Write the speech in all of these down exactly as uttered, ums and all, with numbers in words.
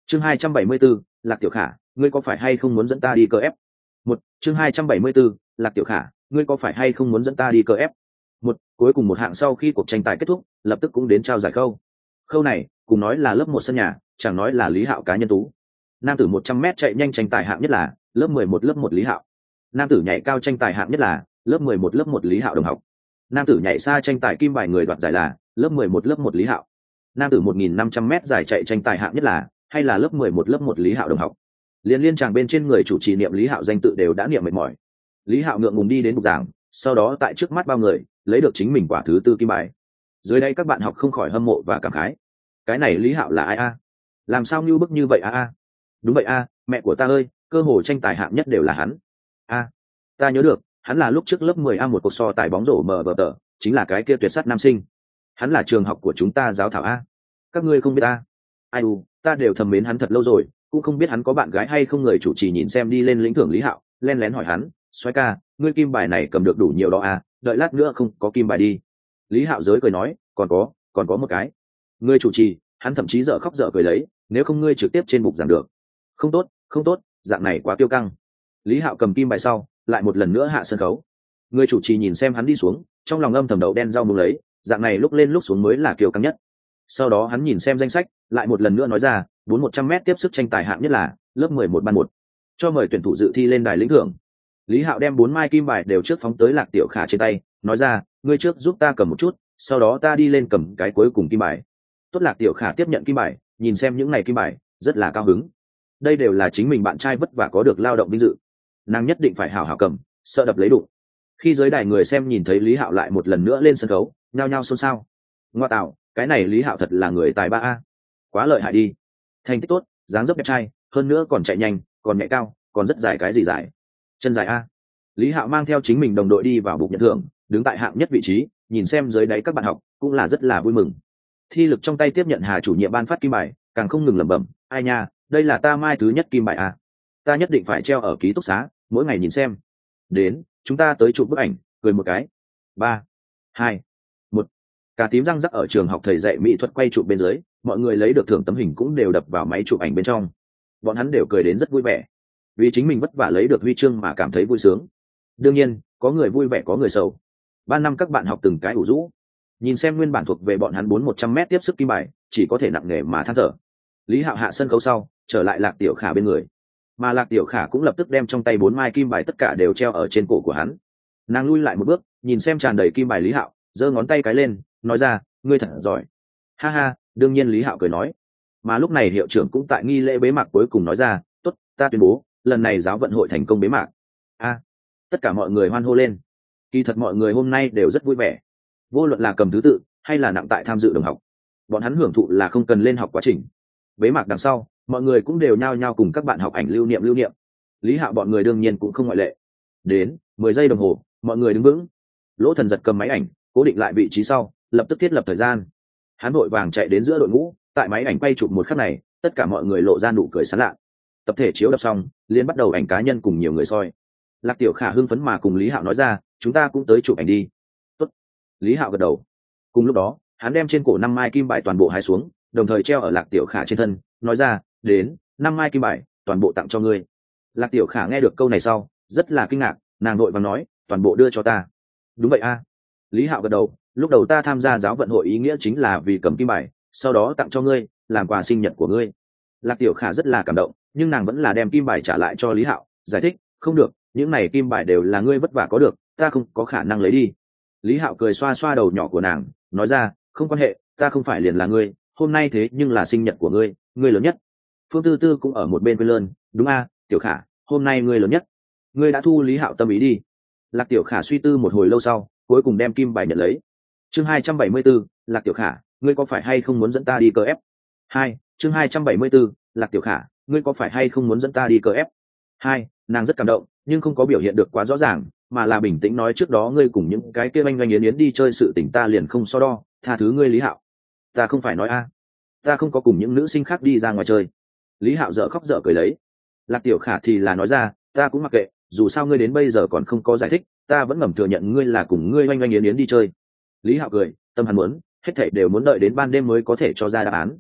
chương hai trăm bảy mươi 274, Lạc Tiểu Khả, ngươi có phải hay không muốn dẫn ta đi cơ ép? Một, chương hai trăm bảy mươi 274, Lạc Tiểu Khả, ngươi có phải hay không muốn dẫn ta đi cơ ép? Một, cuối cùng một hạng sau khi cuộc tranh tài kết thúc, lập tức cũng đến trao giải khâu. Khâu này, cùng nói là lớp một sân nhà, chẳng nói là Lý Hạo cá nhân tú. Nam tử một trăm mét chạy nhanh tranh tài hạng nhất là lớp mười một lớp một Lý Hạo. Nam tử nhảy cao tranh tài hạng nhất là lớp mười một lớp một Lý Hạo đồng học. Nam tử nhảy xa tranh tài kim bài người đoạt giải là lớp mười một lớp một Lý Hạo. Nam tử một nghìn năm trăm mét giải chạy tranh tài hạng nhất là hay là lớp mười một lớp một Lý Hạo đồng học. Liên liên tràng bên trên người chủ trì niệm Lý Hạo danh tự đều đã niệm mệt mỏi. Lý Hạo ngượng ngùng đi đến bục giảng, sau đó tại trước mắt bao người lấy được chính mình quả thứ tư kim bài. Dưới đây các bạn học không khỏi hâm mộ và cảm khái. Cái này Lý Hạo là ai a? Làm sao như bức như vậy a a? Đúng vậy a, mẹ của ta ơi, cơ hồ tranh tài hạng nhất đều là hắn. A, ta nhớ được, hắn là lúc trước lớp mười A một cuộc so tài bóng rổ mờ bờ tờ, chính là cái kia tuyệt sắt nam sinh. Hắn là trường học của chúng ta giáo thảo a. Các ngươi không biết ta? Ai u, ta đều thầm mến hắn thật lâu rồi, cũng không biết hắn có bạn gái hay không. Người chủ trì nhìn xem đi lên lĩnh thưởng Lý Hạo, len lén hỏi hắn, xoay ca, ngươi kim bài này cầm được đủ nhiều đó à, đợi lát nữa không có kim bài đi. Lý Hạo giới cười nói, còn có, còn có một cái. Ngươi chủ trì, hắn thậm chí dở khóc dở cười lấy, nếu không ngươi trực tiếp trên bục giảng được. Không tốt, không tốt, dạng này quá tiêu căng. Lý Hạo cầm kim bài sau, lại một lần nữa hạ sân khấu. Người chủ trì nhìn xem hắn đi xuống, trong lòng âm thầm đậu đen rau muống lấy, dạng này lúc lên lúc xuống mới là kiêu căng nhất. Sau đó hắn nhìn xem danh sách, lại một lần nữa nói ra, bốn một trăm mét tiếp sức tranh tài hạng nhất là lớp mười một ban một. Cho mời tuyển thủ dự thi lên đài lĩnh thưởng. Lý Hạo đem bốn mai kim bài đều trước phóng tới Lạc Tiểu Khả trên tay, nói ra, ngươi trước giúp ta cầm một chút, sau đó ta đi lên cầm cái cuối cùng kim bài. Tốt. Lạc Tiểu Khả tiếp nhận kim bài, nhìn xem những này kim bài, rất là cao hứng. Đây đều là chính mình bạn trai vất vả có được lao động vinh dự, nàng nhất định phải hảo hảo cầm, sợ đập lấy đụng. Khi giới đài người xem nhìn thấy Lý Hạo lại một lần nữa lên sân khấu, nhao nhao xôn xao. Ngoa tạo, cái này Lý Hạo thật là người tài ba a, quá lợi hại đi, thành tích tốt, dáng dấp đẹp trai, hơn nữa còn chạy nhanh, còn nhảy cao, còn rất dài. Cái gì dài? Chân dài a. Lý Hạo mang theo chính mình đồng đội đi vào bục nhận thưởng, đứng tại hạng nhất vị trí, nhìn xem dưới đáy các bạn học cũng là rất là vui mừng. Thi lực trong tay tiếp nhận Hà chủ nhiệm ban phát kim bài, càng không ngừng lẩm bẩm, ai nha, đây là ta mai thứ nhất kim bài a, ta nhất định phải treo ở ký túc xá, mỗi ngày nhìn xem. Đến, chúng ta tới chụp bức ảnh, cười một cái. Ba, hai, một. Cả tím răng rắc ở trường học thầy dạy mỹ thuật quay chụp bên dưới, mọi người lấy được thưởng tấm hình cũng đều đập vào máy chụp ảnh bên trong. Bọn hắn đều cười đến rất vui vẻ, vì chính mình vất vả lấy được huy chương mà cảm thấy vui sướng. Đương nhiên, có người vui vẻ có người sầu. Ba năm các bạn học từng cái ủ rũ, nhìn xem nguyên bản thuộc về bọn hắn bốn một trăm mét tiếp sức kim bài, chỉ có thể nặng nề mà than thở. Lý Hạo hạ sân khấu sau, trở lại Lạc Tiểu Khả bên người, mà Lạc Tiểu Khả cũng lập tức đem trong tay bốn mai kim bài tất cả đều treo ở trên cổ của hắn. Nàng lui lại một bước, nhìn xem tràn đầy kim bài Lý Hạo, giơ ngón tay cái lên, nói ra, ngươi thật giỏi. Ha ha, đương nhiên. Lý Hạo cười nói. Mà lúc này hiệu trưởng cũng tại nghi lễ bế mạc cuối cùng nói ra, tốt, ta tuyên bố, lần này giáo vận hội thành công bế mạc. A, tất cả mọi người hoan hô lên. Kỳ thật mọi người hôm nay đều rất vui vẻ, vô luận là cầm thứ tự hay là nặng tại tham dự đồng học, bọn hắn hưởng thụ là không cần lên học quá trình. Bế mạc đằng sau, mọi người cũng đều nhao nhao cùng các bạn học ảnh lưu niệm lưu niệm. Lý Hạo bọn người đương nhiên cũng không ngoại lệ. Đến mười giây đồng hồ, mọi người đứng vững. Lỗ Thần giật cầm máy ảnh, cố định lại vị trí sau, lập tức thiết lập thời gian. Hắn vội vàng chạy đến giữa đội ngũ, tại máy ảnh quay chụp một khắc này, tất cả mọi người lộ ra nụ cười sán lạ. Tập thể chiếu đập xong, liền bắt đầu ảnh cá nhân cùng nhiều người soi. Lạc Tiểu Khả hưng phấn mà cùng Lý Hạo nói ra, chúng ta cũng tới chụp ảnh đi. Tốt. Lý Hạo gật đầu. Cùng lúc đó, hắn đem trên cổ năm mai kim bài toàn bộ hái xuống, đồng thời treo ở Lạc Tiểu Khả trên thân, nói ra, đến, năm mai kim bài, toàn bộ tặng cho ngươi. Lạc Tiểu Khả nghe được câu này sau, rất là kinh ngạc, nàng nội vàng nói, toàn bộ đưa cho ta. Đúng vậy a. Lý Hạo gật đầu, lúc đầu ta tham gia giáo vận hội ý nghĩa chính là vì cầm kim bài, sau đó tặng cho ngươi, làm quà sinh nhật của ngươi. Lạc Tiểu Khả rất là cảm động, nhưng nàng vẫn là đem kim bài trả lại cho Lý Hạo, giải thích, không được, những này kim bài đều là ngươi vất vả có được, ta không có khả năng lấy đi. Lý Hạo cười xoa xoa đầu nhỏ của nàng, nói ra, không quan hệ, ta không phải liền là ngươi, hôm nay thế nhưng là sinh nhật của ngươi, ngươi lớn nhất. Phương Tư Tư cũng ở một bên quên lơn, đúng a, Tiểu Khả, hôm nay ngươi lớn nhất, ngươi đã thu Lý Hạo tâm ý đi. Lạc Tiểu Khả suy tư một hồi lâu sau, cuối cùng đem kim bài nhận lấy. Chương hai trăm bảy mươi 274, Lạc Tiểu Khả, ngươi có phải hay không muốn dẫn ta đi cờ ép? Hai, chương hai trăm bảy mươi 274, Lạc Tiểu Khả, ngươi có phải hay không muốn dẫn ta đi cờ ép? Hai, nàng rất cảm động, nhưng không có biểu hiện được quá rõ ràng, mà là bình tĩnh nói, trước đó ngươi cùng những cái kia oanh oanh yến yến đi chơi sự tình ta liền không so đo, tha thứ ngươi Lý Hạo. Ta không phải nói a, ta không có cùng những nữ sinh khác đi ra ngoài chơi. Lý Hạo dở khóc dở cười lấy. Lạc Tiểu Khả thì là nói ra, ta cũng mặc kệ, dù sao ngươi đến bây giờ còn không có giải thích, ta vẫn ngầm thừa nhận ngươi là cùng ngươi oanh oanh yến yến đi chơi. Lý Hạo cười, tâm hắn muốn, hết thảy đều muốn đợi đến ban đêm mới có thể cho ra đáp án.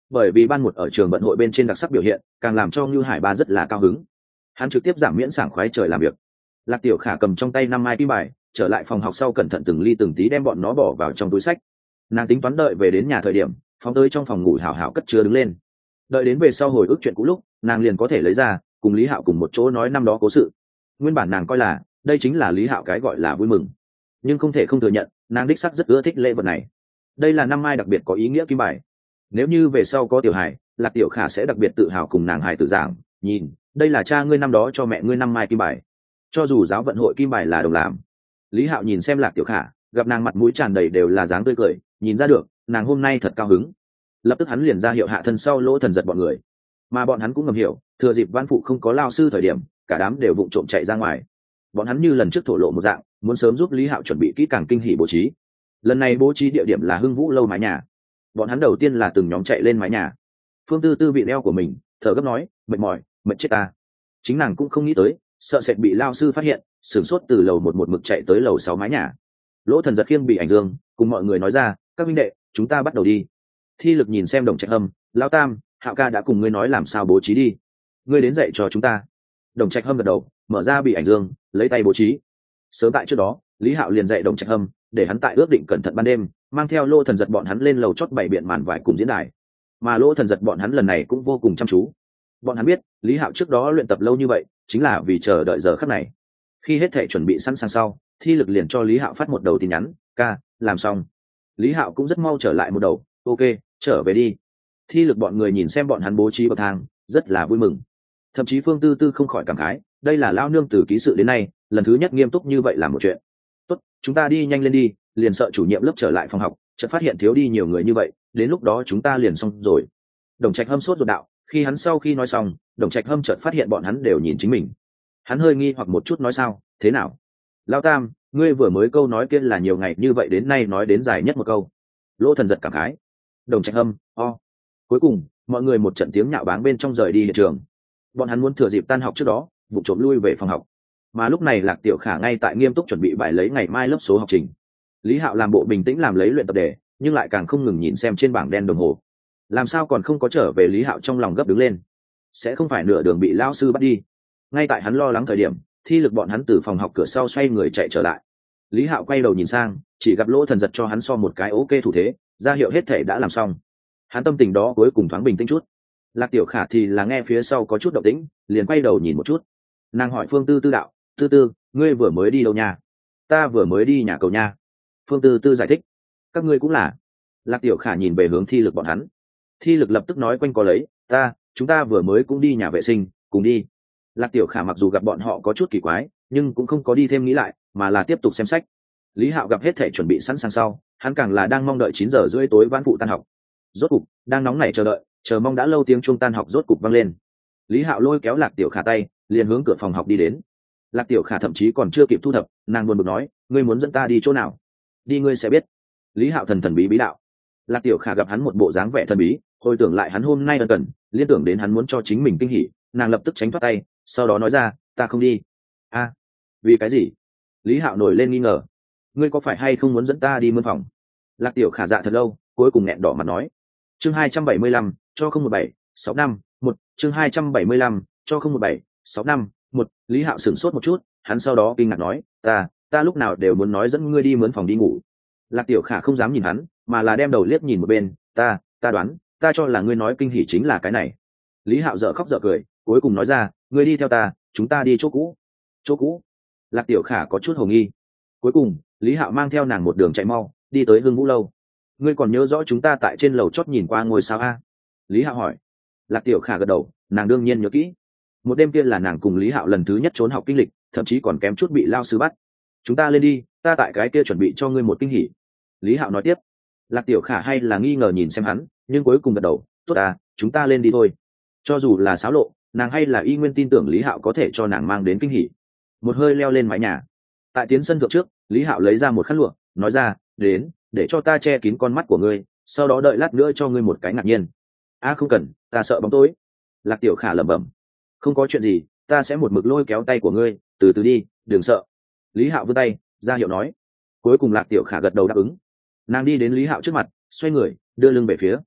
bởi vì ban một ở trường vận hội bên trên đặc sắc biểu hiện càng làm cho Ngưu Hải Ba rất là cao hứng. Hắn trực tiếp giảm miễn sảng khoái trời làm việc. Lạc Tiểu Khả cầm trong tay năm mai kim bài, trở lại phòng học sau cẩn thận từng ly từng tí đem bọn nó bỏ vào trong túi sách. Nàng tính toán đợi về đến nhà thời điểm phóng tới trong phòng ngủ hảo hảo cất chứa đứng lên, đợi đến về sau hồi ức chuyện cũ lúc nàng liền có thể lấy ra cùng Lý Hạo cùng một chỗ nói năm đó cố sự. Nguyên bản nàng coi là đây chính là Lý Hạo cái gọi là vui mừng, nhưng không thể không thừa nhận nàng đích sắc rất ưa thích lễ vật này. Đây là năm mai đặc biệt có ý nghĩa kim bài. Nếu như về sau có tiểu hải, Lạc Tiểu Khả sẽ đặc biệt tự hào cùng nàng hải tự giảng, nhìn, đây là cha ngươi năm đó cho mẹ ngươi năm mai kim bài. Cho dù giáo vận hội kim bài là đồng làm. Lý Hạo nhìn xem Lạc Tiểu Khả, gặp nàng mặt mũi tràn đầy đều là dáng tươi cười, nhìn ra được nàng hôm nay thật cao hứng. Lập tức hắn liền ra hiệu hạ thân sau Lỗ Thần Giật bọn người, mà bọn hắn cũng ngầm hiểu thừa dịp Văn Phụ không có lao sư thời điểm cả đám đều vụng trộm chạy ra ngoài. Bọn hắn như lần trước thổ lộ một dạng muốn sớm giúp Lý Hạo chuẩn bị kỹ càng kinh hỉ bố trí. Lần này bố trí địa điểm là Hưng Vũ lâu mái nhà. Bọn hắn đầu tiên là từng nhóm chạy lên mái nhà. Phương Tư Tư bị đeo của mình thở gấp nói mệt mỏi mệt chết ta. Chính nàng cũng không nghĩ tới sợ sệt bị lao sư phát hiện, sửng sốt từ lầu một một mực chạy tới lầu sáu mái nhà. Lỗ Thần Giật khiêng bị ảnh dương cùng mọi người nói ra các minh đệ chúng ta bắt đầu đi. Thi Lực nhìn xem Đồng Trạch Hâm, lão tam Hạo ca đã cùng ngươi nói làm sao bố trí đi, ngươi đến dạy cho chúng ta. Đồng Trạch Hâm gật đầu mở ra bị ảnh dương lấy tay bố trí. Sớm tại trước đó Lý Hạo liền dạy Đồng Trạch Hâm để hắn tại ước định cẩn thận ban đêm mang theo Lỗ Thần Giật bọn hắn lên lầu chót bày biện màn vải cùng diễn đài. Mà Lỗ Thần Giật bọn hắn lần này cũng vô cùng chăm chú. Bọn hắn biết Lý Hạo trước đó luyện tập lâu như vậy chính là vì chờ đợi giờ khắc này. Khi hết thể chuẩn bị sẵn sàng sau, Thi Lực liền cho Lý Hạo phát một đầu tin nhắn, ca làm xong. Lý Hạo cũng rất mau trở lại một đầu, ok trở về đi. Thi Lực bọn người nhìn xem bọn hắn bố trí bậc thang rất là vui mừng. Thậm chí Phương Tư Tư không khỏi cảm khái, đây là lao nương từ ký sự đến nay lần thứ nhất nghiêm túc như vậy làm một chuyện. Tốt, chúng ta đi nhanh lên đi, liền sợ chủ nhiệm lớp trở lại phòng học chợt phát hiện thiếu đi nhiều người như vậy, đến lúc đó chúng ta liền xong rồi. Đồng Trạch Hâm sốt ruột đạo, khi hắn sau khi nói xong Đồng Trạch Hâm chợt phát hiện bọn hắn đều nhìn chính mình. Hắn hơi nghi hoặc một chút nói sao thế nào lao tam, ngươi vừa mới câu nói kia là nhiều ngày như vậy đến nay nói đến dài nhất một câu. Lỗ Thần Giật cảm khái. Đồng Trạch Hâm o. Cuối cùng mọi người một trận tiếng nhạo báng bên trong rời đi hiện trường. Bọn hắn muốn thừa dịp tan học trước đó vụ trộm lui về phòng học, mà lúc này Lạc Tiểu Khả ngay tại nghiêm túc chuẩn bị bài lấy ngày mai lớp số học trình. Lý Hạo làm bộ bình tĩnh làm lấy luyện tập đề, nhưng lại càng không ngừng nhìn xem trên bảng đen đồng hồ. Làm sao còn không có trở về, Lý Hạo trong lòng gấp đứng lên, sẽ không phải nửa đường bị lao sư bắt đi. Ngay tại hắn lo lắng thời điểm, Thi Lực bọn hắn từ phòng học cửa sau xoay người chạy trở lại. Lý Hạo quay đầu nhìn sang, chỉ gặp Lỗ Thần Giật cho hắn so một cái ok thủ thế, ra hiệu hết thể đã làm xong. Hắn tâm tình đó cuối cùng thoáng bình tĩnh chút. Lạc Tiểu Khả thì là nghe phía sau có chút động tĩnh, liền quay đầu nhìn một chút. Nàng hỏi Phương Tư Tư đạo, Tư Tư, ngươi vừa mới đi đâu nha? Ta vừa mới đi nhà cầu nha. Phương Tư Tư giải thích. Các ngươi cũng là. Lạc Tiểu Khả nhìn về hướng Thi Lực bọn hắn. Thi Lực lập tức nói quanh co lấy, ta, chúng ta vừa mới cũng đi nhà vệ sinh, cùng đi. Lạc Tiểu Khả mặc dù gặp bọn họ có chút kỳ quái, nhưng cũng không có đi thêm nghĩ lại, mà là tiếp tục xem sách. Lý Hạo gặp hết thể chuẩn bị sẵn sàng sau, hắn càng là đang mong đợi chín giờ rưỡi tối Vãn Phụ tan học. Rốt cục, đang nóng nảy chờ đợi, chờ mong đã lâu tiếng chuông tan học rốt cục vang lên. Lý Hạo lôi kéo Lạc Tiểu Khả tay, liền hướng cửa phòng học đi đến. Lạc Tiểu Khả thậm chí còn chưa kịp thu thập, nàng buồn bực nói, ngươi muốn dẫn ta đi chỗ nào? Đi ngươi sẽ biết. Lý Hạo thần thần bí bí đạo. Lạc Tiểu Khả gặp hắn một bộ dáng vẻ thần bí, hồi tưởng lại hắn hôm nay ân cần, liên tưởng đến hắn muốn cho chính mình kinh hỉ, nàng lập tức tránh thoát tay, sau đó nói ra, ta không đi. A, à, vì cái gì? Lý Hạo nổi lên nghi ngờ. Ngươi có phải hay không muốn dẫn ta đi mướn phòng? Lạc Tiểu Khả dạ thật lâu, cuối cùng nghẹn đỏ mặt nói. Chương hai trăm bảy mươi lăm, cho không một bảy sáu năm một. Chương hai trăm bảy mươi lăm, cho không một bảy sáu năm một. Lý Hạo sửng sốt một chút, hắn sau đó kinh ngạc nói, ta, ta lúc nào đều muốn nói dẫn ngươi đi mướn phòng đi ngủ. Lạc Tiểu Khả không dám nhìn hắn, mà là đem đầu liếc nhìn một bên, ta, ta đoán, ta cho là ngươi nói kinh hỉ chính là cái này. Lý Hạo dở khóc dở cười, cuối cùng nói ra, ngươi đi theo ta, chúng ta đi chỗ cũ. Chỗ cũ? Lạc Tiểu Khả có chút hồ nghi. Cuối cùng Lý Hạo mang theo nàng một đường chạy mau đi tới Hưng Vũ lâu. Ngươi còn nhớ rõ chúng ta tại trên lầu chót nhìn qua ngôi sao a? Lý Hạo hỏi. Lạc Tiểu Khả gật đầu, nàng đương nhiên nhớ kỹ. Một đêm kia là nàng cùng Lý Hạo lần thứ nhất trốn học kinh lịch, thậm chí còn kém chút bị lao sư bắt. Chúng ta lên đi, ta tại cái kia chuẩn bị cho ngươi một kinh hỉ. Lý Hạo nói tiếp. Lạc Tiểu Khả hay là nghi ngờ nhìn xem hắn, nhưng cuối cùng gật đầu, tốt à, chúng ta lên đi thôi. Cho dù là xáo lộ, nàng hay là y nguyên tin tưởng Lý Hạo có thể cho nàng mang đến kinh hỉ. Một hơi leo lên mái nhà. Tại tiến sân thượng trước, Lý Hạo lấy ra một khăn lụa, nói ra, đến, để cho ta che kín con mắt của ngươi, sau đó đợi lát nữa cho ngươi một cái ngạc nhiên. A à, không cần, ta sợ bóng tối. Lạc Tiểu Khả lẩm bẩm. Không có chuyện gì, ta sẽ một mực lôi kéo tay của ngươi, từ từ đi, đừng sợ. Lý Hạo vươn tay ra hiệu nói. Cuối cùng Lạc Tiểu Khả gật đầu đáp ứng. Nàng đi đến Lý Hạo trước mặt, xoay người đưa lưng về phía.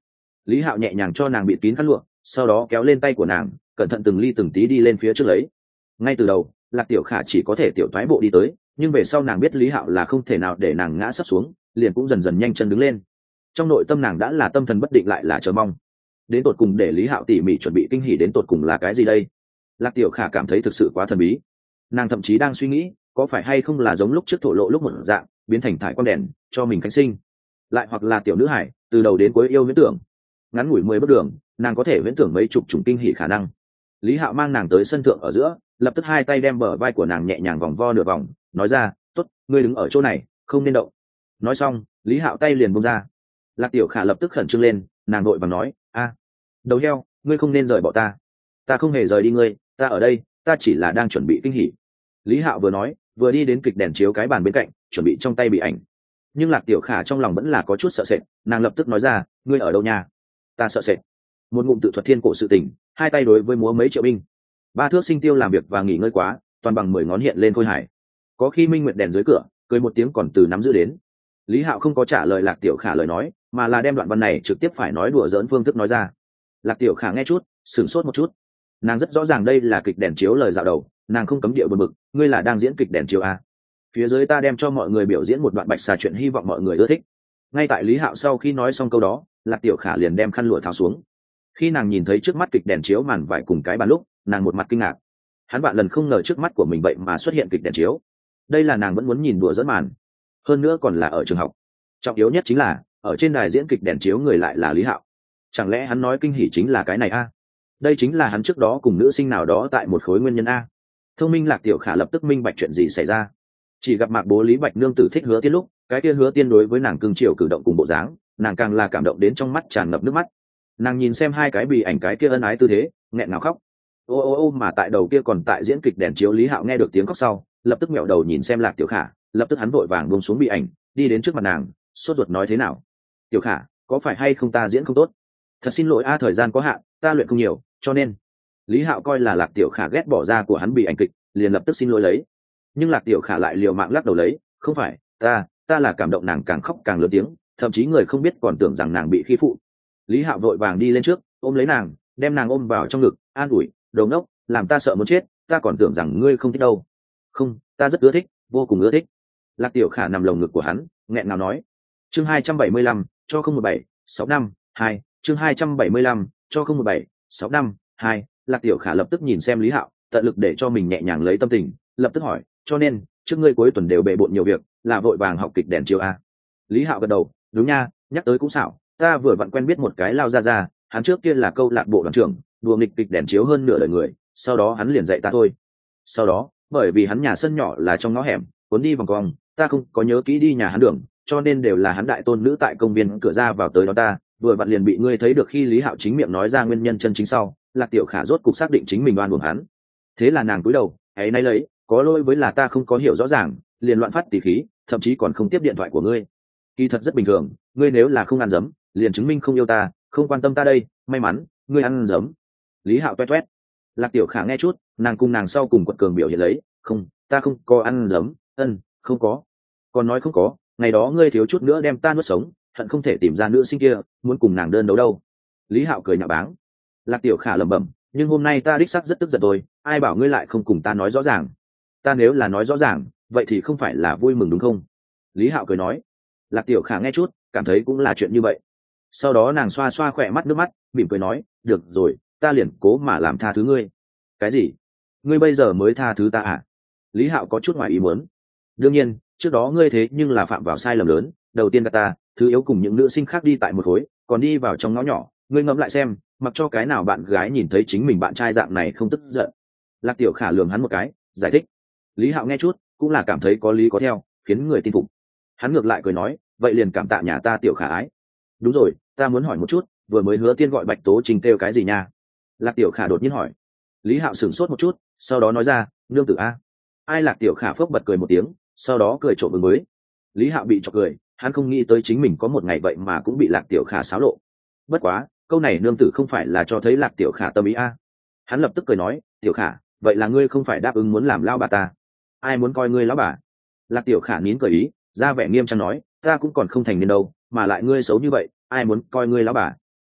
Lý Hạo nhẹ nhàng cho nàng bịt kín khăn lụa, sau đó kéo lên tay của nàng, cẩn thận từng ly từng tí đi lên phía trước lấy. Ngay từ đầu Lạc Tiểu Khả chỉ có thể tiểu thoái bộ đi tới, nhưng về sau nàng biết Lý Hạo là không thể nào để nàng ngã sấp xuống, liền cũng dần dần nhanh chân đứng lên. Trong nội tâm nàng đã là tâm thần bất định lại là chờ mong. Đến tột cùng để Lý Hạo tỉ mỉ chuẩn bị kinh hỉ đến tột cùng là cái gì đây? Lạc Tiểu Khả cảm thấy thực sự quá thần bí. Nàng thậm chí đang suy nghĩ, có phải hay không là giống lúc trước thổ lộ lúc một dạng, biến thành thải quang đèn, cho mình khánh sinh. Lại hoặc là tiểu nữ hải, từ đầu đến cuối yêu viễn tưởng. Ngắn ngủi mười bước đường, nàng có thể viễn tưởng mấy chục chủng kinh hỉ khả năng. Lý Hạo mang nàng tới sân thượng ở giữa, lập tức hai tay đem bờ vai của nàng nhẹ nhàng vòng vo nửa vòng, nói ra, tốt, ngươi đứng ở chỗ này, không nên động. Nói xong, Lý Hạo tay liền buông ra. Lạc Tiểu Khả lập tức khẩn trương lên, nàng đội và nói, a, đầu heo, ngươi không nên rời bỏ ta. Ta không hề rời đi ngươi, ta ở đây, ta chỉ là đang chuẩn bị kinh hỉ. Lý Hạo vừa nói, vừa đi đến kịch đèn chiếu cái bàn bên cạnh, chuẩn bị trong tay bị ảnh. Nhưng Lạc Tiểu Khả trong lòng vẫn là có chút sợ sệt, nàng lập tức nói ra, ngươi ở đâu nha? Ta sợ sệt. Một ngụm tự thuật thiên cổ sự tình, hai tay đối với múa mấy triệu binh. Ba thước sinh tiêu làm việc và nghỉ ngơi quá, toàn bằng mười ngón hiện lên khôi hải. Có khi minh nguyệt đèn dưới cửa, cười một tiếng còn từ nắm giữ đến. Lý Hạo không có trả lời Lạc Tiểu Khả lời nói, mà là đem đoạn văn này trực tiếp phải nói đùa giỡn phương thức nói ra. Lạc Tiểu Khả nghe chút, sửng sốt một chút. Nàng rất rõ ràng đây là kịch đèn chiếu lời dạo đầu, nàng không cấm điệu buồn bực, ngươi là đang diễn kịch đèn chiếu à? Phía dưới ta đem cho mọi người biểu diễn một đoạn bạch xà chuyện hy vọng mọi người ưa thích. Ngay tại Lý Hạo sau khi nói xong câu đó, Lạc Tiểu Khả liền đem khăn lụa tháo xuống. Khi nàng nhìn thấy trước mắt kịch đèn chiếu màn vải cùng cái bàn lúc, nàng một mặt kinh ngạc. Hắn bạn lần không ngờ trước mắt của mình vậy mà xuất hiện kịch đèn chiếu. Đây là nàng vẫn muốn nhìn đùa dẫn màn, hơn nữa còn là ở trường học. Trọng yếu nhất chính là ở trên đài diễn kịch đèn chiếu người lại là Lý Hạo. Chẳng lẽ hắn nói kinh hỉ chính là cái này a? Đây chính là hắn trước đó cùng nữ sinh nào đó tại một khối nguyên nhân a. Thông minh Lạc Tiểu Khả lập tức minh bạch chuyện gì xảy ra. Chỉ gặp Mạc Bố Lý Bạch nương tử thích Hứa Tiên lúc, cái kia Hứa Tiên đối với nàng cưng chiều cử động cùng bộ dáng, nàng càng là cảm động đến trong mắt tràn ngập nước mắt. Nàng nhìn xem hai cái bì ảnh cái kia ân ái tư thế, nghẹn ngào khóc. Ô ô ô mà tại đầu kia còn tại diễn kịch đèn chiếu Lý Hạo nghe được tiếng khóc sau, lập tức mẹo đầu nhìn xem Lạc Tiểu Khả, lập tức hắn vội vàng buông xuống bì ảnh, đi đến trước mặt nàng, sốt ruột nói thế nào? Tiểu Khả, có phải hay không ta diễn không tốt? Thật xin lỗi a, thời gian có hạn, ta luyện không nhiều, cho nên. Lý Hạo coi là Lạc Tiểu Khả ghét bỏ ra của hắn bì ảnh kịch, liền lập tức xin lỗi lấy. Nhưng Lạc Tiểu Khả lại liều mạng lắc đầu lấy, không phải, ta, ta là cảm động, nàng càng khóc càng lớn tiếng, thậm chí người không biết còn tưởng rằng nàng bị khi phụ. Lý Hạo vội vàng đi lên trước, ôm lấy nàng, đem nàng ôm vào trong ngực, an ủi, đồ ngốc, làm ta sợ muốn chết, ta còn tưởng rằng ngươi không thích đâu. Không, ta rất ưa thích, vô cùng ưa thích. Lạc Tiểu Khả nằm lồng ngực của hắn, nghẹn ngào nói. Chương hai trăm bảy mươi lăm, cho không một bảy, sáu năm, hai, chương hai trăm bảy mươi lăm, cho không một bảy, sáu năm, hai. Lạc Tiểu Khả lập tức nhìn xem Lý Hạo, tận lực để cho mình nhẹ nhàng lấy tâm tình, lập tức hỏi, cho nên, trước ngươi cuối tuần đều bề bộn nhiều việc, là vội vàng học kịch đèn chiếu a? Lý Hạo gật đầu, đúng nha, nhắc tới cũng xảo, ta vừa vặn quen biết một cái lao ra ra, hắn trước kia là câu lạc bộ đoàn trưởng, đùa nghịch kịch đèn chiếu hơn nửa đời người, sau đó hắn liền dạy ta thôi. Sau đó, bởi vì hắn nhà sân nhỏ là trong ngõ hẻm, cuốn đi vòng cong, ta không có nhớ kỹ đi nhà hắn đường, cho nên đều là hắn đại tôn nữ tại công viên cửa ra vào tới đó ta, vừa vặn liền bị ngươi thấy được. Khi Lý Hạo chính miệng nói ra nguyên nhân chân chính sau, Lạc Tiểu Khả rốt cục xác định chính mình oan uổng hắn. Thế là nàng cúi đầu, ấy nay lấy, có lỗi với là ta không có hiểu rõ ràng, liền loạn phát tỉ khí, thậm chí còn không tiếp điện thoại của ngươi. Kỳ thật rất bình thường, ngươi nếu là không ăn dấm, liền chứng minh không yêu ta, không quan tâm ta đây, may mắn, ngươi ăn dấm. Lý Hạo toét toét. Lạc Tiểu Khả nghe chút, nàng cùng nàng sau cùng quật cường biểu hiện lấy, không, ta không có ăn dấm, ân, không có. Còn nói không có, ngày đó ngươi thiếu chút nữa đem ta nuốt sống, hận không thể tìm ra nữ sinh kia, muốn cùng nàng đơn đấu đâu. Lý Hạo cười nhạo báng. Lạc Tiểu Khả lẩm bẩm, nhưng hôm nay ta đích xác rất tức giận tôi, ai bảo ngươi lại không cùng ta nói rõ ràng. Ta nếu là nói rõ ràng, vậy thì không phải là vui mừng đúng không? Lý Hạo cười nói. Lạc Tiểu Khả nghe chút, cảm thấy cũng là chuyện như vậy. Sau đó nàng xoa xoa khỏe mắt nước mắt, mỉm cười nói, được rồi, ta liền cố mà làm tha thứ ngươi. Cái gì? Ngươi bây giờ mới tha thứ ta à? Lý Hạo có chút ngoài ý muốn. Đương nhiên, trước đó ngươi thế nhưng là phạm vào sai lầm lớn, đầu tiên gạt ta, thứ yếu cùng những nữ sinh khác đi tại một khối, còn đi vào trong ngõ nhỏ, ngươi ngẫm lại xem, mặc cho cái nào bạn gái nhìn thấy chính mình bạn trai dạng này không tức giận. Lạc Tiểu Khả lườm hắn một cái, giải thích. Lý Hạo nghe chút, cũng là cảm thấy có lý có theo, khiến người tin phục. Hắn ngược lại cười nói, vậy liền cảm tạ nhà ta Tiểu Khả ái. Đúng rồi, ta muốn hỏi một chút, vừa mới Hứa Tiên gọi Bạch Tố Trình kêu cái gì nha? Lạc Tiểu Khả đột nhiên hỏi. Lý Hạo sửng sốt một chút, sau đó nói ra, nương tử a. Ai? Lạc Tiểu Khả phốc bật cười một tiếng, sau đó cười trộm ứng mới. Lý Hạo bị chọc cười, hắn không nghĩ tới chính mình có một ngày vậy mà cũng bị Lạc Tiểu Khả xáo lộ. Bất quá, câu này nương tử không phải là cho thấy Lạc Tiểu Khả tâm ý a. Hắn lập tức cười nói, Tiểu Khả, vậy là ngươi không phải đáp ứng muốn làm lao bà ta? Ai muốn coi ngươi lão bà? Lạc Tiểu Khả nín cười ý, ra vẻ nghiêm trang nói, ta cũng còn không thành niên đâu, mà lại ngươi xấu như vậy, ai muốn coi ngươi lão bà?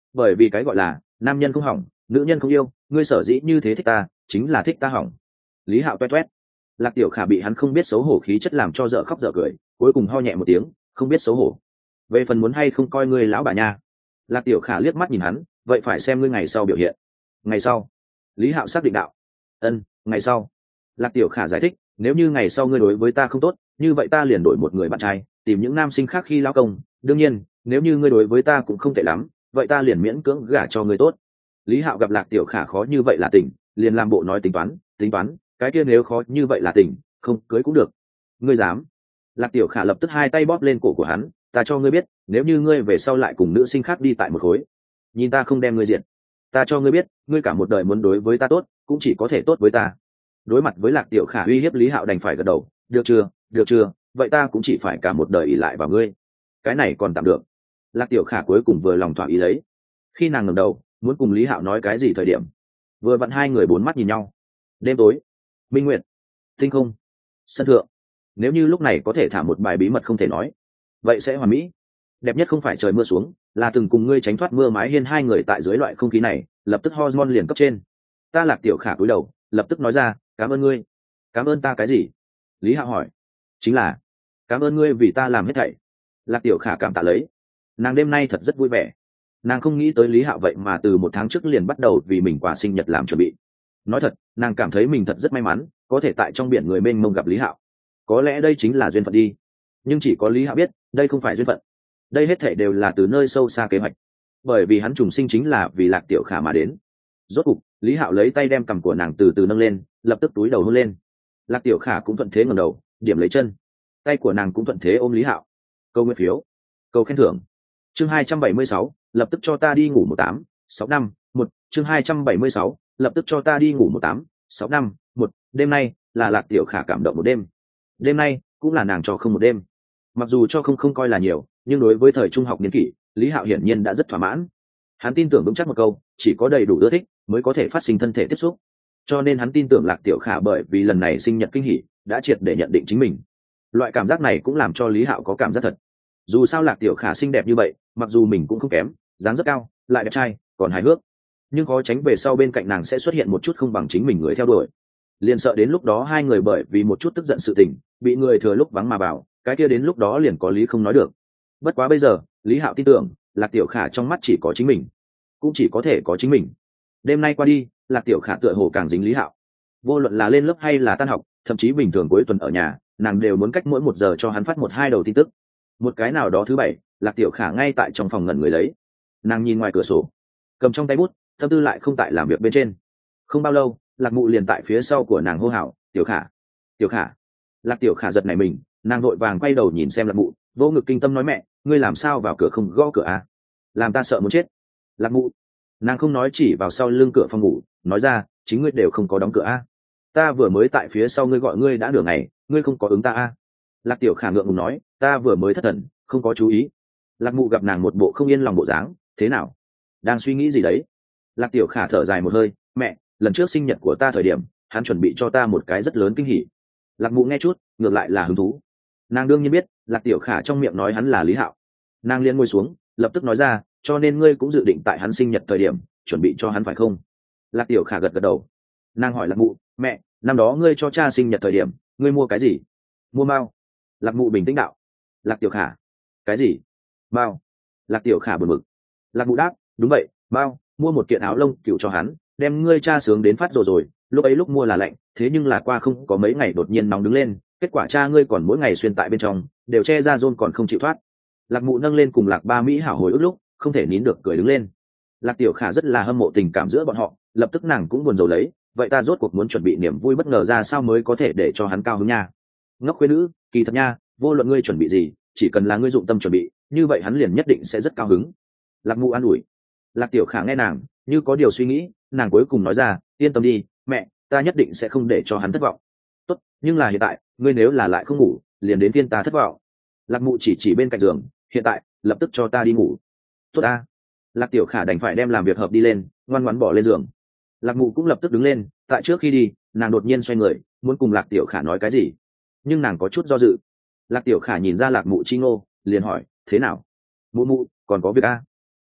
bởi vì cái gọi là nam nhân không hỏng nữ nhân không yêu, ngươi sở dĩ như thế thích ta chính là thích ta hỏng. Lý Hạo toét toét. Lạc Tiểu Khả bị hắn không biết xấu hổ khí chất làm cho dở khóc dở cười, cuối cùng ho nhẹ một tiếng, không biết xấu hổ. Về phần muốn hay không coi ngươi lão bà nha. Lạc Tiểu Khả liếc mắt nhìn hắn, vậy phải xem ngươi ngày sau biểu hiện. Ngày sau? Lý Hạo xác định đạo. Ân, ngày sau. Lạc Tiểu Khả giải thích, nếu như ngày sau ngươi đối với ta không tốt, như vậy ta liền đổi một người bạn trai, tìm những nam sinh khác khi lão công. Đương nhiên, nếu như ngươi đối với ta cũng không tệ lắm, vậy ta liền miễn cưỡng gả cho ngươi tốt. Lý Hạo gặp Lạc Tiểu Khả khó như vậy là tỉnh, liền làm bộ nói tính toán, tính toán, cái kia nếu khó như vậy là tỉnh, không cưới cũng được. Ngươi dám? Lạc Tiểu Khả lập tức hai tay bóp lên cổ của hắn, ta cho ngươi biết, nếu như ngươi về sau lại cùng nữ sinh khác đi tại một khối, nhìn ta không đem ngươi diệt. Ta cho ngươi biết, ngươi cả một đời muốn đối với ta tốt, cũng chỉ có thể tốt với ta. Đối mặt với Lạc Tiểu Khả uy hiếp, Lý Hạo đành phải gật đầu, được chưa, được chưa, vậy ta cũng chỉ phải cả một đời ỷ lại vào ngươi. Cái này còn tạm được. Lạc Tiểu Khả cuối cùng vừa lòng thỏa ý lấy. Khi nàng ngẩng đầu muốn cùng Lý Hạo nói cái gì thời điểm, vừa vặn hai người bốn mắt nhìn nhau. Đêm tối, minh nguyệt, tinh không, sân thượng. Nếu như lúc này có thể thả một bài bí mật không thể nói, vậy sẽ hoàn mỹ. Đẹp nhất không phải trời mưa xuống, là từng cùng ngươi tránh thoát mưa mái hiên hai người tại dưới loại không khí này, lập tức hormone liền cấp trên. Ta Lạc Tiểu Khả cúi đầu, lập tức nói ra, cảm ơn ngươi. Cảm ơn ta cái gì? Lý Hạo hỏi. Chính là cảm ơn ngươi vì ta làm hết thảy. Lạc Tiểu Khả cảm tạ lấy. Nàng đêm nay thật rất vui vẻ. Nàng không nghĩ tới Lý Hạo vậy mà từ một tháng trước liền bắt đầu vì mình quà sinh nhật làm chuẩn bị. Nói thật, nàng cảm thấy mình thật rất may mắn có thể tại trong biển người mênh mông gặp Lý Hạo. Có lẽ đây chính là duyên phận đi, nhưng chỉ có Lý Hạo biết đây không phải duyên phận. Đây hết thảy đều là từ nơi sâu xa kế hoạch, bởi vì hắn trùng sinh chính là vì Lạc Tiểu Khả mà đến. Rốt cục Lý Hạo lấy tay đem cằm của nàng từ từ nâng lên, lập tức túi đầu hôn lên. Lạc Tiểu Khả cũng thuận thế ngẩng đầu, điểm lấy chân, tay của nàng cũng thuận thế ôm Lý Hạo. Câu nguyện phiếu, câu khen thưởng. Chương hai trăm bảy mươi sáu, lập tức cho ta đi ngủ một tám sáu năm một. Chương hai trăm bảy mươi sáu, lập tức cho ta đi ngủ một tám sáu năm một. Đêm nay là Lạc Tiểu Khả cảm động một đêm. Đêm nay cũng là nàng cho không một đêm. Mặc dù cho không không coi là nhiều, nhưng đối với thời trung học niên kỷ, Lý Hạo hiển nhiên đã rất thỏa mãn. Hắn tin tưởng vững chắc một câu, chỉ có đầy đủ ưa thích mới có thể phát sinh thân thể tiếp xúc. Cho nên hắn tin tưởng Lạc Tiểu Khả bởi vì lần này sinh nhật kinh hỉ, đã triệt để nhận định chính mình. Loại cảm giác này cũng làm cho Lý Hạo có cảm giác thật. Dù sao Lạc Tiểu Khả xinh đẹp như vậy, mặc dù mình cũng không kém, dáng rất cao, lại đẹp trai, còn hài hước, nhưng khó tránh về sau bên cạnh nàng sẽ xuất hiện một chút không bằng chính mình người theo đuổi. Liền sợ đến lúc đó hai người bởi vì một chút tức giận sự tình, bị người thừa lúc vắng mà vào, cái kia đến lúc đó liền có lý không nói được. Bất quá bây giờ, Lý Hạo tin tưởng, Lạc Tiểu Khả trong mắt chỉ có chính mình, cũng chỉ có thể có chính mình. Đêm nay qua đi, Lạc Tiểu Khả tựa hồ càng dính Lý Hạo. Vô luận là lên lớp hay là tan học, thậm chí bình thường cuối tuần ở nhà, nàng đều muốn cách mỗi một giờ cho hắn phát một hai đầu tin tức. Một cái nào đó thứ bảy, Lạc Tiểu Khả ngay tại trong phòng ngẩn người lấy. Nàng nhìn ngoài cửa sổ, cầm trong tay bút, tâm tư lại không tại làm việc bên trên. Không bao lâu, Lạc Mụ liền tại phía sau của nàng hô hào, Tiểu Khả, Tiểu Khả. Lạc Tiểu Khả giật nảy mình, nàng vội vàng quay đầu nhìn xem Lạc Mụ, vô ngực kinh tâm nói, mẹ, ngươi làm sao vào cửa không gõ cửa à? Làm ta sợ muốn chết. Lạc Mụ, nàng không nói, chỉ vào sau lưng cửa phòng ngủ, nói ra, chính ngươi đều không có đóng cửa à? Ta vừa mới tại phía sau ngươi gọi ngươi đã nửa ngày, ngươi không có ứng ta à? Lạc Tiểu Khả ngượng ngùng nói, ta vừa mới thất thần, không có chú ý. Lạc Mụ gặp nàng một bộ không yên lòng bộ dáng, thế nào, đang suy nghĩ gì đấy? Lạc Tiểu Khả thở dài một hơi, mẹ, lần trước sinh nhật của ta thời điểm, hắn chuẩn bị cho ta một cái rất lớn kinh hỉ. Lạc Mụ nghe chút, ngược lại là hứng thú. Nàng đương nhiên biết Lạc Tiểu Khả trong miệng nói hắn là Lý Hạo. Nàng liền ngồi xuống, lập tức nói ra, cho nên ngươi cũng dự định tại hắn sinh nhật thời điểm chuẩn bị cho hắn phải không? Lạc Tiểu Khả gật gật đầu. Nàng hỏi Lạc Mụ, mẹ, năm đó ngươi cho cha sinh nhật thời điểm, ngươi mua cái gì? Mua mao. Lạc Mụ bình tĩnh đạo. Lạc Tiểu Khả, cái gì? Mao. Lạc Tiểu Khả buồn bực. Lạc Mụ đáp, đúng vậy, mao, mua một kiện áo lông cừu cho hắn, đem ngươi cha sướng đến phát rồi rồi. Lúc ấy lúc mua là lạnh, thế nhưng là qua không có mấy ngày đột nhiên nóng đứng lên, kết quả cha ngươi còn mỗi ngày xuyên tại bên trong, đều che ra rôn còn không chịu thoát. Lạc Mụ nâng lên cùng Lạc Ba Mỹ hảo hồi ức lúc, không thể nín được cười đứng lên. Lạc Tiểu Khả rất là hâm mộ tình cảm giữa bọn họ, lập tức nàng cũng buồn rầu lấy, vậy ta rốt cuộc muốn chuẩn bị niềm vui bất ngờ ra sao mới có thể để cho hắn cao hứng nha? Ngốc khuê nữ, kỳ thật nha, vô luận ngươi chuẩn bị gì, chỉ cần là ngươi dụng tâm chuẩn bị, như vậy hắn liền nhất định sẽ rất cao hứng. Lạc Mụ an ủi. Lạc Tiểu Khả nghe nàng như có điều suy nghĩ, nàng cuối cùng nói ra, yên tâm đi, mẹ, ta nhất định sẽ không để cho hắn thất vọng. Tốt, nhưng là hiện tại, ngươi nếu là lại không ngủ, liền đến phiên ta thất vọng. Lạc Mụ chỉ chỉ bên cạnh giường, hiện tại, lập tức cho ta đi ngủ. Tốt ta. Lạc Tiểu Khả đành phải đem làm việc hợp đi lên, ngoan ngoãn bỏ lên giường. Lạc Mụ cũng lập tức đứng lên, tại trước khi đi, nàng đột nhiên xoay người, muốn cùng Lạc Tiểu Khả nói cái gì, nhưng nàng có chút do dự. Lạc Tiểu Khả nhìn ra Lạc Mụ chi ngô, liền hỏi, thế nào? Mụ mụ, còn có việc a?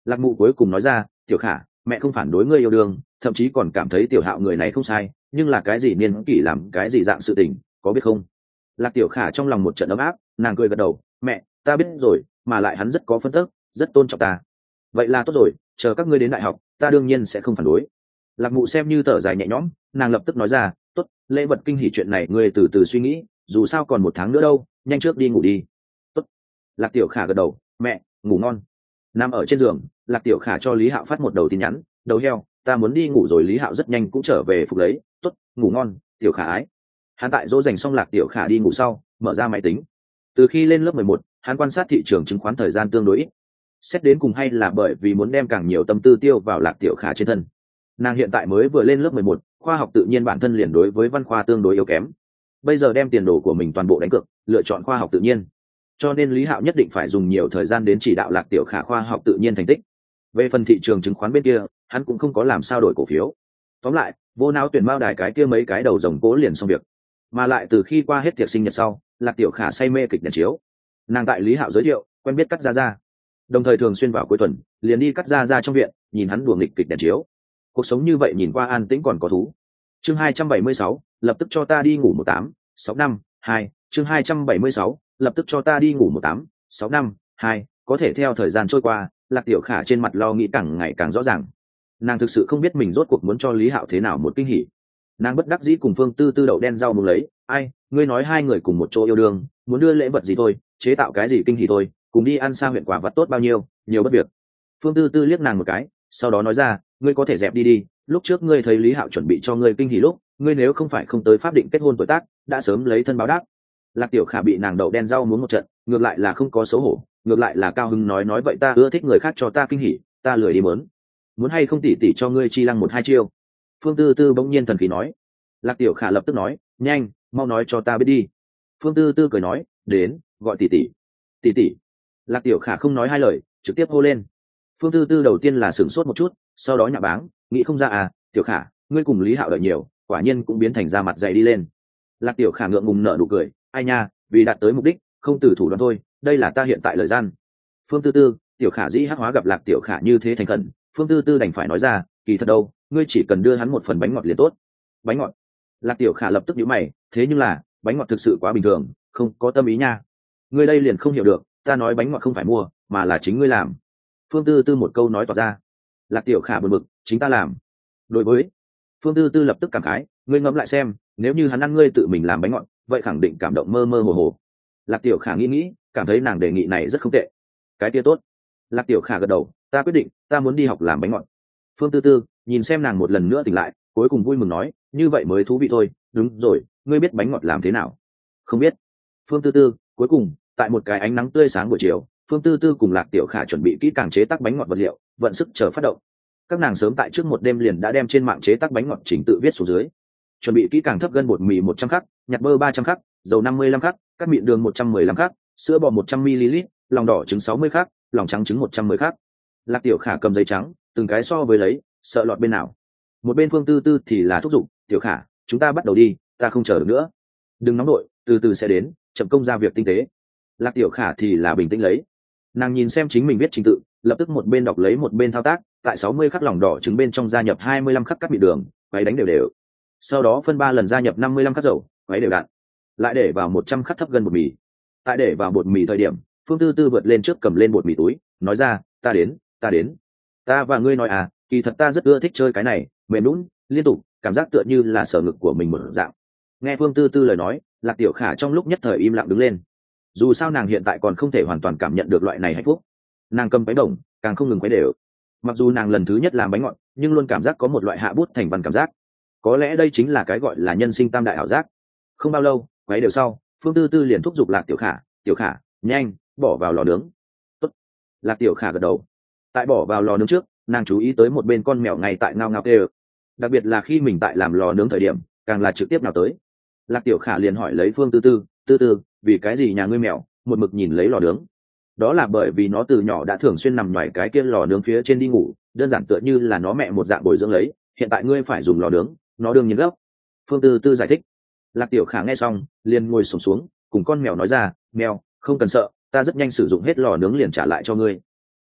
Lạc mụ cuối cùng nói ra, tiểu khả, mẹ không phản đối ngươi yêu đương, thậm chí còn cảm thấy tiểu hạo người này không sai, nhưng là cái gì niên kỷ làm cái gì dạng sự tình, có biết không? Lạc tiểu khả trong lòng một trận ấm áp, nàng cười gật đầu, mẹ, ta biết rồi, mà lại hắn rất có phân tức, rất tôn trọng ta. Vậy là tốt rồi, chờ các ngươi đến đại học, ta đương nhiên sẽ không phản đối. Lạc mụ xem như thở dài nhẹ nhõm, nàng lập tức nói ra, tốt, lễ vật kinh hỷ chuyện này ngươi từ từ suy nghĩ, dù sao còn một tháng nữa đâu, nhanh trước đi ngủ đi. Tốt. Lạc tiểu khả gật đầu, mẹ, ngủ ngon. Nằm ở trên giường, Lạc tiểu khả cho Lý Hạo phát một đầu tin nhắn, đầu heo, ta muốn đi ngủ rồi. Lý Hạo rất nhanh cũng trở về phục lấy, tốt, ngủ ngon, tiểu khả ái. Hắn tại dỗ dành xong Lạc tiểu khả đi ngủ sau, mở ra máy tính. Từ khi lên lớp mười một, hắn quan sát thị trường chứng khoán thời gian tương đối ít. Xét đến cùng hay là bởi vì muốn đem càng nhiều tâm tư tiêu vào Lạc tiểu khả trên thân. Nàng hiện tại mới vừa lên lớp mười một, khoa học tự nhiên bản thân liền đối với văn khoa tương đối yếu kém. Bây giờ đem tiền đồ của mình toàn bộ đánh cược, lựa chọn khoa học tự nhiên. Cho nên Lý Hạo nhất định phải dùng nhiều thời gian đến chỉ đạo Lạc tiểu khả khoa học tự nhiên thành tích. Về phần thị trường chứng khoán bên kia, hắn cũng không có làm sao đổi cổ phiếu. Tóm lại, vô não tuyển mao đài cái kia mấy cái đầu rồng cố liền xong việc. Mà lại từ khi qua hết tiệc sinh nhật sau, Lạc tiểu khả say mê kịch đèn chiếu. Nàng tại Lý Hạo giới thiệu, quen biết cắt ra ra. Đồng thời thường xuyên vào cuối tuần, liền đi cắt ra ra trong viện, nhìn hắn đùa nghịch kịch đèn chiếu. Cuộc sống như vậy nhìn qua an tĩnh còn có thú. Chương hai trăm bảy mươi sáu, lập tức cho ta đi ngủ một tám, sáu năm, hai, chương hai trăm bảy mươi sáu, lập tức cho ta đi ngủ một tám, sáu năm, hai, có thể theo thời gian trôi qua, Lạc tiểu khả trên mặt lo nghĩ càng ngày càng rõ ràng. Nàng thực sự không biết mình rốt cuộc muốn cho Lý Hạo thế nào một kinh hỉ. Nàng bất đắc dĩ cùng Phương Tư Tư đậu đen rau muống lấy, ai, ngươi nói hai người cùng một chỗ yêu đương, muốn đưa lễ vật gì thôi, chế tạo cái gì kinh hỉ thôi, cùng đi ăn xa huyện quả vật tốt bao nhiêu, nhiều bất việc. Phương Tư Tư liếc nàng một cái, sau đó nói ra, ngươi có thể dẹp đi đi, lúc trước ngươi thấy Lý Hạo chuẩn bị cho ngươi kinh hỉ lúc, ngươi nếu không phải không tới pháp định kết hôn tuổi tác, đã sớm lấy thân báo đáp. Lạc tiểu khả bị nàng đậu đen rau muống một trận, ngược lại là không có xấu hổ, ngược lại là cao hứng nói nói vậy ta ưa thích người khác cho ta kinh hỉ, ta lười đi mớn. Muốn hay không tỉ tỉ cho ngươi chi lăng một hai chiêu. Phương Tư Tư bỗng nhiên thần khí nói. Lạc tiểu khả lập tức nói, nhanh, mau nói cho ta biết đi. Phương Tư Tư cười nói, đến, gọi tỉ tỉ. Tỉ tỉ. Lạc tiểu khả không nói hai lời, trực tiếp hô lên. Phương Tư Tư đầu tiên là sửng sốt một chút, sau đó nhạ báng, nghĩ không ra à, tiểu khả, ngươi cùng Lý Hạo đợi nhiều, quả nhiên cũng biến thành ra mặt dày đi lên. Lạc tiểu khả ngượng ngùng nở nụ cười, ai nha, vì đạt tới mục đích, không từ thủ đoạn thôi, đây là ta hiện tại lời gian. Phương Tư Tư, tiểu khả dĩ hắc hóa gặp Lạc tiểu khả như thế thành khẩn, Phương Tư Tư đành phải nói ra, kỳ thật đâu, ngươi chỉ cần đưa hắn một phần bánh ngọt liền tốt. Bánh ngọt? Lạc tiểu khả lập tức nhíu mày, thế nhưng là, bánh ngọt thực sự quá bình thường, không có tâm ý nha. Ngươi đây liền không hiểu được, ta nói bánh ngọt không phải mua, mà là chính ngươi làm. Phương Tư Tư một câu nói tỏ ra. Lạc tiểu khả buồn bực, chính ta làm. Đối với Phương Tư Tư lập tức cảm khái, ngươi ngẫm lại xem, nếu như hắn ăn ngươi tự mình làm bánh ngọt, vậy khẳng định cảm động mơ mơ hồ hồ. Lạc tiểu khả nghĩ nghĩ, cảm thấy nàng đề nghị này rất không tệ. Cái kia tốt. Lạc tiểu khả gật đầu, ta quyết định, ta muốn đi học làm bánh ngọt. Phương Tư Tư nhìn xem nàng một lần nữa tỉnh lại, cuối cùng vui mừng nói, như vậy mới thú vị thôi. Đúng rồi, ngươi biết bánh ngọt làm thế nào? Không biết. Phương Tư Tư cuối cùng, tại một cái ánh nắng tươi sáng buổi chiều, Phương Tư Tư cùng Lạc tiểu khả chuẩn bị kỹ càng chế tác bánh ngọt vật liệu, vận sức chờ phát động. Các nàng sớm tại trước một đêm liền đã đem trên mạng chế tác bánh ngọt chỉnh tự viết xuống dưới. Chuẩn bị kỹ càng thấp gân bột mì một trăm khắc, nhạt bơ ba trăm khắc, dầu năm mươi lăm khắc, cắt mịn đường một trăm mười lăm khắc, sữa bò một trăm mi li lít, lòng đỏ trứng sáu mươi khắc, lòng trắng trứng một trăm mười khắc. Lạc tiểu khả cầm giấy trắng, từng cái so với lấy, sợ lọt bên nào. Một bên Phương Tư Tư thì là thúc giục, tiểu khả, chúng ta bắt đầu đi, ta không chờ được nữa. Đừng nóng đội, từ từ sẽ đến, chậm công ra việc tinh tế. Lạc tiểu khả thì là bình tĩnh lấy. Nàng nhìn xem chính mình viết trình tự, lập tức một bên đọc lấy một bên thao tác, tại sáu mươi khắc lòng đỏ trứng bên trong gia nhập hai mươi lăm khắc cắt mịn đường, quấy đánh đều đều. Sau đó phân ba lần gia nhập năm mươi lăm khắc dầu, quấy đều đặn. Lại để vào một trăm khắc thấp gân bột mì. Tại để vào bột mì thời điểm, Phương Tư Tư vượt lên trước cầm lên bột mì túi, nói ra, ta đến, ta đến. Ta và ngươi nói à, kỳ thật ta rất ưa thích chơi cái này, mềm nhũn, liên tục, cảm giác tựa như là sở ngực của mình một dạng. Nghe Phương Tư Tư lời nói, Lạc tiểu khả trong lúc nhất thời im lặng đứng lên. Dù sao nàng hiện tại còn không thể hoàn toàn cảm nhận được loại này hạnh phúc. Nàng cầm bánh đồng, càng không ngừng quấy đều. Mặc dù nàng lần thứ nhất làm bánh ngọt, nhưng luôn cảm giác có một loại hạ bút thành văn cảm giác. Có lẽ đây chính là cái gọi là nhân sinh tam đại ảo giác. Không bao lâu, quấy đều sau, Phương Tư Tư liền thúc giục Lạc tiểu khả, tiểu khả, nhanh, bỏ vào lò nướng. Tốt. Lạc tiểu khả gật đầu. Tại bỏ vào lò nướng trước, nàng chú ý tới một bên con mèo ngay tại ngao ngao kêu. Đặc biệt là khi mình tại làm lò nướng thời điểm, càng là trực tiếp nào tới. Lạc tiểu khả liền hỏi lấy Phương Tư Tư, Tư Tư, vì cái gì nhà ngươi mèo một mực nhìn lấy lò nướng? Đó là bởi vì nó từ nhỏ đã thường xuyên nằm ngoài cái kia lò nướng phía trên đi ngủ, đơn giản tựa như là nó mẹ một dạng bồi dưỡng lấy, hiện tại ngươi phải dùng lò nướng, nó đương nhiên gấp. Phương Tư Tư giải thích. Lạc tiểu khả nghe xong, liền ngồi xổm xuống, cùng con mèo nói ra, mèo, không cần sợ, ta rất nhanh sử dụng hết lò nướng liền trả lại cho ngươi.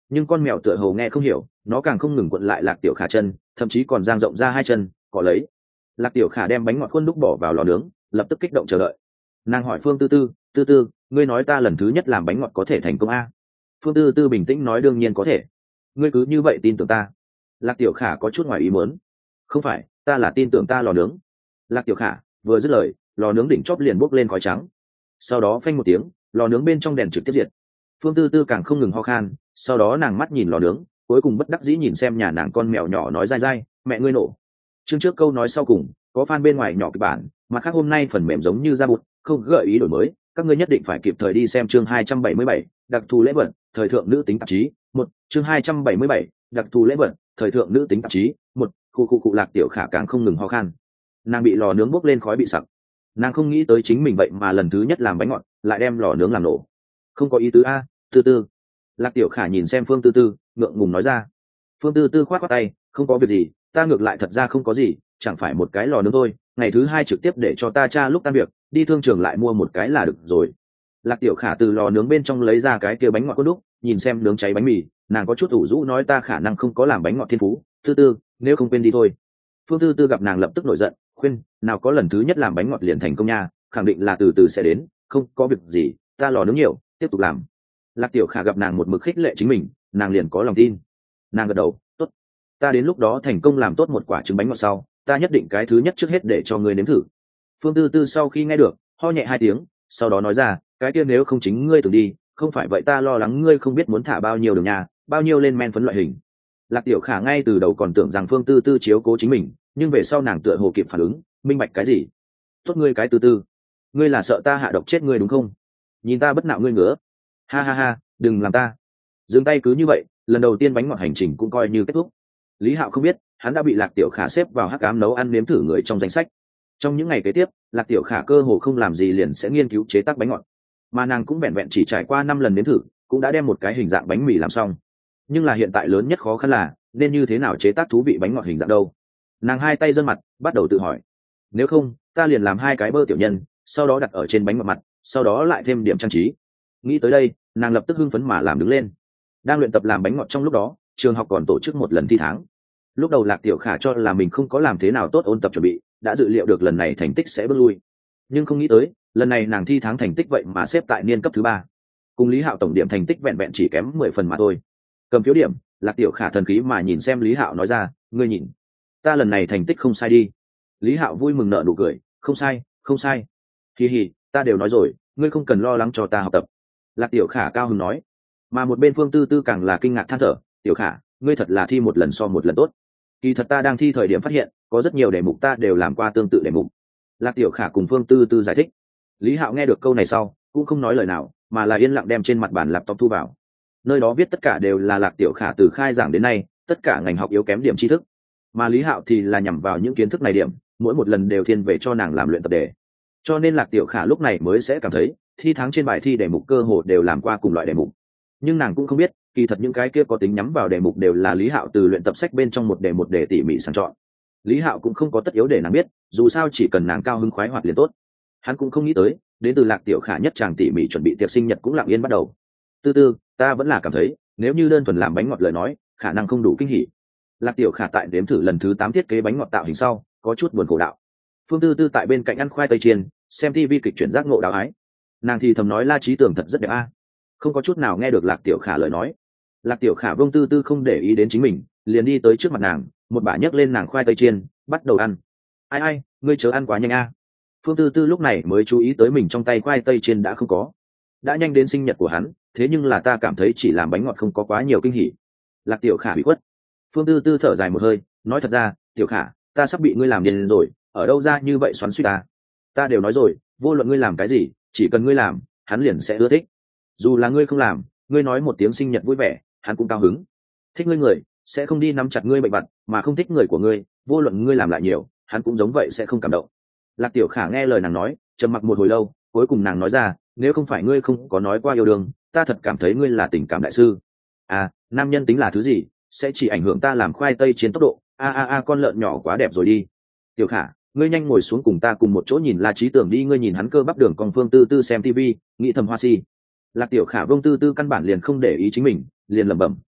nhưng con mèo tựa hồ nghe không hiểu, nó càng không ngừng cuộn lại lạc tiểu khả chân, thậm chí còn dang rộng ra hai chân cọ lấy. Lạc tiểu khả đem bánh ngọt khuôn đúc bỏ vào lò nướng, lập tức kích động chờ đợi. Nàng hỏi phương tư tư, tư tư ngươi nói ta lần thứ nhất làm bánh ngọt có thể thành công a? Phương tư tư bình tĩnh nói đương nhiên có thể, ngươi cứ như vậy tin tưởng ta. Lạc tiểu khả có chút ngoài ý muốn. Không phải, ta là tin tưởng ta lò nướng. Lạc tiểu khả vừa dứt lời, lò nướng đỉnh chóp liền bốc lên khói trắng, sau đó phanh một tiếng, lò nướng bên trong đèn trực tiếp diệt. Phương tư tư càng không ngừng ho khan, sau đó nàng mắt nhìn lò nướng, cuối cùng bất đắc dĩ nhìn xem nhà nàng con mèo nhỏ nói dai dai, mẹ ngươi nổ. Chương trước câu nói sau cùng có fan bên ngoài nhỏ kịch bản, mà khác hôm nay phần mềm giống như ra bụt, không gợi ý đổi mới, các ngươi nhất định phải kịp thời đi xem chương hai trăm bảy mươi bảy, đặc thù lễ vật, thời thượng nữ tính tạp chí, một, chương hai trăm bảy mươi bảy, đặc thù lễ vật, thời thượng nữ tính tạp chí, một, khu khu cụ Lạc tiểu khả càng không ngừng ho khan. Nàng bị lò nướng bốc lên khói bị sặc. Nàng không nghĩ tới chính mình vậy mà lần thứ nhất làm bánh ngọt, lại đem lò nướng làm nổ. Không có ý tứ a, tư tư. Lạc tiểu khả nhìn xem Phương tư tư, ngượng ngùng nói ra. Phương tư tư khoát khoát tay, không có việc gì, ta ngược lại thật ra không có gì, chẳng phải một cái lò nướng thôi, ngày thứ hai trực tiếp để cho ta cha lúc tan việc đi thương trường lại mua một cái là được rồi. Lạc tiểu khả từ lò nướng bên trong lấy ra cái kia bánh ngọt cốt đúc, nhìn xem nướng cháy bánh mì, nàng có chút ủ rũ nói ta khả năng không có làm bánh ngọt thiên phú, tư tư nếu không quên đi thôi. Phương tư tư gặp nàng lập tức nổi giận, khuyên nào có lần thứ nhất làm bánh ngọt liền thành công nha, khẳng định là từ từ sẽ đến, không có việc gì, ta lò nướng nhiều, tiếp tục làm. Lạc tiểu khả gặp nàng một mực khích lệ chính mình, nàng liền có lòng tin. Nàng gật đầu, tốt, ta đến lúc đó thành công làm tốt một quả trứng bánh ngọt sau, ta nhất định cái thứ nhất trước hết để cho ngươi nếm thử. Phương tư tư sau khi nghe được, ho nhẹ hai tiếng, sau đó nói ra, cái kia nếu không chính ngươi từng đi, không phải vậy ta lo lắng ngươi không biết muốn thả bao nhiêu đường nhà, bao nhiêu lên men phấn loại hình. Lạc tiểu khả ngay từ đầu còn tưởng rằng Phương tư tư chiếu cố chính mình, nhưng về sau nàng tựa hồ kịp phản ứng, minh bạch cái gì. Tốt ngươi cái tư tư, ngươi là sợ ta hạ độc chết ngươi đúng không? Nhìn ta bất nạo ngươi ngứa. Ha ha ha, đừng làm ta. Dừng tay cứ như vậy, lần đầu tiên bánh ngọt hành trình cũng coi như kết thúc. Lý Hạo không biết, hắn đã bị Lạc tiểu khả xếp vào hắc ám nấu ăn nếm thử người trong danh sách. Trong những ngày kế tiếp, Lạc tiểu khả cơ hồ không làm gì liền sẽ nghiên cứu chế tác bánh ngọt, mà nàng cũng vẹn vẹn chỉ trải qua năm lần nếm thử, cũng đã đem một cái hình dạng bánh mì làm xong. Nhưng là hiện tại lớn nhất khó khăn là nên như thế nào chế tác thú vị bánh ngọt hình dạng đâu. Nàng hai tay giơ mặt, bắt đầu tự hỏi. Nếu không, ta liền làm hai cái bơ tiểu nhân, sau đó đặt ở trên bánh ngọt mặt, sau đó lại thêm điểm trang trí. Nghĩ tới đây, nàng lập tức hưng phấn mà làm đứng lên. Đang luyện tập làm bánh ngọt trong lúc đó, trường học còn tổ chức một lần thi tháng. Lúc đầu Lạc tiểu khả cho là mình không có làm thế nào tốt ôn tập chuẩn bị, đã dự liệu được lần này thành tích sẽ bước lui, nhưng không nghĩ tới lần này nàng thi tháng thành tích vậy mà xếp tại niên cấp thứ ba, cùng Lý Hạo tổng điểm thành tích vẹn vẹn chỉ kém mười phần mà thôi. Cầm phiếu điểm, Lạc tiểu khả thần khí mà nhìn xem Lý Hạo nói ra, ngươi nhìn, ta lần này thành tích không sai đi. Lý Hạo vui mừng nở nụ cười, không sai không sai, kỳ hì, ta đều nói rồi, ngươi không cần lo lắng cho ta học tập. Lạc tiểu khả cao hứng nói. Mà một bên Phương tư tư càng là kinh ngạc than thở, tiểu khả, ngươi thật là thi một lần so một lần tốt. Kỳ thật ta đang thi thời điểm phát hiện có rất nhiều đề mục ta đều làm qua tương tự đề mục. Lạc tiểu khả cùng Phương tư tư giải thích. Lý Hạo nghe được câu này sau cũng không nói lời nào, mà là yên lặng đem trên mặt bàn laptop thu vào. Nơi đó viết tất cả đều là Lạc tiểu khả từ khai giảng đến nay tất cả ngành học yếu kém điểm tri thức, mà Lý Hạo thì là nhằm vào những kiến thức này điểm, mỗi một lần đều thiên về cho nàng làm luyện tập đề. Cho nên Lạc tiểu khả lúc này mới sẽ cảm thấy thi tháng trên bài thi đề mục cơ hồ đều làm qua cùng loại đề mục. Nhưng nàng cũng không biết, kỳ thật những cái kia có tính nhắm vào đề mục đều là Lý Hạo từ luyện tập sách bên trong một đề một đề tỉ mỉ sàng chọn. Lý Hạo cũng không có tất yếu để nàng biết, dù sao chỉ cần nàng cao hứng khoái hoạt liền tốt. Hắn cũng không nghĩ tới, đến từ Lạc tiểu khả nhất chàng tỉ mỉ chuẩn bị tiệc sinh nhật cũng lặng yên bắt đầu. Tư tư, ta vẫn là cảm thấy, nếu như đơn thuần làm bánh ngọt lời nói, khả năng không đủ kinh hỉ. Lạc tiểu khả tại đếm thử lần thứ tám thiết kế bánh ngọt tạo hình sau, có chút buồn khổ đạo. Phương tư tư tại bên cạnh ăn khoai tây chiên, xem tivi kịch chuyển giác ngộ đạo ái. Nàng thì thầm nói La Trí Tường thật rất đẹp a. Không có chút nào nghe được Lạc tiểu khả lời nói. Lạc tiểu khả vông tư tư không để ý đến chính mình, liền đi tới trước mặt nàng, một bả nhấc lên nàng khoai tây chiên, bắt đầu ăn. Ai ai, ngươi chớ ăn quá nhanh a. Phương tư tư lúc này mới chú ý tới mình trong tay khoai tây chiên đã không có. Đã nhanh đến sinh nhật của hắn, thế nhưng là ta cảm thấy chỉ làm bánh ngọt không có quá nhiều kinh hỉ. Lạc tiểu khả bị khuất. Phương tư tư thở dài một hơi, nói thật ra, tiểu khả, ta sắp bị ngươi làm điên rồi, ở đâu ra như vậy xoắn suýt ta. Ta đều nói rồi, vô luận ngươi làm cái gì, chỉ cần ngươi làm, hắn liền sẽ ưa thích. Dù là ngươi không làm, ngươi nói một tiếng sinh nhật vui vẻ, hắn cũng cao hứng. Thích ngươi người sẽ không đi nắm chặt ngươi bệnh vặt, mà không thích người của ngươi, vô luận ngươi làm lại nhiều, hắn cũng giống vậy sẽ không cảm động. Lạc tiểu khả nghe lời nàng nói, trầm mặc một hồi lâu, cuối cùng nàng nói ra, nếu không phải ngươi không có nói qua yêu đương, ta thật cảm thấy ngươi là tình cảm đại sư. À, nam nhân tính là thứ gì, sẽ chỉ ảnh hưởng ta làm khoai tây chiến tốc độ. A a a, con lợn nhỏ quá đẹp rồi đi. Tiểu khả, ngươi nhanh ngồi xuống cùng ta cùng một chỗ nhìn La Trí Tưởng đi. Ngươi nhìn hắn cơ bắp đường còn Phương tư tư xem tivi, nghĩ thầm hoa si. Lạc tiểu khả vông tư tư căn bản liền không để ý chính mình, liền lẩm bẩm,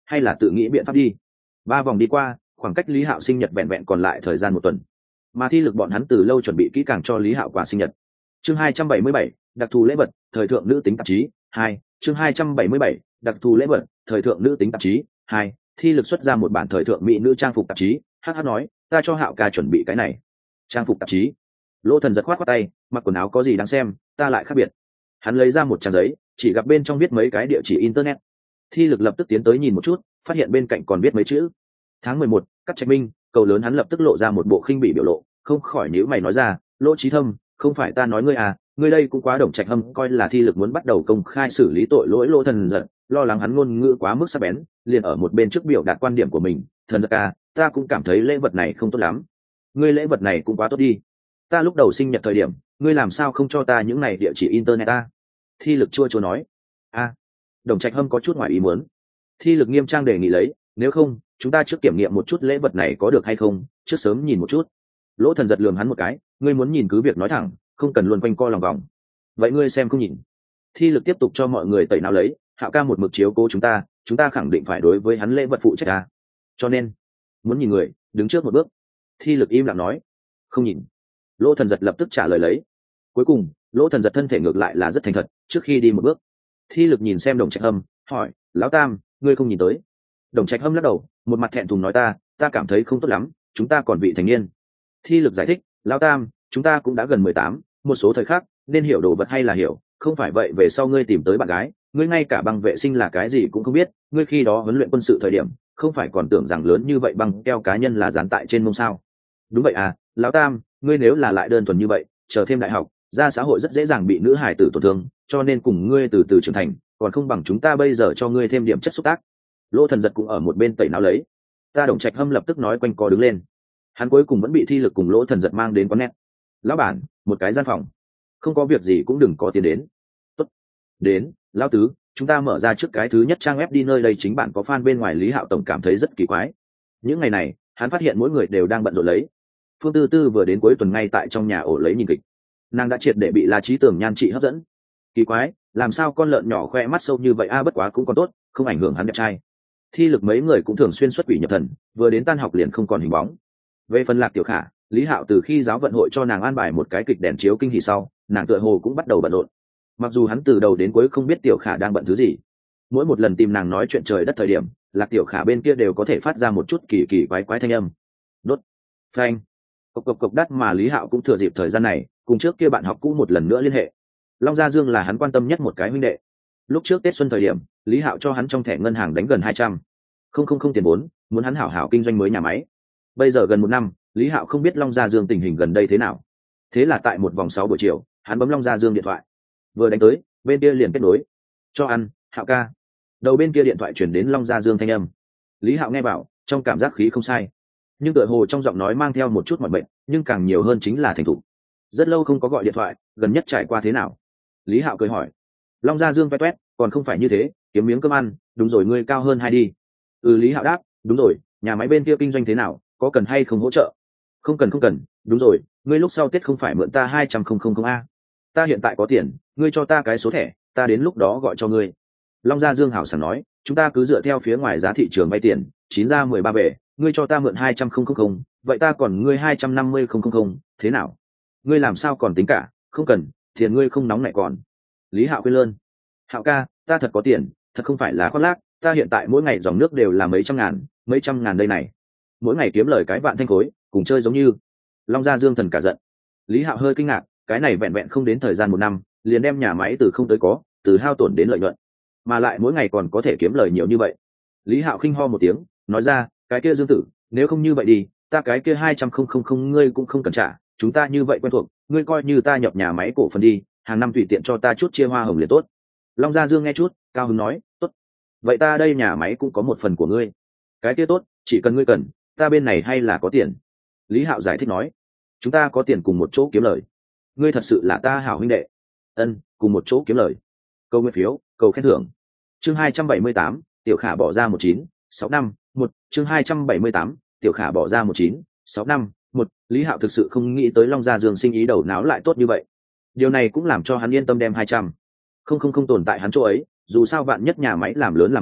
hay là tự nghĩ biện pháp đi. Ba vòng đi qua, khoảng cách Lý Hạo sinh nhật vẹn vẹn còn lại thời gian một tuần, mà thi lực bọn hắn từ lâu chuẩn bị kỹ càng cho Lý Hạo quà sinh nhật. Chương hai trăm bảy mươi bảy, đặc thù lễ vật, thời thượng nữ tính tạp chí hai. Chương hai trăm bảy mươi bảy, đặc thù lễ vật, thời thượng nữ tính tạp chí hai. Thi lực xuất ra một bản thời thượng mỹ nữ trang phục tạp chí, hh nói, ta cho Hạo ca chuẩn bị cái này. Trang phục tạp chí? Lỗ Thần giật khoát khoát tay, mặc quần áo có gì đáng xem, ta lại khác biệt. Hắn lấy ra một trang giấy, chỉ gặp bên trong viết mấy cái địa chỉ internet. Thi lực lập tức tiến tới nhìn một chút, phát hiện bên cạnh còn viết mấy chữ. Tháng mười một, Cắt Trạch Minh, cầu lớn. Hắn lập tức lộ ra một bộ khinh bỉ biểu lộ, không khỏi nhíu mày nói ra, Lỗ Chí Thâm, không phải ta nói ngươi à, ngươi đây cũng quá Đồng Trạch Hâm coi là Thi lực muốn bắt đầu công khai xử lý tội lỗi Lỗ Thần giật, lo lắng hắn ngôn ngữ quá mức sắc bén, liền ở một bên trước biểu đạt quan điểm của mình, thần giật ca, ta cũng cảm thấy lễ vật này không tốt lắm. Ngươi lễ vật này cũng quá tốt đi. Ta lúc đầu sinh nhật thời điểm, ngươi làm sao không cho ta những này địa chỉ internet ta? Thi lực chua chua nói. A, Đồng Trạch Hâm có chút ngoài ý muốn. Thi lực nghiêm trang đề nghị lấy, nếu không, chúng ta trước kiểm nghiệm một chút lễ vật này có được hay không, trước sớm nhìn một chút. Lỗ Thần giật lườm hắn một cái, ngươi muốn nhìn cứ việc nói thẳng, không cần luôn quanh co lòng vòng. Vậy ngươi xem không nhìn. Thi lực tiếp tục cho mọi người tẩy não lấy, Hạo ca một mực chiếu cố chúng ta, chúng ta khẳng định phải đối với hắn lễ vật phụ trách ta. Cho nên, muốn nhìn người, đứng trước một bước. Thi lực im lặng nói, không nhìn. Lỗ Thần giật lập tức trả lời lấy. Cuối cùng, Lỗ Thần giật thân thể ngược lại là rất thành thật, trước khi đi một bước. Thi lực nhìn xem Đồng Trạch Hâm, hỏi, lão tam, ngươi không nhìn tới? Đồng Trạch Hâm lắc đầu, một mặt thẹn thùng nói, ta ta cảm thấy không tốt lắm, chúng ta còn vị thành niên. Thi lực giải thích, lão tam, chúng ta cũng đã gần mười tám, một số thời khắc nên hiểu đồ vật hay là hiểu, không phải vậy về sau ngươi tìm tới bạn gái, ngươi ngay cả băng vệ sinh là cái gì cũng không biết, ngươi khi đó huấn luyện quân sự thời điểm, không phải còn tưởng rằng lớn như vậy băng keo cá nhân là dán tại trên mông sao? Đúng vậy à, lão tam, ngươi nếu là lại đơn thuần như vậy, chờ thêm đại học, ra xã hội rất dễ dàng bị nữ hài tử tổn thương, cho nên cùng ngươi từ từ trưởng thành, còn không bằng chúng ta bây giờ cho ngươi thêm điểm chất xúc tác. Lỗ Thần giật cũng ở một bên tẩy não lấy. Ta Đồng Trạch Hâm lập tức nói quanh co đứng lên. Hắn cuối cùng vẫn bị Thi lực cùng Lỗ Thần giật mang đến quán net. Lão bản, một cái gian phòng. Không có việc gì cũng đừng có tiền đến. Tốt. Đến, lão tứ, chúng ta mở ra trước cái thứ nhất trang web đi, nơi đây chính bạn có fan bên ngoài. Lý Hạo tổng cảm thấy rất kỳ quái. Những ngày này, hắn phát hiện mỗi người đều đang bận rộn lấy. Phương Tư Tư vừa đến cuối tuần ngay tại trong nhà ổ lấy nhìn kịch. Nàng đã triệt để bị La Trí Tưởng nhan trị hấp dẫn. Kỳ quái, làm sao con lợn nhỏ khoe mắt sâu như vậy a? Bất quá cũng còn tốt, không ảnh hưởng hắn đẹp trai. Thi lực mấy người cũng thường xuyên xuất quỷ nhập thần, vừa đến tan học liền không còn hình bóng. Về phần Lạc Tiểu Khả, Lý Hạo từ khi giáo vận hội cho nàng an bài một cái kịch đèn chiếu kinh hỉ sau, nàng tựa hồ cũng bắt đầu bận rộn. Mặc dù hắn từ đầu đến cuối không biết Tiểu Khả đang bận thứ gì, mỗi một lần tìm nàng nói chuyện trời đất thời điểm, Lạc Tiểu Khả bên kia đều có thể phát ra một chút kỳ kỳ quái quái thanh âm. Đốt, phanh, cộc cộc cộc đắt, mà Lý Hạo cũng thừa dịp thời gian này, cùng trước kia bạn học cũ một lần nữa liên hệ. Long Gia Dương là hắn quan tâm nhất một cái huynh đệ. Lúc trước Tết xuân thời điểm, Lý Hạo cho hắn trong thẻ ngân hàng đánh gần hai trăm không không không tiền vốn, muốn hắn hảo hảo kinh doanh mới nhà máy. Bây giờ gần một năm, Lý Hạo không biết Long Gia Dương tình hình gần đây thế nào. Thế là tại một vòng sáu buổi chiều, hắn bấm Long Gia Dương điện thoại. Vừa đánh tới, bên kia liền kết nối. Cho ăn, Hạo ca. Đầu bên kia điện thoại chuyển đến Long Gia Dương thanh âm. Lý Hạo nghe bảo, trong cảm giác khí không sai, nhưng tựa hồ trong giọng nói mang theo một chút mọi bệnh, nhưng càng nhiều hơn chính là thành thục. Rất lâu không có gọi điện thoại, gần nhất trải qua thế nào? Lý Hạo cười hỏi. Long Gia Dương toét toét, còn không phải như thế, kiếm miếng cơm ăn, đúng rồi, ngươi cao hơn hai đi. Ừ, Lý Hạo đáp, đúng rồi, nhà máy bên kia kinh doanh thế nào, có cần hay không hỗ trợ? Không cần không cần, đúng rồi, ngươi lúc sau Tết không phải mượn ta hai trăm không không không a? Ta hiện tại có tiền, ngươi cho ta cái số thẻ, ta đến lúc đó gọi cho ngươi. Long Gia Dương hảo sảng nói, chúng ta cứ dựa theo phía ngoài giá thị trường vay tiền, chín ra mười ba bể, ngươi cho ta mượn hai trăm không không không, vậy ta còn ngươi hai trăm năm mươi không không không, thế nào? Ngươi làm sao còn tính cả, không cần, tiền ngươi không nóng nảy còn. Lý Hạo khuyên lơn. Hạo ca, ta thật có tiền, thật không phải là khoác lác, ta hiện tại mỗi ngày dòng nước đều là mấy trăm ngàn, mấy trăm ngàn đây này. Mỗi ngày kiếm lời cái vạn thanh khối, cùng chơi giống như. Long Gia Dương thần cả giận. Lý Hạo hơi kinh ngạc, cái này vẹn vẹn không đến thời gian một năm, liền đem nhà máy từ không tới có, từ hao tổn đến lợi nhuận, mà lại mỗi ngày còn có thể kiếm lời nhiều như vậy. Lý Hạo khinh ho một tiếng, nói ra, cái kia Dương tử, nếu không như vậy đi, ta cái kia hai trăm không không không ngươi cũng không cần trả, chúng ta như vậy quen thuộc, ngươi coi như ta nhập nhà máy cổ phần đi, hàng năm tùy tiện cho ta chút chia hoa hồng liền tốt. Long Gia Dương nghe chút, cao hứng nói, tốt, vậy ta đây nhà máy cũng có một phần của ngươi. Cái kia tốt, chỉ cần ngươi cần, ta bên này hay là có tiền. Lý Hạo giải thích nói, chúng ta có tiền cùng một chỗ kiếm lời. Ngươi thật sự là ta hảo huynh đệ. Ân, cùng một chỗ kiếm lời. Câu nguyên phiếu, cầu khen thưởng. Chương hai trăm bảy mươi tám, Tiểu Khả bỏ ra một chín sáu năm một. Chương hai trăm bảy mươi tám, Tiểu Khả bỏ ra một chín sáu năm một. Lý Hạo thực sự không nghĩ tới Long Gia Dương sinh ý đầu não lại tốt như vậy. Điều này cũng làm cho hắn yên tâm đem hai trăm không không không tồn tại hắn chỗ ấy, dù sao vạn nhất nhà máy làm lớn làm mạnh,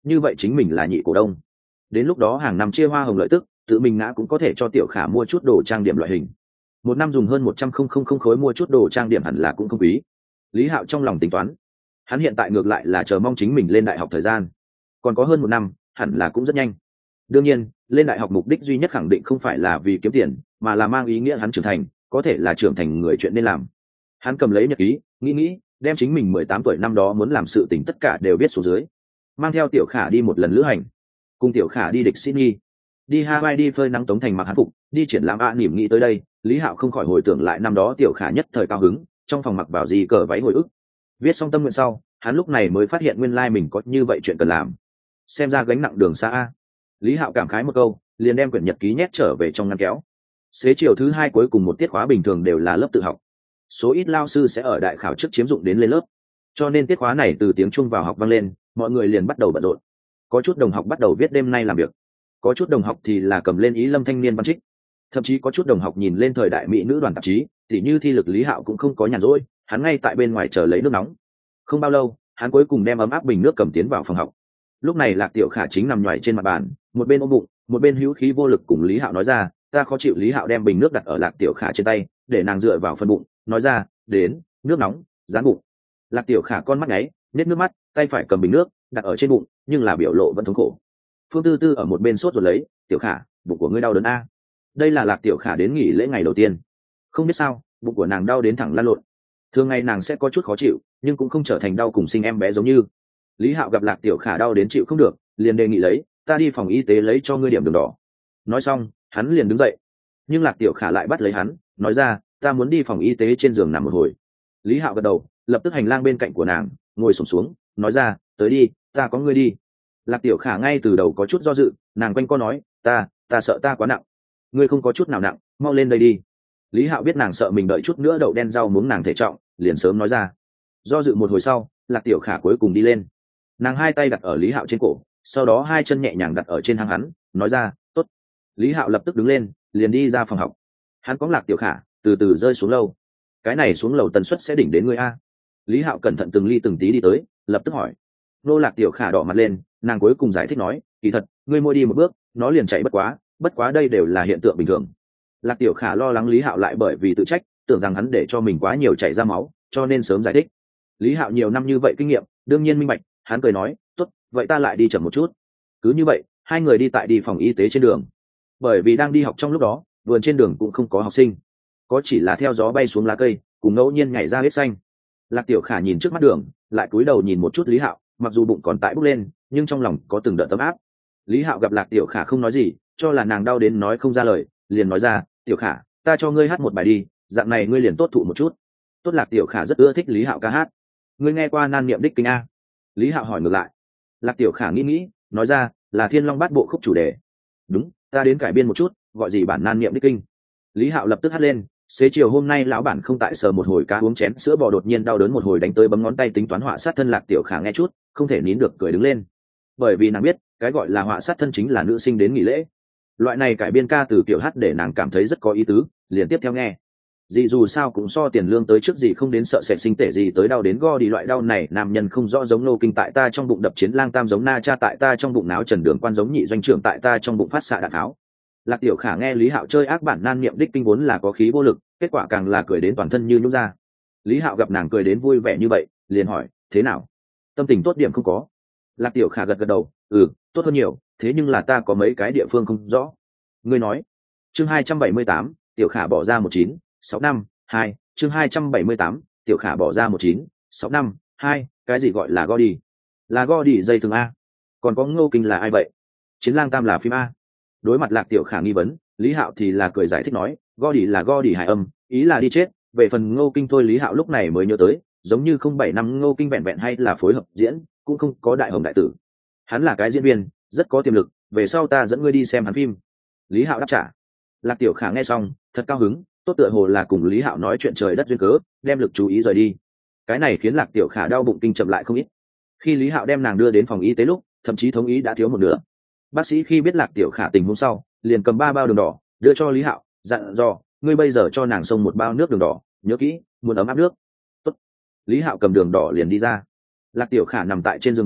như vậy chính mình là nhị cổ đông, đến lúc đó hàng năm chia hoa hồng lợi tức, tự mình ngã cũng có thể cho tiểu khả mua chút đồ trang điểm loại hình. Một năm dùng hơn một trăm không không không khối mua chút đồ trang điểm hẳn là cũng không quý. Lý Hạo trong lòng tính toán, hắn hiện tại ngược lại là chờ mong chính mình lên đại học thời gian còn có hơn một năm, hẳn là cũng rất nhanh. Đương nhiên lên đại học mục đích duy nhất khẳng định không phải là vì kiếm tiền, mà là mang ý nghĩa hắn trưởng thành, có thể là trưởng thành người chuyện nên làm. Hắn cầm lấy nhật ký, nghĩ nghĩ, đem chính mình mười tám tuổi năm đó muốn làm sự tình tất cả đều viết xuống dưới, mang theo tiểu khả đi một lần lữ hành, cùng tiểu khả đi địch Sydney, đi Hawaii, đi phơi nắng Tống Thành mặc hán phục, đi triển lãm ạ niềm. Nghĩ tới đây, Lý Hạo không khỏi hồi tưởng lại năm đó tiểu khả nhất thời cao hứng, trong phòng mặc vào gì cờ váy hồi ức. Viết xong tâm nguyện sau, hắn lúc này mới phát hiện nguyên lai mình có như vậy chuyện cần làm, xem ra gánh nặng đường xa a. Lý Hạo cảm khái một câu, liền đem quyển nhật ký nhét trở về trong ngăn kéo. Xế chiều thứ hai cuối cùng một tiết khóa bình thường đều là lớp tự học, số ít lao sư sẽ ở đại khảo trước chiếm dụng đến lên lớp, cho nên tiết khóa này từ tiếng chuông vào học vang lên, mọi người liền bắt đầu bận rộn. Có chút đồng học bắt đầu viết đêm nay làm việc, có chút đồng học thì là cầm lên ý lâm thanh niên văn trích, thậm chí có chút đồng học nhìn lên thời đại mỹ nữ đoàn tạp chí. Thì như thi lực Lý Hạo cũng không có nhàn rỗi, hắn ngay tại bên ngoài chờ lấy nước nóng. Không bao lâu, hắn cuối cùng đem ấm áp bình nước cầm tiến vào phòng học. Lúc này Lạc Tiểu Khả chính nằm nhoài trên mặt bàn, một bên ôm bụng, một bên hữu khí vô lực cùng Lý Hạo nói ra, ta khó chịu. Lý Hạo đem bình nước đặt ở Lạc Tiểu Khả trên tay, để nàng dựa vào phần bụng, nói ra, đến, nước nóng, dán bụng. Lạc Tiểu Khả con mắt nháy, nết nước mắt, tay phải cầm bình nước đặt ở trên bụng, nhưng là biểu lộ vẫn thống khổ. Phương Tư Tư ở một bên sốt ruột lấy, Tiểu Khả, bụng của ngươi đau đớn a. Đây là Lạc Tiểu Khả đến nghỉ lễ ngày đầu tiên, không biết sao bụng của nàng đau đến thẳng lăn lộn. Thường ngày nàng sẽ có chút khó chịu, nhưng cũng không trở thành đau cùng sinh em bé giống như. Lý Hạo gặp Lạc Tiểu Khả đau đến chịu không được, liền đề nghị lấy, ta đi phòng y tế lấy cho ngươi điểm đường đỏ. Nói xong hắn liền đứng dậy, nhưng Lạc Tiểu Khả lại bắt lấy hắn, nói ra, ta muốn đi phòng y tế trên giường nằm một hồi. Lý Hạo gật đầu, lập tức hành lang bên cạnh của nàng ngồi xổm xuống, nói ra, tới đi, ta có ngươi đi. Lạc Tiểu Khả ngay từ đầu có chút do dự, nàng quanh co nói, ta ta sợ ta quá nặng. Ngươi không có chút nào nặng, mau lên đây đi. Lý Hạo biết nàng sợ mình đợi chút nữa đậu đen rau muống nàng thể trọng, liền sớm nói ra. Do dự một hồi sau, Lạc Tiểu Khả cuối cùng đi lên, nàng hai tay đặt ở Lý Hạo trên cổ, sau đó hai chân nhẹ nhàng đặt ở trên hang hắn, nói ra, tốt. Lý Hạo lập tức đứng lên, liền đi ra phòng học. Hắn cõng Lạc Tiểu Khả từ từ rơi xuống lầu. Cái này xuống lầu tần suất sẽ đỉnh đến ngươi a. Lý Hạo cẩn thận từng ly từng tí đi tới, lập tức hỏi. Nô Lạc Tiểu Khả đỏ mặt lên, nàng cuối cùng giải thích nói, kỳ thật ngươi mỗi đi một bước nó liền chạy bất quá, bất quá đây đều là hiện tượng bình thường. Lạc Tiểu Khả lo lắng Lý Hạo lại bởi vì tự trách, tưởng rằng hắn để cho mình quá nhiều chảy ra máu, cho nên sớm giải thích. Lý Hạo nhiều năm như vậy kinh nghiệm, đương nhiên minh bạch, hắn cười nói, tốt, vậy ta lại đi chậm một chút. Cứ như vậy, hai người đi tại đi phòng y tế trên đường. Bởi vì đang đi học trong lúc đó, vườn trên đường cũng không có học sinh, có chỉ là theo gió bay xuống lá cây, cùng ngẫu nhiên nhảy ra hết xanh. Lạc Tiểu Khả nhìn trước mắt đường, lại cúi đầu nhìn một chút Lý Hạo, mặc dù bụng còn tại bốc lên, nhưng trong lòng có từng đợt tấm áp. Lý Hạo gặp Lạc Tiểu Khả không nói gì, cho là nàng đau đến nói không ra lời, liền nói ra, Tiểu Khả, ta cho ngươi hát một bài đi, dạng này ngươi liền tốt thụ một chút. Tốt. Lạc Tiểu Khả rất ưa thích Lý Hạo ca hát. Ngươi nghe qua nan niệm đích kinh a? Lý Hạo hỏi ngược lại. Lạc Tiểu Khả nghĩ nghĩ, nói ra, là Thiên Long Bát Bộ khúc chủ đề. Đúng, ta đến cải biên một chút, gọi gì bản nan niệm đích kinh. Lý Hạo lập tức hát lên. Xế chiều hôm nay lão bản không tại sờ một hồi cá uống chén sữa bò đột nhiên đau đớn một hồi đánh tới bấm ngón tay tính toán họa sát thân. Lạc Tiểu Khả nghe chút, không thể nín được cười đứng lên, bởi vì nàng biết cái gọi là họa sát thân chính là nữ sinh đến nghỉ lễ. Loại này cải biên ca từ kiểu hát để nàng cảm thấy rất có ý tứ, liền tiếp theo nghe. Dì dù sao cũng so tiền lương tới trước, gì không đến sợ sệt sinh tể gì tới đau đến go đi loại đau này. Nam nhân không rõ giống nô kinh tại ta trong bụng đập chiến lang tam giống na cha tại ta trong bụng náo trần đường quan giống nhị doanh trưởng tại ta trong bụng phát xạ đạn tháo. Lạc Tiểu Khả nghe Lý Hạo chơi ác bản nan niệm đích kinh vốn là có khí vô lực, kết quả càng là cười đến toàn thân như nhũ ra. Lý Hạo gặp nàng cười đến vui vẻ như vậy, liền hỏi, thế nào, tâm tình tốt điểm không có? Lạc Tiểu Khả gật gật đầu, ừ, tốt hơn nhiều, thế nhưng là ta có mấy cái địa phương không rõ. Ngươi nói. Chương hai trăm bảy mươi tám, Tiểu Khả bỏ ra một chín sáu năm hai. Chương hai trăm bảy mươi tám, Tiểu Khả bỏ ra một chín sáu năm hai. Cái gì gọi là go đi? Là go đi dây thường a. Còn có ngô kinh là ai vậy? Chiến lang tam là phim a. Đối mặt Lạc Tiểu Khả nghi vấn, Lý Hạo thì là cười giải thích nói, go đi là go đi hài âm, ý là đi chết. Về phần ngô kinh thôi, Lý Hạo lúc này mới nhớ tới, giống như không bảy năm ngô kinh vẹn vẹn hay là phối hợp diễn, cũng không có đại hồng đại tử. Hắn là cái diễn viên rất có tiềm lực, về sau ta dẫn ngươi đi xem hắn phim. Lý Hạo đáp trả. Lạc Tiểu Khả nghe xong thật cao hứng, tốt tựa hồ là cùng Lý Hạo nói chuyện trời đất duyên cớ, đem lực chú ý rời đi. Cái này khiến Lạc Tiểu Khả đau bụng kinh chậm lại không ít. Khi Lý Hạo đem nàng đưa đến phòng y tế lúc, thậm chí thống ý đã thiếu một nửa. Bác sĩ khi biết Lạc Tiểu Khả tình huống sau, liền cầm ba bao đường đỏ đưa cho Lý Hạo, dặn dò, ngươi bây giờ cho nàng xông một bao nước đường đỏ, nhớ kỹ, muốn ấm áp nước. Tốt. Lý Hạo cầm đường đỏ liền đi ra. Lạc Tiểu Khả nằm tại trên giường bệnh,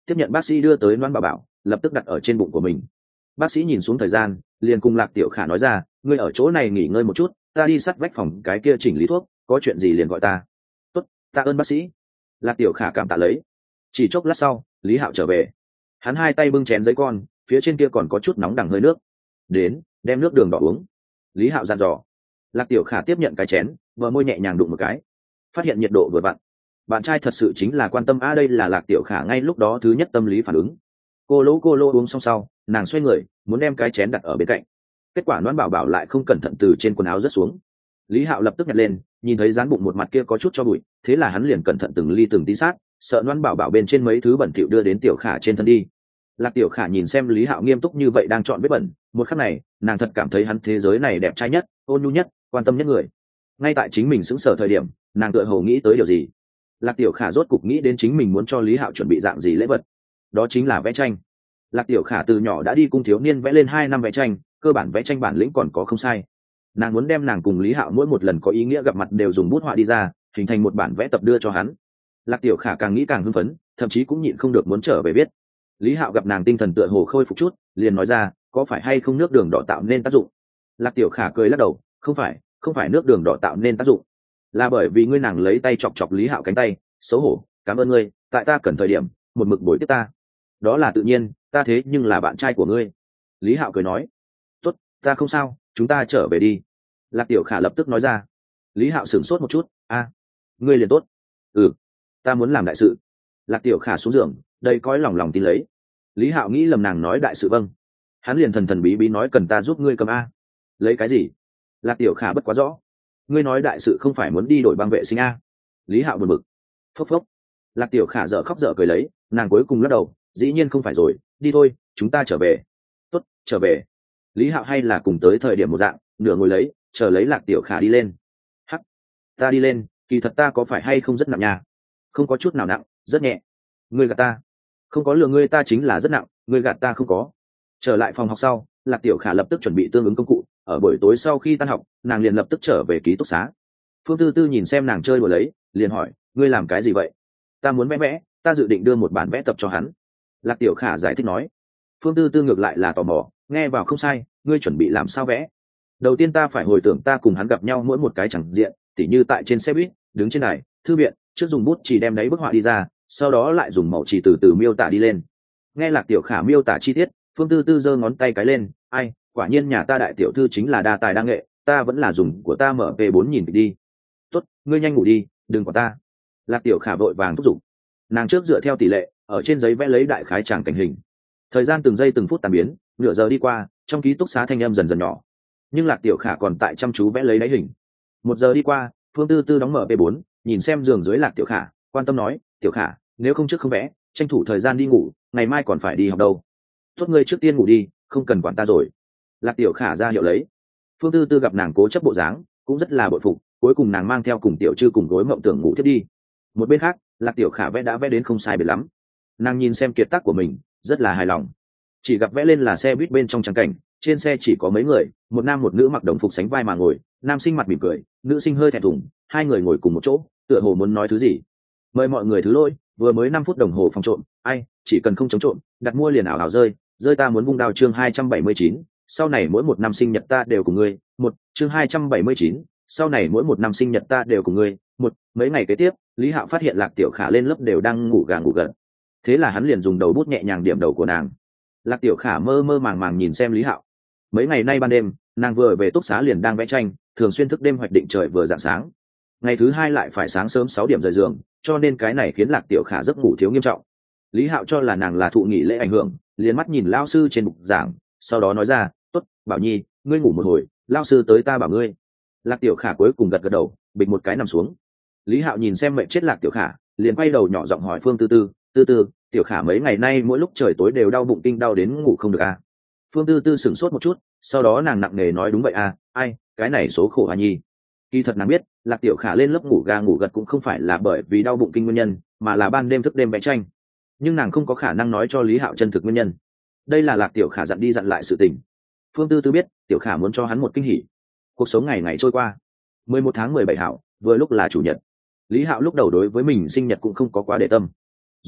tiếp nhận bác sĩ đưa tới Loan Bảo Bảo, lập tức đặt ở trên bụng của mình. Bác sĩ nhìn xuống thời gian, liền cùng Lạc Tiểu Khả nói ra, ngươi ở chỗ này nghỉ ngơi một chút, ta đi sát vách phòng cái kia chỉnh lý thuốc, có chuyện gì liền gọi ta. Tốt, tạ ơn bác sĩ. Lạc Tiểu Khả cảm tạ lấy. Chỉ chốc lát sau, Lý Hạo trở về. Hắn hai tay bưng chén giấy con, phía trên kia còn có chút nóng đằng hơi nước. Đến, đem nước đường đỏ uống. Lý Hạo dặn dò. Lạc Tiểu Khả tiếp nhận cái chén, bờ môi nhẹ nhàng đụng một cái, phát hiện nhiệt độ vừa vặn. Bạn trai thật sự chính là quan tâm a, đây là Lạc Tiểu Khả ngay lúc đó thứ nhất tâm lý phản ứng. Cô lỗ cô lỗ uống xong sau, nàng xoay người, muốn đem cái chén đặt ở bên cạnh. Kết quả Loan Bảo Bảo lại không cẩn thận từ trên quần áo rớt xuống. Lý Hạo lập tức nhặt lên, nhìn thấy dán bụng một mặt kia có chút cho bụi, thế là hắn liền cẩn thận từng ly từng tí sát, sợ Loan Bảo Bảo bên trên mấy thứ bẩn thỉu đưa đến Tiểu Khả trên thân đi. Lạc Tiểu Khả nhìn xem Lý Hạo nghiêm túc như vậy đang chọn vết bẩn, một khắc này, nàng thật cảm thấy hắn thế giới này đẹp trai nhất, ôn nhu nhất, quan tâm nhất người. Ngay tại chính mình sững sờ thời điểm, nàng tựa hồ nghĩ tới điều gì. Lạc Tiểu Khả rốt cục nghĩ đến chính mình muốn cho Lý Hạo chuẩn bị dạng gì lễ vật. Đó chính là vẽ tranh. Lạc Tiểu Khả từ nhỏ đã đi cung thiếu niên vẽ lên hai năm vẽ tranh, cơ bản vẽ tranh bản lĩnh còn có không sai. Nàng muốn đem nàng cùng Lý Hạo mỗi một lần có ý nghĩa gặp mặt đều dùng bút họa đi ra, hình thành một bản vẽ tập đưa cho hắn. Lạc Tiểu Khả càng nghĩ càng hưng phấn, thậm chí cũng nhịn không được muốn trở về viết. Lý Hạo gặp nàng tinh thần tựa hồ khôi phục chút, liền nói ra, có phải hay không nước đường đỏ tạo nên tác dụng? Lạc Tiểu Khả cười lắc đầu, không phải, không phải nước đường đỏ tạo nên tác dụng, là bởi vì ngươi. Nàng lấy tay chọc chọc Lý Hạo cánh tay, xấu hổ, cảm ơn ngươi, tại ta cần thời điểm một mực bồi tiếp ta. Đó là tự nhiên, ta thế nhưng là bạn trai của ngươi. Lý Hạo cười nói, tốt, ta không sao, chúng ta trở về đi. Lạc Tiểu Khả lập tức nói ra. Lý Hạo sửng sốt một chút, a, ngươi liền tốt. Ừ, ta muốn làm đại sự. Lạc Tiểu Khả xuống giường, đây coi lòng lòng tin lấy. Lý Hạo nghĩ lầm nàng nói đại sự, vâng. Hắn liền thần thần bí bí nói cần ta giúp ngươi cầm a. Lấy cái gì? Lạc Tiểu Khả bất quá rõ. Ngươi nói đại sự không phải muốn đi đổi băng vệ sinh a? Lý Hạo buồn bực. Phốc phốc. Lạc Tiểu Khả dở khóc dở cười lấy, nàng cuối cùng lắc đầu, dĩ nhiên không phải rồi, đi thôi, chúng ta trở về. Tốt, trở về. Lý Hạo hay là cùng tới thời điểm một dạng, nửa ngồi lấy, chờ lấy Lạc Tiểu Khả đi lên. Hắc, ta đi lên, kỳ thật ta có phải hay không rất nặng nha? Không có chút nào nặng, rất nhẹ. Ngươi gạt ta. Không có lừa ngươi, ta chính là rất nặng, ngươi gạt ta không có. Trở lại phòng học sau, Lạc Tiểu Khả lập tức chuẩn bị tương ứng công cụ, ở buổi tối sau khi tan học, nàng liền lập tức trở về ký túc xá. Phương Tư Tư nhìn xem nàng chơi đùa lấy, liền hỏi, ngươi làm cái gì vậy? Ta muốn vẽ vẽ, ta dự định đưa một bản vẽ tập cho hắn. Lạc Tiểu Khả giải thích nói. Phương Tư Tư ngược lại là tò mò, nghe vào không sai, ngươi chuẩn bị làm sao vẽ? Đầu tiên ta phải hồi tưởng ta cùng hắn gặp nhau mỗi một cái chẳng diện, tỉ như tại trên xe buýt, đứng trên đài, thư viện, trước dùng bút chỉ đem đấy bức họa đi ra, sau đó lại dùng màu chỉ từ từ miêu tả đi lên. Nghe Lạc Tiểu Khả miêu tả chi tiết, Phương Tư Tư giơ ngón tay cái lên, ai, quả nhiên nhà ta đại tiểu thư chính là đa tài đa nghệ, ta vẫn là dùng của ta mở về bốn nhìn đi. Tốt, ngươi nhanh ngủ đi, đừng quản ta. Lạc Tiểu Khả vội vàng thúc giục. Nàng trước dựa theo tỷ lệ, ở trên giấy vẽ lấy đại khái tràng cảnh hình. Thời gian từng giây từng phút tàn biến, nửa giờ đi qua, trong ký túc xá thanh âm dần dần nhỏ. Nhưng Lạc Tiểu Khả còn tại chăm chú vẽ lấy đáy hình. Một giờ đi qua, Phương Tư Tư đóng mở pê bốn, nhìn xem giường dưới Lạc Tiểu Khả, quan tâm nói, Tiểu Khả, nếu không trước không vẽ, tranh thủ thời gian đi ngủ, ngày mai còn phải đi học đâu. Tốt, ngươi trước tiên ngủ đi, không cần quản ta rồi. Lạc Tiểu Khả ra hiệu lấy. Phương Tư Tư gặp nàng cố chấp bộ dáng, cũng rất là bội phục, cuối cùng nàng mang theo cùng Tiểu Trư cùng gối mộng tưởng ngủ thiết đi. Một bên khác, Lạc Tiểu Khả vẽ đã vẽ đến không sai biệt lắm. Nàng nhìn xem kiệt tác của mình, rất là hài lòng. Chỉ gặp vẽ lên là xe buýt bên trong trắng cảnh, trên xe chỉ có mấy người, một nam một nữ mặc đồng phục sánh vai mà ngồi, nam sinh mặt mỉm cười, nữ sinh hơi thẹn thùng, hai người ngồi cùng một chỗ, tựa hồ muốn nói thứ gì. Mời mọi người thứ lỗi, vừa mới năm phút đồng hồ phòng trộm, ai, chỉ cần không chống trộm, đặt mua liền ảo ảo rơi, rơi ta muốn vung đao. Chương hai trăm bảy mươi chín, sau này mỗi một năm sinh nhật ta đều cùng ngươi. Một, chương hai trăm bảy mươi chín, sau này mỗi một năm sinh nhật ta đều cùng ngươi. Một, mấy ngày kế tiếp, Lý Hạo phát hiện Lạc Tiểu Khả lên lớp đều đang ngủ gà ngủ gật. Thế là hắn liền dùng đầu bút nhẹ nhàng điểm đầu của nàng. Lạc Tiểu Khả mơ mơ màng màng nhìn xem Lý Hạo. Mấy ngày nay ban đêm, nàng vừa về túc xá liền đang vẽ tranh, thường xuyên thức đêm hoạch định trời vừa rạng sáng. Ngày thứ hai lại phải sáng sớm sáu điểm rời giường, cho nên cái này khiến Lạc Tiểu Khả giấc ngủ thiếu nghiêm trọng. Lý Hạo cho là nàng là thụ nghỉ lễ ảnh hưởng, liền mắt nhìn lao sư trên bục giảng, sau đó nói ra, tốt, Bảo Nhi, ngươi ngủ một hồi, lao sư tới ta bảo ngươi. Lạc Tiểu Khả cuối cùng gật gật đầu, bịch một cái nằm xuống. Lý Hạo nhìn xem mệnh chết Lạc Tiểu Khả, liền quay đầu nhỏ giọng hỏi Phương Tư Tư, Tư Tư, Tiểu Khả mấy ngày nay mỗi lúc trời tối đều đau bụng kinh đau đến ngủ không được à? Phương Tư Tư sửng sốt một chút, sau đó nàng nặng nề nói đúng vậy à, ai, cái này số khổ à nhi. Kỳ thật nàng biết, Lạc Tiểu Khả lên lớp ngủ ga ngủ gật cũng không phải là bởi vì đau bụng kinh nguyên nhân, mà là ban đêm thức đêm vẽ tranh. Nhưng nàng không có khả năng nói cho Lý Hạo chân thực nguyên nhân. Đây là Lạc Tiểu Khả dặn đi dặn lại sự tình. Phương Tư Tư biết, Tiểu Khả muốn cho hắn một kinh hỉ. Cuộc sống ngày ngày trôi qua. mười một tháng mười bảy hạo, vừa lúc là chủ nhật. Lý Hạo lúc đầu đối với mình sinh nhật cũng không có quá để tâm.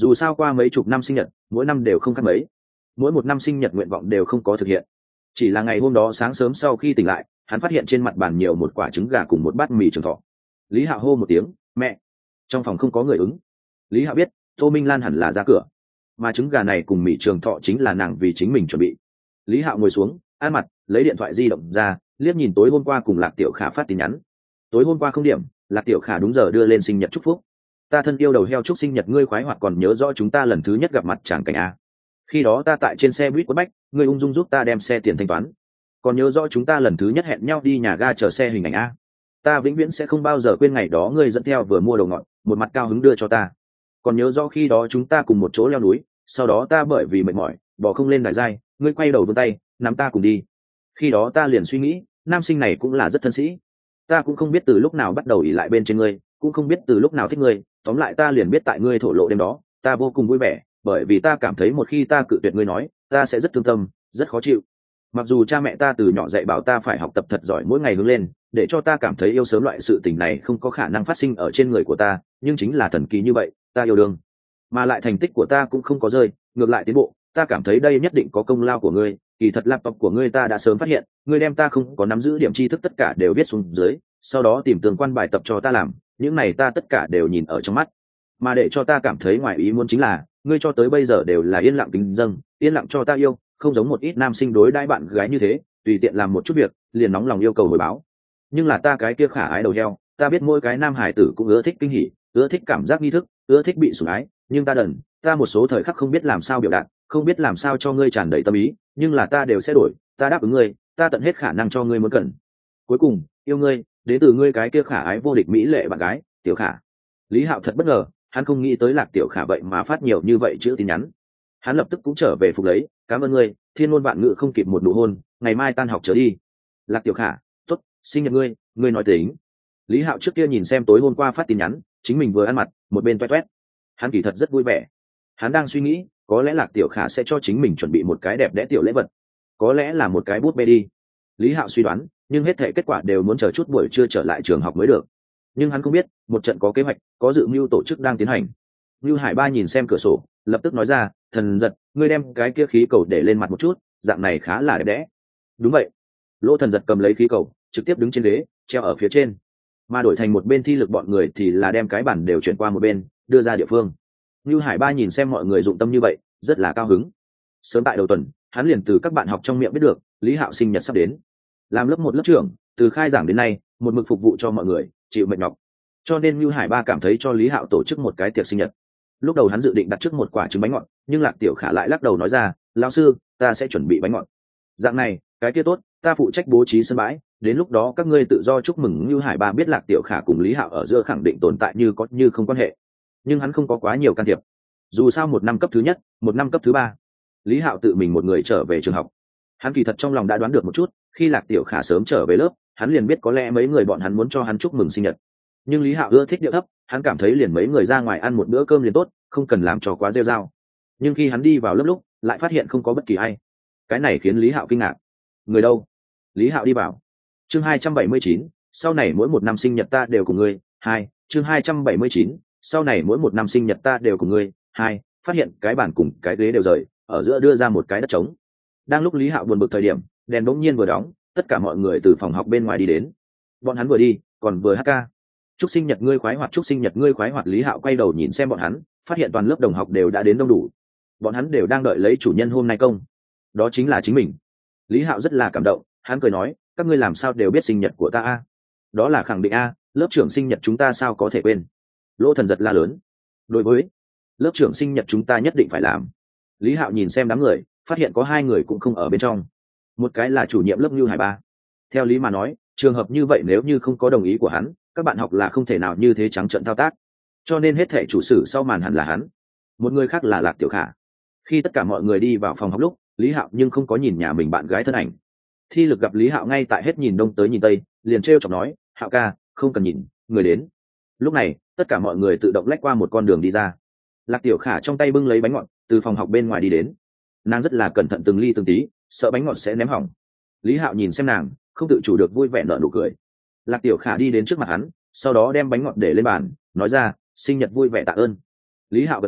dù sao qua mấy chục năm sinh nhật mỗi năm đều không khác mấy, mỗi một năm sinh nhật nguyện vọng đều không có thực hiện. Chỉ là ngày hôm đó sáng sớm sau khi tỉnh lại, hắn phát hiện trên mặt bàn nhiều một quả trứng gà cùng một bát mì trường thọ. Lý Hạo hô một tiếng mẹ, trong phòng không có người ứng. Lý Hạo biết Tô Minh Lan hẳn là ra cửa, mà trứng gà này cùng mì trường thọ chính là nàng vì chính mình chuẩn bị. Lý Hạo ngồi xuống ăn mặt, lấy điện thoại di động ra liếc nhìn tối hôm qua cùng Lạc Tiểu Khả phát tin nhắn. Tối hôm qua không điểm, Lạc Tiểu Khả đúng giờ đưa lên sinh nhật chúc phúc. Ta thân yêu đầu heo, chúc sinh nhật ngươi khoái hoạt, còn nhớ rõ chúng ta lần thứ nhất gặp mặt tràng cảnh a? Khi đó ta tại trên xe buýt quất bách, ngươi ung dung giúp ta đem xe tiền thanh toán. Còn nhớ rõ chúng ta lần thứ nhất hẹn nhau đi nhà ga chờ xe hình ảnh a? Ta vĩnh viễn sẽ không bao giờ quên ngày đó ngươi dẫn theo vừa mua đồ ngọt, một mặt cao hứng đưa cho ta. Còn nhớ rõ khi đó chúng ta cùng một chỗ leo núi, sau đó ta bởi vì mệt mỏi bò không lên đài dai, ngươi quay đầu vươn tay nắm ta cùng đi. Khi đó ta liền suy nghĩ, nam sinh này cũng là rất thân sĩ. Ta cũng không biết từ lúc nào bắt đầu ỉ lại bên trên ngươi, cũng không biết từ lúc nào thích ngươi, tóm lại ta liền biết tại ngươi thổ lộ đêm đó ta vô cùng vui vẻ, bởi vì ta cảm thấy một khi ta cự tuyệt ngươi nói, ta sẽ rất thương tâm, rất khó chịu. Mặc dù cha mẹ ta từ nhỏ dạy bảo ta phải học tập thật giỏi, mỗi ngày hướng lên, để cho ta cảm thấy yêu sớm loại sự tình này không có khả năng phát sinh ở trên người của ta, nhưng chính là thần kỳ như vậy, ta yêu đương mà lại thành tích của ta cũng không có rơi, ngược lại tiến bộ. Ta cảm thấy đây nhất định có công lao của ngươi. Kỳ thật laptop của ngươi ta đã sớm phát hiện, ngươi đem ta không có nắm giữ điểm tri thức tất cả đều viết xuống dưới, sau đó tìm tương quan bài tập cho ta làm, những này ta tất cả đều nhìn ở trong mắt. Mà để cho ta cảm thấy ngoài ý muốn chính là, ngươi cho tới bây giờ đều là yên lặng kính dâng, yên lặng cho ta yêu, không giống một ít nam sinh đối đãi bạn gái như thế, tùy tiện làm một chút việc liền nóng lòng yêu cầu hồi báo. Nhưng là ta cái kia khả ái đầu heo, ta biết mỗi cái nam hải tử cũng ưa thích kinh hỉ, ưa thích cảm giác nghi thức, ưa thích bị sủng ái, nhưng ta đần, ta một số thời khắc không biết làm sao biểu đạt, không biết làm sao cho ngươi tràn đầy tâm ý, nhưng là ta đều sẽ đổi, ta đáp ứng ngươi, ta tận hết khả năng cho ngươi muốn cần. Cuối cùng, yêu ngươi, đến từ ngươi cái kia khả ái vô địch mỹ lệ bạn gái, Tiểu Khả. Lý Hạo thật bất ngờ, hắn không nghĩ tới Lạc Tiểu Khả vậy mà phát nhiều như vậy chữ tin nhắn. Hắn lập tức cũng trở về phục lấy, cảm ơn ngươi, thiên ngôn vạn ngữ không kịp một nụ hôn, ngày mai tan học trở đi. Lạc Tiểu Khả, tốt, sinh nhật ngươi, ngươi nói tính. Lý Hạo trước kia nhìn xem tối hôm qua phát tin nhắn, chính mình vừa ăn mặt, một bên toét toét. Hắn kỳ thật rất vui vẻ. Hắn đang suy nghĩ, có lẽ Lạc Tiểu Khả sẽ cho chính mình chuẩn bị một cái đẹp đẽ tiểu lễ vật, có lẽ là một cái bút bê đi. Lý Hạo suy đoán, nhưng hết thảy kết quả đều muốn chờ chút buổi trưa trở lại trường học mới được. Nhưng hắn không biết, một trận có kế hoạch, có dự mưu tổ chức đang tiến hành. Lưu Hải Ba nhìn xem cửa sổ, lập tức nói ra, thần giật, ngươi đem cái kia khí cầu để lên mặt một chút, dạng này khá là đẹp đẽ. Đúng vậy. Lỗ Thần giật cầm lấy khí cầu, trực tiếp đứng trên ghế, treo ở phía trên. Mà đổi thành một bên thi lực bọn người thì là đem cái bản đều chuyển qua một bên, đưa ra địa phương. Lưu Hải Ba nhìn xem mọi người dụng tâm như vậy, rất là cao hứng. Sớm tại đầu tuần, hắn liền từ các bạn học trong miệng biết được, Lý Hạo sinh nhật sắp đến. Làm lớp một lớp trưởng, từ khai giảng đến nay, một mực phục vụ cho mọi người, chịu mệt nhọc. Cho nên Lưu Hải Ba cảm thấy cho Lý Hạo tổ chức một cái tiệc sinh nhật. Lúc đầu hắn dự định đặt trước một quả trứng bánh ngọt, nhưng Lạc Tiểu Khả lại lắc đầu nói ra, lão sư, ta sẽ chuẩn bị bánh ngọt. Dạng này, cái kia tốt, ta phụ trách bố trí sân bãi, đến lúc đó các ngươi tự do chúc mừng. Lưu Hải Ba biết Lạc Tiểu Khả cùng Lý Hạo ở giữa khẳng định tồn tại như có như không quan hệ, nhưng hắn không có quá nhiều can thiệp. Dù sao một năm cấp thứ nhất, một năm cấp thứ ba, Lý Hạo tự mình một người trở về trường học. Hắn kỳ thật trong lòng đã đoán được một chút, khi Lạc Tiểu Khả sớm trở về lớp, hắn liền biết có lẽ mấy người bọn hắn muốn cho hắn chúc mừng sinh nhật. Nhưng Lý Hạo ưa thích điệu thấp, hắn cảm thấy liền mấy người ra ngoài ăn một bữa cơm liền tốt, không cần làm trò quá rêu rao. Nhưng khi hắn đi vào lớp lúc, lại phát hiện không có bất kỳ ai. Cái này khiến Lý Hạo kinh ngạc. Người đâu? Lý Hạo đi vào. Chương hai trăm bảy mươi chín, sau này mỗi một năm sinh nhật ta đều cùng ngươi. Hai, chương hai trăm bảy mươi chín, sau này mỗi một năm sinh nhật ta đều cùng ngươi. Hai, phát hiện cái bàn cùng cái ghế đều rời, ở giữa đưa ra một cái đất trống. Đang lúc Lý Hạo buồn bực thời điểm, đèn bỗng nhiên vừa đóng, tất cả mọi người từ phòng học bên ngoài đi đến. Bọn hắn vừa đi, còn vừa hát ca. Chúc sinh nhật ngươi khoái hoạt, chúc sinh nhật ngươi khoái hoạt. Lý Hạo quay đầu nhìn xem bọn hắn, phát hiện toàn lớp đồng học đều đã đến đông đủ. Bọn hắn đều đang đợi lấy chủ nhân hôm nay công, đó chính là chính mình. Lý Hạo rất là cảm động, hắn cười nói, các ngươi làm sao đều biết sinh nhật của ta a? Đó là khẳng định a, lớp trưởng sinh nhật chúng ta sao có thể quên. Lỗ Thần giật la lớn, đối với lớp trưởng sinh nhật chúng ta nhất định phải làm. Lý Hạo nhìn xem đám người, phát hiện có hai người cũng không ở bên trong. Một cái là chủ nhiệm lớp Lưu Hải Ba. Theo lý mà nói, trường hợp như vậy nếu như không có đồng ý của hắn, các bạn học là không thể nào như thế trắng trợn thao tác, cho nên hết thể chủ sử sau màn hẳn là hắn. Một người khác là Lạc Tiểu Khả. Khi tất cả mọi người đi vào phòng học lúc, Lý Hạo nhưng không có nhìn nhà mình bạn gái thân ảnh. Thi lực gặp Lý Hạo ngay tại hết nhìn đông tới nhìn tây, liền trêu chọc nói, Hạo ca, không cần nhìn, người đến. Lúc này, tất cả mọi người tự động lách qua một con đường đi ra. Lạc Tiểu Khả trong tay bưng lấy bánh ngọt, từ phòng học bên ngoài đi đến. Nàng rất là cẩn thận từng ly từng tí, sợ bánh ngọt sẽ ném hỏng. Lý Hạo nhìn xem nàng, không tự chủ được vui vẻ nở nụ cười. Lạc Tiểu Khả đi đến trước mặt hắn, sau đó đem bánh ngọt để lên bàn, nói ra, sinh nhật vui vẻ tạ ơn. Lý Hạo gật đầu,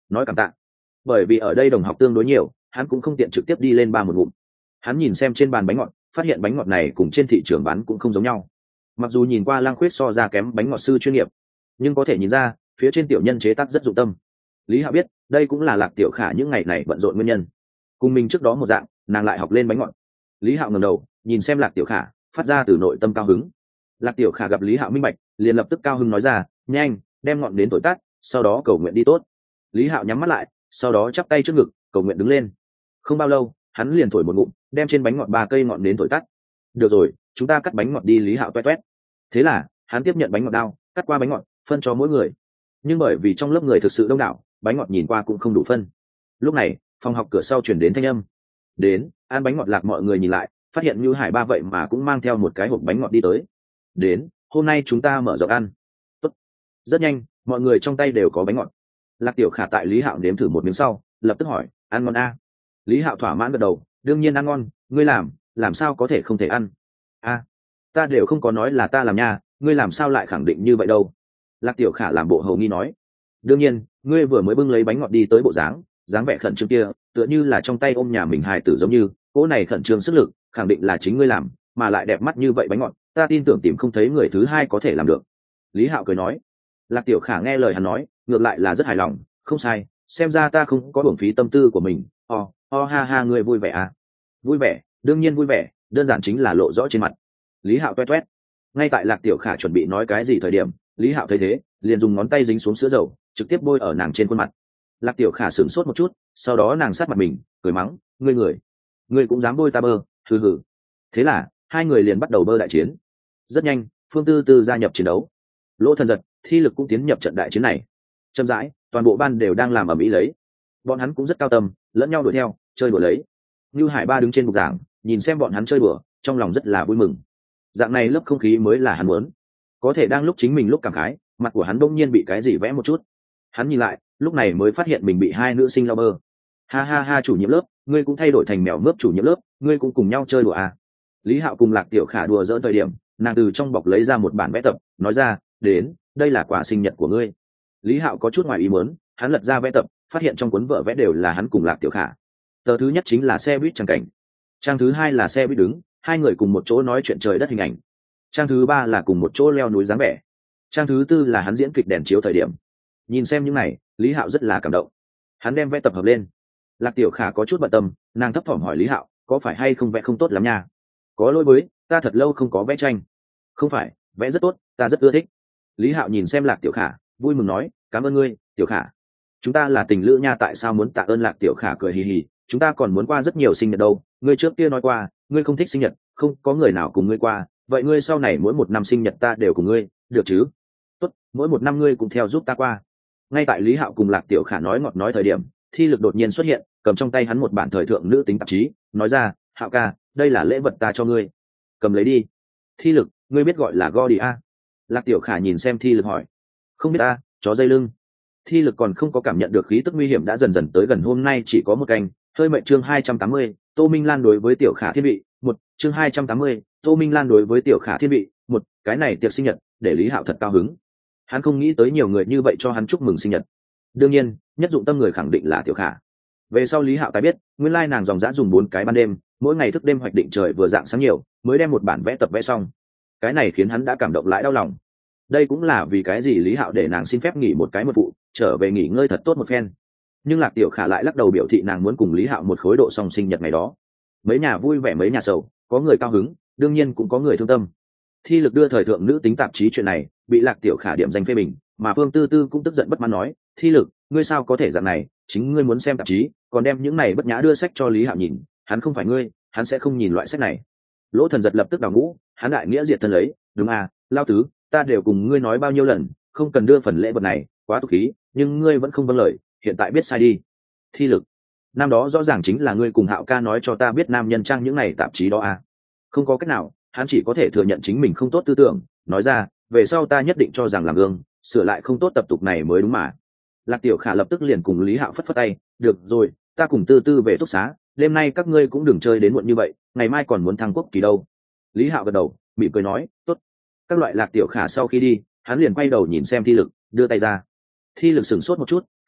nói cảm tạ. Bởi vì ở đây đồng học tương đối nhiều, hắn cũng không tiện trực tiếp đi lên ba một ngụm. Hắn nhìn xem trên bàn bánh ngọt, phát hiện bánh ngọt này cùng trên thị trường bán cũng không giống nhau. Mặc dù nhìn qua Lang Khuyết so ra kém bánh ngọt sư chuyên nghiệp, nhưng có thể nhìn ra phía trên tiểu nhân chế tác rất dụng tâm. Lý Hạo biết đây cũng là Lạc Tiểu Khả những ngày này bận rộn nguyên nhân. Cùng mình trước đó một dạng, nàng lại học lên bánh ngọt. Lý Hạo ngẩng đầu nhìn xem Lạc Tiểu Khả, phát ra từ nội tâm cao hứng. Lạc Tiểu Khả gặp Lý Hạo minh bạch, liền lập tức cao hứng nói ra, nhanh đem ngọn đến thổi tắt, sau đó cầu nguyện đi tốt. Lý Hạo nhắm mắt lại, sau đó chắp tay trước ngực cầu nguyện đứng lên. Không bao lâu hắn liền thổi một ngụm, đem trên bánh ngọt ba cây ngọn đến thổi tắt. Được rồi, chúng ta cắt bánh ngọt đi. Lý Hạo toét toét. Thế là hắn tiếp nhận bánh ngọt đao, cắt qua bánh ngọt phân cho mỗi người. Nhưng bởi vì trong lớp người thực sự đông đảo, bánh ngọt nhìn qua cũng không đủ phân. Lúc này phòng học cửa sau chuyển đến thanh âm, đến ăn bánh ngọt. Lạc mọi người nhìn lại, phát hiện Như Hải Ba vậy mà cũng mang theo một cái hộp bánh ngọt đi tới. Đến, hôm nay chúng ta mở rộng ăn. Tốt. Rất nhanh mọi người trong tay đều có bánh ngọt. Lạc Tiểu Khả tại Lý Hạo nếm thử một miếng sau lập tức hỏi, ăn ngon a? Lý Hạo thỏa mãn gật đầu, đương nhiên ăn ngon, ngươi làm làm sao có thể không thể ăn a? Ta đều không có nói là ta làm nha, ngươi làm sao lại khẳng định như vậy đâu? Lạc Tiểu Khả làm bộ hầu nghi nói, đương nhiên, ngươi vừa mới bưng lấy bánh ngọt đi tới bộ dáng dáng vẻ khẩn trương kia, tựa như là trong tay ôm nhà mình hài tử giống như, cỗ này khẩn trương sức lực khẳng định là chính ngươi làm, mà lại đẹp mắt như vậy bánh ngọt, ta tin tưởng tìm không thấy người thứ hai có thể làm được. Lý Hạo cười nói. Lạc Tiểu Khả nghe lời hắn nói, ngược lại là rất hài lòng, không sai, xem ra ta không có uổng phí tâm tư của mình. O, o ha ha, ngươi vui vẻ à? Vui vẻ, đương nhiên vui vẻ, đơn giản chính là lộ rõ trên mặt. Lý Hạo toét toét. Ngay tại Lạc Tiểu Khả chuẩn bị nói cái gì thời điểm, Lý Hạo thấy thế, liền dùng ngón tay dính xuống sữa dầu, trực tiếp bôi ở nàng trên khuôn mặt. Lạc Tiểu Khả sửng sốt một chút, sau đó nàng sát mặt mình, cười mắng, ngươi người, ngươi cũng dám bôi ta bơ, hừ hừ. Thế là hai người liền bắt đầu bơ đại chiến. Rất nhanh, Phương Tư Tư gia nhập chiến đấu, Lỗ Thần Giật, Thi Lực cũng tiến nhập trận đại chiến này. Chậm rãi, toàn bộ ban đều đang làm ầm ĩ lấy. Bọn hắn cũng rất cao tâm, lẫn nhau đuổi theo, chơi đùa lấy. Như Hải Ba đứng trên bục giảng, nhìn xem bọn hắn chơi đùa, trong lòng rất là vui mừng. Dạng này lớp không khí mới là hắn muốn. Có thể đang lúc chính mình lúc cảm khái, mặt của hắn bỗng nhiên bị cái gì vẽ một chút. Hắn nhìn lại, lúc này mới phát hiện mình bị hai nữ sinh lau bơ. Ha ha ha, chủ nhiệm lớp, ngươi cũng thay đổi thành mèo mướp chủ nhiệm lớp, ngươi cũng cùng nhau chơi đùa à? Lý Hạo cùng Lạc Tiểu Khả đùa dỡ thời điểm, nàng từ trong bọc lấy ra một bản vẽ tập, nói ra, đến, đây là quà sinh nhật của ngươi. Lý Hạo có chút ngoài ý muốn, hắn lật ra vẽ tập, phát hiện trong cuốn vở vẽ đều là hắn cùng Lạc Tiểu Khả. Tờ thứ nhất chính là xe buýt trang cảnh, trang thứ hai là xe buýt đứng, hai người cùng một chỗ nói chuyện trời đất hình ảnh, trang thứ ba là cùng một chỗ leo núi dáng vẻ, trang thứ tư là hắn diễn kịch đèn chiếu thời điểm. Nhìn xem những này, Lý Hạo rất là cảm động. Hắn đem vẽ tập hợp lên. Lạc Tiểu Khả có chút bận tâm, nàng thấp thỏm hỏi Lý Hạo, có phải hay không vẽ không tốt lắm nha? Có lỗi với, ta thật lâu không có vẽ tranh. Không phải, vẽ rất tốt, ta rất ưa thích. Lý Hạo nhìn xem Lạc Tiểu Khả, vui mừng nói, cảm ơn ngươi, Tiểu Khả. Chúng ta là tình lữ nha, tại sao muốn tạ ơn? Lạc Tiểu Khả cười hì hì, chúng ta còn muốn qua rất nhiều sinh nhật đâu. Ngươi trước kia nói qua, ngươi không thích sinh nhật, không có người nào cùng ngươi qua, vậy ngươi sau này mỗi một năm sinh nhật ta đều cùng ngươi, được chứ? Tốt, mỗi một năm ngươi cũng theo giúp ta qua. Ngay tại Lý Hạo cùng Lạc Tiểu Khả nói ngọt nói thời điểm, Thi Lực đột nhiên xuất hiện, cầm trong tay hắn một bản thời thượng nữ tính tạp chí, nói ra, Hạo ca, đây là lễ vật ta cho ngươi, cầm lấy đi. Thi Lực, ngươi biết gọi là go đi a? Lạc Tiểu Khả nhìn xem Thi Lực hỏi. Không biết a, chó dây lưng. Thi Lực còn không có cảm nhận được khí tức nguy hiểm đã dần dần tới gần. Hôm nay chỉ có một canh, hơi mệnh. Chương hai trăm tám mươi, Tô Minh Lan đối với Tiểu Khả thiên vị một. Chương hai trăm tám mươi, Tô Minh Lan đối với Tiểu Khả thiên vị một. Cái này tiệc sinh nhật để Lý Hạo thật cao hứng. Hắn không nghĩ tới nhiều người như vậy cho hắn chúc mừng sinh nhật. Đương nhiên, nhất dụng tâm người khẳng định là Tiểu Khả. Về sau Lý Hạo tài biết, nguyên lai nàng dòng dã dùng bốn cái ban đêm, mỗi ngày thức đêm hoạch định trời vừa dạng sáng nhiều, mới đem một bản vẽ tập vẽ xong. Cái này khiến hắn đã cảm động lại đau lòng. Đây cũng là vì cái gì Lý Hạo để nàng xin phép nghỉ một cái một vụ, trở về nghỉ ngơi thật tốt một phen. Nhưng Lạc Tiểu Khả lại lắc đầu biểu thị nàng muốn cùng Lý Hạo một khối độ xong sinh nhật ngày đó. Mấy nhà vui vẻ mấy nhà sầu, có người cao hứng, đương nhiên cũng có người thương tâm. Thi Lực đưa thời thượng nữ tính tạp chí chuyện này, bị Lạc Tiểu Khả điểm danh phê bình, mà Phương Tư Tư cũng tức giận bất mãn nói, Thi Lực, ngươi sao có thể dạng này, chính ngươi muốn xem tạp chí, còn đem những này bất nhã đưa sách cho Lý Hạo nhìn, hắn không phải ngươi, hắn sẽ không nhìn loại sách này. Lỗ Thần Giật lập tức đào ngũ, hắn đại nghĩa diệt thân lấy, đúng à, lao tứ, ta đều cùng ngươi nói bao nhiêu lần, không cần đưa phần lễ vật này, quá tục khí, nhưng ngươi vẫn không vâng lời, hiện tại biết sai đi. Thi Lực, năm đó rõ ràng chính là ngươi cùng Hạo ca nói cho ta biết nam nhân trang những này tạp chí đó à. Không có cách nào, hắn chỉ có thể thừa nhận chính mình không tốt tư tưởng, nói ra, về sau ta nhất định cho rằng làm gương, sửa lại không tốt tập tục này mới đúng mà. Lạc Tiểu Khả lập tức liền cùng Lý Hạo phất phất tay, được rồi, ta cùng Tư Tư về túc xá, đêm nay các ngươi cũng đừng chơi đến muộn như vậy, ngày mai còn muốn thăng quốc kỳ đâu. Lý Hạo gật đầu, mỉm cười nói, tốt. Các loại Lạc Tiểu Khả sau khi đi, hắn liền quay đầu nhìn xem Thi Lực, đưa tay ra. Thi Lực sửng sốt một chút, hỏi,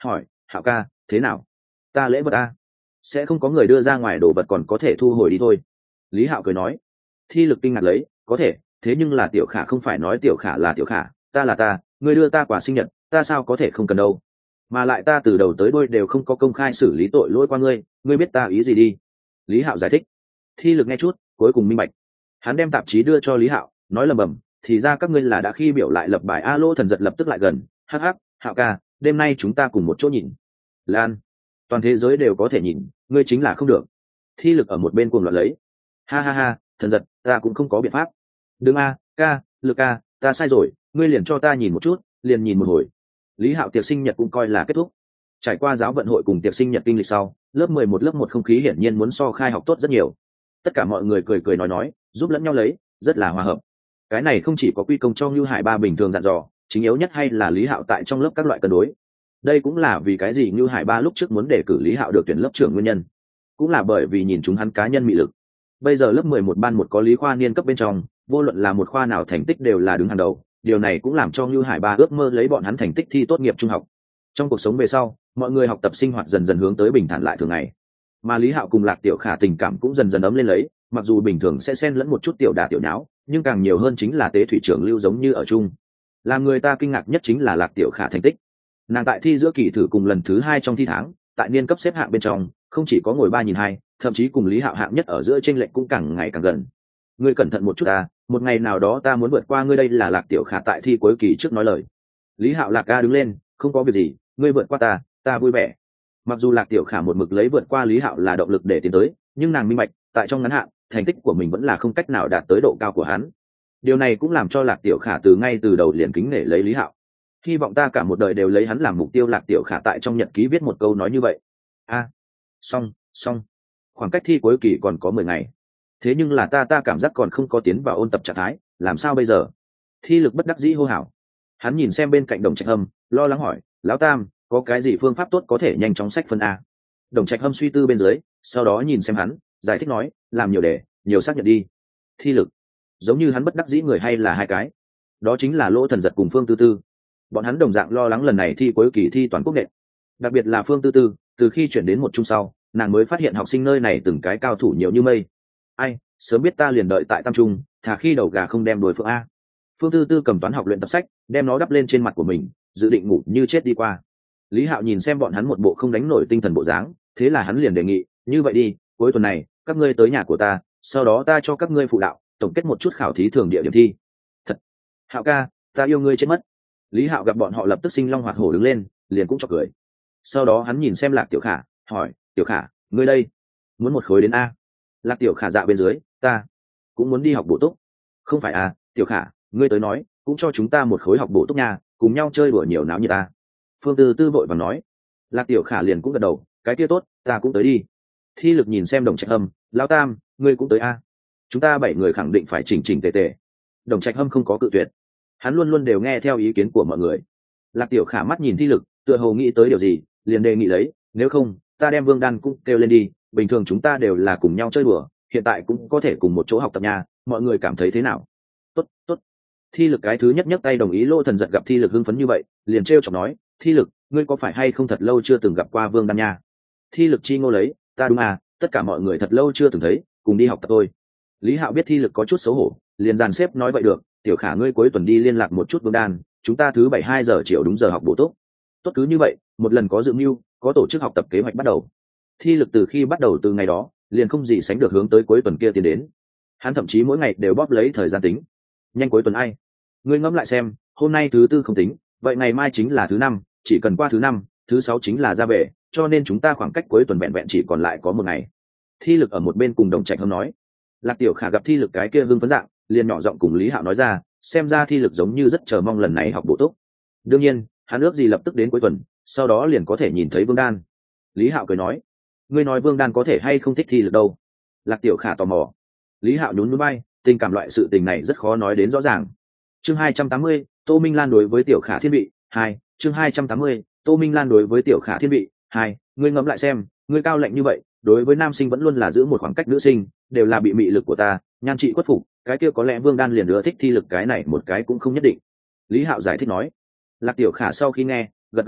Hạo ca, thế nào? Ta lễ vật a, sẽ không có người đưa ra ngoài đồ vật còn có thể thu hồi đi thôi. Lý Hạo cười nói. Thi Lực kinh ngạc lấy, có thể, thế nhưng là Tiểu Khả không phải nói Tiểu Khả là Tiểu Khả, ta là ta, ngươi đưa ta quà sinh nhật, ta sao có thể không cần đâu. Mà lại ta từ đầu tới đuôi đều không có công khai xử lý tội lỗi qua ngươi, ngươi biết ta ý gì đi. Lý Hạo giải thích. Thi Lực nghe chút, cuối cùng minh bạch. Hắn đem tạp chí đưa cho Lý Hạo, nói lầm bầm, thì ra các ngươi là đã khi biểu lại lập bài. A Lô Thần Giật lập tức lại gần, hắc hắc, Hạo ca, đêm nay chúng ta cùng một chỗ nhìn. Lan, toàn thế giới đều có thể nhìn, ngươi chính là không được. Thi Lực ở một bên cuồng loạn lấy. Ha ha ha, Thần Giật, ta cũng không có biện pháp. Đừng a, ca, Lực ca, ta sai rồi, ngươi liền cho ta nhìn một chút, liền nhìn một hồi. Lý Hạo tiệc sinh nhật cũng coi là kết thúc. Trải qua giáo vận hội cùng tiệc sinh nhật kinh lịch sau, lớp mười một lớp một không khí hiển nhiên muốn so khai học tốt rất nhiều. Tất cả mọi người cười cười nói nói, giúp lẫn nhau lấy, rất là hòa hợp. Cái này không chỉ có quy công cho Ngưu Hải Ba bình thường dặn dò, chính yếu nhất hay là Lý Hạo tại trong lớp các loại cân đối. Đây cũng là vì cái gì Ngưu Hải Ba lúc trước muốn đề cử Lý Hạo được tuyển lớp trưởng nguyên nhân, cũng là bởi vì nhìn chúng hắn cá nhân mị lực. Bây giờ lớp mười một ban một có Lý khoa niên cấp bên trong, vô luận là một khoa nào thành tích đều là đứng hàng đầu, điều này cũng làm cho Ngưu Hải Ba ước mơ lấy bọn hắn thành tích thi tốt nghiệp trung học. Trong cuộc sống về sau, mọi người học tập sinh hoạt dần dần hướng tới bình thản lại thường ngày, mà Lý Hạo cùng Lạc Tiểu Khả tình cảm cũng dần dần ấm lên lấy, mặc dù bình thường sẽ xen lẫn một chút tiểu đả tiểu nháo, nhưng càng nhiều hơn chính là tế thủy trưởng lưu giống như ở chung. Làm người ta kinh ngạc nhất chính là Lạc Tiểu Khả thành tích. Nàng tại thi giữa kỳ thử cùng lần thứ hai trong thi tháng, tại niên cấp xếp hạng bên trong, không chỉ có ngồi ba nhìn hai, thậm chí cùng Lý Hạo hạng nhất ở giữa chênh lệch cũng càng ngày càng gần. Ngươi cẩn thận một chút à, một ngày nào đó ta muốn vượt qua ngươi. Đây là Lạc Tiểu Khả tại thi cuối kỳ trước nói lời. Lý Hạo Lạc ca đứng lên, không có việc gì, ngươi vượt qua ta, ta vui vẻ. Mặc dù Lạc Tiểu Khả một mực lấy vượt qua Lý Hạo là động lực để tiến tới, nhưng nàng minh bạch, tại trong ngắn hạn, thành tích của mình vẫn là không cách nào đạt tới độ cao của hắn. Điều này cũng làm cho Lạc Tiểu Khả từ ngay từ đầu liền kính nể lấy Lý Hạo. Hy vọng ta cả một đời đều lấy hắn làm mục tiêu. Lạc Tiểu Khả tại trong nhật ký viết một câu nói như vậy. A, à, xong, xong. Khoảng cách thi cuối kỳ còn có mười ngày. Thế nhưng là ta ta cảm giác còn không có tiến vào ôn tập trạng thái, làm sao bây giờ? Thi Lực bất đắc dĩ hô hào. Hắn nhìn xem bên cạnh Đồng Trạch Hâm, lo lắng hỏi, lão tam, có cái gì phương pháp tốt có thể nhanh chóng sách phân a? Đồng Trạch Hâm suy tư bên dưới, sau đó nhìn xem hắn, giải thích nói, làm nhiều đề, nhiều xác nhận đi. Thi Lực, giống như hắn bất đắc dĩ người hay là hai cái, đó chính là Lỗ Thần Giật cùng Phương Tư Tư. Bọn hắn đồng dạng lo lắng lần này thi cuối kỳ thi toàn quốc nện, đặc biệt là Phương Tư Tư, từ khi chuyển đến một trung sau, nàng mới phát hiện học sinh nơi này từng cái cao thủ nhiều như mây. Ai, sớm biết ta liền đợi tại tam trung, thà khi đầu gà không đem đối phương a. Phương Tư Tư cầm toán học luyện tập sách, đem nó đắp lên trên mặt của mình, dự định ngủ như chết đi qua. Lý Hạo nhìn xem bọn hắn một bộ không đánh nổi tinh thần bộ dáng, thế là hắn liền đề nghị, như vậy đi, cuối tuần này các ngươi tới nhà của ta, sau đó ta cho các ngươi phụ đạo, tổng kết một chút khảo thí thường địa điểm thi. Thật, Hạo ca, ta yêu ngươi chết mất. Lý Hạo gặp bọn họ lập tức sinh long hoạt hổ đứng lên, liền cũng chọc cười. Sau đó hắn nhìn xem Lạc Tiểu Khả, hỏi, Tiểu Khả, ngươi đây, muốn một khối đến a? Lạc Tiểu Khả dạ bên dưới, ta cũng muốn đi học bổ túc. Không phải à, Tiểu Khả, ngươi tới nói, cũng cho chúng ta một khối học bổ túc nha, cùng nhau chơi đùa nhiều náo như ta. Phương Tư Tư vội vàng nói. Lạc Tiểu Khả liền cũng gật đầu, cái kia tốt, ta cũng tới đi. Thi Lực nhìn xem Đồng Trạch Hâm, lão tam, ngươi cũng tới a? Chúng ta bảy người khẳng định phải chỉnh chỉnh tề tề. Đồng Trạch Hâm không có cự tuyệt, hắn luôn luôn đều nghe theo ý kiến của mọi người. Lạc Tiểu Khả mắt nhìn Thi Lực, tựa hồ nghĩ tới điều gì, liền đề nghị lấy, nếu không, ta đem Vương Đan cũng kêu lên đi, bình thường chúng ta đều là cùng nhau chơi đùa, hiện tại cũng có thể cùng một chỗ học tập nha, mọi người cảm thấy thế nào? Tốt, tốt. Thi Lực cái thứ nhất nhấc tay đồng ý. Lô Thần Giật gặp Thi Lực hưng phấn như vậy, liền trêu chọc nói, Thi Lực, ngươi có phải hay không thật lâu chưa từng gặp qua Vương Đan nha? Thi Lực chi ngô lấy, ta đúng à, tất cả mọi người thật lâu chưa từng thấy, cùng đi học tập thôi. Lý Hạo biết Thi Lực có chút xấu hổ, liền dàn xếp nói vậy được, Tiểu Khả ngươi cuối tuần đi liên lạc một chút Vương Đan, chúng ta thứ bảy hai giờ chiều đúng giờ học bổ túc. Tốt, cứ như vậy, một lần có dự mưu, có tổ chức học tập kế hoạch bắt đầu. Thi Lực từ khi bắt đầu từ ngày đó, liền không gì sánh được hướng tới cuối tuần kia tiến đến. Hắn thậm chí mỗi ngày đều bóp lấy thời gian tính. Nhanh cuối tuần ai? Ngươi ngẫm lại xem, hôm nay thứ tư không tính, vậy ngày mai chính là thứ năm, chỉ cần qua thứ năm, thứ sáu chính là ra về, cho nên chúng ta khoảng cách cuối tuần vẹn vẹn chỉ còn lại có một ngày. Thi Lực ở một bên cùng Đồng Trạch Hâm nói. Lạc Tiểu Khả gặp Thi Lực cái kia hưng phấn dạng, liền nhỏ giọng cùng Lý Hạo nói ra, xem ra Thi Lực giống như rất chờ mong lần này học bổ túc. Đương nhiên, hắn ước gì lập tức đến cuối tuần, sau đó liền có thể nhìn thấy Vương Đan. Lý Hạo cười nói, ngươi nói Vương Đan có thể hay không thích Thi Lực đâu? Lạc Tiểu Khả tò mò. Lý Hạo nhún nhún vai, tình cảm loại sự tình này rất khó nói đến rõ ràng. Chương hai trăm tám mươi, Tô Minh Lan đối với Tiểu Khả thiên vị hai. Chương hai trăm tám mươi, Tô Minh Lan đối với Tiểu Khả thiên vị hai. Ngươi ngẫm lại xem, ngươi cao lạnh như vậy, đối với nam sinh vẫn luôn là giữ một khoảng cách, nữ sinh đều là bị mị lực của ta, nhan trị khuất phục, cái kia có lẽ Vương Đan liền ưa thích Thi Lực, cái này một cái cũng không nhất định. Lý Hạo giải thích nói. Lạc Tiểu Khả sau khi nghe, gật gật đầu,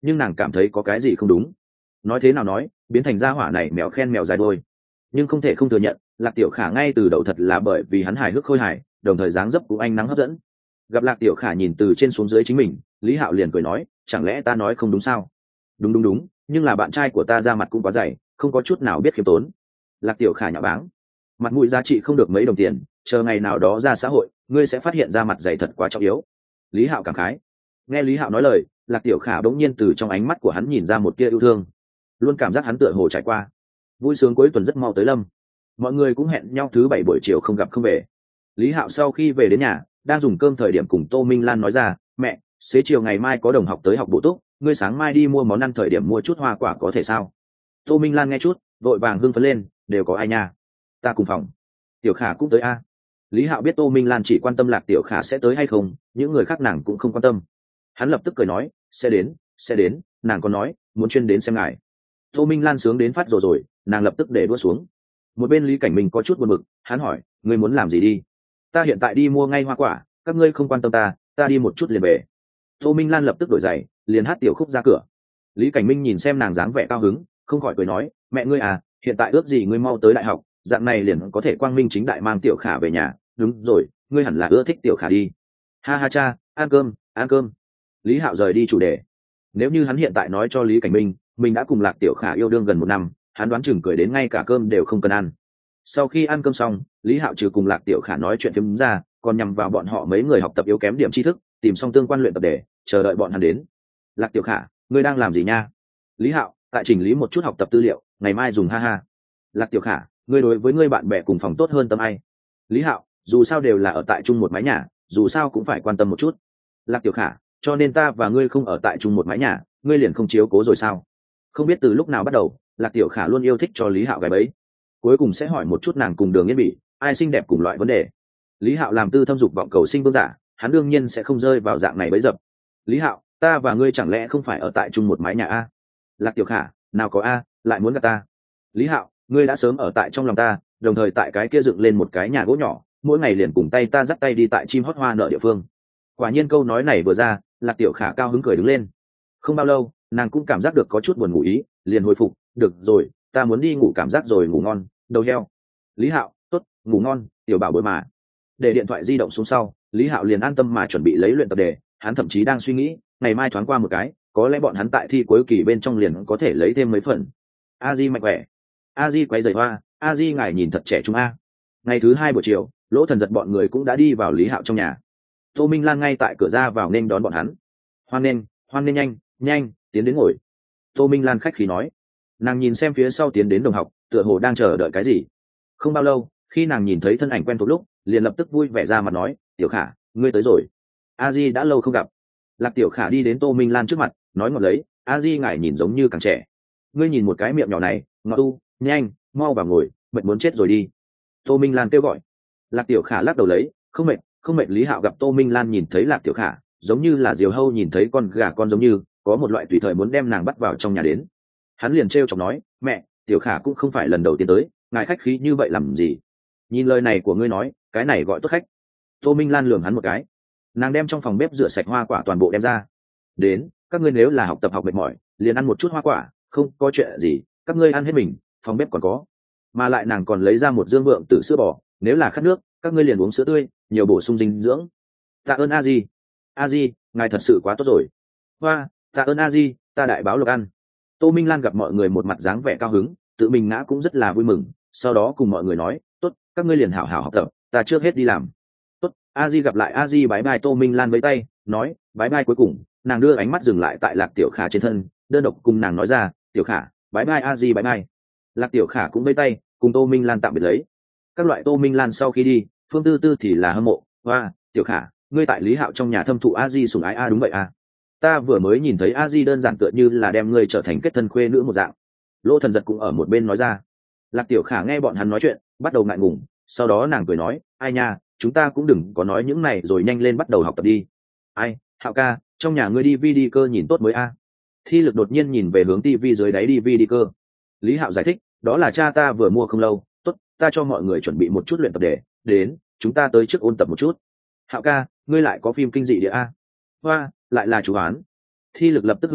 nhưng nàng cảm thấy có cái gì không đúng. Nói thế nào nói, biến thành gia hỏa này mèo khen mèo dài đôi, nhưng không thể không thừa nhận, Lạc Tiểu Khả ngay từ đầu thật là bởi vì hắn hài hước khôi hài, đồng thời dáng dấp cũng anh nắng hấp dẫn. Gặp Lạc Tiểu Khả nhìn từ trên xuống dưới chính mình, Lý Hạo liền cười nói, chẳng lẽ ta nói không đúng sao? Đúng đúng đúng, nhưng là bạn trai của ta ra mặt cũng quá dày, không có chút nào biết khiêm tốn. Lạc Tiểu Khả nhạo báng, mặt mũi giá trị không được mấy đồng tiền, chờ ngày nào đó ra xã hội, ngươi sẽ phát hiện ra mặt dày thật quá trọng yếu. Lý Hạo cảm khái. Nghe Lý Hạo nói lời, Lạc Tiểu Khả bỗng nhiên từ trong ánh mắt của hắn nhìn ra một tia yêu thương, luôn cảm giác hắn tựa hồ trải qua vui sướng cuối tuần rất mau tới lâm. Mọi người cũng hẹn nhau thứ bảy buổi chiều không gặp không về. Lý Hạo sau khi về đến nhà, đang dùng cơm thời điểm cùng Tô Minh Lan nói ra, mẹ, xế chiều ngày mai có đồng học tới học bổ túc, ngươi sáng mai đi mua món ăn thời điểm mua chút hoa quả có thể sao? Tô Minh Lan nghe chút, vội vàng hưng phấn lên, đều có ai nha? Ta cùng phòng. Tiểu Khả cũng tới a. Lý Hạo biết Tô Minh Lan chỉ quan tâm Lạc Tiểu Khả sẽ tới hay không, những người khác nàng cũng không quan tâm. Hắn lập tức cười nói, sẽ đến, sẽ đến, nàng còn nói, muốn chuyên đến xem ngài. Tô Minh Lan sướng đến phát rồi rồi, nàng lập tức để đua xuống. Một bên Lý Cảnh Minh có chút buồn bực, hắn hỏi, ngươi muốn làm gì đi? Ta hiện tại đi mua ngay hoa quả, các ngươi không quan tâm ta, ta đi một chút liền về. Tô Minh Lan lập tức đổi giày, liền hát tiểu khúc ra cửa. Lý Cảnh Minh nhìn xem nàng dáng vẻ cao hứng, không khỏi cười nói, mẹ ngươi à, hiện tại ước gì ngươi mau tới đại học, dạng này liền có thể quang minh chính đại mang Tiểu Khả về nhà. Đúng rồi, ngươi hẳn là ưa thích Tiểu Khả đi. Ha ha cha, ăn cơm, ăn cơm. Lý Hạo rời đi chủ đề. Nếu như hắn hiện tại nói cho Lý Cảnh Minh, mình đã cùng Lạc Tiểu Khả yêu đương gần một năm, hắn đoán chừng cười đến ngay cả cơm đều không cần ăn. Sau khi ăn cơm xong, Lý Hạo trừ cùng Lạc Tiểu Khả nói chuyện phiếm ra, còn nhằm vào bọn họ mấy người học tập yếu kém điểm tri thức, tìm xong tương quan luyện tập để chờ đợi bọn hắn đến. Lạc Tiểu Khả, ngươi đang làm gì nha? Lý Hạo, tại chỉnh lý một chút học tập tư liệu, ngày mai dùng, ha ha. Lạc Tiểu Khả, ngươi đối với ngươi bạn bè cùng phòng tốt hơn tâm ai? Lý Hạo, dù sao đều là ở tại chung một mái nhà, dù sao cũng phải quan tâm một chút. Lạc Tiểu Khả, cho nên ta và ngươi không ở tại chung một mái nhà, ngươi liền không chiếu cố rồi sao? Không biết từ lúc nào bắt đầu, Lạc Tiểu Khả luôn yêu thích cho Lý Hạo gái bấy, cuối cùng sẽ hỏi một chút nàng cùng Đường Yên Bỉ ai xinh đẹp cùng loại vấn đề. Lý Hạo làm tư thâm dục vọng cầu sinh vương giả, hắn đương nhiên sẽ không rơi vào dạng này bấy dập. Lý Hạo, ta và ngươi chẳng lẽ không phải ở tại chung một mái nhà a? Lạc Tiểu Khả, nào có a, lại muốn gặp ta. Lý Hạo, ngươi đã sớm ở tại trong lòng ta, đồng thời tại cái kia dựng lên một cái nhà gỗ nhỏ, mỗi ngày liền cùng tay ta dắt tay đi tại chim hót hoa nở địa phương. Quả nhiên câu nói này vừa ra, Lạc Tiểu Khả cao hứng cười đứng lên. Không bao lâu, nàng cũng cảm giác được có chút buồn ngủ ý, liền hồi phục, được rồi, ta muốn đi ngủ cảm giác rồi, ngủ ngon, đầu heo. Lý Hạo, tốt, ngủ ngon, tiểu bảo bối mà. Để điện thoại di động xuống sau, Lý Hạo liền an tâm mà chuẩn bị lấy luyện tập đề, hắn thậm chí đang suy nghĩ, ngày mai thoáng qua một cái, có lẽ bọn hắn tại thi cuối kỳ bên trong liền có thể lấy thêm mấy phần. A Di mạnh khỏe. A Di quay giày hoa, A Di ngài nhìn thật trẻ trung a. Ngày thứ hai buổi chiều, Lỗ Thần Giật bọn người cũng đã đi vào Lý Hạo trong nhà. Tô Minh Lan ngay tại cửa ra vào nên đón bọn hắn. Hoan nên, hoan nên nhanh, nhanh, tiến đến ngồi. Tô Minh Lan khách khí nói. Nàng nhìn xem phía sau tiến đến đồng học, tựa hồ đang chờ đợi cái gì. Không bao lâu, khi nàng nhìn thấy thân ảnh quen thuộc lúc, liền lập tức vui vẻ ra mặt nói, Tiểu Khả, ngươi tới rồi. A Di đã lâu không gặp. Lạc Tiểu Khả đi đến Tô Minh Lan trước mặt, nói ngọt lấy, A Di ngài nhìn giống như càng trẻ. Ngươi nhìn một cái miệng nhỏ này, ngọt u, nhanh, mau vào ngồi, mệt muốn chết rồi đi. Tô Minh Lan kêu gọi. Lạc Tiểu Khả lắc đầu lấy, không mệt, không mệt. Lý Hạo gặp Tô Minh Lan nhìn thấy Lạc Tiểu Khả, giống như là diều hâu nhìn thấy con gà con, giống như có một loại tùy thời muốn đem nàng bắt vào trong nhà đến. Hắn liền trêu chọc nói, mẹ, Tiểu Khả cũng không phải lần đầu tiên tới, ngài khách khí như vậy làm gì? Nhìn lời này của ngươi nói, cái này gọi tốt khách. Tô Minh Lan lườm hắn một cái. Nàng đem trong phòng bếp rửa sạch hoa quả toàn bộ đem ra. Đến, các ngươi nếu là học tập học mệt mỏi, liền ăn một chút hoa quả, không có chuyện gì, các ngươi ăn hết mình, phòng bếp còn có. Mà lại nàng còn lấy ra một dương vượng tử sữa bò, nếu là khát nước, các ngươi liền uống sữa tươi, nhiều bổ sung dinh dưỡng. Tạ ơn A Di. A Di, ngài thật sự quá tốt rồi. Hoa, tạ ơn A Di, ta đại báo lộc ăn. Tô Minh Lan gặp mọi người một mặt dáng vẻ cao hứng, tự mình ngã cũng rất là vui mừng, sau đó cùng mọi người nói, tốt, các ngươi liền hảo hảo học tập, ta trước hết đi làm. Tốt, A Di gặp lại. A Di bái bai. Tô Minh Lan với tay nói bái bai. Cuối cùng nàng đưa ánh mắt dừng lại tại Lạc Tiểu Khả trên thân, đơn độc cùng nàng nói ra, Tiểu Khả, bái bai. A Di bái bai. Lạc Tiểu Khả cũng với tay cùng Tô Minh Lan tạm biệt lấy. Các loại Tô Minh Lan sau khi đi, Phương Tư Tư thì là hâm mộ, hoa, Tiểu Khả, ngươi tại Lý Hạo trong nhà thâm thụ A Di sủng ái a. Đúng vậy a, ta vừa mới nhìn thấy A Di đơn giản tựa như là đem ngươi trở thành kết thân khuê nữ một dạng. Lỗ Thần Giật cũng ở một bên nói ra. Lạc Tiểu Khả nghe bọn hắn nói chuyện, bắt đầu ngại ngùng, sau đó nàng cười nói, ai nha, chúng ta cũng đừng có nói những này rồi, nhanh lên bắt đầu học tập đi. Ai, Hạo ca, trong nhà ngươi đi vi đi cơ nhìn tốt mới a. Thi Lực đột nhiên nhìn về hướng tivi dưới đáy đi vi đi cơ. Lý Hạo giải thích, đó là cha ta vừa mua không lâu, tốt, ta cho mọi người chuẩn bị một chút luyện tập để, đến, chúng ta tới trước ôn tập một chút. Hạo ca, ngươi lại có phim kinh dị địa a. Hoa, lại là chú án. Thi Lực lập tức hưng phấn,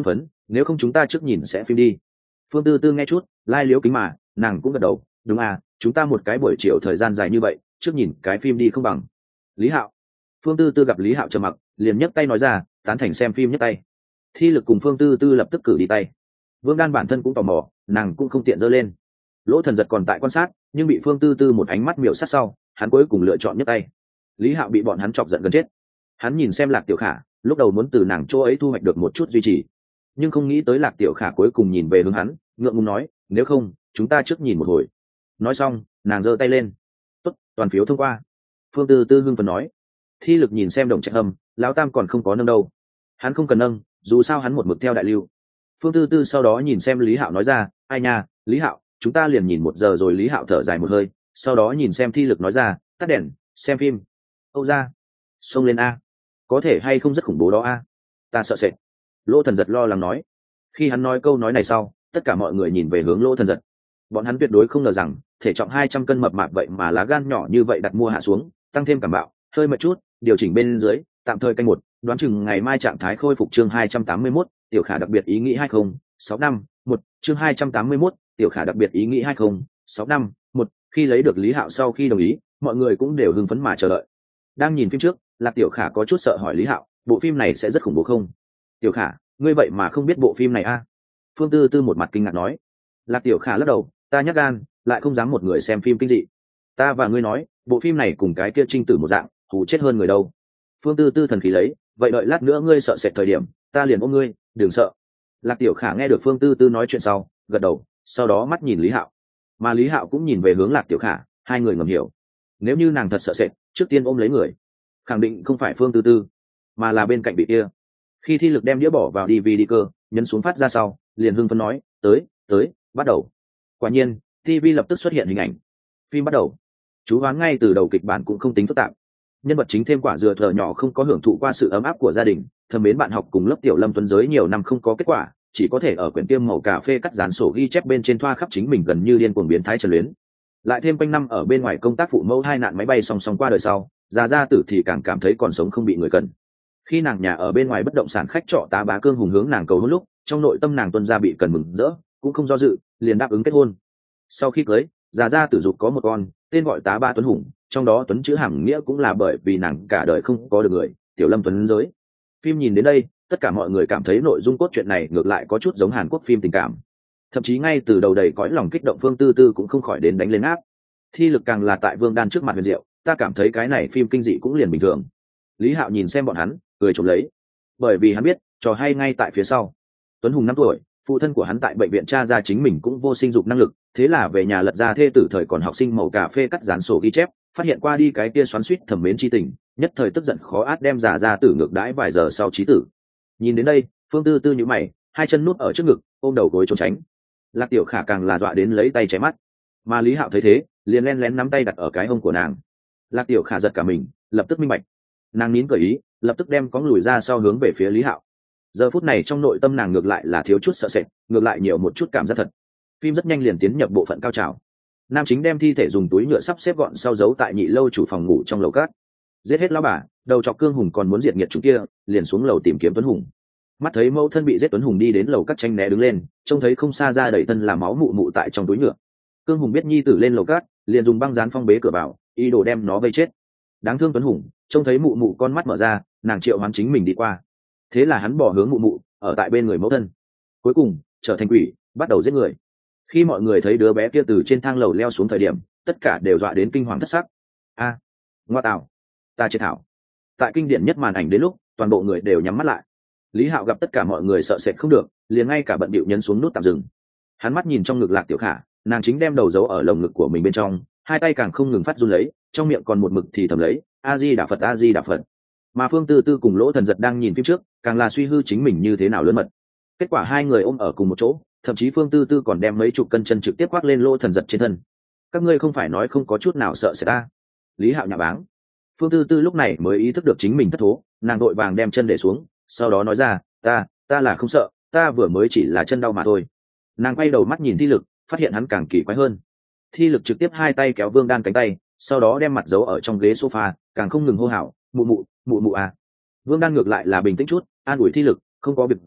nếu không chúng ta trước nhìn sẽ phim đi. Phương Tư Tư nghe chút lai liếu kính mà nàng cũng gật đầu, đúng à, chúng ta một cái buổi chiều thời gian dài như vậy, trước nhìn cái phim đi không bằng. Lý Hạo. Phương Tư Tư gặp Lý Hạo trầm mặc, liền nhấc tay nói ra, tán thành xem phim nhấc tay. Thi Lực cùng Phương Tư Tư lập tức cử đi tay. Vương Đan bản thân cũng tò mò, nàng cũng không tiện giơ lên. Lỗ Thần Giật còn tại quan sát, nhưng bị Phương Tư Tư một ánh mắt miểu sát sau, hắn cuối cùng lựa chọn nhấc tay. Lý Hạo bị bọn hắn chọc giận gần chết. Hắn nhìn xem Lạc Tiểu Khả, lúc đầu muốn từ nàng chỗ ấy thu hoạch được một chút duy trì, nhưng không nghĩ tới Lạc Tiểu Khả cuối cùng nhìn về hướng hắn, ngượng ngùng nói, nếu không chúng ta trước nhìn một hồi. Nói xong nàng giơ tay lên. Tốt, toàn phiếu thông qua. Phương Tư Tư hưng phấn nói. Thi Lực nhìn xem Đồng Trạch Hâm, lão tam còn không có nâng đâu. Hắn không cần nâng, dù sao hắn một mực theo đại lưu. Phương Tư Tư sau đó nhìn xem Lý Hạo nói ra, ai nha, Lý Hạo, chúng ta liền nhìn một giờ rồi. Lý Hạo thở dài một hơi, sau đó nhìn xem Thi Lực nói ra, tắt đèn, xem phim. Âu ra, xông lên a, có thể hay không rất khủng bố đó a, ta sợ sệt. Lỗ Thần Giật lo lắng nói. Khi hắn nói câu nói này sau, tất cả mọi người nhìn về hướng Lỗ Thần Giật. Bọn hắn tuyệt đối không ngờ rằng thể trọng hai trăm cân mập mạp vậy mà lá gan nhỏ như vậy đặt mua hạ xuống, tăng thêm cảm bạo, hơi mệt chút, điều chỉnh bên dưới, tạm thời canh một, đoán chừng ngày mai trạng thái khôi phục. Chương hai trăm tám mươi mốt, Tiểu Khả đặc biệt ý nghĩ hai không sáu năm một. Chương hai trăm tám mươi mốt, Tiểu Khả đặc biệt ý nghĩ hai không sáu năm một. Khi lấy được Lý Hạo sau khi đồng ý, mọi người cũng đều hưng phấn mà chờ đợi. Đang nhìn phim trước, Lạc Tiểu Khả có chút sợ hỏi Lý Hạo, bộ phim này sẽ rất khủng bố không? Tiểu Khả, ngươi vậy mà không biết bộ phim này a? À? Phương Tư Tư một mặt kinh ngạc nói. Lạc Tiểu Khả lắc đầu, ta nhắc gan, lại không dám một người xem phim kinh dị. Ta và ngươi nói, bộ phim này cùng cái kia Trinh Tử một dạng, hù chết hơn người đâu. Phương Tư Tư thần khí lấy, vậy đợi lát nữa ngươi sợ sệt thời điểm, ta liền ôm ngươi, đừng sợ. Lạc Tiểu Khả nghe được Phương Tư Tư nói chuyện sau, gật đầu, sau đó mắt nhìn Lý Hạo, mà Lý Hạo cũng nhìn về hướng Lạc Tiểu Khả, hai người ngầm hiểu. Nếu như nàng thật sợ sệt, trước tiên ôm lấy người, khẳng định không phải Phương Tư Tư, mà là bên cạnh bị kia. Khi Thi Lực đem đĩa bỏ vào đê vê đê cơ, nhấn xuống phát ra sau, liền hưng phấn nói, tới, tới, bắt đầu. Quả nhiên, ti vi lập tức xuất hiện hình ảnh. Phim bắt đầu. Chú hoán ngay từ đầu kịch bản cũng không tính phức tạp. Nhân vật chính thêm quả dừa thở nhỏ không có hưởng thụ qua sự ấm áp của gia đình, thầm mến bạn học cùng lớp Tiểu Lâm Tuấn Giới nhiều năm không có kết quả, chỉ có thể ở quyển kiêm màu cà phê cắt dán sổ ghi chép bên trên thoa khắp chính mình gần như điên cuồng biến thái trần luyến. Lại thêm quanh năm ở bên ngoài công tác phụ mẫu hai nạn máy bay song song qua đời sau, già gia tử thì càng cảm thấy còn sống không bị người cần. Khi nàng nhà ở bên ngoài bất động sản khách trọ tá bá cương hùng hướng nàng cầu hôn lúc, trong nội tâm nàng tuân gia bị cần mừng rỡ, cũng không do dự, liền đáp ứng kết hôn. Sau khi cưới, già gia tử dục có một con, tên gọi tá ba Tuấn Hùng, trong đó Tuấn chữ hàm nghĩa cũng là bởi vì nàng cả đời không có được người, Tiểu Lâm Tuấn Giới. Phim nhìn đến đây, tất cả mọi người cảm thấy nội dung cốt truyện này ngược lại có chút giống Hàn Quốc phim tình cảm. Thậm chí ngay từ đầu đầy cõi lòng kích động Phương Tư Tư cũng không khỏi đến đánh lên áp. Thi Lực càng là tại Vương Đan trước mặt huyền diệu, ta cảm thấy cái này phim kinh dị cũng liền bình thường. Lý Hạo nhìn xem bọn hắn, cười chụp lấy, bởi vì hắn biết trò hay ngay tại phía sau. Tuấn Hùng năm tuổi, phụ thân của hắn tại bệnh viện tra ra chính mình cũng vô sinh dục năng lực, thế là về nhà lật ra thê tử thời còn học sinh màu cà phê cắt dán sổ ghi chép, phát hiện qua đi cái kia xoắn xuýt thẩm mến chi tình, nhất thời tức giận khó át đem giả ra tử ngược đãi vài giờ sau chí tử. Nhìn đến đây, Phương Tư Tư nhíu mày, hai chân nút ở trước ngực, ôm đầu gối trốn tránh. Lạc Tiểu Khả càng là dọa đến lấy tay che mắt, mà Lý Hạo thấy thế, liền len lén nắm tay đặt ở cái hông của nàng. Lạc Tiểu Khả giật cả mình, lập tức minh bạch, nàng nín cởi ý, lập tức đem cóng lùi ra sau hướng về phía Lý Hạo. Giờ phút này trong nội tâm nàng ngược lại là thiếu chút sợ sệt, ngược lại nhiều một chút cảm giác thật. Phim rất nhanh liền tiến nhập bộ phận cao trào. Nam chính đem thi thể dùng túi nhựa sắp xếp gọn sau giấu tại nhị lâu chủ phòng ngủ trong lầu cát. Giết hết lão bà, đầu chọc cương hùng còn muốn diệt nghiệt chúng kia, liền xuống lầu tìm kiếm Tuấn Hùng. Mắt thấy mẫu thân bị giết, Tuấn Hùng đi đến lầu cát tranh né đứng lên, trông thấy không xa ra đầy thân là máu mụ mụ tại trong túi nhựa. Cương hùng biết nhi tử lên lầu cát, liền dùng băng dán phong bế cửa vào, ý đồ đem nó vây chết. Đáng thương Tuấn Hùng, trông thấy mụ mụ con mắt mở ra, nàng triệu hoán chính mình đi qua. Thế là hắn bỏ hướng mụ mụ, ở tại bên người mẫu thân. Cuối cùng trở thành quỷ, bắt đầu giết người. Khi mọi người thấy đứa bé kia từ trên thang lầu leo xuống thời điểm, tất cả đều dọa đến kinh hoàng thất sắc. A, ngoa tạo, ta chết thảo. Tại kinh điển nhất màn ảnh đến lúc toàn bộ người đều nhắm mắt lại. Lý Hạo gặp tất cả mọi người sợ sệt không được, liền ngay cả bận bịu nhấn xuống nút tạm dừng. Hắn mắt nhìn trong ngực Lạc Tiểu Khả, nàng chính đem đầu giấu ở lồng ngực của mình bên trong, hai tay càng không ngừng phát run lấy, trong miệng còn một mực thì thầm lấy a di đà phật, a di đà phật. Mà Phương Tư Tư cùng Lỗ Thần Giật đang nhìn phim trước, càng là suy hư chính mình như thế nào lớn mật. Kết quả hai người ôm ở cùng một chỗ, thậm chí Phương Tư Tư còn đem mấy chục cân chân trực tiếp khoác lên Lỗ Thần Giật trên thân. Các ngươi không phải nói không có chút nào sợ sẽ ta? Lý Hạo nhạ báng. Phương Tư Tư lúc này mới ý thức được chính mình thất thố, nàng đội vàng đem chân để xuống, sau đó nói ra, ta ta là không sợ, ta vừa mới chỉ là chân đau mà thôi. Nàng quay đầu mắt nhìn Thi Lực, phát hiện hắn càng kỳ quái hơn. Thi Lực trực tiếp hai tay kéo Vương Đan cánh tay, sau đó đem mặt giấu ở trong ghế sofa, càng không ngừng hô hào, mụ mụ mụ mụ à. Vương Đan ngược lại là bình tĩnh chút, an ủi Thi Lực, không có việc gì,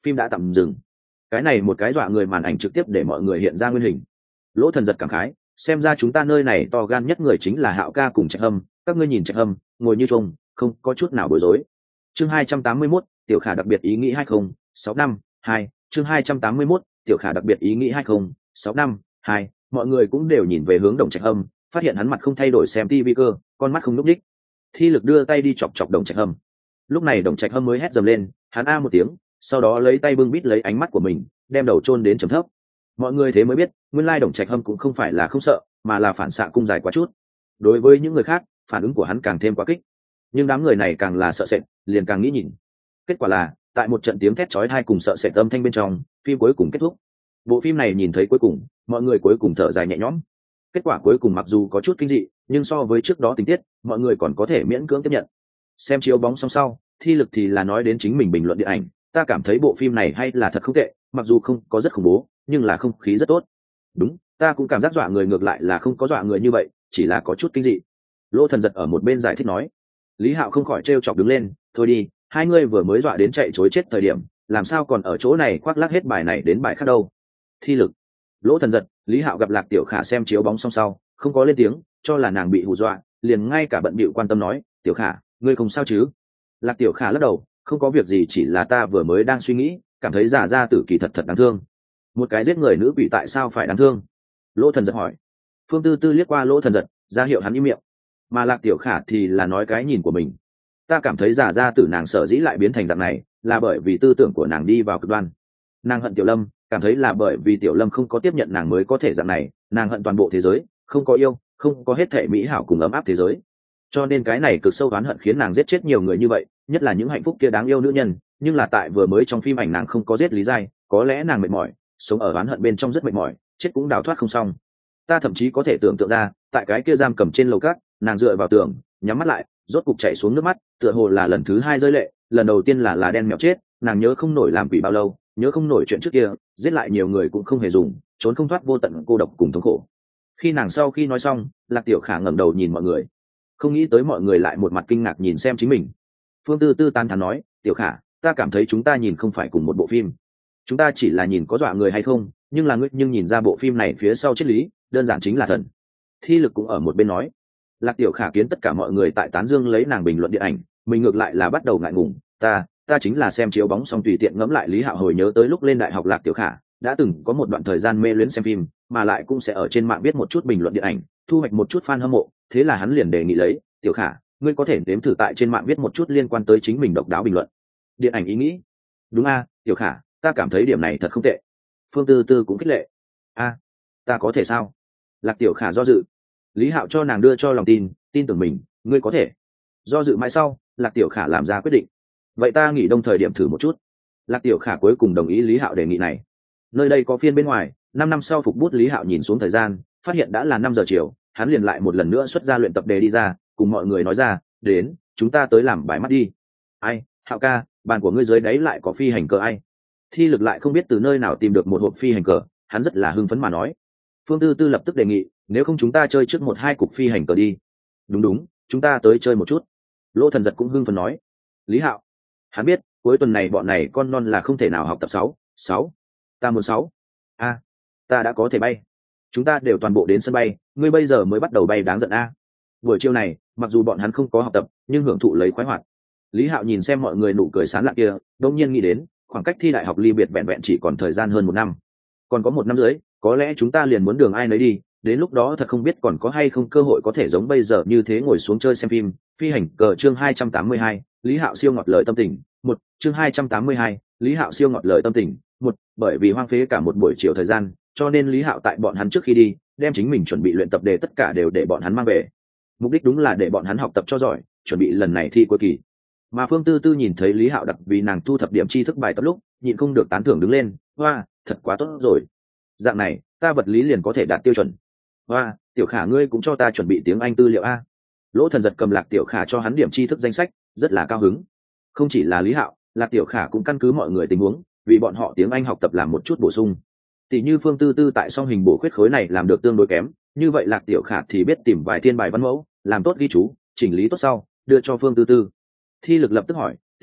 phim đã tạm dừng. Cái này một cái dọa người màn ảnh trực tiếp để mọi người hiện ra nguyên hình. Lỗ Thần giật cảm khái, xem ra chúng ta nơi này to gan nhất người chính là Hạo ca cùng Trạch Hâm, các ngươi nhìn Trạch Hâm ngồi như trông, không có chút nào bối rối. Chương hai trăm tám mươi mốt, tiểu khả đặc biệt ý nghĩ hai không sáu năm hai. Chương hai trăm tám mươi mốt, tiểu khả đặc biệt ý nghĩ hai không sáu năm hai. Mọi người cũng đều nhìn về hướng Đồng Trạch Hâm, phát hiện hắn mặt không thay đổi xem tivi cơ, con mắt không nhúc nhích. Thi Lực đưa tay đi chọc chọc Đồng Trạch Hâm. Lúc này Đồng Trạch Hâm mới hét dầm lên, hắn a một tiếng, sau đó lấy tay bưng bít lấy ánh mắt của mình, đem đầu chôn đến trầm thấp. Mọi người thế mới biết, nguyên lai Đồng Trạch Hâm cũng không phải là không sợ, mà là phản xạ cung dài quá chút. Đối với những người khác, phản ứng của hắn càng thêm quá kích, nhưng đám người này càng là sợ sệt, liền càng nghĩ nhìn. Kết quả là, tại một trận tiếng thét chói tai cùng sợ sệt âm thanh bên trong, phim cuối cùng kết thúc. Bộ phim này nhìn thấy cuối cùng, mọi người cuối cùng thở dài nhẹ nhõm. Kết quả cuối cùng mặc dù có chút kinh dị, nhưng so với trước đó tình tiết, mọi người còn có thể miễn cưỡng tiếp nhận. Xem chiếu bóng xong sau, Thi Lực thì là nói đến chính mình bình luận điện ảnh, ta cảm thấy bộ phim này hay là thật không tệ, mặc dù không có rất khủng bố, nhưng là không khí rất tốt. Đúng, ta cũng cảm giác dọa người, ngược lại là không có dọa người như vậy, chỉ là có chút kinh dị. Lỗ Thần giật ở một bên giải thích nói. Lý Hạo không khỏi trêu chọc đứng lên, thôi đi, hai ngươi vừa mới dọa đến chạy chối chết thời điểm, làm sao còn ở chỗ này khoác lác hết bài này đến bài khác đâu. Thi Lực, Lỗ Thần giật, Lý Hạo gặp Lạc Tiểu Khả xem chiếu bóng xong sau, không có lên tiếng, cho là nàng bị hù dọa, liền ngay cả bận bịu quan tâm nói, Tiểu Khả, ngươi không sao chứ? Lạc Tiểu Khả lắc đầu, không có việc gì, chỉ là ta vừa mới đang suy nghĩ, cảm thấy Giả Gia Tử kỳ thật thật đáng thương. Một cái giết người nữ quỷ tại sao phải đáng thương? Lỗ Thần giật hỏi. Phương Tư Tư liếc qua Lỗ Thần giật, ra hiệu hắn im miệng, mà Lạc Tiểu Khả thì là nói cái nhìn của mình. Ta cảm thấy Giả Gia Tử nàng sở dĩ lại biến thành dạng này, là bởi vì tư tưởng của nàng đi vào cực đoan. Nàng hận Tiểu Lâm, cảm thấy là bởi vì Tiểu Lâm không có tiếp nhận nàng mới có thể dạng này, nàng hận toàn bộ thế giới, không có yêu, không có hết thể mỹ hảo cùng ấm áp thế giới. Cho nên cái này cực sâu oán hận khiến nàng giết chết nhiều người như vậy, nhất là những hạnh phúc kia đáng yêu nữ nhân, nhưng là tại vừa mới trong phim ảnh nàng không có giết Lý Giai, có lẽ nàng mệt mỏi, sống ở oán hận bên trong rất mệt mỏi, chết cũng đào thoát không xong. Ta thậm chí có thể tưởng tượng ra, tại cái kia giam cầm trên lầu cát, nàng dựa vào tường, nhắm mắt lại, rốt cục chảy xuống nước mắt, tựa hồ là lần thứ hai rơi lệ, lần đầu tiên là là đen mèo chết, nàng nhớ không nổi làm quỷ bao lâu, nhớ không nổi chuyện trước kia, giết lại nhiều người cũng không hề dùng, trốn không thoát vô tận cô độc cùng thống khổ. Khi nàng sau khi nói xong, Lạc Tiểu Khả ngẩng đầu nhìn mọi người, không nghĩ tới mọi người lại một mặt kinh ngạc nhìn xem chính mình. Phương Tư Tư tán thán nói, Tiểu Khả, ta cảm thấy chúng ta nhìn không phải cùng một bộ phim, chúng ta chỉ là nhìn có dọa người hay không, nhưng là ngươi nhưng nhìn ra bộ phim này phía sau triết lý đơn giản chính là thần. Thi Lực cũng ở một bên nói. Lạc Tiểu Khả kiến tất cả mọi người tại tán dương lấy nàng bình luận điện ảnh, mình ngược lại là bắt đầu ngại ngùng, ta ta chính là xem chiếu bóng xong tùy tiện ngẫm lại Lý Hạo hồi nhớ tới lúc lên đại học Lạc Tiểu Khả đã từng có một đoạn thời gian mê luyến xem phim, mà lại cũng sẽ ở trên mạng viết một chút bình luận điện ảnh, thu hoạch một chút fan hâm mộ, thế là hắn liền đề nghị lấy, Tiểu Khả, ngươi có thể nếm thử tại trên mạng viết một chút liên quan tới chính mình độc đáo bình luận điện ảnh ý nghĩ. Đúng a, Tiểu Khả, ta cảm thấy điểm này thật không tệ. Phương Tư Tư cũng khích lệ. A, ta có thể sao? Lạc Tiểu Khả do dự. Lý Hạo cho nàng đưa cho lòng tin, tin tưởng mình, ngươi có thể. Do dự mãi sau, Lạc Tiểu Khả làm ra quyết định. Vậy ta nghỉ đông thời điểm thử một chút. Lạc Tiểu Khả cuối cùng đồng ý Lý Hạo đề nghị này. Nơi đây có phiên bên ngoài, năm năm sau phục bút Lý Hạo nhìn xuống thời gian, phát hiện đã là năm giờ chiều, hắn liền lại một lần nữa xuất ra luyện tập đề đi ra, cùng mọi người nói ra, đến, chúng ta tới làm bài mắt đi. Ai, Hạo ca, bàn của ngươi dưới đấy lại có phi hành cờ ai? Thi Lực lại không biết từ nơi nào tìm được một hộp phi hành cờ, hắn rất là hưng phấn mà nói. Phương Tư Tư lập tức đề nghị, nếu không chúng ta chơi trước một hai cục phi hành cờ đi. Đúng đúng, chúng ta tới chơi một chút. Lỗ Thần giật cũng hưng phấn nói. Lý Hạo, hắn biết cuối tuần này bọn này con non là không thể nào học tập sáu sáu. Ta muốn sáu. A, ta đã có thể bay. Chúng ta đều toàn bộ đến sân bay, ngươi bây giờ mới bắt đầu bay đáng giận a. Buổi chiều này, mặc dù bọn hắn không có học tập, nhưng hưởng thụ lấy khoái hoạt. Lý Hạo nhìn xem mọi người nụ cười sán lạ kia, đột nhiên nghĩ đến, khoảng cách thi đại học ly biệt vẹn vẹn chỉ còn thời gian hơn một năm. Còn có một năm rưỡi, có lẽ chúng ta liền muốn đường ai nấy đi, đến lúc đó thật không biết còn có hay không cơ hội có thể giống bây giờ như thế ngồi xuống chơi xem phim. Phi hành cờ chương hai trăm tám mươi hai, Lý Hạo siêu ngọt lời tâm tình. Một, chương hai trăm tám mươi hai, Lý Hạo siêu ngọt lời tâm tình. Một, bởi vì hoang phế cả một buổi chiều thời gian, cho nên Lý Hạo tại bọn hắn trước khi đi, đem chính mình chuẩn bị luyện tập đề tất cả đều để bọn hắn mang về. Mục đích đúng là để bọn hắn học tập cho giỏi, chuẩn bị lần này thi cuối kỳ. Mà Phương Tư Tư nhìn thấy Lý Hạo đặc vì nàng thu thập điểm tri thức bài tập lúc, nhịn không được tán thưởng đứng lên, hoa, thật quá tốt rồi. Dạng này, ta vật lý liền có thể đạt tiêu chuẩn. Hoa, Tiểu Khả ngươi cũng cho ta chuẩn bị tiếng Anh tư liệu a. Lỗ Thần giật cầm Lạc Tiểu Khả cho hắn điểm tri thức danh sách, rất là cao hứng. Không chỉ là Lý Hạo, Lạc Tiểu Khả cũng căn cứ mọi người tình huống, vì bọn họ tiếng Anh học tập làm một chút bổ sung. Tỷ như Phương Tư Tư tại song hình bổ khuyết khối này làm được tương đối kém, như vậy Lạc Tiểu Khả thì biết tìm vài thiên bài văn mẫu, làm tốt ghi chú, chỉnh lý tốt sau, đưa cho Phương Tư Tư. Thi Lực lập tức hỏi, Tiểu Khả,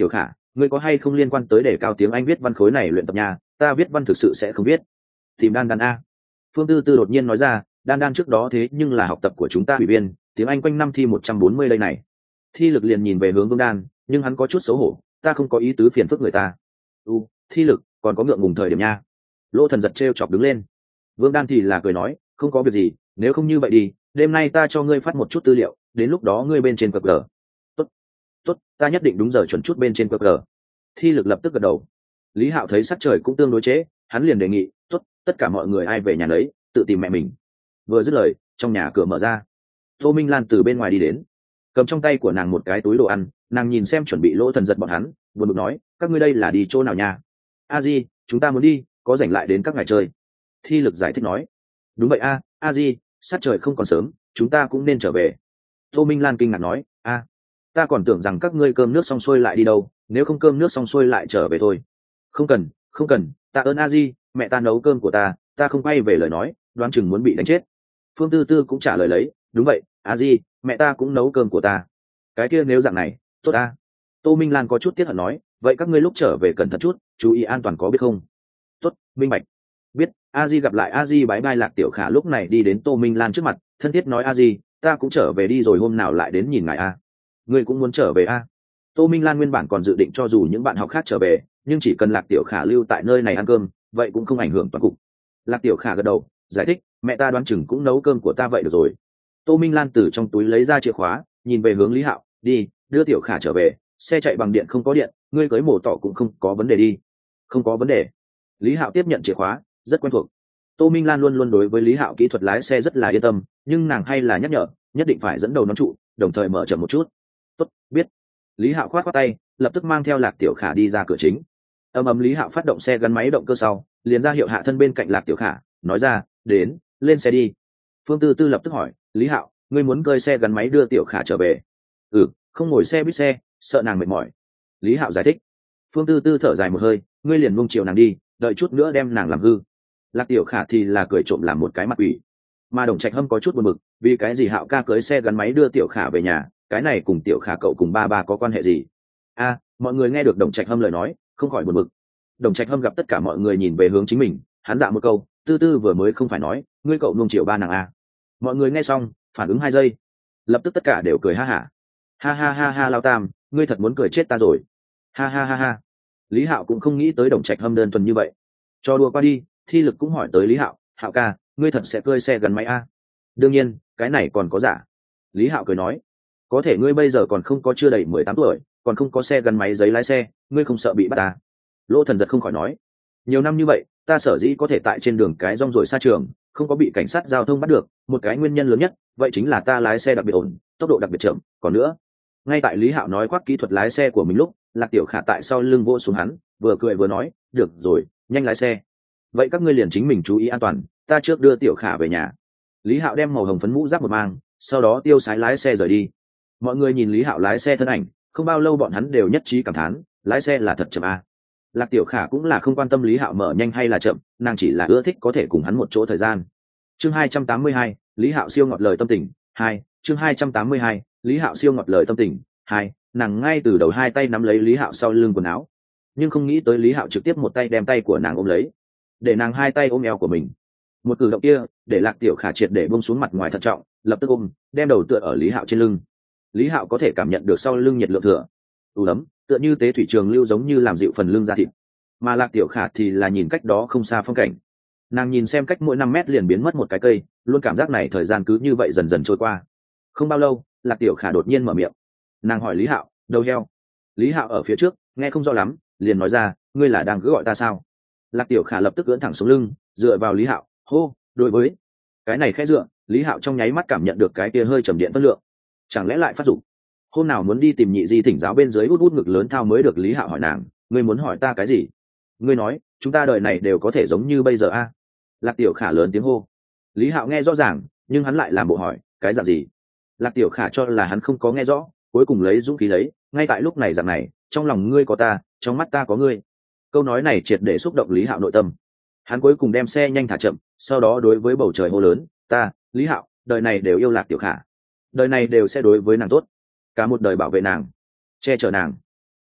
ngươi có hay không liên quan tới để cao tiếng Anh viết văn khối này luyện tập nhà, ta viết văn thực sự sẽ không viết. Tìm đan đan a. Phương Tư Tư đột nhiên nói ra, đan đan trước đó thế nhưng là học tập của chúng ta ủy viên, tiếng Anh quanh năm thi một trăm bốn mươi đây này. Thi lực liền nhìn về hướng Vương Đan, nhưng hắn có chút xấu hổ, ta không có ý tứ phiền phức người ta. U, thi lực còn có ngượng ngùng thời điểm nha. Lỗ Thần giật trêu chọc đứng lên. Vương Đan thì là cười nói, không có việc gì, nếu không như vậy đi, đêm nay ta cho ngươi phát một chút tư liệu, đến lúc đó ngươi bên trên cờ cờ. Tốt, tốt, ta nhất định đúng giờ chuẩn chút bên trên cờ cờ. Thi lực lập tức gật đầu. Lý Hạo thấy sắc trời cũng tương đối trễ, hắn liền đề nghị, tốt, tất cả mọi người ai về nhà lấy, tự tìm mẹ mình. Vừa dứt lời, trong nhà cửa mở ra. Tô Minh Lan từ bên ngoài đi đến, cầm trong tay của nàng một cái túi đồ ăn, nàng nhìn xem chuẩn bị Lỗ Thần giật bọn hắn, buồn bực nói, các ngươi đây là đi chỗ nào nha? A Di, chúng ta muốn đi, có rảnh lại đến các ngài chơi. Thi lực giải thích nói, đúng vậy a, A Di, sát trời không còn sớm, chúng ta cũng nên trở về. Tô Minh Lan kinh ngạc nói, a, ta còn tưởng rằng các ngươi cơm nước xong xuôi lại đi đâu, nếu không cơm nước xong xuôi lại trở về thôi. Không cần, không cần, tạ ơn A Di, mẹ ta nấu cơm của ta, ta không quay về lời nói, đoán chừng muốn bị đánh chết. Phương Tư Tư cũng trả lời lấy, đúng vậy, A Di, mẹ ta cũng nấu cơm của ta. Cái kia nếu dạng này, tốt a. Tô Minh Lan có chút tiếc hận nói, vậy các ngươi lúc trở về cẩn thận chút, chú ý an toàn có biết không? Tốt, minh bạch. Biết. A Di gặp lại A Di. Bái bai. Lạc Tiểu Khả lúc này đi đến Tô Minh Lan trước mặt, thân thiết nói, A Di, ta cũng trở về đi rồi hôm nào lại đến nhìn ngài a. Ngươi cũng muốn trở về a? Tô Minh Lan nguyên bản còn dự định cho dù những bạn học khác trở về, nhưng chỉ cần Lạc Tiểu Khả lưu tại nơi này ăn cơm, vậy cũng không ảnh hưởng toàn cục. Lạc Tiểu Khả gật đầu, giải thích, mẹ ta đoán chừng cũng nấu cơm của ta vậy được rồi. Tô Minh Lan từ trong túi lấy ra chìa khóa, nhìn về hướng Lý Hạo, đi, đưa Tiểu Khả trở về, xe chạy bằng điện không có điện, ngươi cưới mổ tỏ cũng không có vấn đề đi. Không có vấn đề. Lý Hạo tiếp nhận chìa khóa, rất quen thuộc. Tô Minh Lan luôn luôn đối với Lý Hạo kỹ thuật lái xe rất là yên tâm, nhưng nàng hay là nhắc nhở, nhất định phải dẫn đầu nón trụ, đồng thời mở chậm một chút. Tốt, biết. Lý Hạo khoát khoát tay, lập tức mang theo Lạc Tiểu Khả đi ra cửa chính. Ầm ầm, Lý Hạo phát động xe gắn máy động cơ sau, liền ra hiệu hạ thân bên cạnh Lạc Tiểu Khả, nói ra, đến, lên xe đi. Phương Tư Tư lập tức hỏi, Lý Hạo, ngươi muốn cơi xe gắn máy đưa Tiểu Khả trở về? Ừ, không ngồi xe buýt xe, sợ nàng mệt mỏi. Lý Hạo giải thích. Phương Tư Tư thở dài một hơi, ngươi liền mông chiều nàng đi, đợi chút nữa đem nàng làm hư. Lạc Tiểu Khả thì là cười trộm làm một cái mặt ủy. Mà Đồng Trạch Hâm có chút buồn bực, vì cái gì Hạo ca cưới xe gắn máy đưa Tiểu Khả về nhà, cái này cùng Tiểu Khả cậu cùng ba ba có quan hệ gì? A, mọi người nghe được Đồng Trạch Hâm lời nói, không khỏi buồn bực. Đồng Trạch Hâm gặp tất cả mọi người nhìn về hướng chính mình, hắn dạ một câu, Tư Tư vừa mới không phải nói, ngươi cậu nuông chiều ba nàng a. Mọi người nghe xong, phản ứng hai giây, lập tức tất cả đều cười ha hả. Ha ha ha ha, Lao Tam, ngươi thật muốn cười chết ta rồi. Ha ha ha ha. Lý Hạo cũng không nghĩ tới Đồng Trạch Hâm đơn thuần như vậy. Cho đùa qua đi, Thi Lực cũng hỏi tới Lý Hạo, Hạo ca, ngươi thật sẽ cơi xe gắn máy a? Đương nhiên, cái này còn có giả. Lý Hạo cười nói, có thể ngươi bây giờ còn không có chưa đầy mười tám tuổi, còn không có xe gắn máy giấy lái xe, ngươi không sợ bị bắt à? Lỗ Thần giật không khỏi nói, nhiều năm như vậy, ta sở dĩ có thể tại trên đường cái rong ruổi xa trường, không có bị cảnh sát giao thông bắt được, một cái nguyên nhân lớn nhất, vậy chính là ta lái xe đặc biệt ổn, tốc độ đặc biệt chậm. Còn nữa, ngay tại Lý Hạo nói khoác kỹ thuật lái xe của mình lúc, Lạc Tiểu Khả tại sau lưng vỗ xuống hắn, vừa cười vừa nói, được rồi, nhanh lái xe. Vậy các ngươi liền chính mình chú ý an toàn, ta trước đưa Tiểu Khả về nhà. Lý Hạo đem màu hồng phấn mũ giáp một mang, sau đó tiêu sái lái xe rời đi. Mọi người nhìn Lý Hạo lái xe thân ảnh, không bao lâu bọn hắn đều nhất trí cảm thán, lái xe là thật chậm a. Lạc Tiểu Khả cũng là không quan tâm Lý Hạo mở nhanh hay là chậm, nàng chỉ là ưa thích có thể cùng hắn một chỗ thời gian. Chương hai trăm tám mươi hai, Lý Hạo siêu ngọt lời tâm tình hai. Chương hai trăm tám mươi hai, Lý Hạo siêu ngọt lời tâm tình hai. Nàng ngay từ đầu hai tay nắm lấy Lý Hạo sau lưng quần áo, nhưng không nghĩ tới Lý Hạo trực tiếp một tay đem tay của nàng ôm lấy, để nàng hai tay ôm eo của mình. Một cử động kia để Lạc Tiểu Khả triệt để buông xuống mặt ngoài thận trọng, lập tức ôm, đem đầu tựa ở Lý Hạo trên lưng. Lý Hạo có thể cảm nhận được sau lưng nhiệt lượng thừa, đủ lắm, tựa như tế thủy trường lưu giống như làm dịu phần lưng da thịt. Mà Lạc Tiểu Khả thì là nhìn cách đó không xa phong cảnh, nàng nhìn xem cách mỗi năm mét liền biến mất một cái cây, luôn cảm giác này thời gian cứ như vậy dần dần trôi qua. Không bao lâu, Lạc Tiểu Khả đột nhiên mở miệng, nàng hỏi Lý Hạo, đâu heo? Lý Hạo ở phía trước nghe không rõ lắm, liền nói ra, ngươi là đang cứ gọi ta sao? Lạc Tiểu Khả lập tức ưỡn thẳng xuống lưng, dựa vào Lý Hạo, hô, đối với cái này khẽ dựa, Lý Hạo trong nháy mắt cảm nhận được cái kia hơi trầm điện phân lượng, chẳng lẽ lại phát dụng? Hôm nào muốn đi tìm nhị di thỉnh giáo bên dưới út út ngực lớn thao mới được. Lý Hạo hỏi nàng, ngươi muốn hỏi ta cái gì? Ngươi nói, chúng ta đời này đều có thể giống như bây giờ a? Lạc Tiểu Khả lớn tiếng hô. Lý Hạo nghe rõ ràng, nhưng hắn lại làm bộ hỏi, cái dạng gì? Lạc Tiểu Khả cho là hắn không có nghe rõ, cuối cùng lấy dũng khí lấy, ngay tại lúc này dạng này, trong lòng ngươi có ta, trong mắt ta có ngươi. Câu nói này triệt để xúc động Lý Hạo nội tâm. Hắn cuối cùng đem xe nhanh thả chậm, sau đó đối với bầu trời hô lớn, ta, Lý Hạo, đời này đều yêu Lạc Tiểu Khả, đời này đều sẽ đối với nàng tốt, cả một đời bảo vệ nàng, che chở nàng.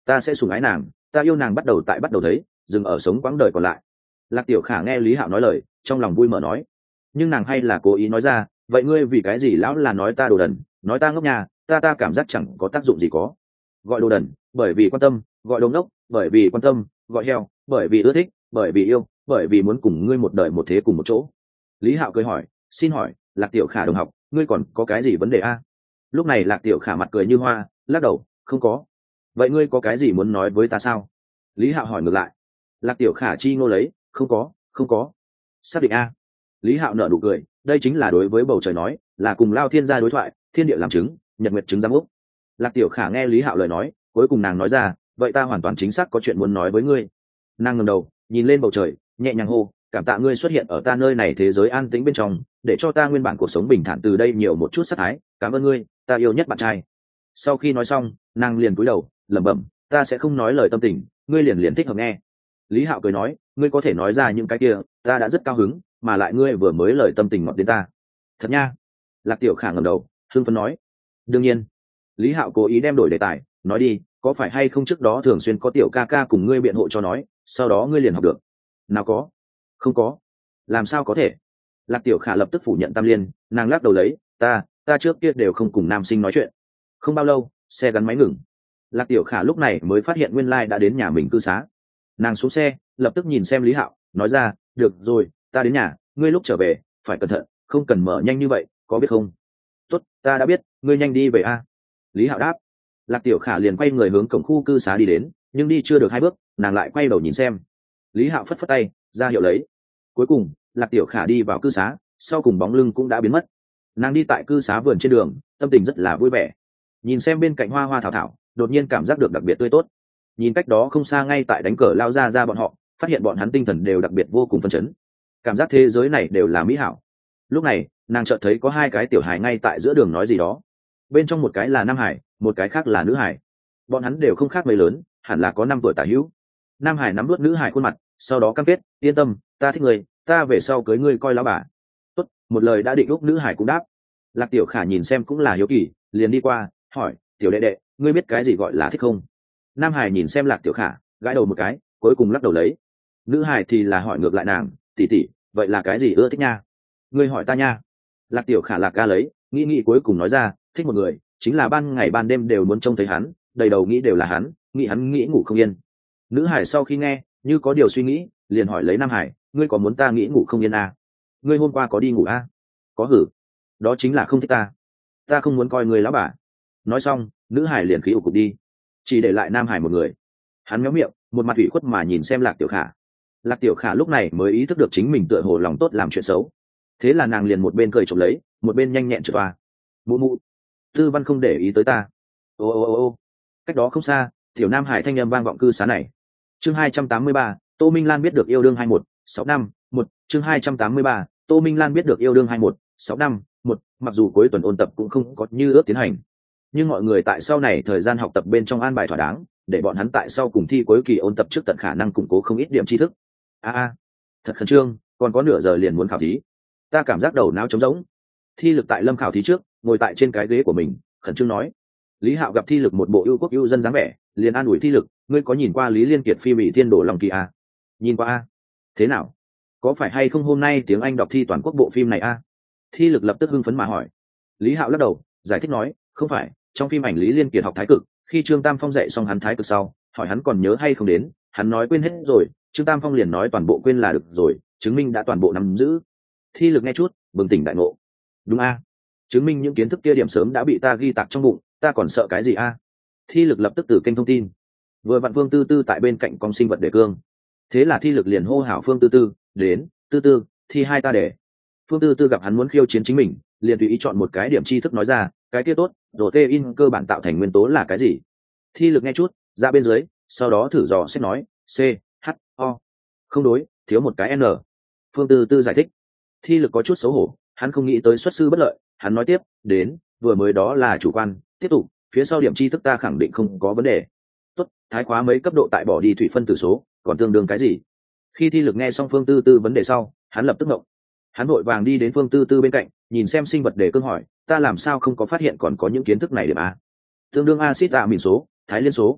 ta sẽ sủng ái nàng, ta yêu nàng bắt đầu tại bắt đầu thấy, dừng ở sống quãng đời còn lại. Lạc Tiểu Khả nghe Lý Hạo nói lời, trong lòng vui mở nói, nhưng nàng hay là cố ý nói ra, vậy ngươi vì cái gì lão là nói ta đồ đần, nói ta ngốc nhà, ta ta cảm giác chẳng có tác dụng gì có. Gọi đồ đần, bởi vì quan tâm, gọi đồ ngốc, bởi vì quan tâm, gọi heo, bởi vì ưa thích, bởi vì yêu, bởi vì muốn cùng ngươi một đời một thế cùng một chỗ. Lý Hạo cười hỏi, xin hỏi, Lạc Tiểu Khả đồng học, ngươi còn có cái gì vấn đề a? Lúc này Lạc Tiểu Khả mặt cười như hoa, lắc đầu, không có. Vậy ngươi có cái gì muốn nói với ta sao? Lý Hạo hỏi ngược lại. Lạc Tiểu Khả chi ngô lấy, không có, không có. Xác định a? Lý Hạo nở nụ cười, đây chính là đối với bầu trời nói, là cùng Lao Thiên gia đối thoại, thiên địa làm chứng, nhật nguyệt chứng giám úc. Lạc Tiểu Khả nghe Lý Hạo lời nói, cuối cùng nàng nói ra, vậy ta hoàn toàn chính xác có chuyện muốn nói với ngươi. Nàng ngẩng đầu, nhìn lên bầu trời, nhẹ nhàng hô, cảm tạ ngươi xuất hiện ở ta nơi này thế giới an tĩnh bên trong, để cho ta nguyên bản cuộc sống bình thản từ đây nhiều một chút sát thái, cảm ơn ngươi, ta yêu nhất bạn trai. Sau khi nói xong, nàng liền cúi đầu, lẩm bẩm, ta sẽ không nói lời tâm tình, ngươi liền liền thích hợp nghe. Lý Hạo cười nói, ngươi có thể nói ra những cái kia, ta đã rất cao hứng, mà lại ngươi vừa mới lời tâm tình ngọt đến ta. Thật nha? Lạc Tiểu Khả ngẩng đầu, hưng phấn nói. Đương nhiên. Lý Hạo cố ý đem đổi đề tài, nói đi, có phải hay không trước đó thường xuyên có tiểu ca ca cùng ngươi biện hộ cho nói, sau đó ngươi liền học được? Nào có? Không có. Làm sao có thể? Lạc Tiểu Khả lập tức phủ nhận tam liên, nàng lắc đầu lấy, ta, ta trước kia đều không cùng nam sinh nói chuyện. Không bao lâu, xe gắn máy ngừng. Lạc Tiểu Khả lúc này mới phát hiện nguyên lai đã đến nhà mình cư xá. Nàng xuống xe, lập tức nhìn xem Lý Hạo, nói ra, được rồi, ta đến nhà, ngươi lúc trở về phải cẩn thận, không cần mở nhanh như vậy, có biết không? Tốt, ta đã biết, ngươi nhanh đi về a. Lý Hạo đáp. Lạc Tiểu Khả liền quay người hướng cổng khu cư xá đi đến, nhưng đi chưa được hai bước, nàng lại quay đầu nhìn xem. Lý Hạo phất phất tay, ra hiệu lấy. Cuối cùng, Lạc Tiểu Khả đi vào cư xá, sau cùng bóng lưng cũng đã biến mất. Nàng đi tại cư xá vườn trên đường, tâm tình rất là vui vẻ. Nhìn xem bên cạnh hoa hoa thảo thảo, đột nhiên cảm giác được đặc biệt tươi tốt. Nhìn cách đó không xa ngay tại đánh cờ lao ra ra bọn họ, phát hiện bọn hắn tinh thần đều đặc biệt vô cùng phấn chấn. Cảm giác thế giới này đều là mỹ hảo. Lúc này, nàng chợt thấy có hai cái tiểu hài ngay tại giữa đường nói gì đó. Bên trong một cái là nam hải, một cái khác là nữ hải. Bọn hắn đều không khác mấy lớn, hẳn là có năm tuổi tả hữu. Nam hải nắm nuốt nữ hải khuôn mặt, sau đó cam kết, yên tâm, ta thích ngươi, ta về sau cưới ngươi coi lão bà. Tốt, một lời đã định lúc nữ hải cũng đáp. Lạc Tiểu Khả nhìn xem cũng là hiếu kỳ, liền đi qua, hỏi, tiểu đệ đệ, ngươi biết cái gì gọi là thích không? Nam hải nhìn xem Lạc Tiểu Khả, gãi đầu một cái, cuối cùng lắc đầu lấy. Nữ hải thì là hỏi ngược lại nàng, tỷ tỷ, vậy là cái gì ưa thích nha? Ngươi hỏi ta nha. Lạc Tiểu Khả lạc ca lấy, nghĩ nghĩ cuối cùng nói ra, thích một người, chính là ban ngày ban đêm đều muốn trông thấy hắn, đầy đầu nghĩ đều là hắn, nghĩ hắn nghĩ ngủ không yên. Nữ hải sau khi nghe, như có điều suy nghĩ, liền hỏi lấy Nam hải, ngươi có muốn ta nghĩ ngủ không yên à? Ngươi hôm qua có đi ngủ à? Có hử? Đó chính là không thích ta. Ta không muốn coi ngươi lão bà. Nói xong, nữ hải liền khí ủ cục đi, chỉ để lại Nam hải một người. Hắn méo miệng, một mặt ủy khuất mà nhìn xem Lạc Tiểu Khả. Lạc Tiểu Khả lúc này mới ý thức được chính mình tựa hồ lòng tốt làm chuyện xấu, thế là nàng liền một bên cười trộm lấy, một bên nhanh nhẹn trượt toa. Mụ mụ, Tư Văn không để ý tới ta. Ô ô ô ô, cách đó không xa, tiểu Nam hải thanh âm vang vọng cư xá này. Chương hai trăm tám mươi ba, Tô Minh Lan biết được yêu đương hai một sáu năm một. Chương hai trăm tám mươi ba, Tô Minh Lan biết được yêu đương hai một sáu năm một. Mặc dù cuối tuần ôn tập cũng không có như ước tiến hành, nhưng mọi người tại sau này thời gian học tập bên trong an bài thỏa đáng, để bọn hắn tại sau cùng thi cuối kỳ ôn tập trước tận khả năng củng cố không ít điểm tri thức. A a, thật khẩn trương, còn có nửa giờ liền muốn khảo thí. Ta cảm giác đầu não trống rỗng. Thi Lực tại lâm khảo thí trước, ngồi tại trên cái ghế của mình, khẩn trương nói. Lý Hạo gặp Thi Lực một bộ ưu quốc ưu dân dáng vẻ, liền an ủi Thi Lực, ngươi có nhìn qua Lý Liên Kiệt phim Mỹ Thiên Đồ Lòng Kỳ a? Nhìn qua a? Thế nào? Có phải hay không hôm nay tiếng Anh đọc thi toàn quốc bộ phim này a? Thi Lực lập tức hưng phấn mà hỏi. Lý Hạo lắc đầu, giải thích nói, không phải, trong phim ảnh Lý Liên Kiệt học thái cực, khi Trương Tam Phong dạy xong hắn thái cực sau, hỏi hắn còn nhớ hay không đến, hắn nói quên hết rồi, Trương Tam Phong liền nói toàn bộ quên là được rồi, chứng minh đã toàn bộ nắm giữ. Thi Lực nghe chút, bừng tỉnh đại ngộ. Đúng a, chứng minh những kiến thức kia điểm sớm đã bị ta ghi tạc trong bụng, ta còn sợ cái gì a? Thi Lực lập tức từ kênh thông tin, vừa vặn Phương Tư Tư tại bên cạnh con sinh vật đề cương, thế là Thi Lực liền hô hào Phương Tư Tư, đến, Tư Tư, thi hai ta để. Phương Tư Tư gặp hắn muốn khiêu chiến chính mình, liền tùy ý chọn một cái điểm tri thức nói ra, cái kia tốt, protein cơ bản tạo thành nguyên tố là cái gì? Thi Lực nghe chút, ra bên dưới, sau đó thử dò xét nói, C, H, O. Không đối, thiếu một cái N. Phương Tư Tư giải thích. Thi Lực có chút xấu hổ, hắn không nghĩ tới xuất sư bất lợi, hắn nói tiếp, đến, vừa mới đó là chủ quan, tiếp tục, phía sau điểm tri thức ta khẳng định không có vấn đề. Tốt, thái khóa mấy cấp độ tại bỏ đi thủy phân tử số, còn tương đương cái gì? Khi Thi Lực nghe xong Phương Tư Tư vấn đề sau, hắn lập tức ngộng. Hắn vội vàng đi đến Phương Tư Tư bên cạnh, nhìn xem sinh vật đề cương hỏi, ta làm sao không có phát hiện còn có những kiến thức này điểm a? Tương đương axit amin số, thái liên số.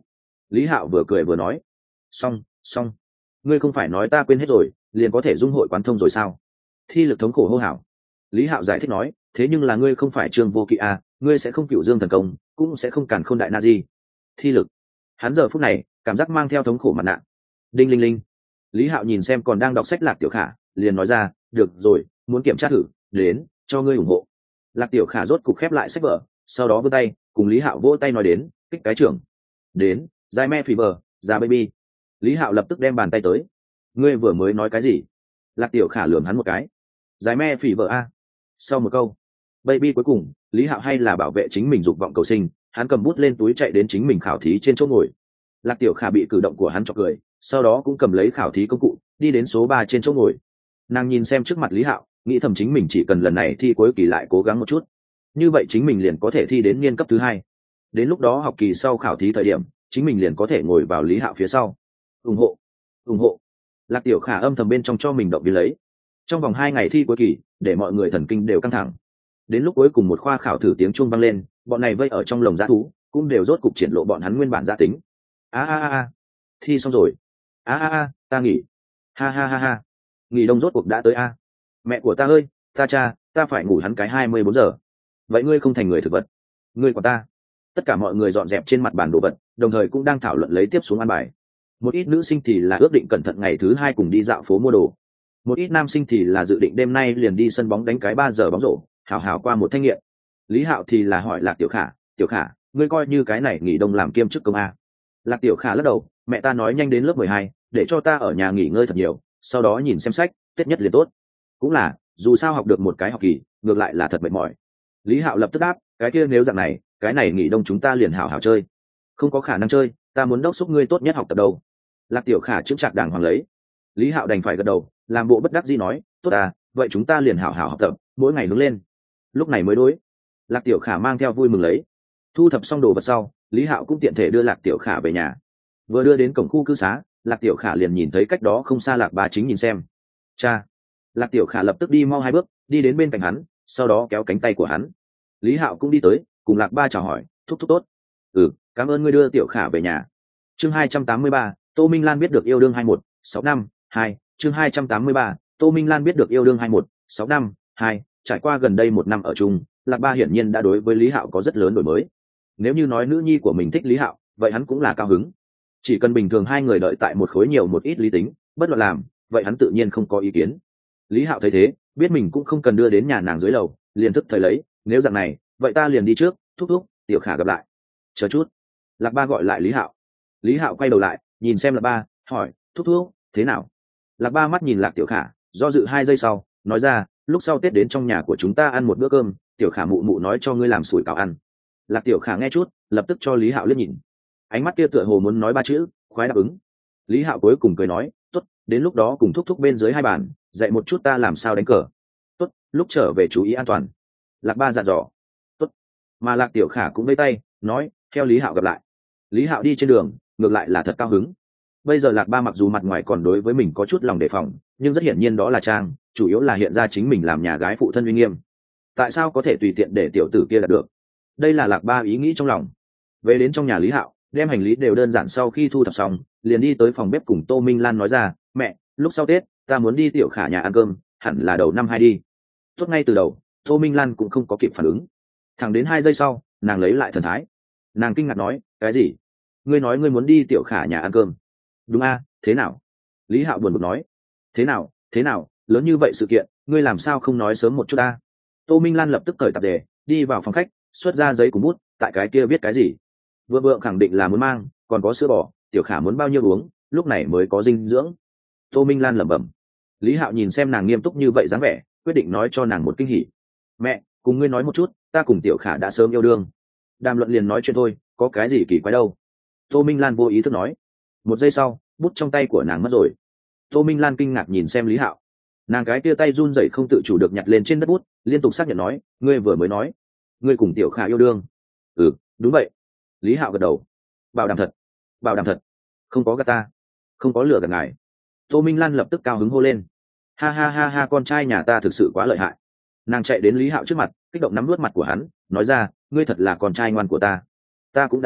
Lý Hạo vừa cười vừa nói, xong xong, ngươi không phải nói ta quên hết rồi liền có thể dung hội quán thông rồi sao? Thi lực thống khổ hô hào. Lý Hạo giải thích nói, thế nhưng là ngươi không phải Trương Vô Kỵ à, ngươi sẽ không cửu dương thần công, cũng sẽ không càn khôn đại na di. Thi lực. Hắn giờ phút này cảm giác mang theo thống khổ mặt nạ. Đinh linh linh. Lý Hạo nhìn xem còn đang đọc sách Lạc Tiểu Khả, liền nói ra, được rồi, muốn kiểm tra thử, đến, cho ngươi ủng hộ. Lạc Tiểu Khả rốt cục khép lại sách vở, sau đó vươn tay cùng Lý Hạo vỗ tay nói đến, kích cái trưởng. Đến, Giải Me Fever, ra baby. Lý Hạo lập tức đem bàn tay tới. Ngươi vừa mới nói cái gì? Lạc Tiểu Khả lườm hắn một cái. Giải Me Fever a. Sau một câu baby cuối cùng, Lý Hạo hay là bảo vệ chính mình dục vọng cầu sinh, hắn cầm bút lên túi chạy đến chính mình khảo thí trên chỗ ngồi. Lạc Tiểu Khả bị cử động của hắn chọc cười, sau đó cũng cầm lấy khảo thí công cụ đi đến số ba trên chỗ ngồi. Nàng nhìn xem trước mặt Lý Hạo, nghĩ thầm chính mình chỉ cần lần này thi cuối kỳ lại cố gắng một chút, như vậy chính mình liền có thể thi đến niên cấp thứ hai. Đến lúc đó học kỳ sau khảo thí thời điểm, chính mình liền có thể ngồi vào Lý Hạo phía sau. Ủng hộ, ủng hộ. Lạc Tiểu Khả âm thầm bên trong cho mình động viên lấy. Trong vòng hai ngày thi cuối kỳ, để mọi người thần kinh đều căng thẳng. Đến lúc cuối cùng một khoa khảo thử tiếng chuông vang lên, bọn này vây ở trong lồng dã thú cũng đều rốt cục triển lộ bọn hắn nguyên bản giá tính. A a a a, thi xong rồi. A a a, ta nghỉ. Ha ha ha ha, nghỉ đông rốt cuộc đã tới a. Mẹ của ta ơi, ta cha, ta phải ngủ hắn cái hai mươi bốn giờ. Vậy ngươi không thành người thực vật, ngươi của ta. Tất cả mọi người dọn dẹp trên mặt bàn đồ vật, đồng thời cũng đang thảo luận lấy tiếp xuống ăn bài. Một ít nữ sinh thì là ước định cẩn thận ngày thứ hai cùng đi dạo phố mua đồ. Một ít nam sinh thì là dự định đêm nay liền đi sân bóng đánh cái ba giờ bóng rổ, hào hào qua một thanh nghiện. Lý Hạo thì là hỏi Lạc Tiểu Khả, Tiểu Khả, ngươi coi như cái này nghỉ đông làm kiêm chức công a? Lạc Tiểu Khả lắc đầu, mẹ ta nói nhanh đến lớp mười hai, để cho ta ở nhà nghỉ ngơi thật nhiều, sau đó nhìn xem sách, tết nhất liền tốt. Cũng là, dù sao học được một cái học kỳ, ngược lại là thật mệt mỏi. Lý Hạo lập tức đáp, cái kia nếu dạng này, cái này nghỉ đông chúng ta liền hào hào chơi. Không có khả năng chơi, ta muốn đốc thúc ngươi tốt nhất học tập đâu. Lạc Tiểu Khả chững chạc đàng hoàng lấy. Lý Hạo đành phải gật đầu, làm bộ bất đắc dĩ nói, tốt à, vậy chúng ta liền hảo hảo học tập, mỗi ngày nướng lên. Lúc này mới đối. Lạc Tiểu Khả mang theo vui mừng lấy. Thu thập xong đồ vật sau, Lý Hạo cũng tiện thể đưa Lạc Tiểu Khả về nhà. Vừa đưa đến cổng khu cư xá, Lạc Tiểu Khả liền nhìn thấy cách đó không xa Lạc Ba chính nhìn xem. Cha. Lạc Tiểu Khả lập tức đi mau hai bước, đi đến bên cạnh hắn, sau đó kéo cánh tay của hắn. Lý Hạo cũng đi tới, cùng Lạc Ba chào hỏi, thúc thúc tốt. Ừ, cảm ơn ngươi đưa Tiểu Khả về nhà. Chương hai trăm tám mươi ba, Tô Minh Lan biết được yêu đương hai một, sáu năm, hai, chương hai trăm tám mươi ba, Tô Minh Lan biết được yêu đương hai một, sáu năm, hai, trải qua gần đây một năm ở chung, Lạc Ba hiển nhiên đã đối với Lý Hạo có rất lớn đổi mới. Nếu như nói nữ nhi của mình thích Lý Hạo, vậy hắn cũng là cao hứng. Chỉ cần bình thường hai người đợi tại một khối nhiều một ít lý tính, bất luận làm, vậy hắn tự nhiên không có ý kiến. Lý Hạo thấy thế, biết mình cũng không cần đưa đến nhà nàng dưới lầu, liền thức thời lấy, nếu dạng này, vậy ta liền đi trước, thúc thúc, Tiểu Khả gặp lại. Chờ chút. Lạc Ba gọi lại Lý Hạo. Lý Hạo quay đầu lại, nhìn xem Lạc Ba, hỏi, thúc thúc, thế nào? Lạc Ba mắt nhìn Lạc Tiểu Khả, do dự hai giây sau, nói ra, lúc sau Tết đến trong nhà của chúng ta ăn một bữa cơm, Tiểu Khả mụ mụ nói cho ngươi làm sủi cảo ăn. Lạc Tiểu Khả nghe chút, lập tức cho Lý Hạo liếc nhìn. Ánh mắt kia tựa hồ muốn nói ba chữ, khoái đáp ứng. Lý Hạo cuối cùng cười nói, tốt, đến lúc đó cùng thúc thúc bên dưới hai bàn, dạy một chút ta làm sao đánh cờ. Tốt, lúc trở về chú ý an toàn. Lạc Ba dặn dò. Tốt. Mà Lạc Tiểu Khả cũng vẫy tay, nói, theo Lý Hạo gặp lại. Lý Hạo đi trên đường, ngược lại là thật cao hứng. Bây giờ Lạc Ba mặc dù mặt ngoài còn đối với mình có chút lòng đề phòng, nhưng rất hiển nhiên đó là trang, chủ yếu là hiện ra chính mình làm nhà gái phụ thân uy nghiêm. Tại sao có thể tùy tiện để tiểu tử kia đạt được? Đây là Lạc Ba ý nghĩ trong lòng. Về đến trong nhà Lý Hạo, đem hành lý đều đơn giản sau khi thu thập xong, liền đi tới phòng bếp cùng Tô Minh Lan nói ra, mẹ, lúc sau Tết, ta muốn đi Tiểu Khả nhà ăn cơm, hẳn là đầu năm hai đi. Tốt, ngay từ đầu, Tô Minh Lan cũng không có kịp phản ứng. Thẳng đến hai giây sau, nàng lấy lại thần thái. Nàng kinh ngạc nói, cái gì? Ngươi nói ngươi muốn đi Tiểu Khả nhà ăn cơm? Đúng a, thế nào? Lý Hạo buồn bực nói. Thế nào, thế nào, lớn như vậy sự kiện, ngươi làm sao không nói sớm một chút a? Tô Minh Lan lập tức cởi tạp dề, đi vào phòng khách, xuất ra giấy cùng bút, tại cái kia viết cái gì? Vừa vượng khẳng định là muốn mang, còn có sữa bò, Tiểu Khả muốn bao nhiêu uống, lúc này mới có dinh dưỡng. Tô Minh Lan lẩm bẩm. Lý Hạo nhìn xem nàng nghiêm túc như vậy dáng vẻ, quyết định nói cho nàng một kinh hỉ. Mẹ, cùng ngươi nói một chút, ta cùng Tiểu Khả đã sớm yêu đương. Đàm luận liền nói chuyện thôi, có cái gì kỳ quái đâu. Tô Minh Lan vô ý thức nói. Một giây sau, bút trong tay của nàng mất rồi. Tô Minh Lan kinh ngạc nhìn xem Lý Hạo. Nàng cái kia tay run rẩy không tự chủ được nhặt lên trên đất bút, liên tục xác nhận nói, ngươi vừa mới nói, ngươi cùng Tiểu Khả yêu đương. Ừ, đúng vậy. Lý Hạo gật đầu. Bảo đảm thật. Bảo đảm thật. Không có gạt ta, không có lừa gạt ngài. Tô Minh Lan lập tức cao hứng hô lên. Ha ha ha ha, con trai nhà ta thực sự quá lợi hại. Nàng chạy đến Lý Hạo trước mặt, kích động nắm nuốt mặt của hắn, nói ra, ngươi thật là con trai ngoan của ta. Ta cũng đã nói,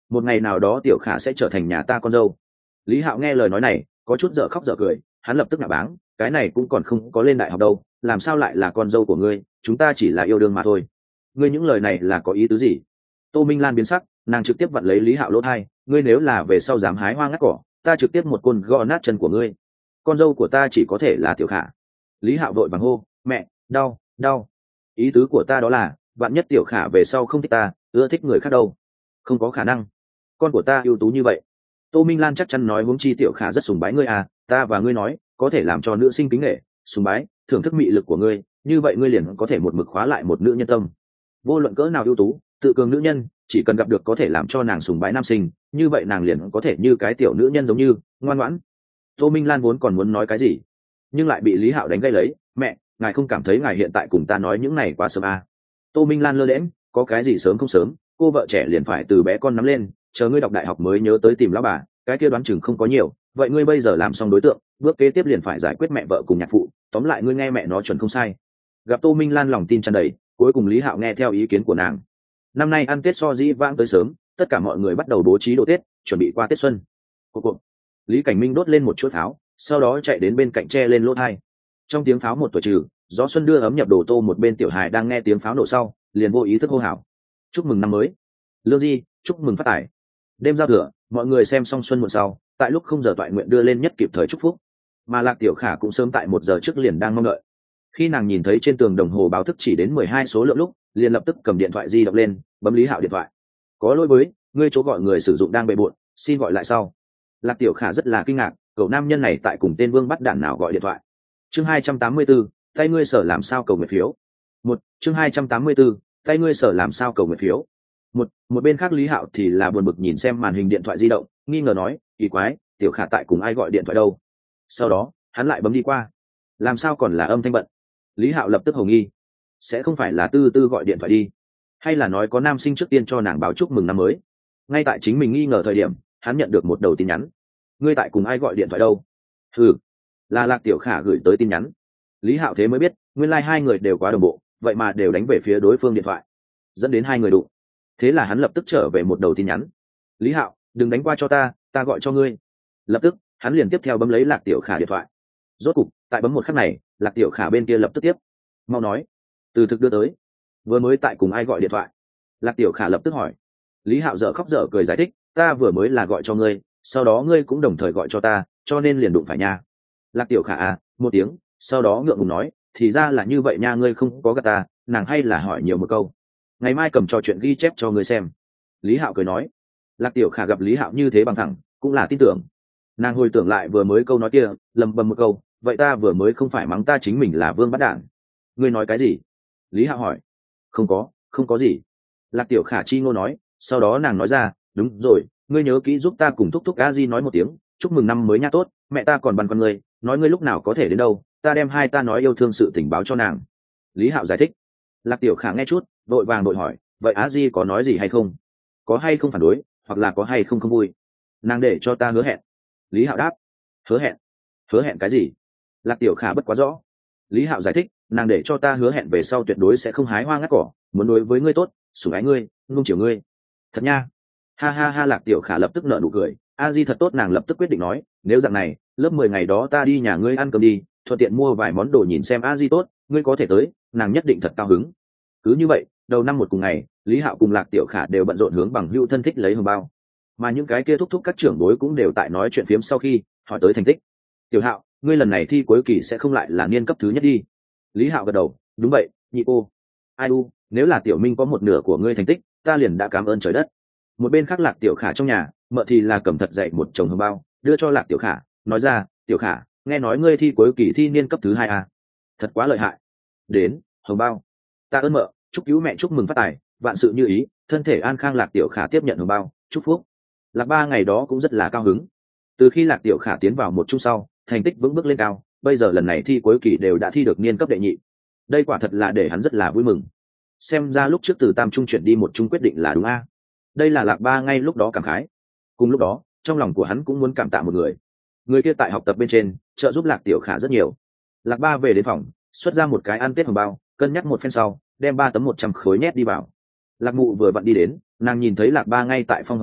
một ngày nào đó tiểu khả sẽ trở thành nhà ta con dâu. Lý Hạo nghe lời nói này có chút dở khóc dở cười, hắn lập tức ngả báng, cái này cũng còn không có lên đại học đâu, làm sao lại là con dâu của ngươi, chúng ta chỉ là yêu đương mà thôi. Ngươi những lời này là có ý tứ gì? Tô Minh Lan biến sắc, nàng trực tiếp vặn lấy Lý Hạo lỗ thai, ngươi nếu là về sau dám hái hoa ngắt cỏ, ta trực tiếp một côn gõ nát chân của ngươi. Con dâu của ta chỉ có thể là tiểu khả. Lý Hạo vội vàng hô, mẹ, đau, đau. Ý tứ của ta đó là, bạn nhất tiểu khả về sau không thích ta, ưa thích người khác đâu. Không có khả năng, con của ta ưu tú như vậy. Tô Minh Lan chắc chắn nói, huống chi tiểu khả rất sùng bái ngươi à, ta và ngươi nói có thể làm cho nữ sinh kính nghệ, sùng bái, thưởng thức mị lực của ngươi, như vậy ngươi liền có thể một mực khóa lại một nữ nhân tâm. Vô luận cỡ nào ưu tú, tự cường nữ nhân, chỉ cần gặp được có thể làm cho nàng sùng bái nam sinh, như vậy nàng liền có thể như cái tiểu nữ nhân giống như ngoan ngoãn. Tô Minh Lan vốn còn muốn nói cái gì, nhưng lại bị Lý Hạo đánh gây lấy. Mẹ, ngài không cảm thấy ngài hiện tại cùng ta nói những này quá sớm à? Tô Minh Lan lơ đễm, có cái gì sớm không sớm, cô vợ trẻ liền phải từ bé con nắm lên, chờ ngươi đọc đại học mới nhớ tới tìm lão bà, cái kia đoán chừng không có nhiều. Vậy ngươi bây giờ làm xong đối tượng, bước kế tiếp liền phải giải quyết mẹ vợ cùng nhạc phụ, tóm lại ngươi nghe mẹ nó chuẩn không sai. Gặp Tô Minh Lan lòng tin tràn đầy, cuối cùng Lý Hạo nghe theo ý kiến của nàng. Năm nay ăn Tết so dĩ vãng tới sớm, tất cả mọi người bắt đầu bố trí đồ Tết, chuẩn bị qua Tết xuân. Cô cô. Lý Cảnh Minh đốt lên một chuỗi pháo, sau đó chạy đến bên cạnh tre lên lỗ thai. Trong tiếng pháo một tuổi trừ, gió xuân đưa ấm nhập đồ tô, một bên tiểu hài đang nghe tiếng pháo nổ sau, liền vô ý thức hô hào. Chúc mừng năm mới. Lương Di, chúc mừng phát tài. Đêm giao thừa, mọi người xem xong xuân muộn sau, tại lúc không giờ toại nguyện đưa lên nhất kịp thời chúc phúc. Mà Lạc Tiểu Khả cũng sớm tại một giờ trước liền đang mong đợi. Khi nàng nhìn thấy trên tường đồng hồ báo thức chỉ đến mười hai số lượng lúc, liền lập tức cầm điện thoại di động lên, bấm Lý Hạo điện thoại. Có lỗi với, ngươi chỗ gọi người sử dụng đang bề bộn, xin gọi lại sau. Lạc Tiểu Khả rất là kinh ngạc, cậu nam nhân này tại cùng tên vương bắt đản nào gọi điện thoại. Chương hai trăm tám mươi 4, tay ngươi sở làm sao cầu nguyện phiếu. Một, chương hai trăm tám mươi 4, tay ngươi sở làm sao cầu nguyện phiếu. Một, một bên khác Lý Hạo thì là buồn bực nhìn xem màn hình điện thoại di động, nghi ngờ nói, kỳ quái, Tiểu Khả tại cùng ai gọi điện thoại đâu. Sau đó, hắn lại bấm đi qua. Làm sao còn là âm thanh bận? Lý Hạo lập tức hồ nghi, sẽ không phải là Tư Tư gọi điện thoại đi, hay là nói có nam sinh trước tiên cho nàng báo chúc mừng năm mới. Ngay tại chính mình nghi ngờ thời điểm, hắn nhận được một đầu tin nhắn. Ngươi tại cùng ai gọi điện thoại đâu? Ừ, là Lạc Tiểu Khả gửi tới tin nhắn. Lý Hạo thế mới biết, nguyên lai hai người đều quá đồng bộ, vậy mà đều đánh về phía đối phương điện thoại, dẫn đến hai người đụng. Thế là hắn lập tức trở về một đầu tin nhắn. Lý Hạo, đừng đánh qua cho ta, ta gọi cho ngươi. Lập tức hắn liền tiếp theo bấm lấy Lạc Tiểu Khả điện thoại. Rốt cục tại bấm một khắc này, Lạc Tiểu Khả bên kia lập tức tiếp. Mau nói, từ thực đưa tới, vừa mới tại cùng ai gọi điện thoại? Lạc Tiểu Khả lập tức hỏi. Lý Hạo dở khóc dở cười giải thích, ta vừa mới là gọi cho ngươi, sau đó ngươi cũng đồng thời gọi cho ta, cho nên liền đụng phải nha. Lạc Tiểu Khả à, một tiếng, sau đó ngượng ngùng nói, thì ra là như vậy nha, ngươi không có gạt ta, nàng hay là hỏi nhiều một câu, ngày mai cầm trò chuyện ghi chép cho ngươi xem. Lý Hạo cười nói. Lạc Tiểu Khả gặp Lý Hạo như thế bằng thẳng, cũng là tin tưởng. Nàng hồi tưởng lại vừa mới câu nói kia, lầm bầm một câu, vậy ta vừa mới không phải mắng ta chính mình là vương bắt đản. Ngươi nói cái gì? Lý Hạo hỏi. Không có, không có gì. Lạc Tiểu Khả chi ngô nói, sau đó nàng nói ra, đúng rồi, ngươi nhớ kỹ giúp ta cùng thúc thúc a di nói một tiếng, chúc mừng năm mới nha. Tốt, mẹ ta còn băn khoăn ngươi, nói ngươi lúc nào có thể đến đâu, ta đem hai ta nói yêu thương sự tình báo cho nàng. Lý Hạo giải thích. Lạc Tiểu Khả nghe chút, vội vàng đội hỏi, vậy a di có nói gì hay không? Có hay không phản đối, hoặc là có hay không không vui? Nàng để cho ta hứa hẹn. Lý Hạo đáp. Hứa hẹn? Hứa hẹn cái gì? Lạc Tiểu Khả bất quá rõ. Lý Hạo giải thích, nàng để cho ta hứa hẹn về sau tuyệt đối sẽ không hái hoa ngắt cỏ, muốn đối với ngươi tốt, sủng ái ngươi, nung chiều ngươi. Thật nha? Ha ha ha. Lạc Tiểu Khả lập tức nở nụ cười, a di thật tốt. Nàng lập tức quyết định nói, nếu dạng này, lớp mười ngày đó ta đi nhà ngươi ăn cơm đi, thuận tiện mua vài món đồ nhìn xem a di tốt, ngươi có thể tới, nàng nhất định thật cao hứng. Cứ như vậy, đầu năm một cùng ngày, Lý Hạo cùng Lạc Tiểu Khả đều bận rộn hướng bằng hữu thân thích lấy hồng bao, mà những cái kia thúc thúc các trưởng đối cũng đều tại nói chuyện phiếm sau khi hỏi tới thành tích. Tiểu Hạo, ngươi lần này thi cuối kỳ sẽ không lại là niên cấp thứ nhất đi? Lý Hạo gật đầu, đúng vậy, nhị cô. Ai u, nếu là Tiểu Minh có một nửa của ngươi thành tích, ta liền đã cảm ơn trời đất. Một bên khác Lạc Tiểu Khả trong nhà, mợ thì là cầm thật dậy một chồng hồng bao đưa cho Lạc Tiểu Khả, nói ra, Tiểu Khả, nghe nói ngươi thi cuối kỳ thi niên cấp thứ hai à? Thật quá lợi hại. Đến, hồng bao. Ta ơn mợ, chúc cứu mẹ, chúc mừng phát tài, vạn sự như ý, thân thể an khang. Lạc Tiểu Khả tiếp nhận hồng bao, chúc phúc. Lạc Ba ngày đó cũng rất là cao hứng. Từ khi Lạc Tiểu Khả tiến vào một trung sau, thành tích vững bước lên cao, bây giờ lần này thi cuối kỳ đều đã thi được niên cấp đệ nhị. Đây quả thật là để hắn rất là vui mừng. Xem ra lúc trước từ tam trung chuyển đi một trung quyết định là đúng a. Đây là Lạc Ba ngay lúc đó cảm khái. Cùng lúc đó, trong lòng của hắn cũng muốn cảm tạ một người. Người kia tại học tập bên trên trợ giúp Lạc Tiểu Khả rất nhiều. Lạc Ba về đến phòng, xuất ra một cái ăn tết hồng bao, cân nhắc một phen sau, đem ba tấm một trăm khối nhét đi vào. Lạc Mụ vừa vặn đi đến, nàng nhìn thấy Lạc Ba ngay tại phong hồng bao,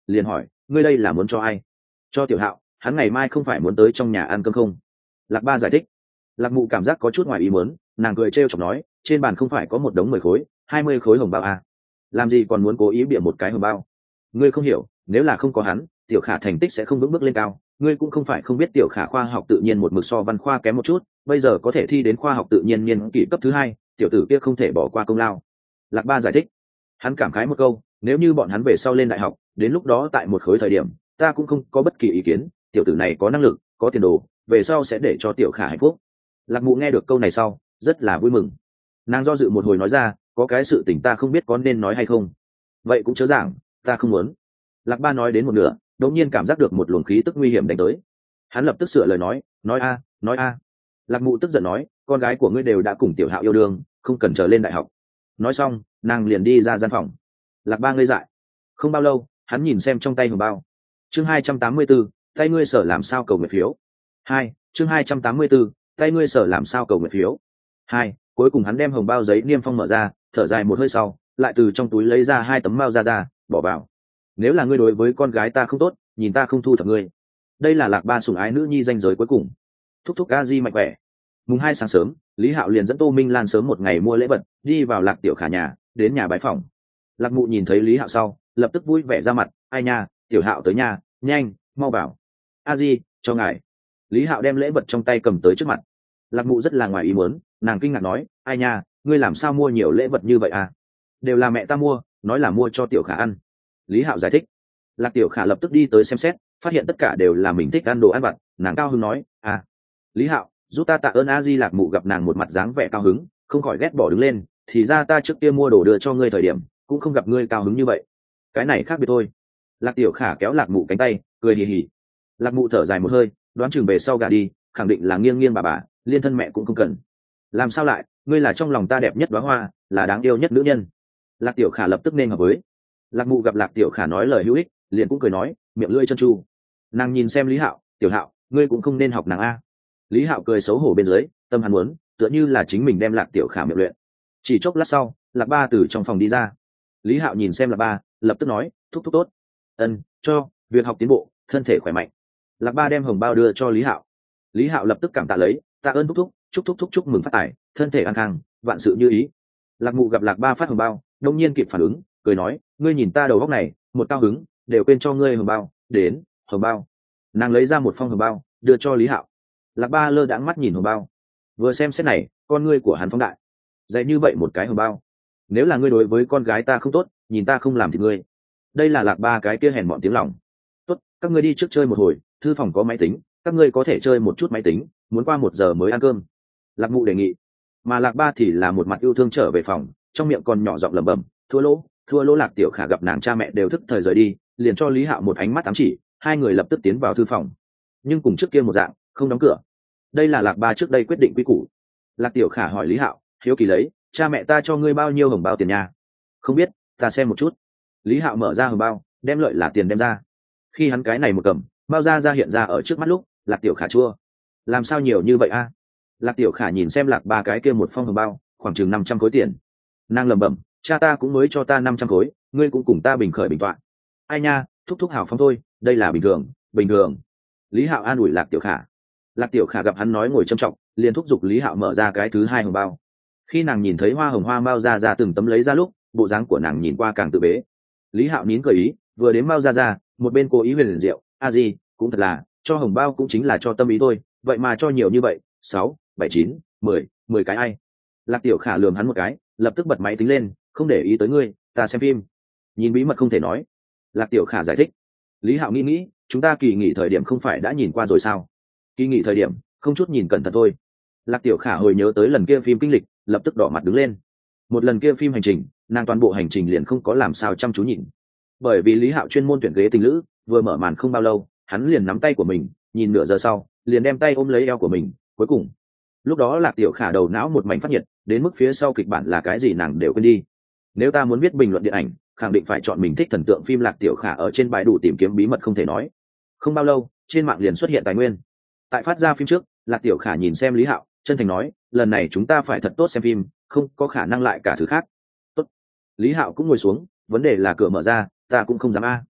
liền hỏi ngươi đây là muốn cho ai? Cho Tiểu Hạo, hắn ngày mai không phải muốn tới trong nhà ăn cơm không? Lạc Ba giải thích. Lạc Mụ cảm giác có chút ngoài ý muốn, nàng cười trêu chọc nói trên bàn không phải có một đống mười khối hai mươi khối hồng bao à? Làm gì còn muốn cố ý bịa một cái hồng bao? Ngươi không hiểu, nếu là không có hắn, Tiểu Khả thành tích sẽ không vững bước lên cao. Ngươi cũng không phải không biết Tiểu Khả khoa học tự nhiên một mực so văn khoa kém một chút, bây giờ có thể thi đến khoa học tự nhiên niên kỷ cấp thứ hai, tiểu tử kia không thể bỏ qua công lao. Lạc Ba giải thích. Hắn cảm khái một câu, nếu như bọn hắn về sau lên đại học, đến lúc đó tại một khối thời điểm, ta cũng không có bất kỳ ý kiến, tiểu tử này có năng lực, có tiền đồ, về sau sẽ để cho Tiểu Khả hạnh phúc. Lạc Mụ nghe được câu này sau, rất là vui mừng. Nàng do dự một hồi nói ra, có cái sự tình ta không biết có nên nói hay không. Vậy cũng chớ giảng, ta không muốn. Lạc Ba nói đến một nửa, đột nhiên cảm giác được một luồng khí tức nguy hiểm đánh tới. Hắn lập tức sửa lời nói, nói a, nói a. Lạc Mụ tức giận nói, con gái của ngươi đều đã cùng Tiểu Hạo yêu đương, không cần chờ lên đại học. Nói xong, nàng liền đi ra gian phòng. Lạc Ba ngây dại. Không bao lâu, hắn nhìn xem trong tay hồng bao. Chương hai trăm tám mươi 4, tay ngươi sở làm sao cầu nguyện phiếu. Hai, chương hai trăm tám mươi 4, tay ngươi sở làm sao cầu nguyện phiếu. Hai, cuối cùng hắn đem hồng bao giấy niêm phong mở ra, thở dài một hơi sau, lại từ trong túi lấy ra hai tấm mao ra ra, bỏ vào. Nếu là ngươi đối với con gái ta không tốt, nhìn ta không thu thập ngươi. Đây là Lạc Ba sủng ái nữ nhi danh giới cuối cùng. Thúc thúc a di mạnh khỏe. Mùng hai sáng sớm, Lý Hạo liền dẫn Tô Minh Lan sớm một ngày mua lễ vật, đi vào Lạc Tiểu Khả nhà, đến nhà bái phòng. Lạc Mụ nhìn thấy Lý Hạo sau, lập tức vui vẻ ra mặt, ai nha, Tiểu Hạo tới nhà, nhanh, mau vào. A di, cho ngài. Lý Hạo đem lễ vật trong tay cầm tới trước mặt. Lạc Mụ rất là ngoài ý muốn, nàng kinh ngạc nói, ai nha, ngươi làm sao mua nhiều lễ vật như vậy à? Đều là mẹ ta mua, nói là mua cho Tiểu Khả ăn. Lý Hạo giải thích. Lạc Tiểu Khả lập tức đi tới xem xét, phát hiện tất cả đều là mình thích ăn đồ ăn vặt, nàng cao hứng nói, à, Lý Hạo, giúp ta tạ ơn a di. Lạc Mụ gặp nàng một mặt dáng vẻ cao hứng, không khỏi ghét bỏ đứng lên, thì ra ta trước kia mua đồ đưa cho ngươi thời điểm, cũng không gặp ngươi cao hứng như vậy. Cái này khác biệt thôi. Lạc Tiểu Khả kéo Lạc Mụ cánh tay, cười hì hì. Lạc Mụ thở dài một hơi, đoán chừng về sau gả đi, khẳng định là nghiêng nghiêng bà bà, liên thân mẹ cũng không cần. Làm sao lại, ngươi là trong lòng ta đẹp nhất đóa hoa, là đáng yêu nhất nữ nhân. Lạc Tiểu Khả lập tức nên hợp với. Lạc Mụ gặp Lạc Tiểu Khả nói lời hữu ích, liền cũng cười nói, miệng lưỡi chân tru. Nàng nhìn xem Lý Hạo, Tiểu Hạo, ngươi cũng không nên học nàng a. Lý Hạo cười xấu hổ bên dưới, tâm hắn muốn, tựa như là chính mình đem Lạc Tiểu Khả miệng luyện. Chỉ chốc lát sau, Lạc Ba từ trong phòng đi ra. Lý Hạo nhìn xem Lạc Ba, lập tức nói, thúc thúc tốt. Ân, cho, việc học tiến bộ, thân thể khỏe mạnh. Lạc Ba đem hồng bao đưa cho Lý Hạo. Lý Hạo lập tức cảm tạ lấy, tạ ơn thúc thúc, chúc thúc thúc chúc mừng phát tài, thân thể an khang, vạn sự như ý. Lạc Mụ gặp Lạc Ba phát hồng bao, đông nhiên kịp phản ứng, cười nói, ngươi nhìn ta đầu óc này, một cao hứng, đều quên cho ngươi hồng bao, đến, hồng bao. Nàng lấy ra một phong hồng bao, đưa cho Lý Hạo. Lạc Ba lơ đãng mắt nhìn hồng bao, vừa xem xét này, con ngươi của hắn phóng đại. Dạy như vậy một cái hồng bao, nếu là ngươi đối với con gái ta không tốt, nhìn ta không làm thì ngươi. Đây là Lạc Ba cái kia hèn mọn tiếng lòng. Tốt, các ngươi đi trước chơi một hồi, thư phòng có máy tính, các ngươi có thể chơi một chút máy tính, muốn qua một giờ mới ăn cơm. Lạc Mụ đề nghị. Mà Lạc Ba thì là một mặt yêu thương trở về phòng, trong miệng còn nhỏ giọng lẩm bẩm, thua lỗ, thua lỗ. Lạc Tiểu Khả gặp nàng cha mẹ đều thức thời rời đi, liền cho Lý Hạo một ánh mắt ám chỉ, hai người lập tức tiến vào thư phòng. Nhưng cùng trước kia một dạng, không đóng cửa. Đây là Lạc Ba trước đây quyết định quy củ. Lạc Tiểu Khả hỏi Lý Hạo, hiếu kỳ lấy, cha mẹ ta cho ngươi bao nhiêu hồng bao tiền nhà? Không biết, ta xem một chút. Lý Hạo mở ra hồng bao, đem lợi là tiền đem ra. Khi hắn cái này một cầm, bao ra ra hiện ra ở trước mắt lúc, Lạc Tiểu Khả chua, làm sao nhiều như vậy a? Lạc Tiểu Khả nhìn xem Lạc Ba cái kia một phong hồng bao, khoảng chừng năm trăm khối tiền. Nàng lẩm bẩm, cha ta cũng mới cho ta năm trăm khối, ngươi cũng cùng ta bình khởi bình toạn. Ai nha, thúc thúc hào phong thôi, đây là bình thường, bình thường. Lý Hạo an ủi Lạc Tiểu Khả. Lạc Tiểu Khả gặp hắn nói ngồi trầm trọng, liền thúc giục Lý Hạo mở ra cái thứ hai hồng bao. Khi nàng nhìn thấy hoa hồng hoa bao ra ra từng tấm lấy ra lúc, bộ dáng của nàng nhìn qua càng tự bế. Lý Hạo nín cười ý, vừa đến bao ra ra, một bên cố ý huyền liền rượu, a gì, cũng thật là, cho hồng bao cũng chính là cho tâm ý thôi, vậy mà cho nhiều như vậy, sáu, bảy, chín, mười, mười cái ai. Lạc Tiểu Khả lườm hắn một cái, lập tức bật máy tính lên, không để ý tới ngươi, ta xem phim. Nhìn bí mật không thể nói. Lạc Tiểu Khả giải thích. Lý Hạo nghĩ nghĩ, chúng ta kỳ nghỉ thời điểm không phải đã nhìn qua rồi sao? Kỳ nghỉ thời điểm, không chút nhìn cẩn thận thôi. Lạc Tiểu Khả hồi nhớ tới lần kia phim kinh lịch, lập tức đỏ mặt đứng lên. Một lần kia phim hành trình, nàng toàn bộ hành trình liền không có làm sao chăm chú nhìn. Bởi vì Lý Hạo chuyên môn tuyển ghế tình lữ, vừa mở màn không bao lâu, hắn liền nắm tay của mình, nhìn nửa giờ sau, liền đem tay ôm lấy eo của mình, cuối cùng. Lúc đó Lạc Tiểu Khả đầu não một mảnh phát nhiệt, đến mức phía sau kịch bản là cái gì nàng đều quên đi. Nếu ta muốn viết bình luận điện ảnh, khẳng định phải chọn mình thích thần tượng phim. Lạc Tiểu Khả ở trên bài đủ tìm kiếm bí mật không thể nói. Không bao lâu, trên mạng liền xuất hiện tài nguyên. Tại phát ra phim trước, Lạc Tiểu Khả nhìn xem Lý Hạo, chân thành nói, lần này chúng ta phải thật tốt xem phim, không có khả năng lại cả thứ khác. Tốt. Lý Hạo cũng ngồi xuống, vấn đề là cửa mở ra, ta cũng không dám a.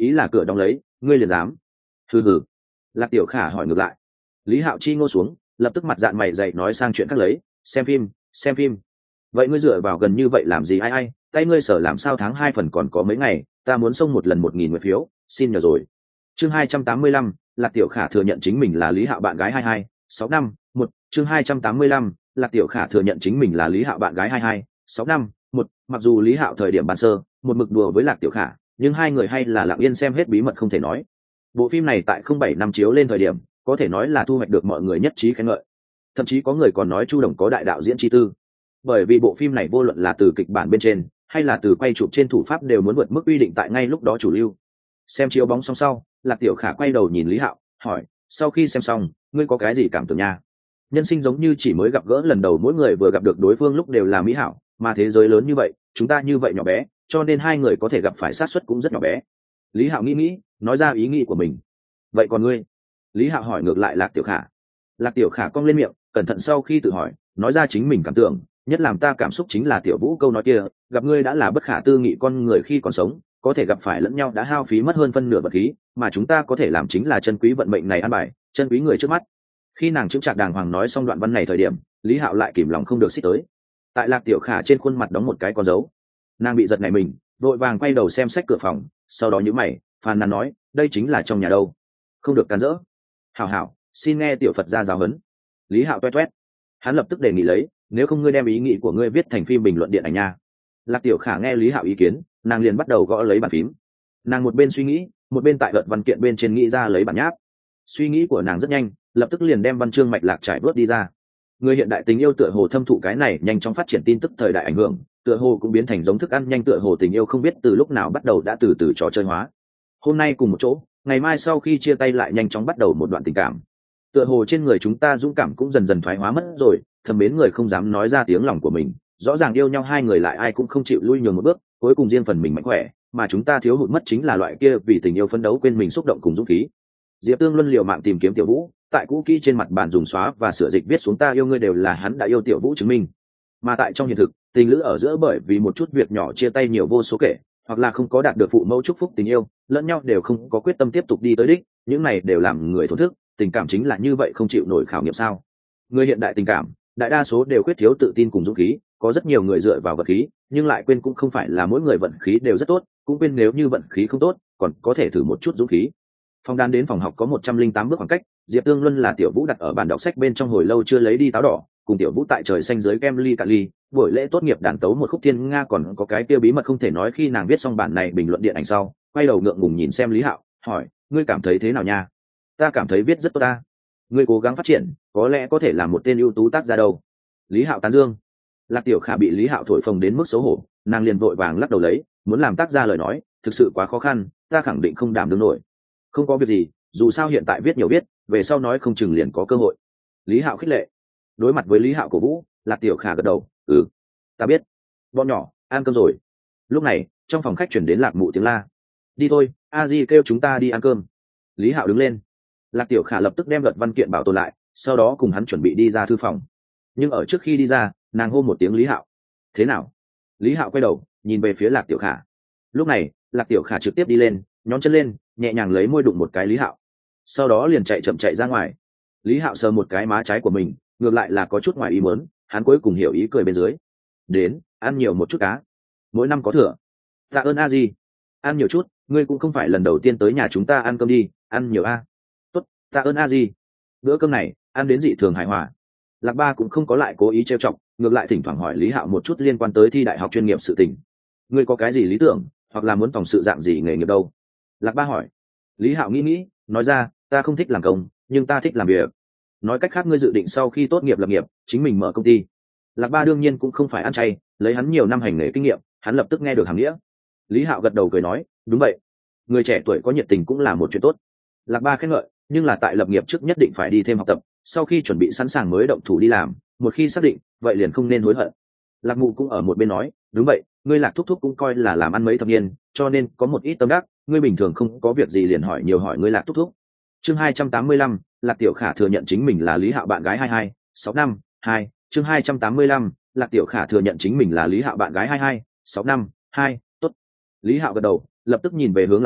ý là cửa đóng lấy, ngươi liền dám? Hừ hừ. Lạc Tiểu Khả hỏi ngược lại. Lý Hạo chi ngô xuống, lập tức mặt dạn mày dày nói sang chuyện khác lấy, xem phim, xem phim. Vậy ngươi dựa vào gần như vậy làm gì ai ai, tay ngươi sở làm sao tháng hai phần còn có mấy ngày, ta muốn xông một lần một nghìn nguyện phiếu, xin nhờ rồi. Chương hai trăm tám mươi lăm, Lạc Tiểu Khả thừa nhận chính mình là Lý Hạo bạn gái hai hai, sáu năm, một, chương hai trăm tám mươi lăm, Lạc Tiểu Khả thừa nhận chính mình là Lý Hạo bạn gái hai hai, sáu năm, một, mặc dù Lý Hạo thời điểm ban sơ, một mực đùa với Lạc Tiểu Khả, nhưng hai người hay là lặng yên xem hết bí mật không thể nói. Bộ phim này tại không bảy năm chiếu lên thời điểm, có thể nói là thu hoạch được mọi người nhất trí khen ngợi. Thậm chí có người còn nói Chu Đồng có đại đạo diễn chi tư. Bởi vì bộ phim này vô luận là từ kịch bản bên trên, hay là từ quay chụp trên thủ pháp đều muốn vượt mức quy định tại ngay lúc đó chủ lưu. Xem chiếu bóng xong sau, Lạc Tiểu Khả quay đầu nhìn Lý Hạo, hỏi, sau khi xem xong, ngươi có cái gì cảm tưởng nha? Nhân sinh giống như chỉ mới gặp gỡ lần đầu, mỗi người vừa gặp được đối phương lúc đều là mỹ hảo, mà thế giới lớn như vậy, chúng ta như vậy nhỏ bé, cho nên hai người có thể gặp phải sát suất cũng rất nhỏ bé. Lý Hạo nghĩ nghĩ, nói ra ý nghĩ của mình. Vậy còn ngươi? Lý Hạo hỏi ngược lại Lạc Tiểu Khả. Lạc Tiểu Khả cong lên miệng, cẩn thận sau khi tự hỏi, nói ra chính mình cảm tưởng, nhất làm ta cảm xúc chính là Tiểu Vũ câu nói kia, gặp ngươi đã là bất khả tư nghị con người khi còn sống, có thể gặp phải lẫn nhau đã hao phí mất hơn phân nửa vật khí, mà chúng ta có thể làm chính là chân quý vận mệnh này an bài, chân quý người trước mắt. Khi nàng chững chạc đàng hoàng nói xong đoạn văn này thời điểm, Lý Hạo lại kìm lòng không được xích tới. Tại Lạc Tiểu Khả trên khuôn mặt đóng một cái con dấu. Nàng bị giật nảy mình, vội vàng quay đầu xem sách cửa phòng, sau đó nhíu mày, phàn nàn nói, đây chính là trong nhà đâu, không được cản rỡ. Hảo hảo, xin nghe tiểu Phật ra giáo huấn. Lý Hạo toét toét, hắn lập tức đề nghị lấy, nếu không ngươi đem ý nghĩ của ngươi viết thành phim bình luận điện ảnh nha. Lạc Tiểu Khả nghe Lý Hạo ý kiến, nàng liền bắt đầu gõ lấy bàn phím. Nàng một bên suy nghĩ, một bên tại vật văn kiện bên trên nghĩ ra lấy bản nháp. Suy nghĩ của nàng rất nhanh, lập tức liền đem văn chương mạch lạc trải bớt đi ra. Người hiện đại tình yêu tựa hồ thâm thụ cái này nhanh chóng phát triển tin tức thời đại ảnh hưởng, tựa hồ cũng biến thành giống thức ăn nhanh, tựa hồ tình yêu không biết từ lúc nào bắt đầu đã từ từ trò chơi hóa. Hôm nay cùng một chỗ, ngày mai sau khi chia tay lại nhanh chóng bắt đầu một đoạn tình cảm. Tựa hồ trên người chúng ta dũng cảm cũng dần dần thoái hóa mất rồi, thầm mến người không dám nói ra tiếng lòng của mình, rõ ràng yêu nhau hai người lại ai cũng không chịu lui nhường một bước, cuối cùng riêng phần mình mạnh khỏe, mà chúng ta thiếu hụt mất chính là loại kia vì tình yêu phấn đấu quên mình xúc động cùng dũng khí. Diệp Tương Luân liều mạng tìm kiếm Tiểu Vũ, tại cũ kỹ trên mặt bàn dùng xóa và sửa dịch viết xuống ta yêu ngươi đều là hắn đã yêu Tiểu Vũ chứng minh. Mà tại trong hiện thực, tình lữ ở giữa bởi vì một chút việc nhỏ chia tay nhiều vô số kể, hoặc là không có đạt được phụ mẫu chúc phúc tình yêu, lẫn nhau đều không có quyết tâm tiếp tục đi tới đích, những này đều làm người thổn thức, tình cảm chính là như vậy không chịu nổi khảo nghiệm sao? Người hiện đại tình cảm, đại đa số đều khuyết thiếu tự tin cùng dũng khí, có rất nhiều người dựa vào vật khí, nhưng lại quên cũng không phải là mỗi người vận khí đều rất tốt, cũng quên nếu như vận khí không tốt, còn có thể thử một chút dũng khí. Phòng đan đến phòng học có một trăm linh tám bước khoảng cách, Diệp Tương Luân là Tiểu Vũ đặt ở bàn đọc sách bên trong hồi lâu chưa lấy đi táo đỏ, cùng Tiểu Vũ tại trời xanh dưới kem ly cạn ly, buổi lễ tốt nghiệp đàn tấu một khúc thiên nga, còn có cái kia bí mật không thể nói. Khi nàng viết xong bản này bình luận điện ảnh sau, quay đầu ngượng ngùng nhìn xem Lý Hạo, hỏi, ngươi cảm thấy thế nào nha? Ta cảm thấy viết rất tốt ta. Ngươi cố gắng phát triển, có lẽ có thể làm một tên ưu tú tác gia đâu. Lý Hạo tán dương. Lạc Tiểu Khả bị Lý Hạo thổi phồng đến mức xấu hổ, nàng liền vội vàng lắc đầu lấy, muốn làm tác gia lời nói, thực sự quá khó khăn, ta khẳng định không đảm đương nổi. Không có việc gì, dù sao hiện tại viết nhiều viết, về sau nói không chừng liền có cơ hội. Lý Hạo khích lệ. Đối mặt với Lý Hạo cổ vũ, Lạc Tiểu Khả gật đầu, ừ, ta biết. Bọn nhỏ, ăn cơm rồi. Lúc này, trong phòng khách chuyển đến Lạc Mụ tiếng la. Đi thôi, a di kêu chúng ta đi ăn cơm. Lý Hạo đứng lên. Lạc Tiểu Khả lập tức đem luật văn kiện bảo tồn lại, sau đó cùng hắn chuẩn bị đi ra thư phòng. Nhưng ở trước khi đi ra, nàng hô một tiếng Lý Hạo. Thế nào? Lý Hạo quay đầu, nhìn về phía Lạc Tiểu Khả. Lúc này, Lạc Tiểu Khả trực tiếp đi lên, nhón chân lên, nhẹ nhàng lấy môi đụng một cái Lý Hạo, sau đó liền chạy chậm chạy ra ngoài. Lý Hạo sờ một cái má trái của mình, ngược lại là có chút ngoài ý muốn, hắn cuối cùng hiểu ý cười bên dưới. Đến, ăn nhiều một chút cá, mỗi năm có thừa. Tạ ơn a di. Ăn nhiều chút, ngươi cũng không phải lần đầu tiên tới nhà chúng ta ăn cơm đi, ăn nhiều a. Tốt, tạ ơn a di. Bữa cơm này ăn đến dị thường hài hòa. Lạc Ba cũng không có lại cố ý trêu chọc, ngược lại thỉnh thoảng hỏi Lý Hạo một chút liên quan tới thi đại học chuyên nghiệp sự tình. Ngươi có cái gì lý tưởng, hoặc là muốn phòng sự dạng gì nghề nghiệp đâu? Lạc Ba hỏi. Lý Hạo nghĩ nghĩ, nói ra, ta không thích làm công, nhưng ta thích làm việc. Nói cách khác, ngươi dự định sau khi tốt nghiệp lập nghiệp, chính mình mở công ty. Lạc Ba đương nhiên cũng không phải ăn chay, lấy hắn nhiều năm hành nghề kinh nghiệm, hắn lập tức nghe được hàm nghĩa. Lý Hạo gật đầu cười nói, đúng vậy, người trẻ tuổi có nhiệt tình cũng là một chuyện tốt. Lạc Ba khen ngợi, nhưng là tại lập nghiệp trước nhất định phải đi thêm học tập, sau khi chuẩn bị sẵn sàng mới động thủ đi làm, một khi xác định, vậy liền không nên hối hận. Lạc Mụ cũng ở một bên nói, đúng vậy, ngươi Lạc thúc thúc cũng coi là làm ăn mấy thập niên, cho nên có một ít tâm đắc, ngươi bình thường không có việc gì liền hỏi nhiều hỏi ngươi Lạc thúc thúc. Chương hai trăm tám mươi lăm, Lạc Tiểu Khả thừa nhận chính mình là Lý Hạo bạn gái hai hai, sáu năm, hai, chương hai trăm tám mươi lăm, Lạc Tiểu Khả thừa nhận chính mình là Lý Hạo bạn gái hai hai, sáu năm, hai, tốt. Lý Hạo gật đầu, lập tức nhìn về hướng Lạc Ba,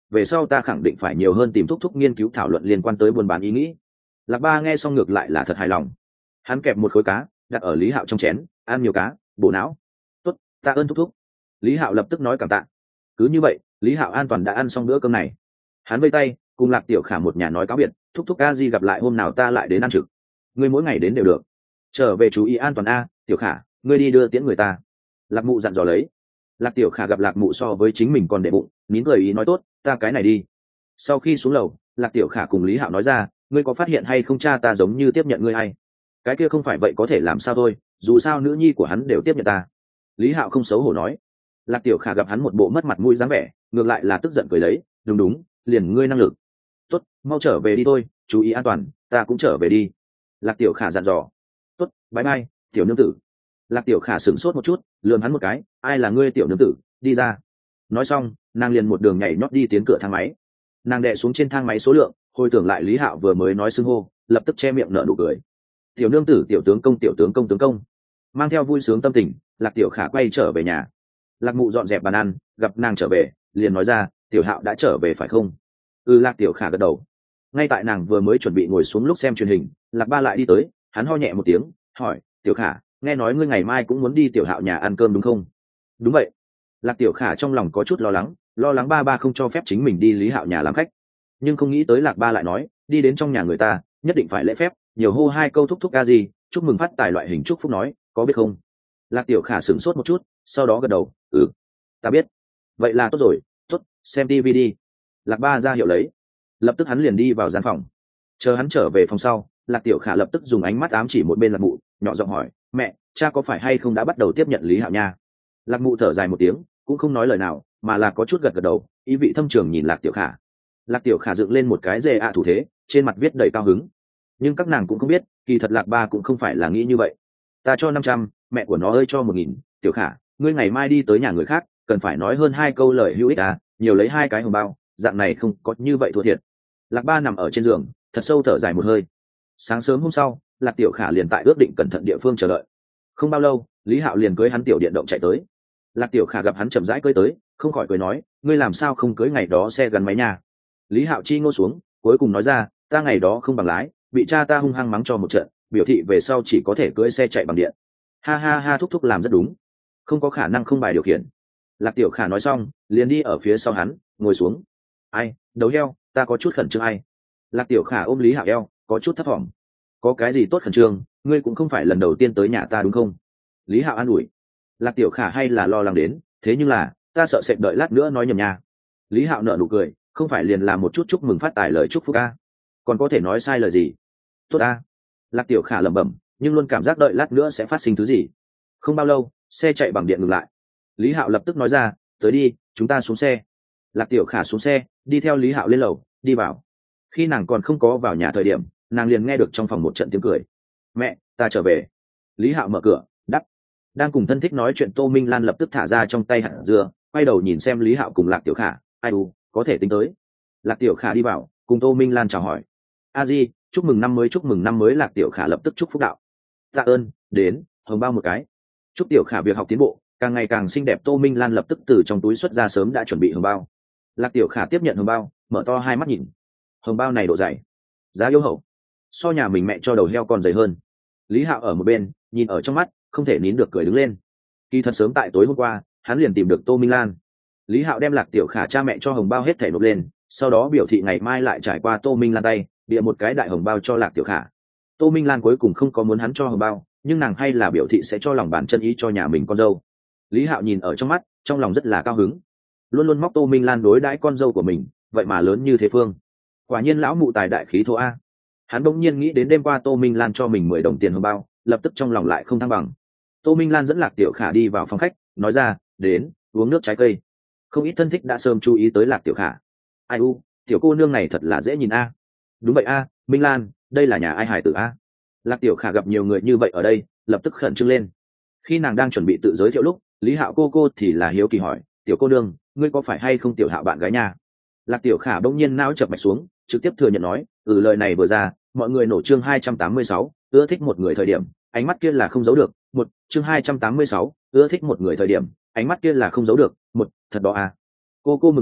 về sau ta khẳng định phải nhiều hơn tìm thúc thúc nghiên cứu thảo luận liên quan tới buôn bán ý nghĩ. Lạc Ba nghe xong ngược lại là thật hài lòng. Hắn kẹp một khối cá đặt ở Lý Hạo trong chén, ăn nhiều cá bổ não. Tốt, ta ơn thúc thúc. Lý Hạo lập tức nói cảm tạ. Cứ như vậy, Lý Hạo an toàn đã ăn xong bữa cơm này. Hắn vây tay cùng Lạc Tiểu Khả một nhà nói cáo biệt, thúc thúc a di gặp lại hôm nào ta lại đến ăn trực. Ngươi mỗi ngày đến đều được. Trở về chú ý an toàn a, Tiểu Khả, ngươi đi đưa tiễn người ta. Lạc Mụ dặn dò lấy. Lạc Tiểu Khả gặp Lạc Mụ so với chính mình còn đệ bụng, nín cười ý nói tốt, ta cái này đi. Sau khi xuống lầu, Lạc Tiểu Khả cùng Lý Hạo nói ra, ngươi có phát hiện hay không cha ta giống như tiếp nhận ngươi hay? Cái kia không phải vậy có thể làm sao thôi, dù sao nữ nhi của hắn đều tiếp nhận ta. Lý Hạo không xấu hổ nói. Lạc Tiểu Khả gặp hắn một bộ mất mặt mũi dáng vẻ, ngược lại là tức giận cười lấy, đúng đúng, liền ngươi năng lực. Tốt, mau trở về đi thôi, chú ý an toàn, ta cũng trở về đi. Lạc Tiểu Khả dặn dò. Tốt, bye bye, tiểu nương tử. Lạc Tiểu Khả sửng sốt một chút, lườm hắn một cái, ai là ngươi tiểu nương tử, đi ra. Nói xong, nàng liền một đường nhảy nhót đi tiến cửa thang máy. Nàng đè xuống trên thang máy số lượng, hồi tưởng lại Lý Hạo vừa mới nói xưng hô, lập tức che miệng nở nụ cười. Tiểu nương tử, tiểu tướng công, tiểu tướng công tướng công. Mang theo vui sướng tâm tình, Lạc Tiểu Khả quay trở về nhà. Lạc Mụ dọn dẹp bàn ăn, gặp nàng trở về, liền nói ra, Tiểu Hạo đã trở về phải không? Ừ, Lạc Tiểu Khả gật đầu. Ngay tại nàng vừa mới chuẩn bị ngồi xuống lúc xem truyền hình, Lạc Ba lại đi tới, hắn ho nhẹ một tiếng, hỏi, Tiểu Khả, nghe nói ngươi ngày mai cũng muốn đi Tiểu Hạo nhà ăn cơm đúng không? Đúng vậy. Lạc Tiểu Khả trong lòng có chút lo lắng, lo lắng ba ba không cho phép chính mình đi Lý Hạo nhà làm khách, nhưng không nghĩ tới Lạc Ba lại nói, đi đến trong nhà người ta nhất định phải lễ phép, nhiều hô hai câu thúc thúc ca gì, chúc mừng phát tài loại hình chúc phúc nói, có biết không? Lạc Tiểu Khả sửng sốt một chút, sau đó gật đầu, ừ, ta biết. Vậy là tốt rồi, tốt, xem tivi đi. Lạc Ba ra hiệu lấy, lập tức hắn liền đi vào gian phòng. Chờ hắn trở về phòng sau, Lạc Tiểu Khả lập tức dùng ánh mắt ám chỉ một bên Lạc Mụ, nhỏ giọng hỏi, mẹ, cha có phải hay không đã bắt đầu tiếp nhận Lý Hạo nha? Lạc Mụ thở dài một tiếng, cũng không nói lời nào, mà là có chút gật gật đầu, ý vị thâm trường nhìn Lạc Tiểu Khả. Lạc Tiểu Khả dựng lên một cái dề ạ thủ thế, trên mặt viết đầy cao hứng. Nhưng các nàng cũng không biết, kỳ thật Lạc Ba cũng không phải là nghĩ như vậy. Ta cho năm trăm, mẹ của nó ơi cho một nghìn. Tiểu Khả, ngươi ngày mai đi tới nhà người khác, cần phải nói hơn hai câu lời hữu ích à, nhiều lấy hai cái hồng bao, dạng này không có như vậy thua thiệt. Lạc Ba nằm ở trên giường, thật sâu thở dài một hơi. Sáng sớm hôm sau, Lạc Tiểu Khả liền tại ước định cẩn thận địa phương chờ đợi. Không bao lâu, Lý Hạo liền cưới hắn tiểu điện động chạy tới. Lạc Tiểu Khả gặp hắn chậm rãi cưới tới, không khỏi cười nói, ngươi làm sao không cưới ngày đó xe gắn máy nhà? Lý Hạo chi ngô xuống, cuối cùng nói ra, ta ngày đó không bằng lái, bị cha ta hung hăng mắng cho một trận, biểu thị về sau chỉ có thể cưỡi xe chạy bằng điện. Ha ha ha, thúc thúc làm rất đúng, không có khả năng không bài điều khiển. Lạc Tiểu Khả nói xong, liền đi ở phía sau hắn, ngồi xuống. Ai, đấu heo, ta có chút khẩn trương ai. Lạc Tiểu Khả ôm Lý Hạo eo, có chút thấp thỏm. Có cái gì tốt khẩn trương, ngươi cũng không phải lần đầu tiên tới nhà ta đúng không? Lý Hạo an ủi. Lạc Tiểu Khả hay là lo lắng đến, thế nhưng là, ta sợ sệt đợi lát nữa nói nhầm nha. Lý Hạo nở nụ cười, không phải liền làm một chút chúc mừng phát tài lời chúc phúc a, còn có thể nói sai lời gì? Tốt a. Lạc Tiểu Khả lẩm bẩm, nhưng luôn cảm giác đợi lát nữa sẽ phát sinh thứ gì. Không bao lâu, xe chạy bằng điện ngừng lại. Lý Hạo lập tức nói ra, tới đi, chúng ta xuống xe. Lạc Tiểu Khả xuống xe, đi theo Lý Hạo lên lầu, đi vào. Khi nàng còn không có vào nhà thời điểm, nàng liền nghe được trong phòng một trận tiếng cười. Mẹ, ta trở về. Lý Hạo mở cửa, đắp. Đang cùng thân thích nói chuyện Tô Minh Lan lập tức thả ra trong tay hạt dưa, quay đầu nhìn xem Lý Hạo cùng Lạc Tiểu Khả, ai u, có thể tính tới. Lạc Tiểu Khả đi vào, cùng Tô Minh Lan chào hỏi. A Di, chúc mừng năm mới, chúc mừng năm mới. Lạc Tiểu Khả lập tức chúc phúc đạo. Tạ ơn, đến, hồng bao một cái. Chúc Tiểu Khả việc học tiến bộ, càng ngày càng xinh đẹp. Tô Minh Lan lập tức từ trong túi xuất ra sớm đã chuẩn bị hồng bao. Lạc Tiểu Khả tiếp nhận hồng bao, mở to hai mắt nhìn. Hồng bao này độ dày, giá yếu hậu, so nhà mình mẹ cho đầu heo còn dày hơn. Lý Hạo ở một bên, nhìn ở trong mắt, không thể nín được cười đứng lên. Kỳ thật sớm tại tối hôm qua, hắn liền tìm được Tô Minh Lan. Lý Hạo đem Lạc Tiểu Khả cha mẹ cho hồng bao hết thảy nộp lên, sau đó biểu thị ngày mai lại trải qua Tô Minh Lan tay, bịa một cái đại hồng bao cho Lạc Tiểu Khả. Tô Minh Lan cuối cùng không có muốn hắn cho hồng bao, nhưng nàng hay là biểu thị sẽ cho lòng bàn chân ý cho nhà mình con dâu. Lý Hạo nhìn ở trong mắt, trong lòng rất là cao hứng. Luôn luôn móc Tô Minh Lan đối đãi con dâu của mình, vậy mà lớn như thế phương. Quả nhiên lão mụ tài đại khí thô a. Hắn bỗng nhiên nghĩ đến đêm qua Tô Minh Lan cho mình mười đồng tiền hồng bao, lập tức trong lòng lại không thăng bằng. Tô Minh Lan dẫn Lạc Tiểu Khả đi vào phòng khách, nói ra, đến, uống nước trái cây. Không ít thân thích đã sớm chú ý tới Lạc Tiểu Khả. Ai u, tiểu cô nương này thật là dễ nhìn a. Đúng vậy a, Minh Lan, đây là nhà ai hài tử a? Lạc Tiểu Khả gặp nhiều người như vậy ở đây, lập tức khẩn trương lên. Khi nàng đang chuẩn bị tự giới thiệu lúc, Lý Hạo cô cô thì là hiếu kỳ hỏi, tiểu cô nương, ngươi có phải hay không Tiểu Hạo bạn gái nha? Lạc Tiểu Khả bỗng nhiên não chập mạch xuống, trực tiếp thừa nhận nói, ừ, lời này vừa ra, mọi người nổ chương hai trăm tám mươi sáu, ưa thích một người thời điểm, ánh mắt kia là không giấu được. Một chương hai trăm tám mươi sáu, ưa thích một người thời điểm, ánh mắt kia là không giấu được. Một, thật đó à? Cô cô mừng rỡ,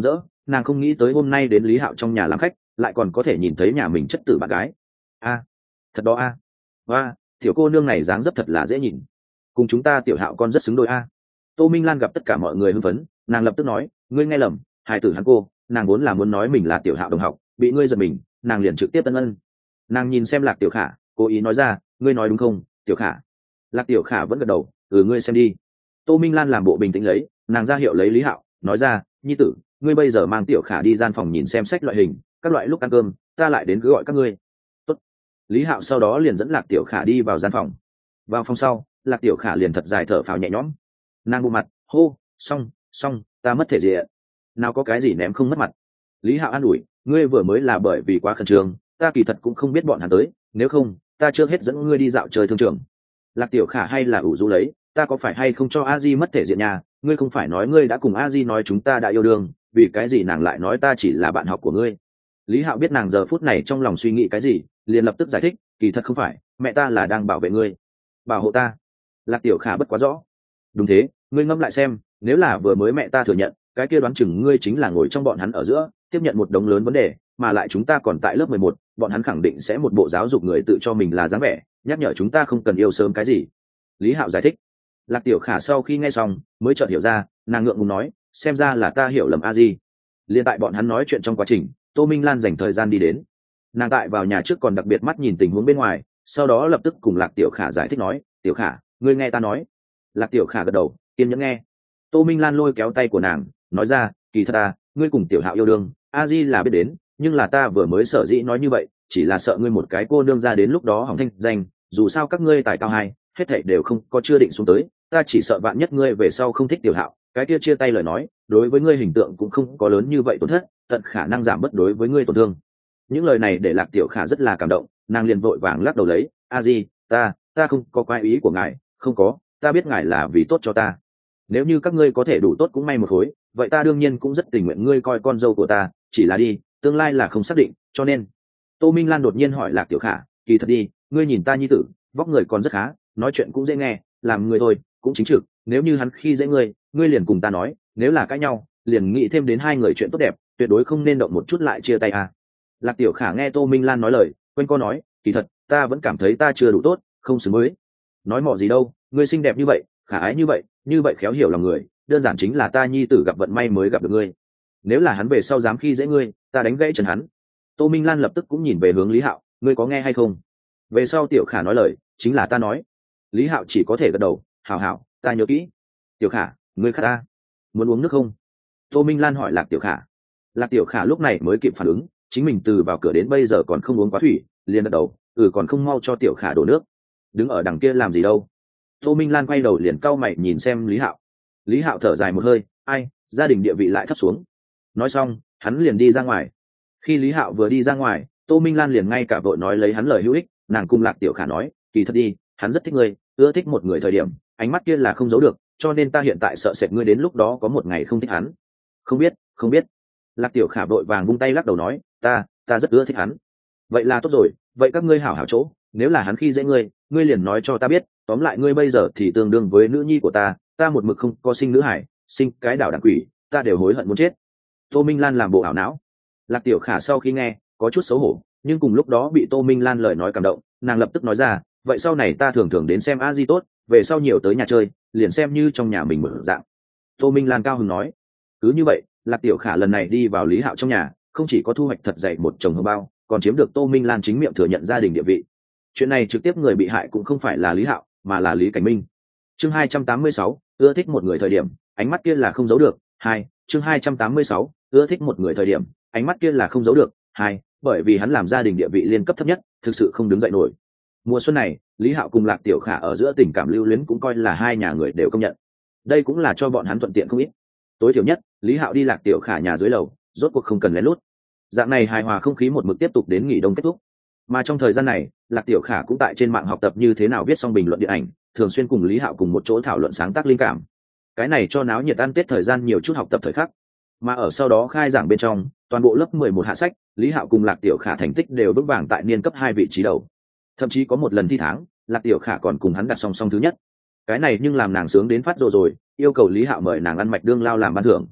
nàng không nghĩ tới hôm nay đến Lý Hạo trong nhà làm khách lại còn có thể nhìn thấy nhà mình chất tử bạn gái. A, thật đó a. Và tiểu cô nương này dáng dấp thật là dễ nhìn, cùng chúng ta Tiểu Hạo con rất xứng đôi a. Tô Minh Lan gặp tất cả mọi người hưng phấn, nàng lập tức nói, ngươi nghe lầm, hài tử hắn cô, nàng vốn là muốn nói mình là Tiểu Hạo đồng học, bị ngươi giật mình, nàng liền trực tiếp tân ân. Nàng nhìn xem Lạc Tiểu Khả, cố ý nói ra, ngươi nói đúng không, Tiểu Khả? Lạc Tiểu Khả vẫn gật đầu, ừ, ngươi xem đi. Tô Minh Lan làm bộ bình tĩnh lấy, nàng ra hiệu lấy Lý Hạo, nói ra, nhi tử, ngươi bây giờ mang Tiểu Khả đi gian phòng nhìn xem sách loại hình, các loại lúc ăn cơm ta lại đến cứ gọi các ngươi. Tốt. Lý Hạo sau đó liền dẫn Lạc Tiểu Khả đi vào gian phòng. Vào phòng sau, Lạc Tiểu Khả liền thật dài thở phào nhẹ nhõm. Nàng bộ mặt, hô, xong xong, ta mất thể diện, nào có cái gì ném không mất mặt. Lý Hạo an ủi, ngươi vừa mới là bởi vì quá khẩn trương, ta kỳ thật cũng không biết bọn hắn tới, nếu không ta chưa hết dẫn ngươi đi dạo chơi thương trường. Lạc Tiểu Khả hay là ủ rũ lấy, ta có phải hay không cho a di mất thể diện nhà, ngươi không phải nói ngươi đã cùng a di nói chúng ta đã yêu đương, vì cái gì nàng lại nói ta chỉ là bạn học của ngươi. Lý Hạo biết nàng giờ phút này trong lòng suy nghĩ cái gì, liền lập tức giải thích, kỳ thật không phải, mẹ ta là đang bảo vệ ngươi, bảo hộ ta. Lạc Tiểu Khả bất quá rõ. Đúng thế, ngươi ngẫm lại xem, nếu là vừa mới mẹ ta thừa nhận, cái kia đoán chừng ngươi chính là ngồi trong bọn hắn ở giữa, tiếp nhận một đống lớn vấn đề, mà lại chúng ta còn tại lớp mười một, bọn hắn khẳng định sẽ một bộ giáo dục người tự cho mình là dáng vẻ, nhắc nhở chúng ta không cần yêu sớm cái gì. Lý Hạo giải thích. Lạc Tiểu Khả sau khi nghe xong mới chợt hiểu ra, nàng ngượng ngùng nói, xem ra là ta hiểu lầm a di. Liên tại bọn hắn nói chuyện trong quá trình, Tô Minh Lan dành thời gian đi đến. Nàng tại vào nhà trước còn đặc biệt mắt nhìn tình huống bên ngoài, sau đó lập tức cùng Lạc Tiểu Khả giải thích nói, Tiểu Khả, ngươi nghe ta nói. Lạc Tiểu Khả gật đầu, kiên nhẫn nghe. Tô Minh Lan lôi kéo tay của nàng, nói ra, kỳ thật ta, ngươi cùng Tiểu Hạo yêu đương, a di là biết đến, nhưng là ta vừa mới sở dĩ nói như vậy, chỉ là sợ ngươi một cái cô nương ra đến lúc đó hỏng thanh danh, dù sao các ngươi tài cao hai, hết thảy đều không có chưa định xuống tới, ta chỉ sợ vạn nhất ngươi về sau không thích Tiểu Hạo, cái kia chia tay lời nói, đối với ngươi hình tượng cũng không có lớn như vậy tổn thất, tận khả năng giảm bớt đối với ngươi tổn thương. Những lời này để Lạc Tiểu Khả rất là cảm động, nàng liền vội vàng lắc đầu lấy, a di, ta, ta không có quái ý của ngài, không có, ta biết ngài là vì tốt cho ta. Nếu như các ngươi có thể đủ tốt cũng may một khối, vậy ta đương nhiên cũng rất tình nguyện ngươi coi con dâu của ta, chỉ là đi, tương lai là không xác định, cho nên. Tô Minh Lan đột nhiên hỏi Lạc Tiểu Khả, kỳ thật đi, ngươi nhìn ta nhi tử, vóc người còn rất khá, nói chuyện cũng dễ nghe, làm người thôi, cũng chính trực, nếu như hắn khi dễ ngươi, ngươi liền cùng ta nói, nếu là cãi nhau, liền nghĩ thêm đến hai người chuyện tốt đẹp, tuyệt đối không nên động một chút lại chia tay à. Lạc Tiểu Khả nghe Tô Minh Lan nói lời, quên co nói, kỳ thật, ta vẫn cảm thấy ta chưa đủ tốt, không xứng mới. Nói mỏ gì đâu, ngươi xinh đẹp như vậy, khả ái như vậy, như vậy khéo hiểu lòng người, đơn giản chính là ta nhi tử gặp vận may mới gặp được ngươi. Nếu là hắn về sau dám khi dễ ngươi, ta đánh gãy chân hắn. Tô Minh Lan lập tức cũng nhìn về hướng Lý Hạo, ngươi có nghe hay không? Về sau Tiểu Khả nói lời, chính là ta nói. Lý Hạo chỉ có thể gật đầu, hảo hảo, ta nhớ kỹ. Tiểu Khả, ngươi khát ta, muốn uống nước không? Tô Minh Lan hỏi Lạc Tiểu Khả. Lạc Tiểu Khả lúc này mới kịp phản ứng, chính mình từ vào cửa đến bây giờ còn không uống quá thủy, liền gật đầu, ừ, còn không mau cho Tiểu Khả đổ nước. Đứng ở đằng kia làm gì đâu? Tô Minh Lan quay đầu liền cau mày nhìn xem Lý Hạo. Lý Hạo thở dài một hơi, ai, gia đình địa vị lại thấp xuống. Nói xong, hắn liền đi ra ngoài. Khi Lý Hạo vừa đi ra ngoài, Tô Minh Lan liền ngay cả vội nói lấy hắn lời hữu ích, nàng cùng Lạc Tiểu Khả nói, kỳ thật đi, hắn rất thích ngươi, ưa thích một người thời điểm, ánh mắt kia là không giấu được, cho nên ta hiện tại sợ sệt ngươi đến lúc đó có một ngày không thích hắn. Không biết, không biết. Lạc Tiểu Khả vội vàng vung tay lắc đầu nói, ta, ta rất ưa thích hắn. Vậy là tốt rồi, vậy các ngươi hảo hảo chỗ, nếu là hắn khi dễ ngươi, ngươi liền nói cho ta biết, tóm lại ngươi bây giờ thì tương đương với nữ nhi của ta, ta một mực không có sinh nữ hải, sinh cái đảo đảng quỷ, ta đều hối hận muốn chết. Tô Minh Lan làm bộ ảo não. Lạc Tiểu Khả sau khi nghe, có chút xấu hổ, nhưng cùng lúc đó bị Tô Minh Lan lời nói cảm động, nàng lập tức nói ra, vậy sau này ta thường thường đến xem a di tốt, về sau nhiều tới nhà chơi, liền xem như trong nhà mình mở dạng. Tô Minh Lan cao hứng nói. Cứ như vậy, Lạc Tiểu Khả lần này đi vào Lý Hạo trong nhà, không chỉ có thu hoạch thật dày một chồng hồng bao, còn chiếm được Tô Minh Lan chính miệng thừa nhận gia đình địa vị. Chuyện này trực tiếp người bị hại cũng không phải là Lý Hạo, mà là Lý Cảnh Minh. Chương hai trăm tám mươi sáu, ưa thích một người thời điểm, ánh mắt kia là không giấu được. Hai, chương hai trăm tám mươi sáu, ưa thích một người thời điểm, ánh mắt kia là không giấu được. Hai, bởi vì hắn làm gia đình địa vị liên cấp thấp nhất, thực sự không đứng dậy nổi. Mùa xuân này, Lý Hạo cùng Lạc Tiểu Khả ở giữa tình cảm lưu luyến cũng coi là hai nhà người đều công nhận. Đây cũng là cho bọn hắn thuận tiện không ít. Tối thiểu nhất, Lý Hạo đi Lạc Tiểu Khả nhà dưới lầu, rốt cuộc không cần lén lút. Dạng này hài hòa không khí một mực tiếp tục đến nghỉ đông kết thúc. Mà trong thời gian này, Lạc Tiểu Khả cũng tại trên mạng học tập như thế nào viết xong bình luận điện ảnh, thường xuyên cùng Lý Hạo cùng một chỗ thảo luận sáng tác linh cảm. Cái này cho náo nhiệt ăn Tết thời gian nhiều chút học tập thời khắc. Mà ở sau đó khai giảng bên trong, toàn bộ lớp mười một hạ sách, Lý Hạo cùng Lạc Tiểu Khả thành tích đều vững vàng tại niên cấp hai vị trí đầu. Thậm chí có một lần thi tháng, Lạc Tiểu Khả còn cùng hắn đặt song song thứ nhất. Cái này nhưng làm nàng sướng đến phát rồi rồi, yêu cầu Lý Hạo mời nàng ăn mạch đương lao làm ban thưởng.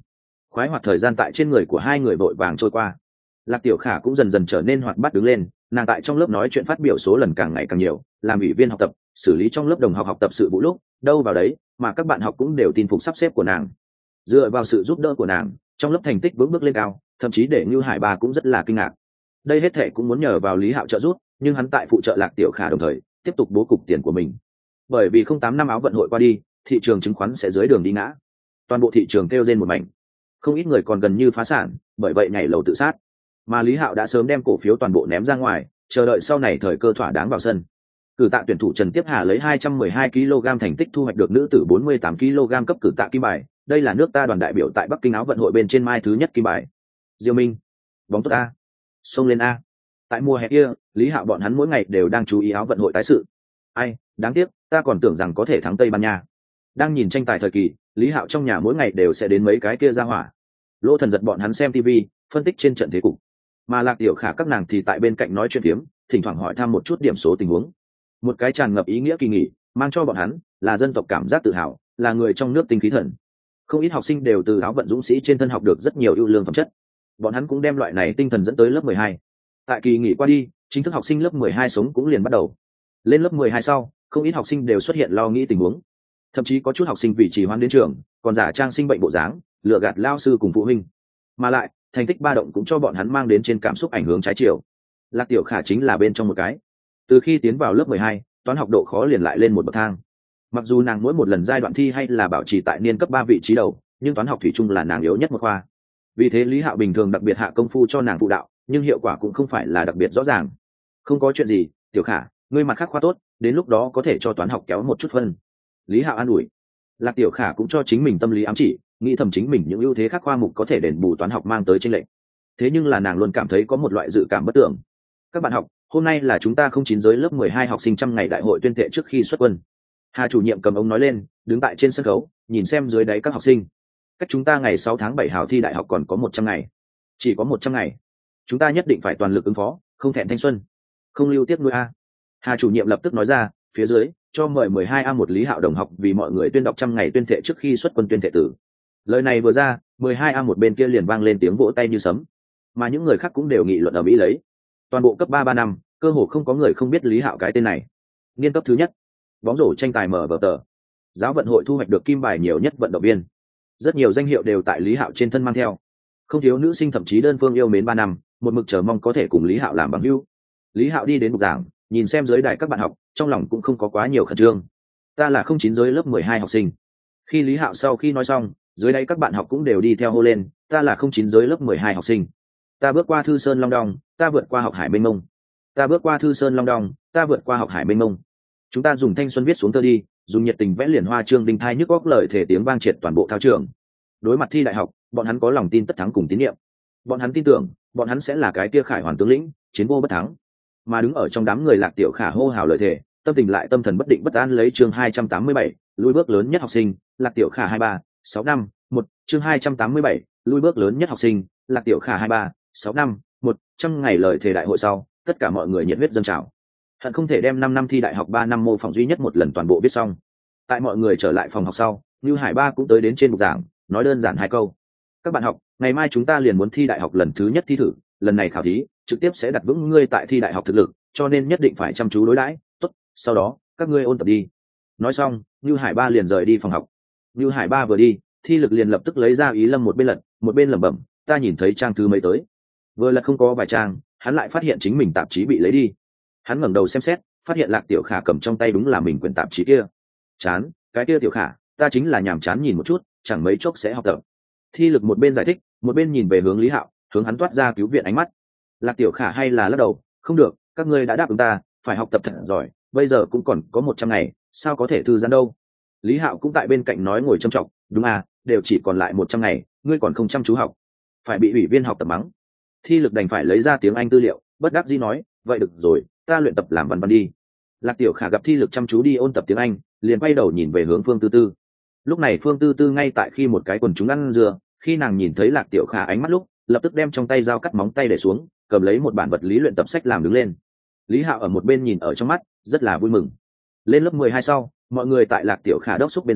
khoái hoạt thời gian tại trên người của hai người vội vàng trôi qua. Lạc Tiểu Khả cũng dần dần trở nên hoạt bát đứng lên, nàng tại trong lớp nói chuyện phát biểu số lần càng ngày càng nhiều, làm ủy viên học tập, xử lý trong lớp đồng học học tập sự vụ lúc đâu vào đấy, mà các bạn học cũng đều tin phục sắp xếp của nàng. Dựa vào sự giúp đỡ của nàng, trong lớp thành tích vững bước lên cao, thậm chí để Ngưu Hải Ba cũng rất là kinh ngạc. Đây hết thệ cũng muốn nhờ vào Lý Hạo trợ giúp, nhưng hắn tại phụ trợ Lạc Tiểu Khả đồng thời tiếp tục bố cục tiền của mình. Bởi vì không tám năm áo vận hội qua đi, thị trường chứng khoán sẽ dưới đường đi ngã, toàn bộ thị trường kêu rên một mảnh, không ít người còn gần như phá sản, bởi vậy nhảy lầu tự sát. Mà Lý Hạo đã sớm đem cổ phiếu toàn bộ ném ra ngoài, chờ đợi sau này thời cơ thỏa đáng vào sân. Cử tạ tuyển thủ Trần Tiếp Hà lấy hai trăm mười hai ki lô gam thành tích thu hoạch được nữ tử bốn mươi tám ki lô gam cấp cử tạ kim bài, đây là nước ta đoàn đại biểu tại Bắc Kinh áo vận hội bên trên mai thứ nhất kim bài. Diêu Minh, bóng tốt a, xông lên a. Tại mùa hè kia, Lý Hạo bọn hắn mỗi ngày đều đang chú ý áo vận hội tái sự. Ai, đáng tiếc, ta còn tưởng rằng có thể thắng Tây Ban Nha. Đang nhìn tranh tài thời kỳ, Lý Hạo trong nhà mỗi ngày đều sẽ đến mấy cái kia ra hỏa. Lỗ Thần giật bọn hắn xem ti vi, phân tích trên trận thế cục. Mà Lạc Tiểu Khả các nàng thì tại bên cạnh nói chuyện phiếm, thỉnh thoảng hỏi thăm một chút điểm số tình huống. Một cái tràn ngập ý nghĩa kỳ nghỉ, mang cho bọn hắn là dân tộc cảm giác tự hào, là người trong nước tinh khí thần. Không ít học sinh đều từ áo vận dũng sĩ trên thân học được rất nhiều ưu lương phẩm chất. Bọn hắn cũng đem loại này tinh thần dẫn tới lớp mười hai. Tại kỳ nghỉ qua đi, chính thức học sinh lớp mười hai sống cũng liền bắt đầu. Lên lớp mười hai sau, không ít học sinh đều xuất hiện lo nghĩ tình huống. Thậm chí có chút học sinh vì trì hoãn đến trường, còn giả trang sinh bệnh bộ dáng, lừa gạt lao sư cùng phụ huynh. Mà lại, thành tích ba động cũng cho bọn hắn mang đến trên cảm xúc ảnh hưởng trái chiều. Lạc Tiểu Khả chính là bên trong một cái. Từ khi tiến vào lớp mười hai, toán học độ khó liền lại lên một bậc thang. Mặc dù nàng mỗi một lần giai đoạn thi hay là bảo trì tại niên cấp ba vị trí đầu, nhưng toán học thủy chung là nàng yếu nhất một khoa. Vì thế Lý Hạo bình thường đặc biệt hạ công phu cho nàng phụ đạo, nhưng hiệu quả cũng không phải là đặc biệt rõ ràng. Không có chuyện gì, Tiểu Khả, ngươi mặt khác khoa tốt, đến lúc đó có thể cho toán học kéo một chút phân. Lý Hạo an ủi. Lạc Tiểu Khả cũng cho chính mình tâm lý ám chỉ, nghĩ thầm chính mình những ưu thế khác khoa mục có thể đền bù toán học mang tới chênh lệch. Thế nhưng là nàng luôn cảm thấy có một loại dự cảm bất tưởng. Các bạn học, hôm nay là chúng ta không chín giới lớp mười hai học sinh trăm ngày đại hội tuyên thệ trước khi xuất quân. Hà chủ nhiệm cầm ống nói lên, đứng tại trên sân khấu, nhìn xem dưới đáy các học sinh. Cách chúng ta ngày sáu tháng bảy hào thi đại học còn có một trăm ngày. Chỉ có một trăm ngày. Chúng ta nhất định phải toàn lực ứng phó, không thẹn thanh xuân, không lưu tiếc nuôi a. Hà chủ nhiệm lập tức nói ra, phía dưới cho mời mười hai A một Lý Hạo đồng học vì mọi người tuyên đọc trăm ngày tuyên thệ trước khi xuất quân tuyên thệ tử. Lời này vừa ra, mười hai A một bên kia liền vang lên tiếng vỗ tay như sấm, mà những người khác cũng đều nghị luận ở mỹ lấy. Toàn bộ cấp ba ba năm, cơ hồ không có người không biết Lý Hạo cái tên này. Niên cấp thứ nhất, bóng rổ tranh tài mở vở tờ, giáo vận hội thu hoạch được kim bài nhiều nhất vận động viên, rất nhiều danh hiệu đều tại Lý Hạo trên thân mang theo. Không thiếu nữ sinh thậm chí đơn phương yêu mến ba năm, một mực chờ mong có thể cùng Lý Hạo làm bằng hữu. Lý Hạo đi đến bục giảng, nhìn xem dưới đài các bạn học, trong lòng cũng không có quá nhiều khẩn trương. Ta là không chín giới lớp mười hai học sinh. Khi Lý Hạo sau khi nói xong, dưới đáy các bạn học cũng đều đi theo hô lên, ta là không chín giới lớp mười hai học sinh. Ta bước qua thư sơn long đong, ta vượt qua học hải mênh mông. Ta bước qua thư sơn long đong, ta vượt qua học hải mênh mông. Chúng ta dùng thanh xuân viết xuống thơ đi, dùng nhiệt tình vẽ liền hoa chương đinh thai nhức góc lời thể tiếng vang triệt toàn bộ thao trường. Đối mặt thi đại học, bọn hắn có lòng tin tất thắng cùng tín nhiệm. Bọn hắn tin tưởng, bọn hắn sẽ là cái tia khải hoàn tướng lĩnh, chiến vô bất thắng. Mà đứng ở trong đám người Lạc Tiểu Khả hô hào lời thề, tâm tình lại tâm thần bất định bất an lấy chương hai trăm tám mươi bảy, lùi bước lớn nhất học sinh, Lạc Tiểu Khả hai ba sáu năm một chương hai trăm tám mươi bảy, lùi bước lớn nhất học sinh, Lạc Tiểu Khả hai ba sáu năm một trăm ngày lời thề đại hội sau, tất cả mọi người nhiệt huyết dâng trào. Hận không thể đem năm năm thi đại học ba năm mô phỏng duy nhất một lần toàn bộ viết xong. Tại mọi người trở lại phòng học sau, Như Hải Ba cũng tới đến trên bục giảng, nói đơn giản hai câu. Các bạn học, ngày mai chúng ta liền muốn thi đại học lần thứ nhất thi thử, lần này khảo thí trực tiếp sẽ đặt vững ngươi tại thi đại học thực lực, cho nên nhất định phải chăm chú đối đãi. Tốt, sau đó các ngươi ôn tập đi. Nói xong, Như Hải Ba liền rời đi phòng học. Như Hải Ba vừa đi, Thi Lực liền lập tức lấy ra ý lâm một bên lật, một bên lẩm bẩm, ta nhìn thấy trang thứ mấy tới. Vừa lật không có vài trang, hắn lại phát hiện chính mình tạp chí bị lấy đi. Hắn ngẩng đầu xem xét, phát hiện Lạc Tiểu Khả cầm trong tay đúng là mình quyển tạp chí kia. Chán, cái kia Tiểu Khả, ta chính là nhàm chán nhìn một chút, chẳng mấy chốc sẽ học tập. Thi Lực một bên giải thích, một bên nhìn về hướng Lý Hạo, hướng hắn toát ra cứu viện ánh mắt. Lạc Tiểu Khả hay là lắc đầu, không được, các ngươi đã đáp ứng ta, phải học tập thật giỏi, bây giờ cũng còn có một trăm ngày, sao có thể thư giãn đâu. Lý Hạo cũng tại bên cạnh nói ngồi trầm trọng, đúng à, đều chỉ còn lại một trăm ngày, ngươi còn không chăm chú học, phải bị ủy viên học tập mắng. Thi Lực đành phải lấy ra tiếng Anh tư liệu, bất đắc dĩ nói, vậy được rồi, ta luyện tập làm văn văn đi. Lạc Tiểu Khả gặp Thi Lực chăm chú đi ôn tập tiếng Anh, liền quay đầu nhìn về hướng Phương Tư Tư. Lúc này Phương Tư Tư ngay tại khi một cái quần chúng ăn dưa, khi nàng nhìn thấy Lạc Tiểu Khả ánh mắt lúc, lập tức đem trong tay dao cắt móng tay để xuống, cầm lấy một bản vật lý luyện tập sách làm đứng lên. Lý Hạo ở một bên nhìn ở trong mắt, rất là vui mừng. Lên lớp mười hai sau, mọi người tại Lạc Tiểu Khả đốc xúc bên dưới,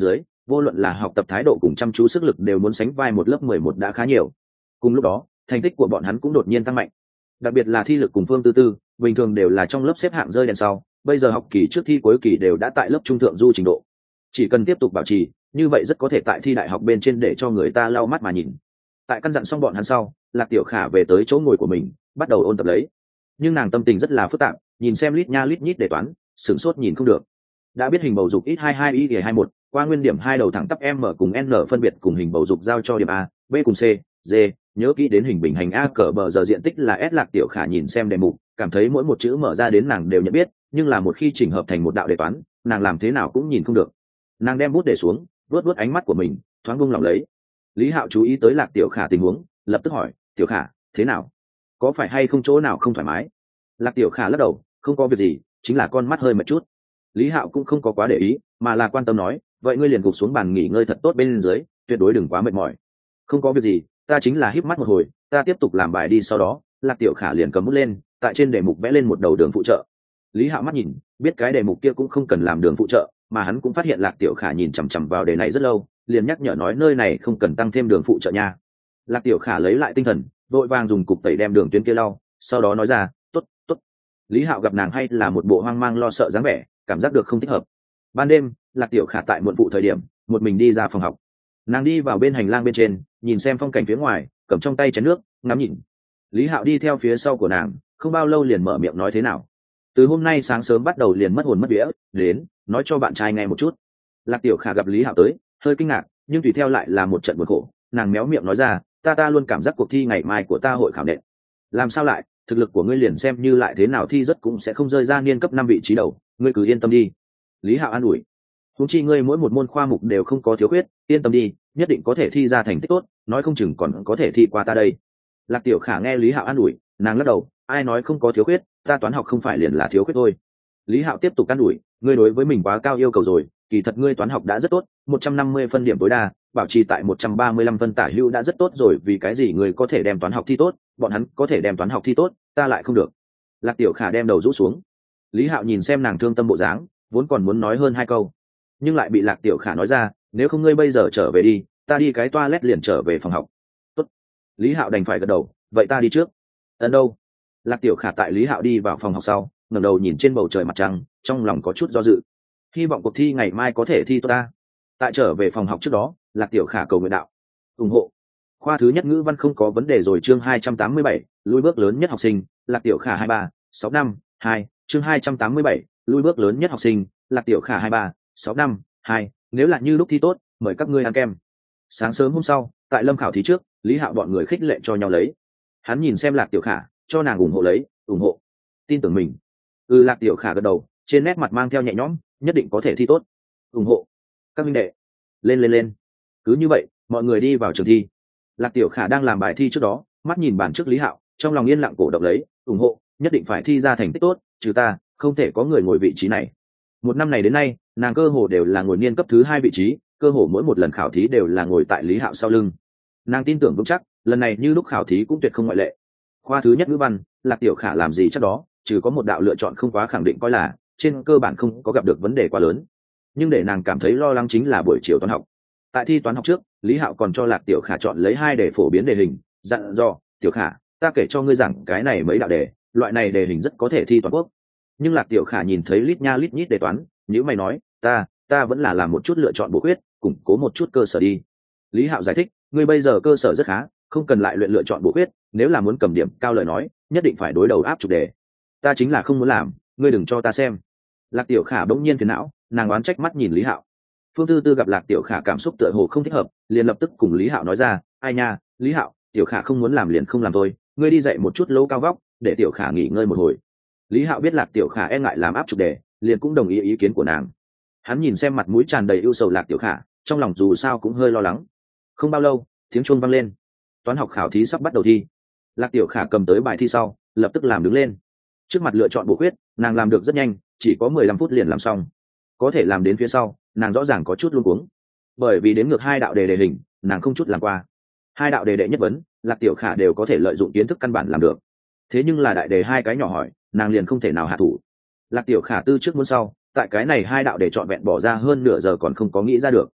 vô luận là học tập thái độ cùng chăm chú sức lực đều muốn sánh vai một lớp mười một đã khá nhiều. Cùng lúc đó thành tích của bọn hắn cũng đột nhiên tăng mạnh, đặc biệt là thi lực cùng Phương Tư Tư bình thường đều là trong lớp xếp hạng rơi đèn sau, bây giờ học kỳ trước thi cuối kỳ đều đã tại lớp trung thượng du trình độ. Chỉ cần tiếp tục bảo trì như vậy rất có thể tại thi đại học bên trên để cho người ta lau mắt mà nhìn. Tại căn dặn xong bọn hắn sau, Lạc Tiểu Khả về tới chỗ ngồi của mình bắt đầu ôn tập lấy, nhưng nàng tâm tình rất là phức tạp, nhìn xem lít nha lít nhít đề toán sửng sốt nhìn không được. Đã biết hình bầu dục x hai hai y hai một qua nguyên điểm hai đầu thẳng tắp m cùng n phân biệt cùng hình bầu dục giao cho điểm a, b cùng c, d, nhớ kỹ đến hình bình hành a cỡ bờ giờ diện tích là s. Lạc Tiểu Khả nhìn xem đề mục cảm thấy mỗi một chữ mở ra đến nàng đều nhận biết, nhưng là một khi chỉnh hợp thành một đạo đề toán nàng làm thế nào cũng nhìn không được. Nàng đem bút để xuống, vuốt vuốt ánh mắt của mình thoáng buông lỏng lấy. Lý Hạo chú ý tới Lạc Tiểu Khả tình huống, lập tức hỏi, Tiểu Khả thế nào, có phải hay không chỗ nào không thoải mái? Lạc Tiểu Khả lắc đầu, không có việc gì, chính là con mắt hơi mệt chút. Lý Hạo cũng không có quá để ý, mà là quan tâm nói, vậy ngươi liền gục xuống bàn nghỉ ngơi thật tốt bên dưới, tuyệt đối đừng quá mệt mỏi. Không có việc gì, ta chính là híp mắt một hồi, ta tiếp tục làm bài đi. Sau đó Lạc Tiểu Khả liền cầm bút lên, tại trên đề mục vẽ lên một đầu đường phụ trợ. Lý Hạo mắt nhìn, biết cái đề mục kia cũng không cần làm đường phụ trợ, mà hắn cũng phát hiện Lạc Tiểu Khả nhìn chằm chằm vào đề này rất lâu, liền nhắc nhở nói nơi này không cần tăng thêm đường phụ trợ nha. Lạc Tiểu Khả lấy lại tinh thần, vội vàng dùng cục tẩy đem đường tuyến kia lau, sau đó nói ra, tốt tốt. Lý Hạo gặp nàng hay là một bộ hoang mang lo sợ dáng vẻ, cảm giác được không thích hợp. Ban đêm Lạc Tiểu Khả tại muộn vụ thời điểm một mình đi ra phòng học. Nàng đi vào bên hành lang bên trên, nhìn xem phong cảnh phía ngoài, cầm trong tay chén nước ngắm nhìn. Lý Hạo đi theo phía sau của nàng, không bao lâu liền mở miệng nói thế nào, từ hôm nay sáng sớm bắt đầu liền mất hồn mất vía, đến nói cho bạn trai nghe một chút. Lạc Tiểu Khả gặp Lý Hạo tới hơi kinh ngạc, nhưng tùy theo lại là một trận buồn khổ. Nàng méo miệng nói ra, ta ta luôn cảm giác cuộc thi ngày mai của ta hội khảo nện. Làm sao lại, thực lực của ngươi liền xem như lại thế nào thi rất cũng sẽ không rơi ra niên cấp năm vị trí đầu, ngươi cứ yên tâm đi. Lý Hạo an ủi, huống chi ngươi mỗi một môn khoa mục đều không có thiếu khuyết, yên tâm đi, nhất định có thể thi ra thành tích tốt, nói không chừng còn có thể thi qua ta đây. Lạc Tiểu Khả nghe Lý Hạo an ủi, nàng lắc đầu, ai nói không có thiếu khuyết, ta toán học không phải liền là thiếu khuyết thôi. Lý Hạo tiếp tục an ủi, ngươi đối với mình quá cao yêu cầu rồi, kỳ thật ngươi toán học đã rất tốt, một trăm năm mươi phân điểm tối đa, bảo trì tại một trăm ba mươi lăm phân tả hữu đã rất tốt rồi, vì cái gì ngươi có thể đem toán học thi tốt, bọn hắn có thể đem toán học thi tốt, ta lại không được. Lạc Tiểu Khả đem đầu rũ xuống. Lý Hạo nhìn xem nàng thương tâm bộ dáng, vốn còn muốn nói hơn hai câu, nhưng lại bị Lạc Tiểu Khả nói ra, nếu không ngươi bây giờ trở về đi, ta đi cái toilet liền trở về phòng học. Tốt. Lý Hạo đành phải gật đầu, vậy ta đi trước. Ấn đâu? Lạc Tiểu Khả tại Lý Hạo đi vào phòng học sau, ngẩng đầu nhìn trên bầu trời mặt trăng, trong lòng có chút do dự. Hy vọng cuộc thi ngày mai có thể thi tốt ta. Tại trở về phòng học trước đó, Lạc Tiểu Khả cầu nguyện đạo, ủng hộ. Khoa thứ nhất ngữ văn không có vấn đề rồi. Chương hai trăm tám mươi bảy, lùi bước lớn nhất học sinh, Lạc Tiểu Khả hai ba sáu năm hai. Chương hai trăm tám mươi bảy, lùi bước lớn nhất học sinh, Lạc Tiểu Khả hai ba sáu năm hai. Nếu là như lúc thi tốt, mời các ngươi ăn kem. Sáng sớm hôm sau, tại lâm khảo thí trước, Lý Hạo bọn người khích lệ cho nhau lấy. Hắn nhìn xem Lạc Tiểu Khả, cho nàng ủng hộ lấy, ủng hộ, tin tưởng mình. Ừ, Lạc Tiểu Khả gật đầu, trên nét mặt mang theo nhẹ nhõm, nhất định có thể thi tốt, ủng hộ các minh đệ, lên lên lên. Cứ như vậy mọi người đi vào trường thi. Lạc Tiểu Khả đang làm bài thi trước đó, mắt nhìn bản trước Lý Hạo, trong lòng yên lặng cổ động lấy, ủng hộ, nhất định phải thi ra thành tích tốt, trừ ta không thể có người ngồi vị trí này. Một năm này đến nay, nàng cơ hồ đều là ngồi niên cấp thứ hai vị trí, cơ hồ mỗi một lần khảo thí đều là ngồi tại Lý Hạo sau lưng. Nàng tin tưởng vững chắc, lần này như lúc khảo thí cũng tuyệt không ngoại lệ. Khoa thứ nhất ngữ văn, Lạc Tiểu Khả làm gì chắc đó, trừ có một đạo lựa chọn không quá khẳng định coi là trên cơ bản không có gặp được vấn đề quá lớn, nhưng để nàng cảm thấy lo lắng chính là buổi chiều toán học. Tại thi toán học trước, Lý Hạo còn cho Lạc Tiểu Khả chọn lấy hai đề phổ biến đề hình, dặn dò, Tiểu Khả, ta kể cho ngươi rằng cái này mấy đạo đề, loại này đề hình rất có thể thi toàn quốc. Nhưng Lạc Tiểu Khả nhìn thấy lít nha lít nhít đề toán, nếu mày nói, ta ta vẫn là làm một chút lựa chọn bổ khuyết, củng cố một chút cơ sở đi. Lý Hạo giải thích, ngươi bây giờ cơ sở rất khá, không cần lại luyện lựa chọn bổ khuyết, nếu là muốn cầm điểm cao lời nói, nhất định phải đối đầu áp chụp đề. Ta chính là không muốn làm, ngươi đừng cho ta xem. Lạc Tiểu Khả bỗng nhiên phiền não, nàng oán trách mắt nhìn Lý Hạo. Phương Tư Tư gặp Lạc Tiểu Khả cảm xúc tựa hồ không thích hợp, liền lập tức cùng Lý Hạo nói ra, ai nha, Lý Hạo, Tiểu Khả không muốn làm liền không làm thôi, ngươi đi dạy một chút lỗ cao vóc, để Tiểu Khả nghỉ ngơi một hồi. Lý Hạo biết Lạc Tiểu Khả e ngại làm áp chụp đề, liền cũng đồng ý ý kiến của nàng. Hắn nhìn xem mặt mũi tràn đầy ưu sầu Lạc Tiểu Khả, trong lòng dù sao cũng hơi lo lắng. Không bao lâu, tiếng chuông vang lên, toán học khảo thí sắp bắt đầu thi. Lạc Tiểu Khả cầm tới bài thi sau, lập tức làm đứng lên. Trước mặt lựa chọn bổ khuyết, nàng làm được rất nhanh, chỉ có mười lăm phút liền làm xong. Có thể làm đến phía sau, nàng rõ ràng có chút luống cuống, bởi vì đến ngược hai đạo đề đề hình, nàng không chút làm qua. Hai đạo đề đệ nhất vấn, Lạc Tiểu Khả đều có thể lợi dụng kiến thức căn bản làm được. Thế nhưng là đại đề hai cái nhỏ hỏi, nàng liền không thể nào hạ thủ. Lạc Tiểu Khả tư trước muốn sau, tại cái này hai đạo đề chọn vẹn bỏ ra hơn nửa giờ còn không có nghĩ ra được.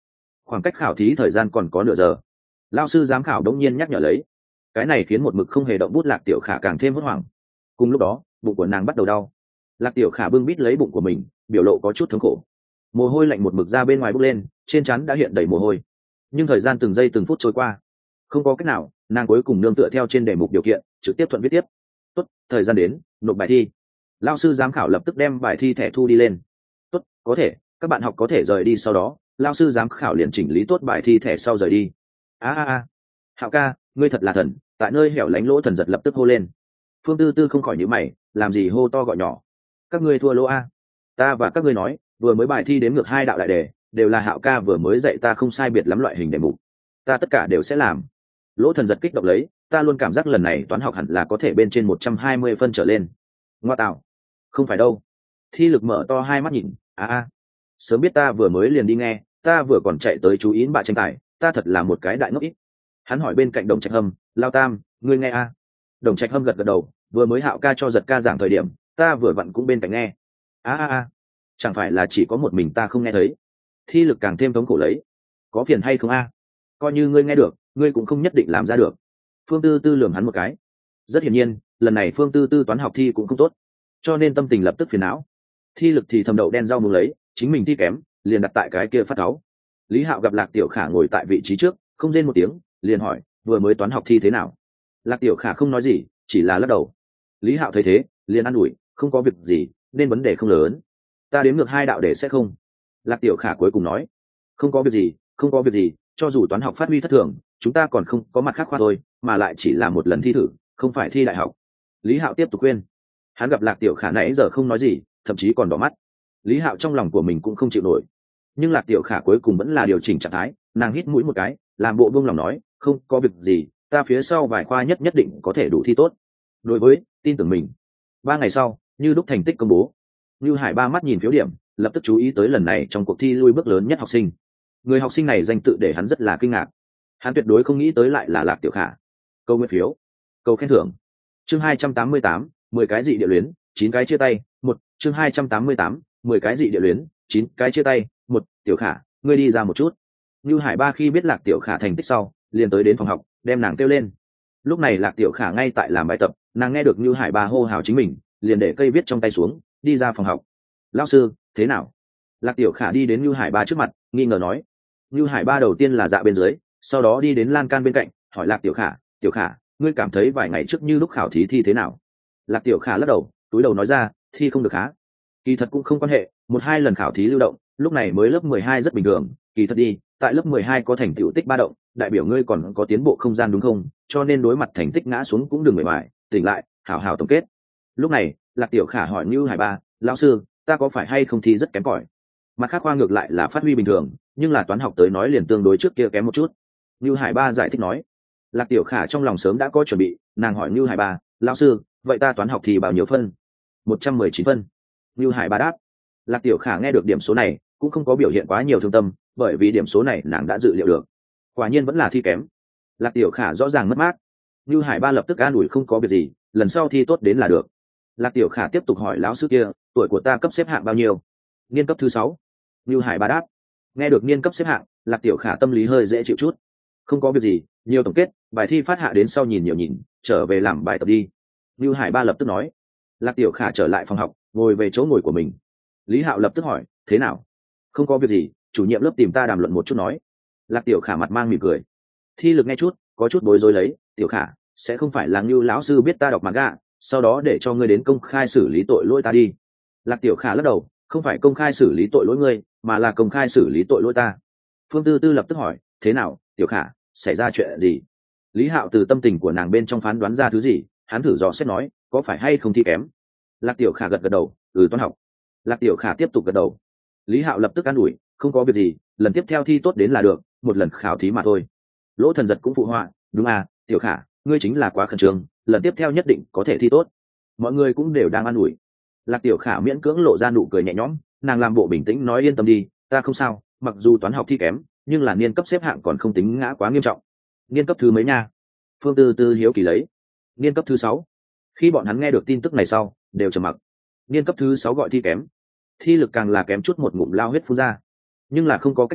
khoảng cách khảo thí thời gian còn có nửa giờ. Lao sư giám khảo đống nhiên nhắc nhở lấy. Cái này khiến một mực không hề động bút Lạc Tiểu Khả càng thêm hốt hoảng. Cùng lúc đó bụng của nàng bắt đầu đau. Lạc Tiểu Khả bưng bít lấy bụng của mình, biểu lộ có chút thống khổ. Mồ hôi lạnh một mực ra bên ngoài bốc lên, trên trán đã hiện đầy mồ hôi. Nhưng thời gian từng giây từng phút trôi qua, không có cách nào, nàng cuối cùng nương tựa theo trên đề mục điều kiện, trực tiếp thuận viết tiếp. Tốt, thời gian đến, nộp bài thi. Lao sư giám khảo lập tức đem bài thi thẻ thu đi lên. Tốt, có thể, các bạn học có thể rời đi. Sau đó lao sư giám khảo liền chỉnh lý tốt bài thi thẻ sau rời đi. a a a Hạo ca, ngươi thật là thần. Tại nơi hẻo lánh Lỗ Thần Giật lập tức hô lên. Phương Tư Tư không khỏi nhíu mày, làm gì hô to gọi nhỏ. Các ngươi thua lỗ a. Ta và các ngươi nói, vừa mới bài thi đếm ngược hai đạo đại đề, đều là Hạo ca vừa mới dạy ta không sai biệt lắm loại hình đề mục, ta tất cả đều sẽ làm. Lỗ Thần Giật kích động lấy, ta luôn cảm giác lần này toán học hẳn là có thể bên trên một trăm hai mươi phân trở lên. Ngoa tạo, không phải đâu. Thi Lực mở to hai mắt nhìn, a a sớm biết ta vừa mới liền đi nghe, ta vừa còn chạy tới chú ý bạ tranh tài, ta thật là một cái đại ngốc ít. Hắn hỏi bên cạnh Đồng Trạch Hâm, Lao Tam, ngươi nghe a? Đồng Trạch Hâm gật gật đầu, vừa mới Hạo ca cho Giật ca giảng thời điểm, ta vừa vặn cũng bên cạnh nghe. a a a chẳng phải là chỉ có một mình ta không nghe thấy. Thi Lực càng thêm thống khổ lấy, có phiền hay không a? Coi như ngươi nghe được, ngươi cũng không nhất định làm ra được. Phương Tư Tư lườm hắn một cái. Rất hiển nhiên, lần này Phương Tư Tư toán học thi cũng không tốt, cho nên tâm tình lập tức phiền não. Thi Lực thì thầm đậu đen rau muống lấy, chính mình thi kém, liền đặt tại cái kia phát cáu. Lý Hạo gặp Lạc Tiểu Khả ngồi tại vị trí trước, không rên một tiếng, liền hỏi, vừa mới toán học thi thế nào? Lạc Tiểu Khả không nói gì, chỉ là lắc đầu. Lý Hạo thấy thế, liền an ủi, không có việc gì, nên vấn đề không lớn. Ta đếm ngược hai đạo để sẽ không. Lạc Tiểu Khả cuối cùng nói, không có việc gì, không có việc gì, cho dù toán học phát huy thất thường, chúng ta còn không có mặt khác khoa thôi, mà lại chỉ là một lần thi thử, không phải thi đại học. Lý Hạo tiếp tục khuyên. Hắn gặp Lạc Tiểu Khả nãy giờ không nói gì, thậm chí còn đỏ mắt. Lý Hạo trong lòng của mình cũng không chịu nổi, nhưng Lạc Tiểu Khả cuối cùng vẫn là điều chỉnh trạng thái, nàng hít mũi một cái, làm bộ buông lòng nói, không có việc gì, ta phía sau vài khoa nhất nhất định có thể đủ thi tốt. Đối với tin tưởng mình. Ba ngày sau, như lúc thành tích công bố, Như Hải ba mắt nhìn phiếu điểm, lập tức chú ý tới lần này trong cuộc thi lui bước lớn nhất học sinh. Người học sinh này danh tự để hắn rất là kinh ngạc, hắn tuyệt đối không nghĩ tới lại là Lạc Tiểu Khả. Câu nguyện phiếu, câu khen thưởng. Chương hai trăm tám mươi tám, mười cái dị địa luyến, chín cái chia tay. Một chương hai trăm tám mươi tám, mười cái dị địa luyến, chín cái chia tay. Một Tiểu Khả, ngươi đi ra một chút. Như Hải ba khi biết Lạc Tiểu Khả thành tích sau, liền tới đến phòng học, đem nàng kêu lên. Lúc này Lạc Tiểu Khả ngay tại làm bài tập, nàng nghe được Như Hải ba hô hào chính mình, liền để cây viết trong tay xuống, đi ra phòng học. Lão sư, thế nào? Lạc Tiểu Khả đi đến Như Hải ba trước mặt, nghi ngờ nói. Như Hải ba đầu tiên là dạ bên dưới, sau đó đi đến lan can bên cạnh, hỏi Lạc Tiểu Khả, Tiểu Khả, ngươi cảm thấy vài ngày trước như lúc khảo thí thi thế nào? Lạc Tiểu Khả lắc đầu, túi đầu nói ra, thi không được há. Kỳ thật cũng không quan hệ, một hai lần khảo thí lưu động, lúc này mới lớp mười hai rất bình thường, kỳ thật đi, tại lớp mười hai có thành tựu tích ba động, đại biểu ngươi còn có tiến bộ không gian đúng không? Cho nên đối mặt thành tích ngã xuống cũng đừng mệt mỏi, tỉnh lại, hảo hảo tổng kết. Lúc này, Lạc Tiểu Khả hỏi Như Hải ba, lão sư, ta có phải hay không thi rất kém cỏi? Mặt khác khoa ngược lại là phát huy bình thường, nhưng là toán học tới nói liền tương đối trước kia kém một chút. Như Hải ba giải thích nói. Lạc Tiểu Khả trong lòng sớm đã có chuẩn bị, nàng hỏi Như Hải ba, lão sư, vậy ta toán học thì bao nhiêu phân? Một trăm mười chín phân. Như Hải ba đáp. Lạc Tiểu Khả nghe được điểm số này, cũng không có biểu hiện quá nhiều thương tâm, bởi vì điểm số này nàng đã dự liệu được. Quả nhiên vẫn là thi kém. Lạc Tiểu Khả rõ ràng mất mát. Như Hải ba lập tức an ủi, không có việc gì, lần sau thi tốt đến là được. Lạc Tiểu Khả tiếp tục hỏi lão sư kia, tuổi của ta cấp xếp hạng bao nhiêu? Niên cấp thứ sáu. Như Hải ba đáp. Nghe được niên cấp xếp hạng, Lạc Tiểu Khả tâm lý hơi dễ chịu chút. Không có việc gì, nhiều tổng kết, bài thi phát hạ đến sau nhìn nhiều nhìn, trở về làm bài tập đi. Như Hải ba lập tức nói. Lạc Tiểu Khả trở lại phòng học, ngồi về chỗ ngồi của mình. Lý Hạo lập tức hỏi, thế nào? Không có việc gì, chủ nhiệm lớp tìm ta đàm luận một chút nói. Lạc Tiểu Khả mặt mang mỉm cười. Thi Lực nghe chút, có chút bối rối lấy, Tiểu Khả, sẽ không phải là Như lão sư biết ta đọc manga, sau đó để cho ngươi đến công khai xử lý tội lỗi ta đi. Lạc Tiểu Khả lắc đầu, không phải công khai xử lý tội lỗi ngươi, mà là công khai xử lý tội lỗi ta. Phương Tư Tư lập tức hỏi, thế nào, Tiểu Khả, xảy ra chuyện gì? Lý Hạo từ tâm tình của nàng bên trong phán đoán ra thứ gì, hắn thử dò xét nói, có phải hay không thi kém? Lạc Tiểu Khả gật gật đầu, ừ toán học. Lạc Tiểu Khả tiếp tục gật đầu. Lý Hạo lập tức an ủi, không có việc gì, lần tiếp theo thi tốt đến là được, một lần khảo thí mà thôi. Lỗ Thần Giật cũng phụ họa, đúng à, Tiểu Khả, ngươi chính là quá khẩn trương, lần tiếp theo nhất định có thể thi tốt. Mọi người cũng đều đang an ủi. Lạc Tiểu Khả miễn cưỡng lộ ra nụ cười nhẹ nhõm, nàng làm bộ bình tĩnh nói, yên tâm đi, ta không sao, mặc dù toán học thi kém, nhưng là niên cấp xếp hạng còn không tính ngã quá nghiêm trọng. Niên cấp thứ mấy nha? Phương Tư Tư hiếu kỳ lấy. Niên cấp thứ sáu. Khi bọn hắn nghe được tin tức này sau, đều trầm mặc. Niên cấp thứ sáu gọi thi kém. Thi lực càng là kém chút một ngụm lao huyết phun ra. Nhưng là không có cách nào,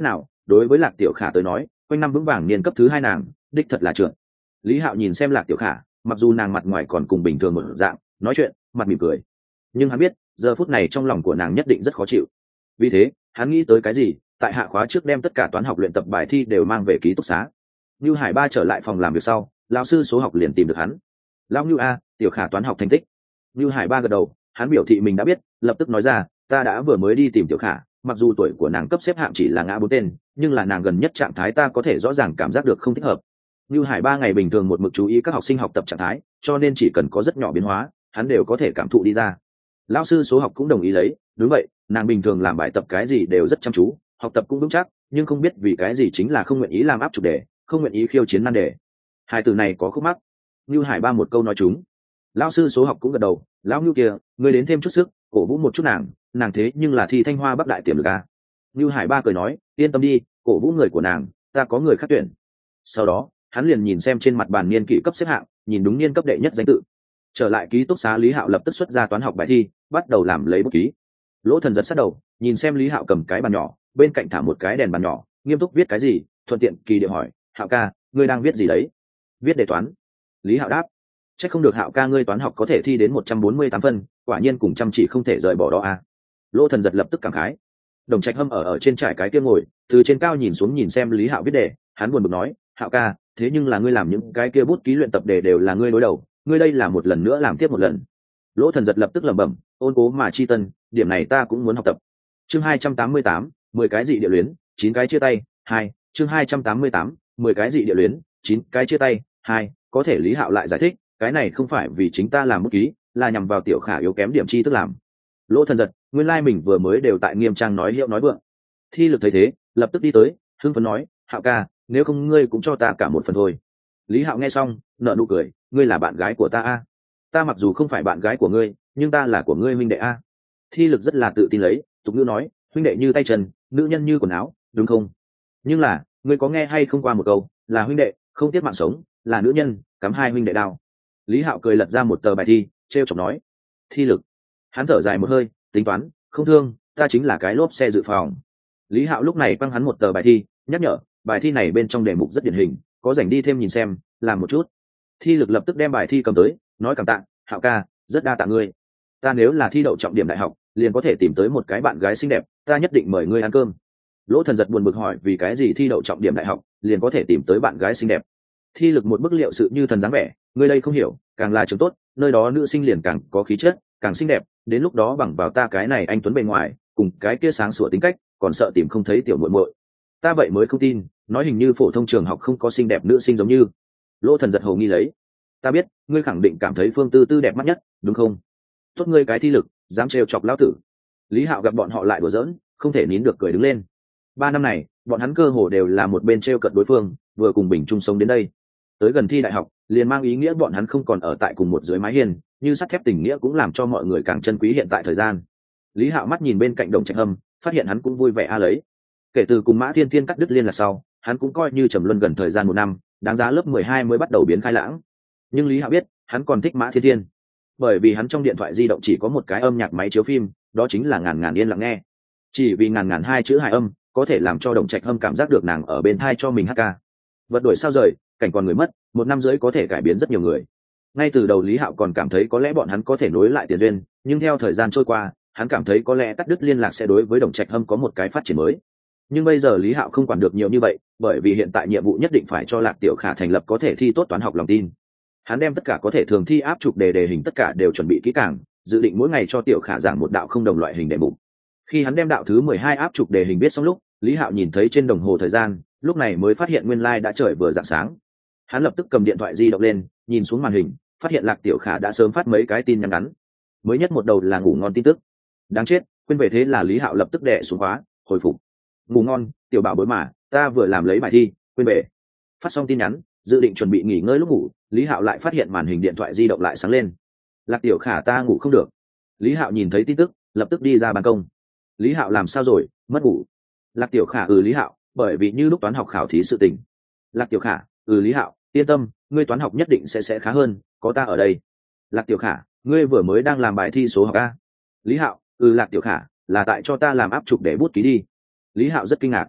đối với lạc tiểu khả tới nói quanh năm vững vàng niên cấp thứ hai nàng đích thật là trượt. Lý Hạo nhìn xem lạc tiểu khả, mặc dù nàng mặt ngoài còn cùng bình thường một dạng nói chuyện mặt mỉm cười, nhưng hắn biết giờ phút này trong lòng của nàng nhất định rất khó chịu. Vì thế hắn nghĩ tới cái gì, tại hạ khóa trước đem tất cả toán học luyện tập bài thi đều mang về ký túc xá. Như Hải Ba trở lại phòng làm việc sau, lão sư số học liền tìm được hắn. Lão Như a, tiểu khả toán học thành tích. Như Hải Ba gật đầu, hắn biểu thị mình đã biết, lập tức nói ra, ta đã vừa mới đi tìm tiểu khả, mặc dù tuổi của nàng cấp xếp hạng chỉ là ngã bốn tên, nhưng là nàng gần nhất trạng thái ta có thể rõ ràng cảm giác được không thích hợp. Như Hải Ba ngày bình thường một mực chú ý các học sinh học tập trạng thái, cho nên chỉ cần có rất nhỏ biến hóa, hắn đều có thể cảm thụ đi ra. Lão sư số học cũng đồng ý lấy, đúng vậy, nàng bình thường làm bài tập cái gì đều rất chăm chú, học tập cũng vững chắc, nhưng không biết vì cái gì chính là không nguyện ý làm áp trục đề, không nguyện ý khiêu chiến nan đề. Hai từ này có khúc mắc. Như Hải Ba một câu nói chúng. Lão sư số học cũng gật đầu, lão Như kia, ngươi đến thêm chút sức, cổ vũ một chút nàng, nàng thế nhưng là thi Thanh Hoa Bắc đại tiềm lực a. Như Hải Ba cười nói, yên tâm đi, cổ vũ người của nàng, ta có người khác tuyển. Sau đó hắn liền nhìn xem trên mặt bàn niên kỷ cấp xếp hạng, nhìn đúng niên cấp đệ nhất danh tự. Trở lại ký túc xá, Lý Hạo lập tức xuất ra toán học bài thi, bắt đầu làm lấy bút ký. Lỗ Thần giật sát đầu, nhìn xem Lý Hạo cầm cái bàn nhỏ, bên cạnh thả một cái đèn bàn nhỏ, nghiêm túc viết cái gì, thuận tiện kỳ điệu hỏi, Hạo ca, ngươi đang viết gì đấy? Viết đề toán. Lý Hạo đáp. Chắc không được Hạo ca ngươi toán học có thể thi đến một trăm bốn mươi tám phân, quả nhiên cùng chăm chỉ không thể rời bỏ đó a. Lỗ Thần giật lập tức cảm khái. Đồng Trạch Hâm ở ở trên trải cái kia ngồi, từ trên cao nhìn xuống nhìn xem Lý Hạo viết đề, hắn buồn bực nói, Hạo ca, thế nhưng là ngươi làm những cái kia bút ký luyện tập đề đều là ngươi đối đầu, ngươi đây là một lần nữa làm tiếp một lần. Lỗ Thần giật lập tức lẩm bẩm, ôn cố mà chi tân, điểm này ta cũng muốn học tập. Chương hai trăm tám mươi tám, mười cái dị địa luyến, chín cái chia tay, hai. Chương hai trăm tám mươi tám, mười cái dị địa luyến, chín cái chia tay, hai. Có thể Lý Hạo lại giải thích, cái này không phải vì chính ta làm bút ký, là nhằm vào tiểu khả yếu kém điểm chi thức làm. Lỗ Thần giật, nguyên lai like mình vừa mới đều tại nghiêm trang nói hiệu nói vượng. Thi Lực thấy thế, lập tức đi tới, hưng phấn nói, Hạo ca, nếu không ngươi cũng cho ta cả một phần thôi. Lý Hạo nghe xong, nở nụ cười, ngươi là bạn gái của ta a. Ta mặc dù không phải bạn gái của ngươi, nhưng ta là của ngươi huynh đệ a. Thi Lực rất là tự tin lấy, tục ngữ nói, huynh đệ như tay chân, nữ nhân như quần áo, đúng không? Nhưng là, ngươi có nghe hay không qua một câu, là huynh đệ, không tiếc mạng sống, là nữ nhân, cắm hai huynh đệ đao. Lý Hạo cười lật ra một tờ bài thi, trêu chọc nói. Thi Lực. Hắn thở dài một hơi, tính toán, không thương, ta chính là cái lốp xe dự phòng. Lý Hạo lúc này quăng hắn một tờ bài thi, nhắc nhở, bài thi này bên trong đề mục rất điển hình, có rảnh đi thêm nhìn xem, làm một chút. Thi Lực lập tức đem bài thi cầm tới, nói cảm tạ, Hạo ca, rất đa tạ ngươi. Ta nếu là thi đậu trọng điểm đại học, liền có thể tìm tới một cái bạn gái xinh đẹp, ta nhất định mời ngươi ăn cơm. Lỗ Thần giật buồn bực hỏi, vì cái gì thi đậu trọng điểm đại học, liền có thể tìm tới bạn gái xinh đẹp? Thi Lực một bức liệu sự như thần dáng vẻ, ngươi đây không hiểu, càng là trường tốt, nơi đó nữ sinh liền càng có khí chất, càng xinh đẹp, đến lúc đó bằng vào ta cái này anh tuấn bề ngoài, cùng cái kia sáng sủa tính cách, còn sợ tìm không thấy tiểu muội muội. Ta vậy mới không tin, nói hình như phổ thông trường học không có xinh đẹp nữ sinh giống như. Lỗ Thần giật hồ nghi lấy, ta biết, ngươi khẳng định cảm thấy Phương Tư Tư đẹp mắt nhất, đúng không? Tốt ngươi cái Thi Lực, dám trêu chọc lão tử. Lý Hạo gặp bọn họ lại đùa giỡn, không thể nín được cười đứng lên. Ba năm này, bọn hắn cơ hồ đều là một bên trêu cợt đối phương, vừa cùng bình chung sống đến đây. Tới gần thi đại học, liền mang ý nghĩa bọn hắn không còn ở tại cùng một dưới mái hiên, như sắt thép tình nghĩa cũng làm cho mọi người càng chân quý hiện tại thời gian. Lý Hạo mắt nhìn bên cạnh Đồng Trạch Hâm, phát hiện hắn cũng vui vẻ a lấy. Kể từ cùng Mã Thiên Thiên cắt đứt liên lạc sau, hắn cũng coi như trầm luân gần thời gian một năm, đáng giá lớp mười hai mới bắt đầu biến khai lãng. Nhưng Lý Hạo biết, hắn còn thích Mã Thiên Thiên, bởi vì hắn trong điện thoại di động chỉ có một cái âm nhạc máy chiếu phim, đó chính là ngàn ngàn yên lặng nghe. Chỉ vì ngàn ngàn hai chữ hài âm, có thể làm cho Đồng Trạch Hâm cảm giác được nàng ở bên thai cho mình hát ca. Vật đổi sao rời, cảnh còn người mất, một năm rưỡi có thể cải biến rất nhiều người. Ngay từ đầu Lý Hạo còn cảm thấy có lẽ bọn hắn có thể nối lại tiền duyên, nhưng theo thời gian trôi qua, hắn cảm thấy có lẽ cắt đứt liên lạc sẽ đối với Đồng Trạch Hâm có một cái phát triển mới. Nhưng bây giờ Lý Hạo không quản được nhiều như vậy, bởi vì hiện tại nhiệm vụ nhất định phải cho Lạc Tiểu Khả thành lập có thể thi tốt toán học lòng tin. Hắn đem tất cả có thể thường thi áp chụp đề đề hình tất cả đều chuẩn bị kỹ càng, dự định mỗi ngày cho Tiểu Khả giảng một đạo không đồng loại hình đề mục. Khi hắn đem đạo thứ mười hai áp chụp đề hình viết xong lúc, Lý Hạo nhìn thấy trên đồng hồ thời gian, lúc này mới phát hiện nguyên lai like đã trời vừa rạng sáng. Hắn lập tức cầm điện thoại di động lên, nhìn xuống màn hình, phát hiện Lạc Tiểu Khả đã sớm phát mấy cái tin nhắn ngắn. Mới nhất một đầu là ngủ ngon tin tức. Đáng chết, quên về thế là Lý Hạo lập tức đè xuống khóa, hồi phục. Ngủ ngon, tiểu bảo bối mà, ta vừa làm lấy bài thi, quên bể. Phát xong tin nhắn, dự định chuẩn bị nghỉ ngơi lúc ngủ, Lý Hạo lại phát hiện màn hình điện thoại di động lại sáng lên. Lạc Tiểu Khả ta ngủ không được. Lý Hạo nhìn thấy tin tức, lập tức đi ra ban công. Lý Hạo làm sao rồi, mất ngủ. Lạc Tiểu Khả ừ Lý Hạo, bởi vì như lúc toán học khảo thí sự tình. Lạc Tiểu Khả ừ Lý Hạo, yên tâm, ngươi toán học nhất định sẽ sẽ khá hơn, có ta ở đây. Lạc Tiểu Khả, ngươi vừa mới đang làm bài thi số học a? Lý Hạo ừ Lạc Tiểu Khả, là tại cho ta làm áp trục để bút ký đi. Lý Hạo rất kinh ngạc.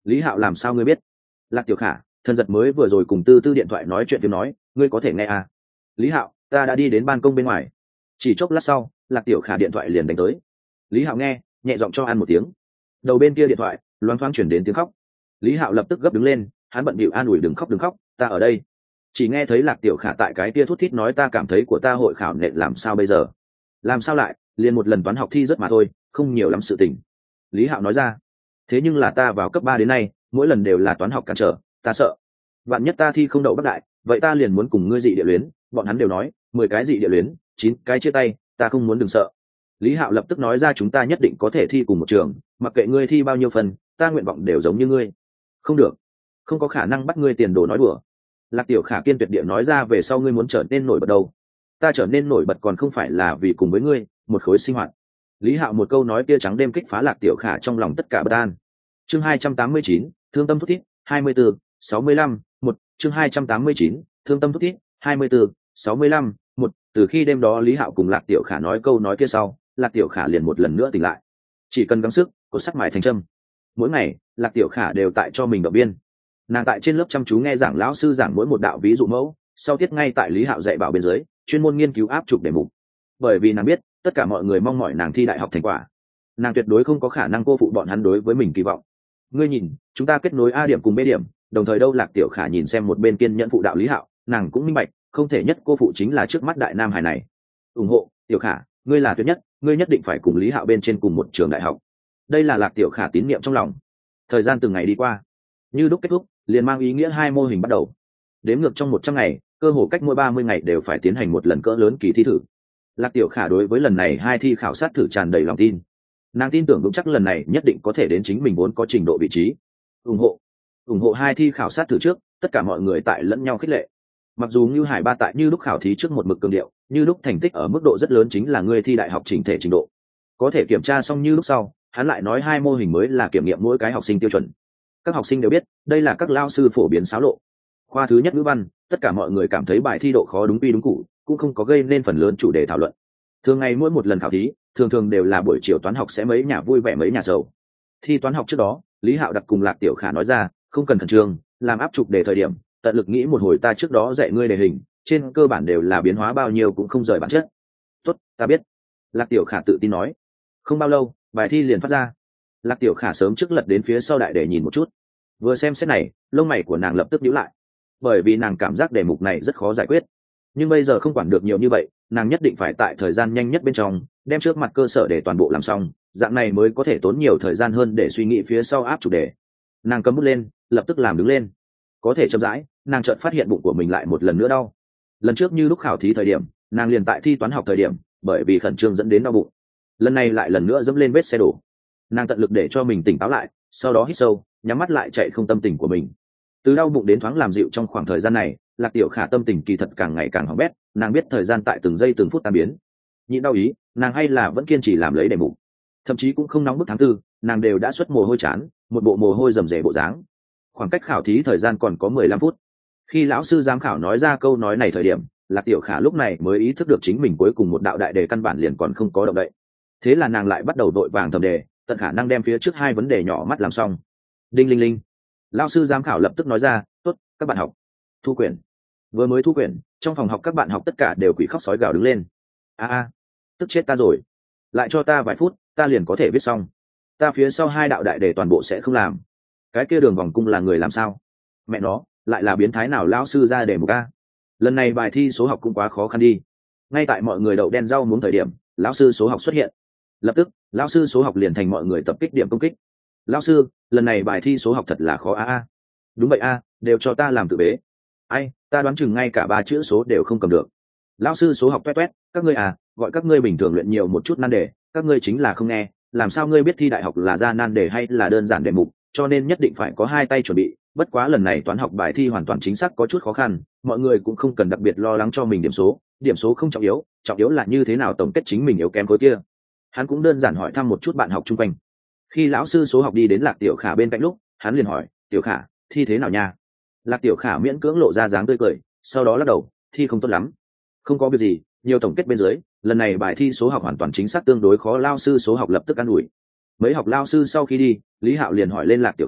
Lý Hạo làm sao ngươi biết? Lạc Tiểu Khả, thần giật mới vừa rồi cùng Tư Tư điện thoại nói chuyện tiếng nói, ngươi có thể nghe à? Lý Hạo, ta đã đi đến ban công bên ngoài. Chỉ chốc lát sau, Lạc Tiểu Khả điện thoại liền đánh tới. Lý Hạo nghe, nhẹ giọng cho ăn một tiếng. Đầu bên kia điện thoại, loáng thoáng chuyển đến tiếng khóc. Lý Hạo lập tức gấp đứng lên, hắn bận bịu an ủi đừng khóc đừng khóc, ta ở đây. Chỉ nghe thấy Lạc Tiểu Khả tại cái kia thút thít nói ta cảm thấy của ta hội khảo nện làm sao bây giờ? Làm sao lại, liền một lần toán học thi rất mà thôi, không nhiều lắm sự tình. Lý Hạo nói ra. Thế nhưng là ta vào cấp ba đến nay, mỗi lần đều là toán học cản trở, ta sợ. Vạn nhất ta thi không đậu Bắc Đại, vậy ta liền muốn cùng ngươi dị địa luyến, bọn hắn đều nói, mười cái dị địa luyến, chín cái chia tay, ta không muốn đừng sợ. Lý Hạo lập tức nói ra chúng ta nhất định có thể thi cùng một trường, mặc kệ ngươi thi bao nhiêu phần, ta nguyện vọng đều giống như ngươi. Không được, không có khả năng bắt ngươi tiền đồ nói đùa. Lạc Tiểu Khả kiên tuyệt địa nói ra về sau ngươi muốn trở nên nổi bật đâu. Ta trở nên nổi bật còn không phải là vì cùng với ngươi, một khối sinh hoạt. Lý Hạo một câu nói kia trắng đêm kích phá Lạc Tiểu Khả trong lòng tất cả bất an. Chương hai trăm tám mươi chín, thương tâm thút thít, hai mươi bốn, sáu mươi lăm, một, chương hai trăm tám mươi chín, thương tâm thút thít, hai mươi bốn, sáu mươi lăm, một, từ khi đêm đó Lý Hạo cùng Lạc Tiểu Khả nói câu nói kia sau, Lạc Tiểu Khả liền một lần nữa tỉnh lại. Chỉ cần gắng sức, cột sắt mài thành châm. Mỗi ngày, Lạc Tiểu Khả đều tại cho mình động viên. Nàng tại trên lớp chăm chú nghe giảng lão sư giảng mỗi một đạo ví dụ mẫu, sau tiết ngay tại Lý Hạo dạy bảo bên dưới, chuyên môn nghiên cứu áp chụp đề mục. Bởi vì nàng biết, tất cả mọi người mong mỏi nàng thi đại học thành quả, nàng tuyệt đối không có khả năng cô phụ bọn hắn đối với mình kỳ vọng. Ngươi nhìn, chúng ta kết nối A điểm cùng B điểm, đồng thời đâu Lạc Tiểu Khả nhìn xem một bên kiên nhẫn phụ đạo Lý Hạo, nàng cũng minh bạch, không thể nhất cô phụ chính là trước mắt đại nam hải này. Ủng hộ, Tiểu Khả, ngươi là tuyệt nhất, ngươi nhất định phải cùng Lý Hạo bên trên cùng một trường đại học. Đây là Lạc Tiểu Khả tín niệm trong lòng. Thời gian từng ngày đi qua, như lúc kết thúc, liền mang ý nghĩa hai mô hình bắt đầu. Đếm ngược trong một trăm ngày, cơ hồ cách mỗi ba mươi ngày đều phải tiến hành một lần cỡ lớn kỳ thi thử. Lạc Tiểu Khả đối với lần này hai thi khảo sát thử tràn đầy lòng tin. Nàng tin tưởng vững chắc lần này nhất định có thể đến chính mình vốn có trình độ vị trí. Ủng hộ, ủng hộ hai thi khảo sát thử trước, tất cả mọi người tại lẫn nhau khích lệ. Mặc dù Như Hải Ba tại như lúc khảo thí trước một mực cường điệu, như lúc thành tích ở mức độ rất lớn chính là người thi đại học chỉnh thể trình độ. Có thể kiểm tra xong như lúc sau, hắn lại nói hai mô hình mới là kiểm nghiệm mỗi cái học sinh tiêu chuẩn. Các học sinh đều biết, đây là các lao sư phổ biến xáo lộ. Khoa thứ nhất ngữ văn, tất cả mọi người cảm thấy bài thi độ khó đúng quy đúng cụ, cũng không có gây nên phần lớn chủ đề thảo luận. Thường ngày mỗi một lần khảo thí, thường thường đều là buổi chiều toán học sẽ mấy nhà vui vẻ mấy nhà sầu. Thi toán học trước đó, Lý Hạo đặt cùng Lạc Tiểu Khả nói ra, không cần khẩn trương, làm áp chụp đề thời điểm, tận lực nghĩ một hồi ta trước đó dạy ngươi đề hình, trên cơ bản đều là biến hóa bao nhiêu cũng không rời bản chất. Tốt, ta biết. Lạc Tiểu Khả tự tin nói. Không bao lâu, bài thi liền phát ra. Lạc Tiểu Khả sớm trước lật đến phía sau đại để nhìn một chút. Vừa xem xét này, lông mày của nàng lập tức nhíu lại, bởi vì nàng cảm giác đề mục này rất khó giải quyết. Nhưng bây giờ không quản được nhiều như vậy, nàng nhất định phải tại thời gian nhanh nhất bên trong đem trước mặt cơ sở để toàn bộ làm xong, dạng này mới có thể tốn nhiều thời gian hơn để suy nghĩ phía sau áp chủ đề. Nàng cấm bút lên, lập tức làm đứng lên. Có thể chậm rãi, nàng chợt phát hiện bụng của mình lại một lần nữa đau. Lần trước như lúc khảo thí thời điểm, nàng liền tại thi toán học thời điểm, bởi vì khẩn trương dẫn đến đau bụng. Lần này lại lần nữa dẫm lên vết xe đổ. Nàng tận lực để cho mình tỉnh táo lại, sau đó hít sâu, nhắm mắt lại chạy không tâm tình của mình. Từ đau bụng đến thoáng làm dịu trong khoảng thời gian này, Lạc Tiểu Khả tâm tình kỳ thật càng ngày càng hỏng bét, nàng biết thời gian tại từng giây từng phút tan biến. Nhịn đau ý, nàng hay là vẫn kiên trì làm lấy đề mục. Thậm chí cũng không nóng bức tháng tư, nàng đều đã xuất mồ hôi chán, một bộ mồ hôi rầm rề bộ dáng. Khoảng cách khảo thí thời gian còn có mười lăm phút. Khi lão sư giám khảo nói ra câu nói này thời điểm, Lạc Tiểu Khả lúc này mới ý thức được chính mình cuối cùng một đạo đại đề căn bản liền còn không có động đậy. Thế là nàng lại bắt đầu đội vàng thầm đề, tận khả năng đem phía trước hai vấn đề nhỏ mắt làm xong. Đinh linh linh. Lão sư giám khảo lập tức nói ra, tốt, các bạn học. Thu quyển. Vừa mới thu quyển, trong phòng học các bạn học tất cả đều quỷ khóc sói gào đứng lên. A a, tức chết ta rồi. Lại cho ta vài phút, ta liền có thể viết xong. Ta phía sau hai đạo đại đề toàn bộ sẽ không làm. Cái kia đường vòng cung là người làm sao? Mẹ nó, lại là biến thái nào lão sư ra đề mục a? Lần này bài thi số học cũng quá khó khăn đi. Ngay tại mọi người đậu đen rau muống thời điểm, lão sư số học xuất hiện. Lập tức, lão sư số học liền thành mọi người tập kích điểm công kích. Lão sư, lần này bài thi số học thật là khó a a. Đúng vậy a, đều cho ta làm tự bế. Ai, ta đoán chừng ngay cả ba chữ số đều không cầm được. Lão sư số học toét toét, các ngươi à, gọi các ngươi bình thường luyện nhiều một chút nan đề, các ngươi chính là không nghe, làm sao ngươi biết thi đại học là ra nan đề hay là đơn giản đề mục, cho nên nhất định phải có hai tay chuẩn bị. Bất quá lần này toán học bài thi hoàn toàn chính xác có chút khó khăn, mọi người cũng không cần đặc biệt lo lắng cho mình điểm số, điểm số không trọng yếu, trọng yếu là như thế nào tổng kết chính mình yếu kém khối kia. Hắn cũng đơn giản hỏi thăm một chút bạn học chung quanh. Khi lão sư số học đi đến Lạc Tiểu Khả bên cạnh lúc, hắn liền hỏi, Tiểu Khả, thi thế nào nha? Lạc Tiểu Khả miễn cưỡng lộ ra dáng tươi cười, sau đó lắc đầu, thi không tốt lắm. Không có việc gì, nhiều tổng kết bên dưới, lần này bài thi số học hoàn toàn chính xác tương đối khó. Lao sư số học lập tức an ủi. Mấy học lao sư sau khi đi, Lý Hạo liền hỏi lên Lạc Tiểu Khả,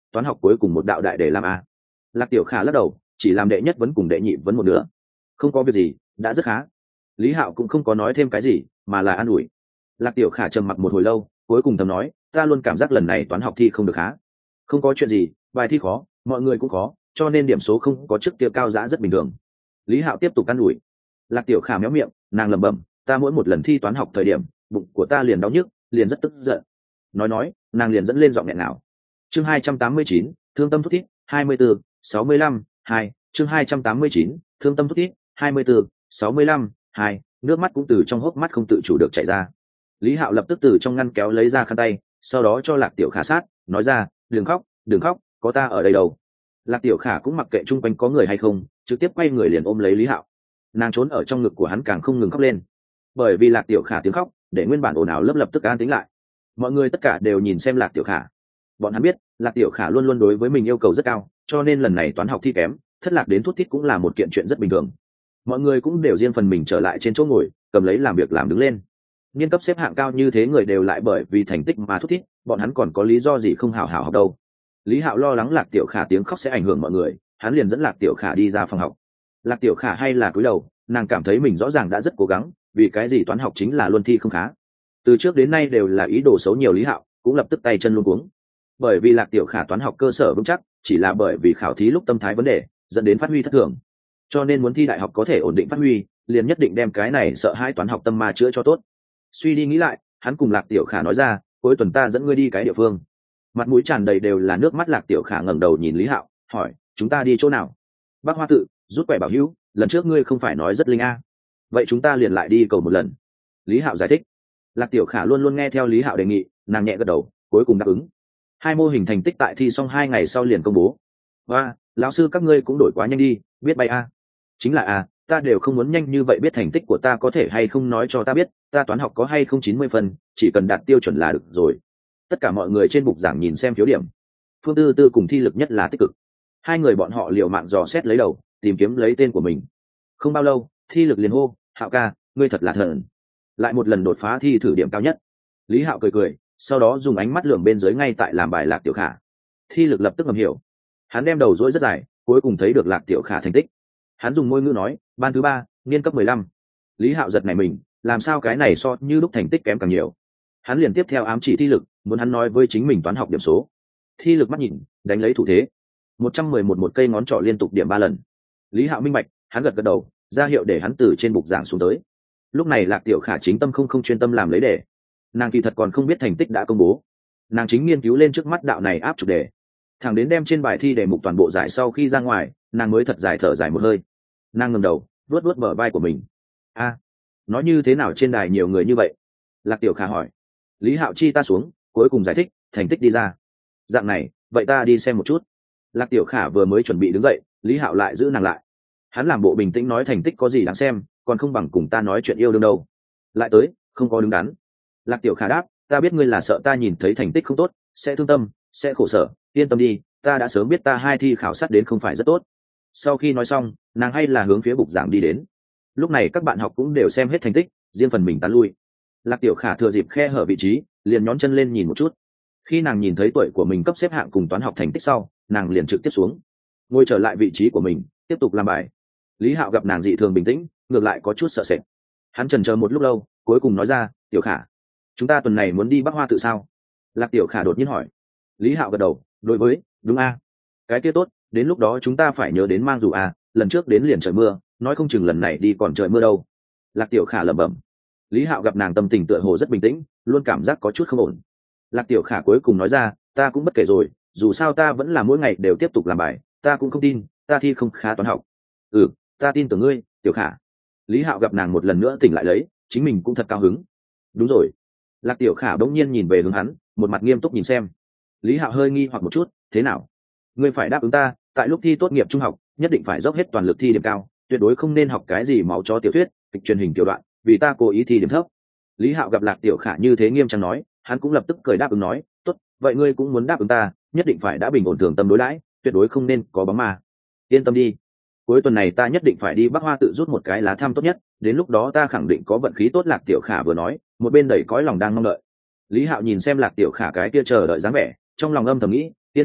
toán học cuối cùng một đạo đại để làm a. Lạc Tiểu Khả lắc đầu, chỉ làm đệ nhất vấn cùng đệ nhị vấn một nữa. Không có việc gì, đã rất khá. Lý Hạo cũng không có nói thêm cái gì, mà là an ủi. Lạc Tiểu Khả trầm mặc một hồi lâu, cuối cùng thầm nói, ta luôn cảm giác lần này toán học thi không được khá. Không có chuyện gì, bài thi khó, mọi người cũng khó, cho nên điểm số không có trước kia cao giá rất bình thường. Lý Hạo tiếp tục an ủi. Lạc Tiểu Khả méo miệng, nàng lẩm bẩm, ta mỗi một lần thi toán học thời điểm, bụng của ta liền đau nhức, liền rất tức giận. Nói nói, nàng liền dẫn lên giọng nghẹn ngào. Chương hai trăm tám mươi chín, thương tâm thúc thiết, hai mươi bốn, sáu mươi lăm, hai, chương hai trăm tám mươi chín, thương tâm thúc thiết, hai mươi bốn, sáu mươi lăm, hai, nước mắt cũng từ trong hốc mắt không tự chủ được chảy ra. Lý Hạo lập tức từ trong ngăn kéo lấy ra khăn tay, sau đó cho Lạc Tiểu Khả sát, nói ra, đừng khóc, đừng khóc, có ta ở đây đâu. Lạc Tiểu Khả cũng mặc kệ chung quanh có người hay không, trực tiếp quay người liền ôm lấy Lý Hạo. Nàng trốn ở trong ngực của hắn càng không ngừng khóc lên, bởi vì Lạc Tiểu Khả tiếng khóc để nguyên bản ồn ào lớp lập tức an tĩnh lại. Mọi người tất cả đều nhìn xem Lạc Tiểu Khả. Bọn hắn biết Lạc Tiểu Khả luôn luôn đối với mình yêu cầu rất cao, cho nên lần này toán học thi kém, thất lạc đến thút thít cũng là một kiện chuyện rất bình thường. Mọi người cũng đều riêng phần mình trở lại trên chỗ ngồi, cầm lấy làm việc làm đứng lên. Niên cấp xếp hạng cao như thế người đều lại bởi vì thành tích mà thút thít, bọn hắn còn có lý do gì không hào hào học đâu. Lý Hạo lo lắng Lạc Tiểu Khả tiếng khóc sẽ ảnh hưởng mọi người, hắn liền dẫn Lạc Tiểu Khả đi ra phòng học. Lạc Tiểu Khả hay là cúi đầu, nàng cảm thấy mình rõ ràng đã rất cố gắng, vì cái gì toán học chính là luôn thi không khá. Từ trước đến nay đều là ý đồ xấu nhiều Lý Hạo cũng lập tức tay chân luống cuống. Bởi vì Lạc Tiểu Khả toán học cơ sở vững chắc, chỉ là bởi vì khảo thí lúc tâm thái vấn đề dẫn đến phát huy thất thường, cho nên muốn thi đại học có thể ổn định phát huy, liền nhất định đem cái này sợ hãi toán học tâm ma chữa cho tốt. Suy đi nghĩ lại, hắn cùng Lạc Tiểu Khả nói ra, cuối tuần ta dẫn ngươi đi cái địa phương. Mặt mũi tràn đầy đều là nước mắt, Lạc Tiểu Khả ngẩng đầu nhìn Lý Hạo, hỏi, chúng ta đi chỗ nào? Bác Hoa Tự, rút quẻ bảo hữu, lần trước ngươi không phải nói rất linh a? Vậy chúng ta liền lại đi cầu một lần. Lý Hạo giải thích. Lạc Tiểu Khả luôn luôn nghe theo Lý Hạo đề nghị, nàng nhẹ gật đầu, cuối cùng đáp ứng. Hai mô hình thành tích tại thi xong hai ngày sau liền công bố. Và lão sư các ngươi cũng đổi quá nhanh đi, biết bay a? Chính là a, ta đều không muốn nhanh như vậy, biết thành tích của ta có thể hay không nói cho ta biết, ta toán học có hay không chín mươi phần, chỉ cần đạt tiêu chuẩn là được rồi. Tất cả mọi người trên bục giảng nhìn xem phiếu điểm. Phương Tư Tư cùng Thi Lực nhất là tích cực. Hai người bọn họ liều mạng dò xét lấy đầu, tìm kiếm lấy tên của mình. Không bao lâu, Thi Lực liền hô, Hạo ca, ngươi thật là thần, lại một lần đột phá thi thử điểm cao nhất. Lý Hạo cười cười, sau đó dùng ánh mắt lườm bên dưới ngay tại làm bài Lạc Tiểu Khả. Thi Lực lập tức ngầm hiểu, hắn đem đầu dỗi rất dài, cuối cùng thấy được Lạc Tiểu Khả thành tích. Hắn dùng ngôn ngữ nói, ban thứ ba, niên cấp mười lăm. Lý Hạo giật nảy mình, làm sao cái này so như lúc thành tích kém càng nhiều. Hắn liền tiếp theo ám chỉ Thi Lực, muốn hắn nói với chính mình toán học điểm số. Thi Lực mắt nhìn, đánh lấy thủ thế, một trăm mười một một cây ngón trỏ liên tục điểm ba lần. Lý Hạo minh bạch, hắn gật gật đầu, ra hiệu để hắn từ trên bục giảng xuống tới. Lúc này Lạc Tiểu Khả chính tâm không không chuyên tâm làm lấy đề, nàng kỳ thật còn không biết thành tích đã công bố, nàng chính nghiên cứu lên trước mắt đạo này áp trục đề, thẳng đến đem trên bài thi đề mục toàn bộ giải sau khi ra ngoài, nàng mới thật dài thở dài một hơi. Nàng ngẩng đầu, vuốt vuốt bờ vai của mình. A, nói như thế nào trên đài nhiều người như vậy? Lạc Tiểu Khả hỏi. Lý Hạo chi ta xuống, cuối cùng giải thích, thành tích đi ra. Dạng này, vậy ta đi xem một chút. Lạc Tiểu Khả vừa mới chuẩn bị đứng dậy, Lý Hạo lại giữ nàng lại. Hắn làm bộ bình tĩnh nói, thành tích có gì đáng xem, còn không bằng cùng ta nói chuyện yêu đương đâu. Lại tới, không có đứng đắn. Lạc Tiểu Khả đáp, ta biết ngươi là sợ ta nhìn thấy thành tích không tốt sẽ thương tâm, sẽ khổ sở, yên tâm đi, ta đã sớm biết ta hai thi khảo sát đến không phải rất tốt. Sau khi nói xong, nàng hay là hướng phía bục giảng đi đến. Lúc này các bạn học cũng đều xem hết thành tích, riêng phần mình tán lui. Lạc Tiểu Khả thừa dịp khe hở vị trí, liền nhón chân lên nhìn một chút. Khi nàng nhìn thấy tuổi của mình cấp xếp hạng cùng toán học thành tích sau, nàng liền trực tiếp xuống, ngồi trở lại vị trí của mình, tiếp tục làm bài. Lý Hạo gặp nàng dị thường bình tĩnh, ngược lại có chút sợ sệt. Hắn chần chờ một lúc lâu, cuối cùng nói ra, Tiểu Khả, chúng ta tuần này muốn đi Bắc Hoa Tự sao? Lạc Tiểu Khả đột nhiên hỏi. Lý Hạo gật đầu, đối với, đúng a, cái kia tốt, đến lúc đó chúng ta phải nhớ đến mang dù a, lần trước đến liền trời mưa, nói không chừng lần này đi còn trời mưa đâu. Lạc Tiểu Khả lẩm bẩm. Lý Hạo gặp nàng tâm tình tựa hồ rất bình tĩnh, luôn cảm giác có chút không ổn. Lạc Tiểu Khả cuối cùng nói ra, ta cũng bất kể rồi, dù sao ta vẫn là mỗi ngày đều tiếp tục làm bài, ta cũng không tin ta thi không khá toán học. Ừ, ta tin tưởng ngươi, Tiểu Khả. Lý Hạo gặp nàng một lần nữa tỉnh lại lấy, chính mình cũng thật cao hứng. Đúng rồi. Lạc Tiểu Khả đống nhiên nhìn về hướng hắn, một mặt nghiêm túc nhìn xem. Lý Hạo hơi nghi hoặc một chút, thế nào? Ngươi phải đáp ứng ta, tại lúc thi tốt nghiệp trung học, nhất định phải dốc hết toàn lực thi điểm cao, tuyệt đối không nên học cái gì máu chó tiểu thuyết, kịch truyền hình tiểu đoạn, vì ta cố ý thi điểm thấp. Lý Hạo gặp Lạc Tiểu Khả như thế nghiêm trang nói, hắn cũng lập tức cười đáp ứng nói, tốt, vậy ngươi cũng muốn đáp ứng ta, nhất định phải đã bình ổn thường tâm đối đãi, tuyệt đối không nên có bóng ma. Yên tâm đi, cuối tuần này ta nhất định phải đi Bắc Hoa Tự rút một cái lá thăm tốt nhất, đến lúc đó ta khẳng định có vận khí tốt. Lạc Tiểu Khả vừa nói, một bên đầy cõi lòng đang mong đợi. Lý Hạo nhìn xem Lạc Tiểu Khả cái kia chờ đợi dáng vẻ, trong lòng âm thầm nghĩ, yên tâm,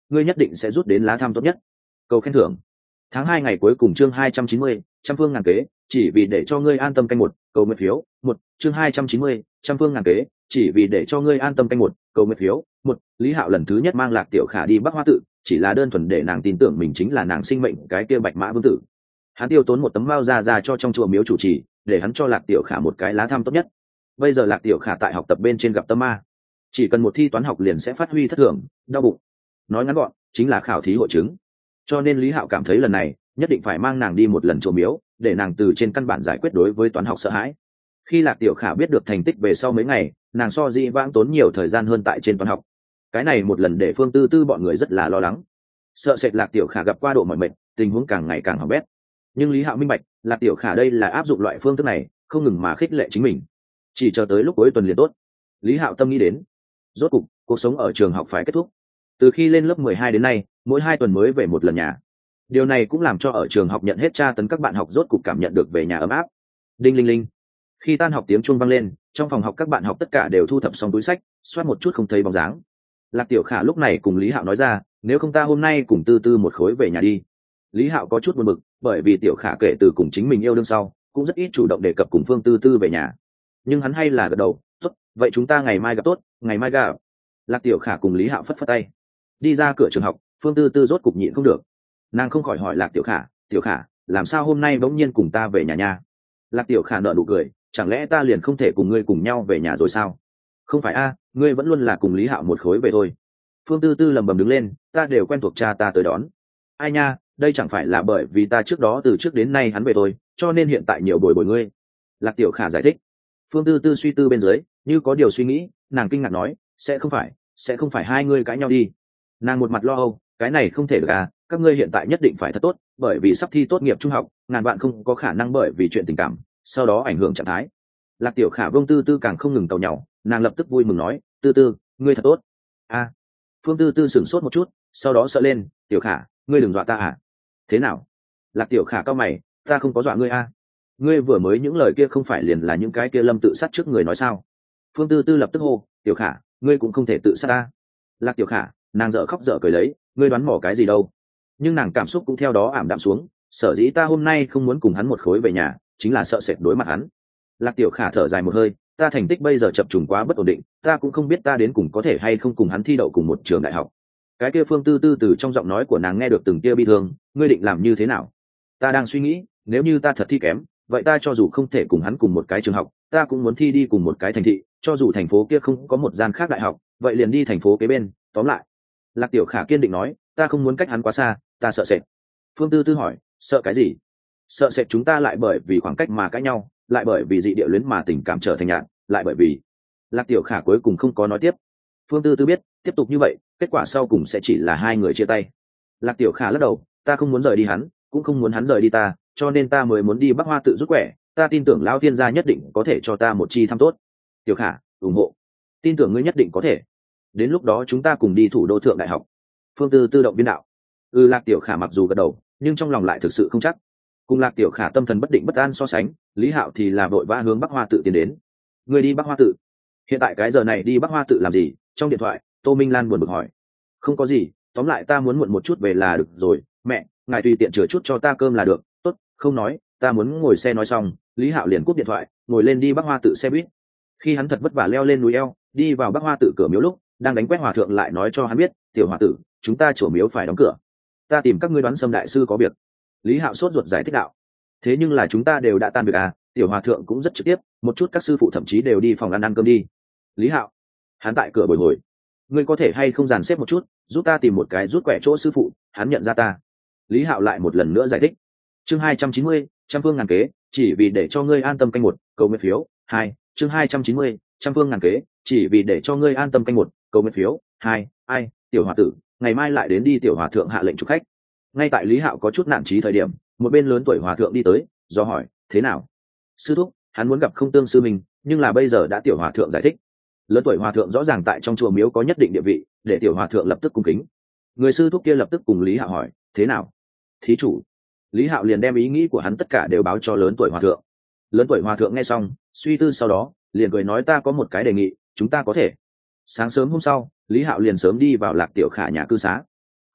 ngươi nhất định sẽ rút đến lá thăm tốt nhất. Cầu khen thưởng. Tháng hai ngày cuối cùng chương hai trăm chín mươi, trăm phương ngàn kế, chỉ vì để cho ngươi an tâm canh một, cầu nguyện phiếu, một, chương hai trăm chín mươi, trăm phương ngàn kế, chỉ vì để cho ngươi an tâm canh một, cầu nguyện phiếu, một. Lý Hạo lần thứ nhất mang Lạc Tiểu Khả đi Bắc Hoa tự, chỉ là đơn thuần để nàng tin tưởng mình chính là nàng sinh mệnh cái kia Bạch Mã Vương tử. Hắn tiêu tốn một tấm mao ra ra cho trong chùa miếu chủ trì, để hắn cho Lạc Tiểu Khả một cái lá thăm tốt nhất. Bây giờ Lạc Tiểu Khả tại học tập bên trên gặp tâm ma, chỉ cần một thi toán học liền sẽ phát huy thất thường, đau bụng. Nói ngắn gọn, chính là khảo thí hội chứng. Cho nên Lý Hạo cảm thấy lần này nhất định phải mang nàng đi một lần chùa miếu, để nàng từ trên căn bản giải quyết đối với toán học sợ hãi. Khi Lạc Tiểu Khả biết được thành tích về sau mấy ngày, nàng so dĩ vãng tốn nhiều thời gian hơn tại trên toán học. Cái này một lần để Phương Tư Tư bọn người rất là lo lắng, sợ sệt Lạc Tiểu Khả gặp qua độ mỏi mệt, tình huống càng ngày càng hỏng bét. Nhưng Lý Hạo minh bạch, Lạc Tiểu Khả đây là áp dụng loại phương thức này, không ngừng mà khích lệ chính mình. Chỉ chờ tới lúc cuối tuần liền tốt. Lý Hạo tâm nghĩ đến, rốt cục cuộc sống ở trường học phải kết thúc. Từ khi lên lớp mười hai đến nay, mỗi hai tuần mới về một lần nhà. Điều này cũng làm cho ở trường học nhận hết tra tấn các bạn học rốt cục cảm nhận được về nhà ấm áp. Đinh linh linh. Khi tan học tiếng chuông vang lên, trong phòng học các bạn học tất cả đều thu thập xong túi sách, xoát một chút không thấy bóng dáng. Lạc Tiểu Khả lúc này cùng Lý Hạo nói ra, nếu không ta hôm nay cùng Tư Tư một khối về nhà đi. Lý Hạo có chút buồn bực, bởi vì Tiểu Khả kể từ cùng chính mình yêu đương sau, cũng rất ít chủ động đề cập cùng Phương Tư Tư về nhà. Nhưng hắn hay là gật đầu, tốt, vậy chúng ta ngày mai gặp tốt, ngày mai gặp. Lạc Tiểu Khả cùng Lý Hạo phất phất tay, đi ra cửa trường học. Phương Tư Tư rốt cục nhịn không được, nàng không khỏi hỏi Lạc Tiểu Khả, Tiểu Khả, làm sao hôm nay bỗng nhiên cùng ta về nhà nha? Lạc Tiểu Khả nở nụ cười, chẳng lẽ ta liền không thể cùng ngươi cùng nhau về nhà rồi sao? Không phải a, ngươi vẫn luôn là cùng Lý Hạo một khối về thôi. Phương Tư Tư lầm bầm đứng lên, ta đều quen thuộc cha ta tới đón. Ai nha, đây chẳng phải là bởi vì ta trước đó từ trước đến nay hắn về thôi, cho nên hiện tại nhiều bồi bồi ngươi. Lạc Tiểu Khả giải thích. Phương Tư Tư suy tư bên dưới, như có điều suy nghĩ, nàng kinh ngạc nói, sẽ không phải, sẽ không phải hai ngươi cãi nhau đi. Nàng một mặt lo âu, cái này không thể được à, các ngươi hiện tại nhất định phải thật tốt, bởi vì sắp thi tốt nghiệp trung học, ngàn bạn không có khả năng bởi vì chuyện tình cảm, sau đó ảnh hưởng trạng thái. Lạc Tiểu Khả vông Tư Tư càng không ngừng tàu nhau, nàng lập tức vui mừng nói, Tư Tư, ngươi thật tốt. A. À. Phương Tư Tư sửng sốt một chút, sau đó sợ lên, Tiểu Khả, ngươi đừng dọa ta à? Thế nào? Lạc Tiểu Khả cao mày, ta không có dọa ngươi a. À. Ngươi vừa mới những lời kia không phải liền là những cái kia Lâm tự sát trước người nói sao? Phương Tư Tư lập tức hô, Tiểu Khả, ngươi cũng không thể tự sát ta. Lạc Tiểu Khả, nàng dở khóc dở cười lấy, ngươi đoán mò cái gì đâu? Nhưng nàng cảm xúc cũng theo đó ảm đạm xuống, sở dĩ ta hôm nay không muốn cùng hắn một khối về nhà, chính là sợ sệt đối mặt hắn. Lạc Tiểu Khả thở dài một hơi, ta thành tích bây giờ chập trùng quá bất ổn định, ta cũng không biết ta đến cùng có thể hay không cùng hắn thi đậu cùng một trường đại học. Cái kia Phương Tư Tư từ trong giọng nói của nàng nghe được từng tia bi thương, ngươi định làm như thế nào? Ta đang suy nghĩ, nếu như ta thật thi kém, vậy ta cho dù không thể cùng hắn cùng một cái trường học, ta cũng muốn thi đi cùng một cái thành thị, cho dù thành phố kia không có một gian khác đại học, vậy liền đi thành phố kế bên, tóm lại. Lạc Tiểu Khả kiên định nói, ta không muốn cách hắn quá xa, ta sợ sệt. Phương Tư Tư hỏi, sợ cái gì? Sợ sệt chúng ta lại bởi vì khoảng cách mà cãi nhau, lại bởi vì dị địa luyến mà tình cảm trở thành nhạt, lại bởi vì... Lạc Tiểu Khả cuối cùng không có nói tiếp. Phương Tư Tư biết, tiếp tục như vậy, kết quả sau cùng sẽ chỉ là hai người chia tay. Lạc Tiểu Khả lắc đầu, ta không muốn rời đi hắn, cũng không muốn hắn rời đi ta, cho nên ta mới muốn đi Bắc Hoa tự rút quẻ, ta tin tưởng Lão Thiên gia nhất định có thể cho ta một chi thăm tốt. Tiểu Khả, ủng hộ. Tin tưởng ngươi nhất định có thể. Đến lúc đó chúng ta cùng đi thủ đô thượng đại học. Phương Tư Tư động viên đạo. Ừ, Lạc Tiểu Khả mặc dù gật đầu, nhưng trong lòng lại thực sự không chắc. Cùng Lạc Tiểu Khả tâm thần bất định bất an so sánh, Lý Hạo thì là vội vã hướng Bắc Hoa tự tiến đến. Người đi Bắc Hoa tự? Hiện tại cái giờ này đi Bắc Hoa tự làm gì? Trong điện thoại, Tô Minh Lan buồn bực hỏi. Không có gì, tóm lại ta muốn muộn một chút về là được rồi. Mẹ, ngài tùy tiện chừa chút cho ta cơm là được. Tốt, không nói, ta muốn ngồi xe nói xong. Lý Hạo liền cúp điện thoại, ngồi lên đi Bắc Hoa tự xe buýt. Khi hắn thật vất vả leo lên núi eo, đi vào Bắc Hoa tự cửa miếu lúc, đang đánh quét hòa thượng lại nói cho hắn biết, tiểu hòa tử, chúng ta chùa miếu phải đóng cửa, ta tìm các ngươi đoán Sâm đại sư có việc. Lý Hạo sốt ruột giải thích đạo, thế nhưng là chúng ta đều đã tan việc à? Tiểu hòa thượng cũng rất trực tiếp, một chút các sư phụ thậm chí đều đi phòng ăn ăn cơm đi. Lý Hạo, hắn tại cửa bồi hồi, ngươi có thể hay không dàn xếp một chút, giúp ta tìm một cái rút quẻ chỗ sư phụ, hắn nhận ra ta. Lý Hạo lại một lần nữa giải thích. Chương hai trăm chín mươi, trăm phương ngàn kế, chỉ vì để cho ngươi an tâm canh một, cầu nguyện phiếu. Hai, chương hai trăm chín mươi, trăm phương ngàn kế, chỉ vì để cho ngươi an tâm canh một, cầu nguyện phiếu. Hai, ai, tiểu hòa tử, ngày mai lại đến đi. Tiểu hòa thượng hạ lệnh chúc khách. Ngay tại Lý Hạo có chút nản trí thời điểm, một bên lớn tuổi hòa thượng đi tới, do hỏi, thế nào? Sư thúc, hắn muốn gặp Không Tương sư mình, nhưng là bây giờ đã. Tiểu hòa thượng giải thích. Lớn tuổi hòa thượng rõ ràng tại trong chùa miếu có nhất định địa vị, để tiểu hòa thượng lập tức cung kính. Người sư thúc kia lập tức cùng Lý Hạo hỏi, thế nào? Thí chủ. Lý Hạo liền đem ý nghĩ của hắn tất cả đều báo cho lớn tuổi hòa thượng. Lớn tuổi hòa thượng nghe xong, suy tư sau đó, liền cười nói, ta có một cái đề nghị, chúng ta có thể. Sáng sớm hôm sau, Lý Hạo liền sớm đi vào Lạc Tiểu Khả nhà cư xá.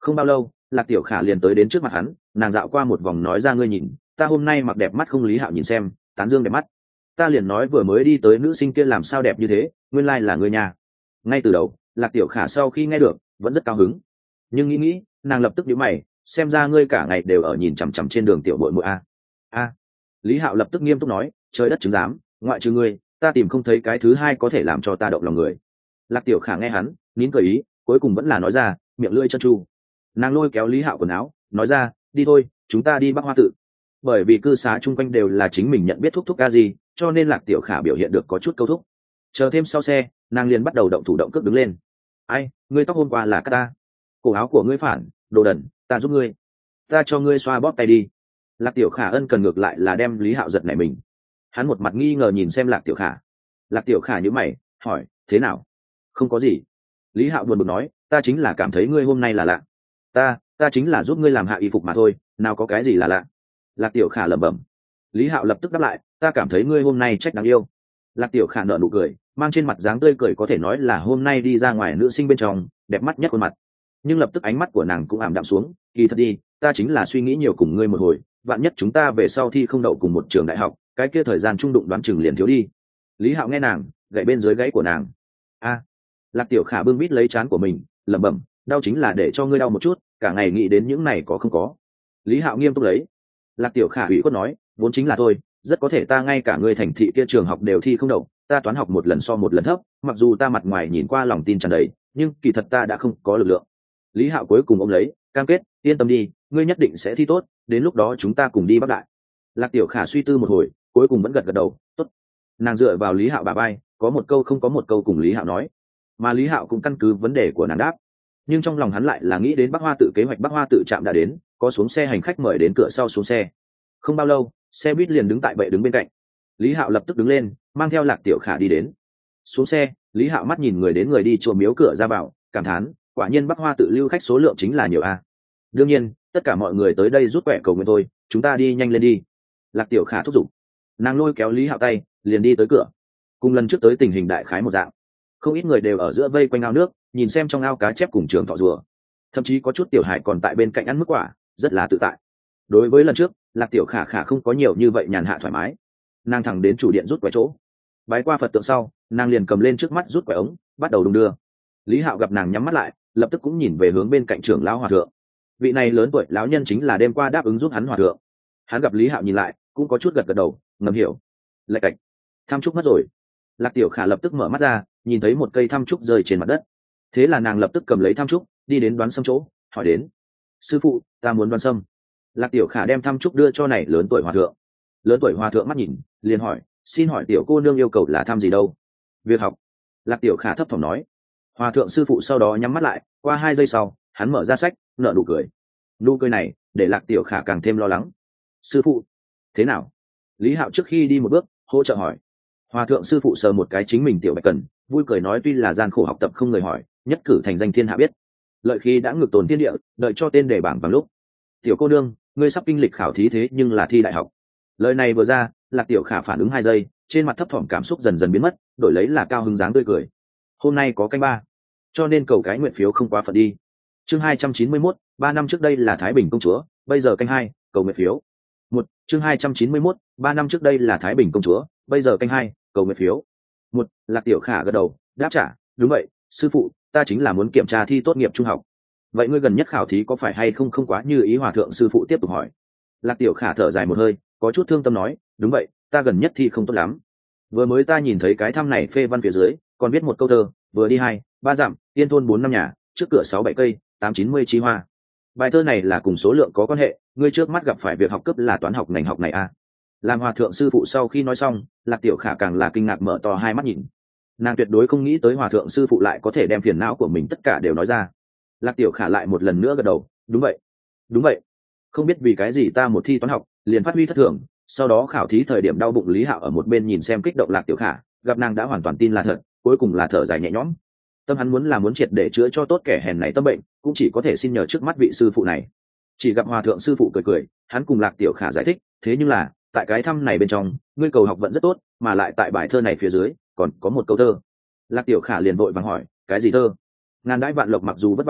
Không bao lâu Lạc Tiểu Khả liền tới đến trước mặt hắn, nàng dạo qua một vòng nói ra, ngươi nhìn ta hôm nay mặc đẹp mắt không? Lý Hạo nhìn xem, tán dương đẹp mắt. Ta liền nói vừa mới đi tới nữ sinh kia làm sao đẹp như thế, nguyên lai là ngươi nhà. Ngay từ đầu Lạc Tiểu Khả sau khi nghe được vẫn rất cao hứng, nhưng nghĩ nghĩ nàng lập tức nhíu mày, xem ra ngươi cả ngày đều ở nhìn chằm chằm trên đường tiểu bội muội a. A. Lý Hạo lập tức nghiêm túc nói, trời đất chứng giám, ngoại trừ ngươi ta tìm không thấy cái thứ hai có thể làm cho ta động lòng người. Lạc Tiểu Khả nghe hắn nín cười ý, cuối cùng vẫn là nói ra, miệng lưỡi chân tru. Nàng lôi kéo Lý Hạo quần áo nói ra, đi thôi chúng ta đi Bắc Hoa tự. Bởi vì cư xá chung quanh đều là chính mình nhận biết thúc thúc ca gì, cho nên Lạc Tiểu Khả biểu hiện được có chút câu thúc. Chờ thêm sau xe nàng liền bắt đầu động thủ động cước đứng lên. Ai, ngươi tóc hôm qua là cắt ta, cổ áo của ngươi phản, đồ đần, ta giúp ngươi, ta cho ngươi xoa bóp tay đi. Lạc Tiểu Khả ân cần ngược lại là đem Lý Hạo giật nảy mình. Hắn một mặt nghi ngờ nhìn xem Lạc Tiểu Khả. Lạc Tiểu Khả nhíu mày hỏi, thế nào? Không có gì. Lý Hạo buồn bực nói, ta chính là cảm thấy ngươi hôm nay là lạ. ta ta chính là giúp ngươi làm hạ y phục mà thôi, nào có cái gì là lạ. Lạc Tiểu Khả lẩm bẩm. Lý Hạo lập tức đáp lại, ta cảm thấy ngươi hôm nay trách đáng yêu. Lạc Tiểu Khả nở nụ cười, mang trên mặt dáng tươi cười có thể nói là hôm nay đi ra ngoài nữ sinh bên trong đẹp mắt nhất khuôn mặt. Nhưng lập tức ánh mắt của nàng cũng ảm đạm xuống, kỳ thật đi, ta chính là suy nghĩ nhiều cùng ngươi một hồi, vạn nhất chúng ta về sau thi không đậu cùng một trường đại học, cái kia thời gian trung đụng đoán chừng liền thiếu đi. Lý Hạo nghe nàng gậy bên dưới gãy của nàng. A. Lạc Tiểu Khả bưng bít lấy trán của mình lẩm bẩm, đau chính là để cho ngươi đau một chút, cả ngày nghĩ đến những này có không có. Lý Hạo nghiêm túc lấy. Lạc Tiểu Khả ủy khuất nói, vốn chính là thôi, rất có thể ta ngay cả ngươi thành thị kia trường học đều thi không đậu, ta toán học một lần so một lần thấp, mặc dù ta mặt ngoài nhìn qua lòng tin tràn đầy, nhưng kỳ thật ta đã không có lực lượng. Lý Hạo cuối cùng ôm lấy cam kết, yên tâm đi, ngươi nhất định sẽ thi tốt, đến lúc đó chúng ta cùng đi Bắc Đại. Lạc Tiểu Khả suy tư một hồi, cuối cùng vẫn gật gật đầu, tốt. Nàng dựa vào Lý Hạo bả vai, có một câu không có một câu cùng Lý Hạo nói, mà Lý Hạo cũng căn cứ vấn đề của nàng đáp. Nhưng trong lòng hắn lại là nghĩ đến Bắc Hoa tự kế hoạch. Bắc Hoa tự trạm đã đến, có xuống xe hành khách mời đến cửa sau xuống xe. Không bao lâu xe buýt liền đứng tại bệ đứng bên cạnh. Lý Hạo lập tức đứng lên, mang theo Lạc Tiểu Khả đi đến. Xuống xe Lý Hạo mắt nhìn người đến người đi chùa miếu cửa ra vào, cảm thán, quả nhiên Bắc Hoa tự lưu khách số lượng chính là nhiều a. Đương nhiên tất cả mọi người tới đây rút quẻ cầu nguyện thôi, chúng ta đi nhanh lên đi. Lạc Tiểu Khả thúc giục. Nàng lôi kéo Lý Hạo tay liền đi tới cửa. Cùng lần trước tới tình hình đại khái một dạng, không ít người đều ở giữa vây quanh ao nước, nhìn xem trong ao cá chép cùng trường thọ rùa, thậm chí có chút tiểu hải còn tại bên cạnh ăn mức quả, rất là tự tại. Đối với lần trước Lạc Tiểu Khả khả không có nhiều như vậy nhàn hạ thoải mái. Nàng thẳng đến chủ điện rút quẻ chỗ, bái qua Phật tượng sau nàng liền cầm lên trước mắt rút quẻ ống, bắt đầu đung đưa. Lý Hạo gặp nàng nhắm mắt lại, lập tức cũng nhìn về hướng bên cạnh trưởng lão hòa thượng. Vị này lớn tuổi lão nhân chính là đêm qua đáp ứng giúp hắn hòa thượng. Hắn gặp Lý Hạo nhìn lại cũng có chút gật gật đầu, ngầm hiểu. Lạch cạch, tham trúc mất rồi. Lạc Tiểu Khả lập tức mở mắt ra, nhìn thấy một cây tham trúc rơi trên mặt đất. Thế là nàng lập tức cầm lấy tham trúc đi đến đoán sâm chỗ, hỏi đến, sư phụ ta muốn đoán sâm. Lạc Tiểu Khả đem tham trúc đưa cho này lớn tuổi hòa thượng. Lớn tuổi hòa thượng mắt nhìn liền hỏi, xin hỏi tiểu cô nương yêu cầu là tham gì đâu? Việc học. Lạc Tiểu Khả thấp thỏm nói. Hòa thượng sư phụ sau đó nhắm mắt lại, qua hai giây sau hắn mở ra sách, nở nụ cười. Nụ cười này để Lạc Tiểu Khả càng thêm lo lắng. Sư phụ thế nào? Lý Hạo trước khi đi một bước hỗ trợ hỏi. Hòa thượng sư phụ sờ một cái chính mình tiểu bạch cần, vui cười nói, tuy là gian khổ học tập không người hỏi, nhất cử thành danh thiên hạ biết. Lợi khi đã ngược tồn thiên địa, đợi cho tên đề bảng bằng lúc. Tiểu cô nương ngươi sắp kinh lịch khảo thí thế nhưng là thi đại học. Lời này vừa ra Lạc Tiểu Khả phản ứng hai giây, trên mặt thấp thỏm cảm xúc dần dần biến mất, đổi lấy là cao hứng dáng tươi cười. Hôm nay có canh ba, cho nên cầu cái nguyện phiếu không quá phận đi. Chương hai trăm chín mươi mốt, ba năm trước đây là Thái Bình công chúa, bây giờ canh hai, cầu nguyện phiếu. Một, chương hai trăm chín mươi mốt, ba năm trước đây là Thái Bình công chúa, bây giờ canh hai, cầu nguyện phiếu. Một, Lạc Tiểu Khả gật đầu, đáp trả, đúng vậy, sư phụ, ta chính là muốn kiểm tra thi tốt nghiệp trung học. Vậy ngươi gần nhất khảo thí có phải hay không không quá như ý? Hòa thượng sư phụ tiếp tục hỏi. Lạc Tiểu Khả thở dài một hơi, có chút thương tâm nói, đúng vậy, ta gần nhất thi không tốt lắm. Vừa mới ta nhìn thấy cái thăm này phê văn phía dưới còn viết một câu thơ, vừa đi hai ba dặm, tiên thôn bốn năm nhà, trước cửa sáu bảy cây, tám chín mươi chi hoa. Bài thơ này là cùng số lượng có quan hệ, ngươi trước mắt gặp phải việc học cấp là toán học ngành học này à? Làm hòa thượng sư phụ sau khi nói xong, Lạc Tiểu Khả càng là kinh ngạc mở to hai mắt nhìn. Nàng tuyệt đối không nghĩ tới hòa thượng sư phụ lại có thể đem phiền não của mình tất cả đều nói ra. Lạc Tiểu Khả lại một lần nữa gật đầu, đúng vậy, đúng vậy. Không biết vì cái gì ta một thi toán học liền phát huy thất thường, sau đó khảo thí thời điểm đau bụng. Lý Hạo ở một bên nhìn xem kích động Lạc Tiểu Khả, gặp nàng đã hoàn toàn tin là thật, cuối cùng là thở dài nhẹ nhõm. Tâm hắn muốn là muốn triệt để chữa cho tốt kẻ hèn này tâm bệnh, cũng chỉ có thể xin nhờ trước mắt vị sư phụ này. Chỉ gặp hòa thượng sư phụ cười cười, hắn cùng Lạc Tiểu Khả giải thích, thế nhưng là tại cái thăm này bên trong ngươi cầu học vẫn rất tốt, mà lại tại bài thơ này phía dưới còn có một câu thơ. Lạc Tiểu Khả liền vội vàng hỏi, cái gì thơ? Ngàn đãi vạn lộc mặc dù vất vả,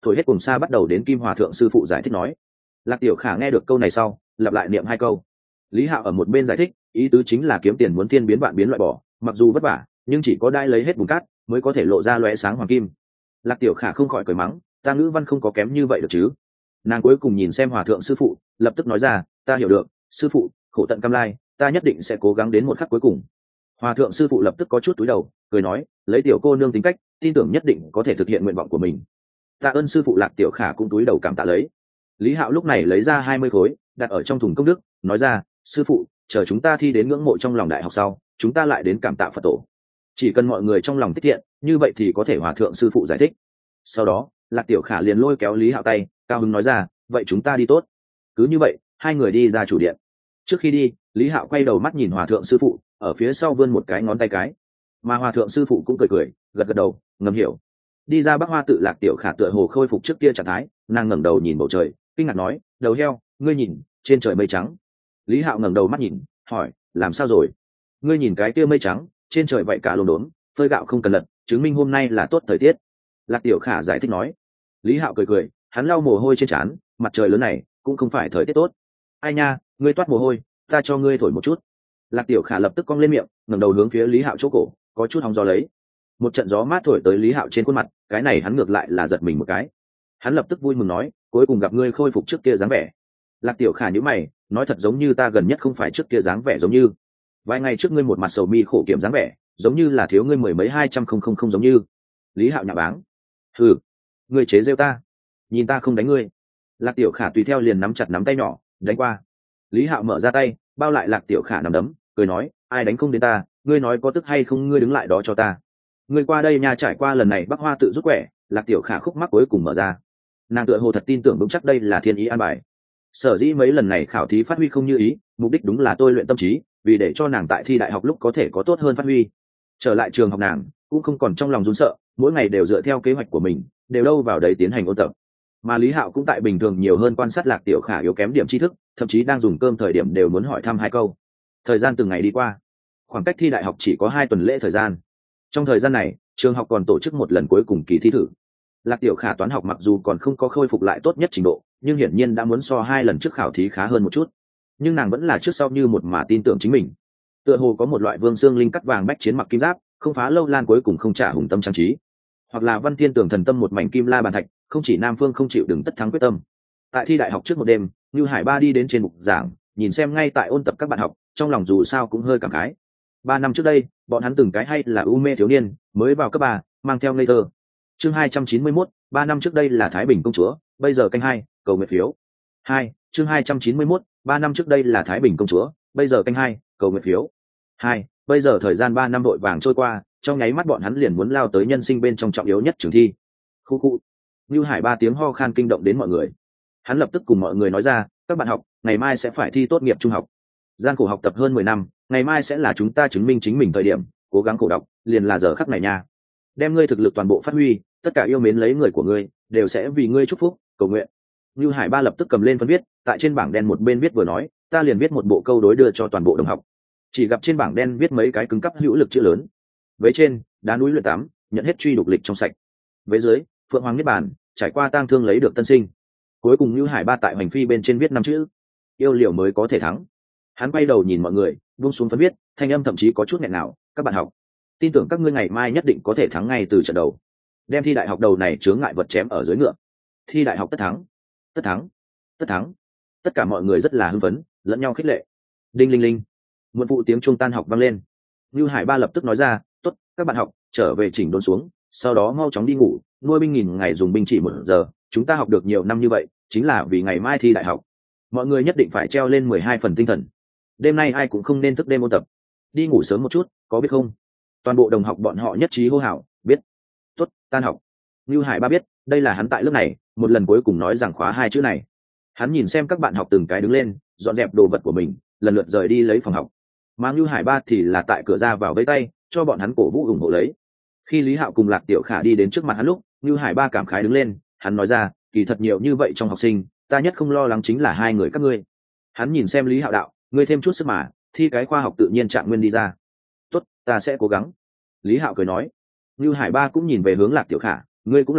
thổi hết cùng xa bắt đầu đến kim hòa thượng sư phụ giải thích nói. Lạc Tiểu Khả nghe được câu này sau lặp lại niệm hai câu. Lý Hạo ở một bên giải thích, ý tứ chính là kiếm tiền muốn thiên biến vạn biến loại bỏ, mặc dù vất vả nhưng chỉ có đai lấy hết bùn cát mới có thể lộ ra lóe sáng hoàng kim. Lạc Tiểu Khả không khỏi cười mắng, ta ngữ văn không có kém như vậy được chứ. Nàng cuối cùng nhìn xem hòa thượng sư phụ, lập tức nói ra, ta hiểu được, sư phụ, khổ tận cam lai, ta nhất định sẽ cố gắng đến một khắc cuối cùng. Hòa thượng sư phụ lập tức có chút túi đầu, cười nói, lấy tiểu cô nương tính cách, tin tưởng nhất định có thể thực hiện nguyện vọng của mình. Tạ ơn sư phụ. Lạc Tiểu Khả cũng túi đầu cảm tạ lấy. Lý Hạo lúc này lấy ra hai mươi khối đặt ở trong thùng công đức, nói ra, sư phụ, chờ chúng ta thi đến ngưỡng mộ trong lòng đại học sau, chúng ta lại đến cảm tạ Phật tổ. Chỉ cần mọi người trong lòng tiết thiện, như vậy thì có thể hòa thượng sư phụ giải thích. Sau đó Lạc Tiểu Khả liền lôi kéo Lý Hạo tay, cao hứng nói ra, vậy chúng ta đi tốt. Cứ như vậy hai người đi ra chủ điện. Trước khi đi, Lý Hạo quay đầu mắt nhìn hòa thượng sư phụ, ở phía sau vươn một cái ngón tay cái, mà hòa thượng sư phụ cũng cười cười gật gật đầu ngầm hiểu. Đi ra Bắc Hoa tự, Lạc Tiểu Khả tựa hồ khôi phục trước kia trạng thái, nàng ngẩng đầu nhìn bầu trời, kinh ngạc nói, đầu heo, ngươi nhìn trên trời mây trắng. Lý Hạo ngẩng đầu mắt nhìn, hỏi, làm sao rồi? Ngươi nhìn cái kia mây trắng trên trời vậy cả lồn đốn, phơi gạo không cần lật, chứng minh hôm nay là tốt thời tiết. Lạc Tiểu Khả giải thích nói. Lý Hạo cười cười, hắn lau mồ hôi trên trán, mặt trời lớn này cũng không phải thời tiết tốt. Ai nha, ngươi toát mồ hôi, ta cho ngươi thổi một chút. Lạc Tiểu Khả lập tức cong lên miệng, ngẩng đầu hướng phía Lý Hạo chỗ cổ, có chút hóng gió lấy. Một trận gió mát thổi tới Lý Hạo trên khuôn mặt, cái này hắn ngược lại là giật mình một cái. Hắn lập tức vui mừng nói, cuối cùng gặp ngươi khôi phục trước kia dáng vẻ. Lạc Tiểu Khả nhíu mày, nói, thật giống như ta gần nhất không phải trước kia dáng vẻ giống như. Vài ngày trước ngươi một mặt sầu mi khổ kiểm dáng vẻ, giống như là thiếu ngươi mười mấy hai trăm không không không giống như. Lý Hạo nhạo báng. Hừ, ngươi chế giễu ta, nhìn ta không đánh ngươi. Lạc Tiểu Khả tùy theo liền nắm chặt nắm tay nhỏ, đánh qua. Lý Hạo mở ra tay, bao lại Lạc Tiểu Khả nắm đấm, cười nói, ai đánh không đến ta, ngươi nói có tức hay không, ngươi đứng lại đó cho ta. Ngươi qua đây nha. Trải qua lần này Bắc Hoa tự rút quẻ, Lạc Tiểu Khả khúc mắc cuối cùng mở ra. Nàng tựa hồ thật tin tưởng vững chắc đây là thiên ý an bài. Sở dĩ mấy lần này khảo thí phát huy không như ý, mục đích đúng là tôi luyện tâm trí, vì để cho nàng tại thi đại học lúc có thể có tốt hơn phát huy. Trở lại trường học, nàng cũng không còn trong lòng run sợ, mỗi ngày đều dựa theo kế hoạch của mình, đều đâu vào đấy tiến hành ôn tập. Mà Lý Hạo cũng tại bình thường nhiều hơn quan sát Lạc Tiểu Khả yếu kém điểm tri thức, thậm chí đang dùng cơm thời điểm đều muốn hỏi thăm hai câu. Thời gian từng ngày đi qua, khoảng cách thi đại học chỉ có hai tuần lễ thời gian. Trong thời gian này, trường học còn tổ chức một lần cuối cùng kỳ thi thử. Lạc Tiểu Khả toán học mặc dù còn không có khôi phục lại tốt nhất trình độ, nhưng hiển nhiên đã muốn so hai lần trước khảo thí khá hơn một chút. Nhưng nàng vẫn là trước sau như một mà tin tưởng chính mình. Tựa hồ có một loại vương xương linh cắt vàng bách chiến mặc kim giáp, không phá lâu lan cuối cùng không trả hùng tâm trang trí. Hoặc là văn thiên tường thần tâm một mảnh kim la bàn thạch, không chỉ Nam Phương không chịu đựng tất thắng quyết tâm. Tại thi đại học trước một đêm, Như Hải Ba đi đến trên mục giảng, nhìn xem ngay tại ôn tập các bạn học, trong lòng dù sao cũng hơi cảm khái. Ba năm trước đây, bọn hắn từng cái hay là u mê thiếu niên, mới vào cấp ba, mang theo ngây thơ. Chương hai trăm chín mươi mốt, ba năm trước đây là Thái Bình công chúa, bây giờ canh hai, cầu nguyện phiếu. Hai, chương hai trăm chín mươi mốt, ba năm trước đây là Thái Bình công chúa, bây giờ canh hai, cầu nguyện phiếu. Hai, bây giờ thời gian ba năm vội vàng trôi qua, trong nháy mắt bọn hắn liền muốn lao tới nhân sinh bên trong trọng yếu nhất trường thi. Khu khu. Như Hải Ba tiếng ho khan kinh động đến mọi người. Hắn lập tức cùng mọi người nói ra, các bạn học, ngày mai sẽ phải thi tốt nghiệp trung học. Gian khổ học tập hơn mười năm, ngày mai sẽ là chúng ta chứng minh chính mình thời điểm, cố gắng khổ đọc, liền là giờ khắc này nha. Đem ngươi thực lực toàn bộ phát huy, tất cả yêu mến lấy người của ngươi, đều sẽ vì ngươi chúc phúc, cầu nguyện. Như Hải Ba lập tức cầm lên phân viết, tại trên bảng đen một bên viết vừa nói, ta liền viết một bộ câu đối đưa cho toàn bộ đồng học. Chỉ gặp trên bảng đen viết mấy cái cứng cắp hữu lực chữ lớn. Vế trên, đá núi luyện tám, nhận hết truy đục lịch trong sạch. Vế dưới, phượng hoàng niết bàn, trải qua tang thương lấy được tân sinh. Cuối cùng Như Hải Ba tại hoành phi bên trên viết năm chữ, yêu liều mới có thể thắng. Hắn quay đầu nhìn mọi người, buông xuống phân viết, thanh âm thậm chí có chút nghẹn nào, các bạn học, tin tưởng các ngươi ngày mai nhất định có thể thắng ngay từ trận đầu. Đem thi đại học đầu này chướng ngại vật chém ở dưới ngựa. Thi đại học tất thắng, tất thắng, tất thắng. Tất cả mọi người rất là hưng phấn, lẫn nhau khích lệ. Đinh linh linh, muộn phụ tiếng chuông tan học vang lên. Như Hải Ba lập tức nói ra, tốt, các bạn học, trở về chỉnh đốn xuống, sau đó mau chóng đi ngủ, nuôi binh nghìn ngày dùng binh chỉ một giờ, chúng ta học được nhiều năm như vậy, chính là vì ngày mai thi đại học. Mọi người nhất định phải treo lên mười hai phần tinh thần. Đêm nay ai cũng không nên thức đêm ôn tập. Đi ngủ sớm một chút, có biết không? Toàn bộ đồng học bọn họ nhất trí hô hào, biết. Tốt, tan học. Như Hải Ba biết, đây là hắn tại lớp này, một lần cuối cùng nói rằng khóa hai chữ này. Hắn nhìn xem các bạn học từng cái đứng lên, dọn dẹp đồ vật của mình, lần lượt rời đi lấy phòng học. Mà Như Hải Ba thì là tại cửa ra vào vẫy tay, cho bọn hắn cổ vũ ủng hộ lấy. Khi Lý Hạo cùng Lạc Tiểu Khả đi đến trước mặt hắn lúc, Như Hải Ba cảm khái đứng lên, hắn nói ra, kỳ thật nhiều như vậy trong học sinh, ta nhất không lo lắng chính là hai người các ngươi. Hắn nhìn xem Lý Hạo đạo, ngươi thêm chút sức mà, thi cái khoa học tự nhiên trạng nguyên đi ra. Tốt, ta sẽ cố gắng. Lý Hạo cười nói. Như Hải Ba cũng nhìn về hướng Lạc Tiểu Khả, ngươi cũng là,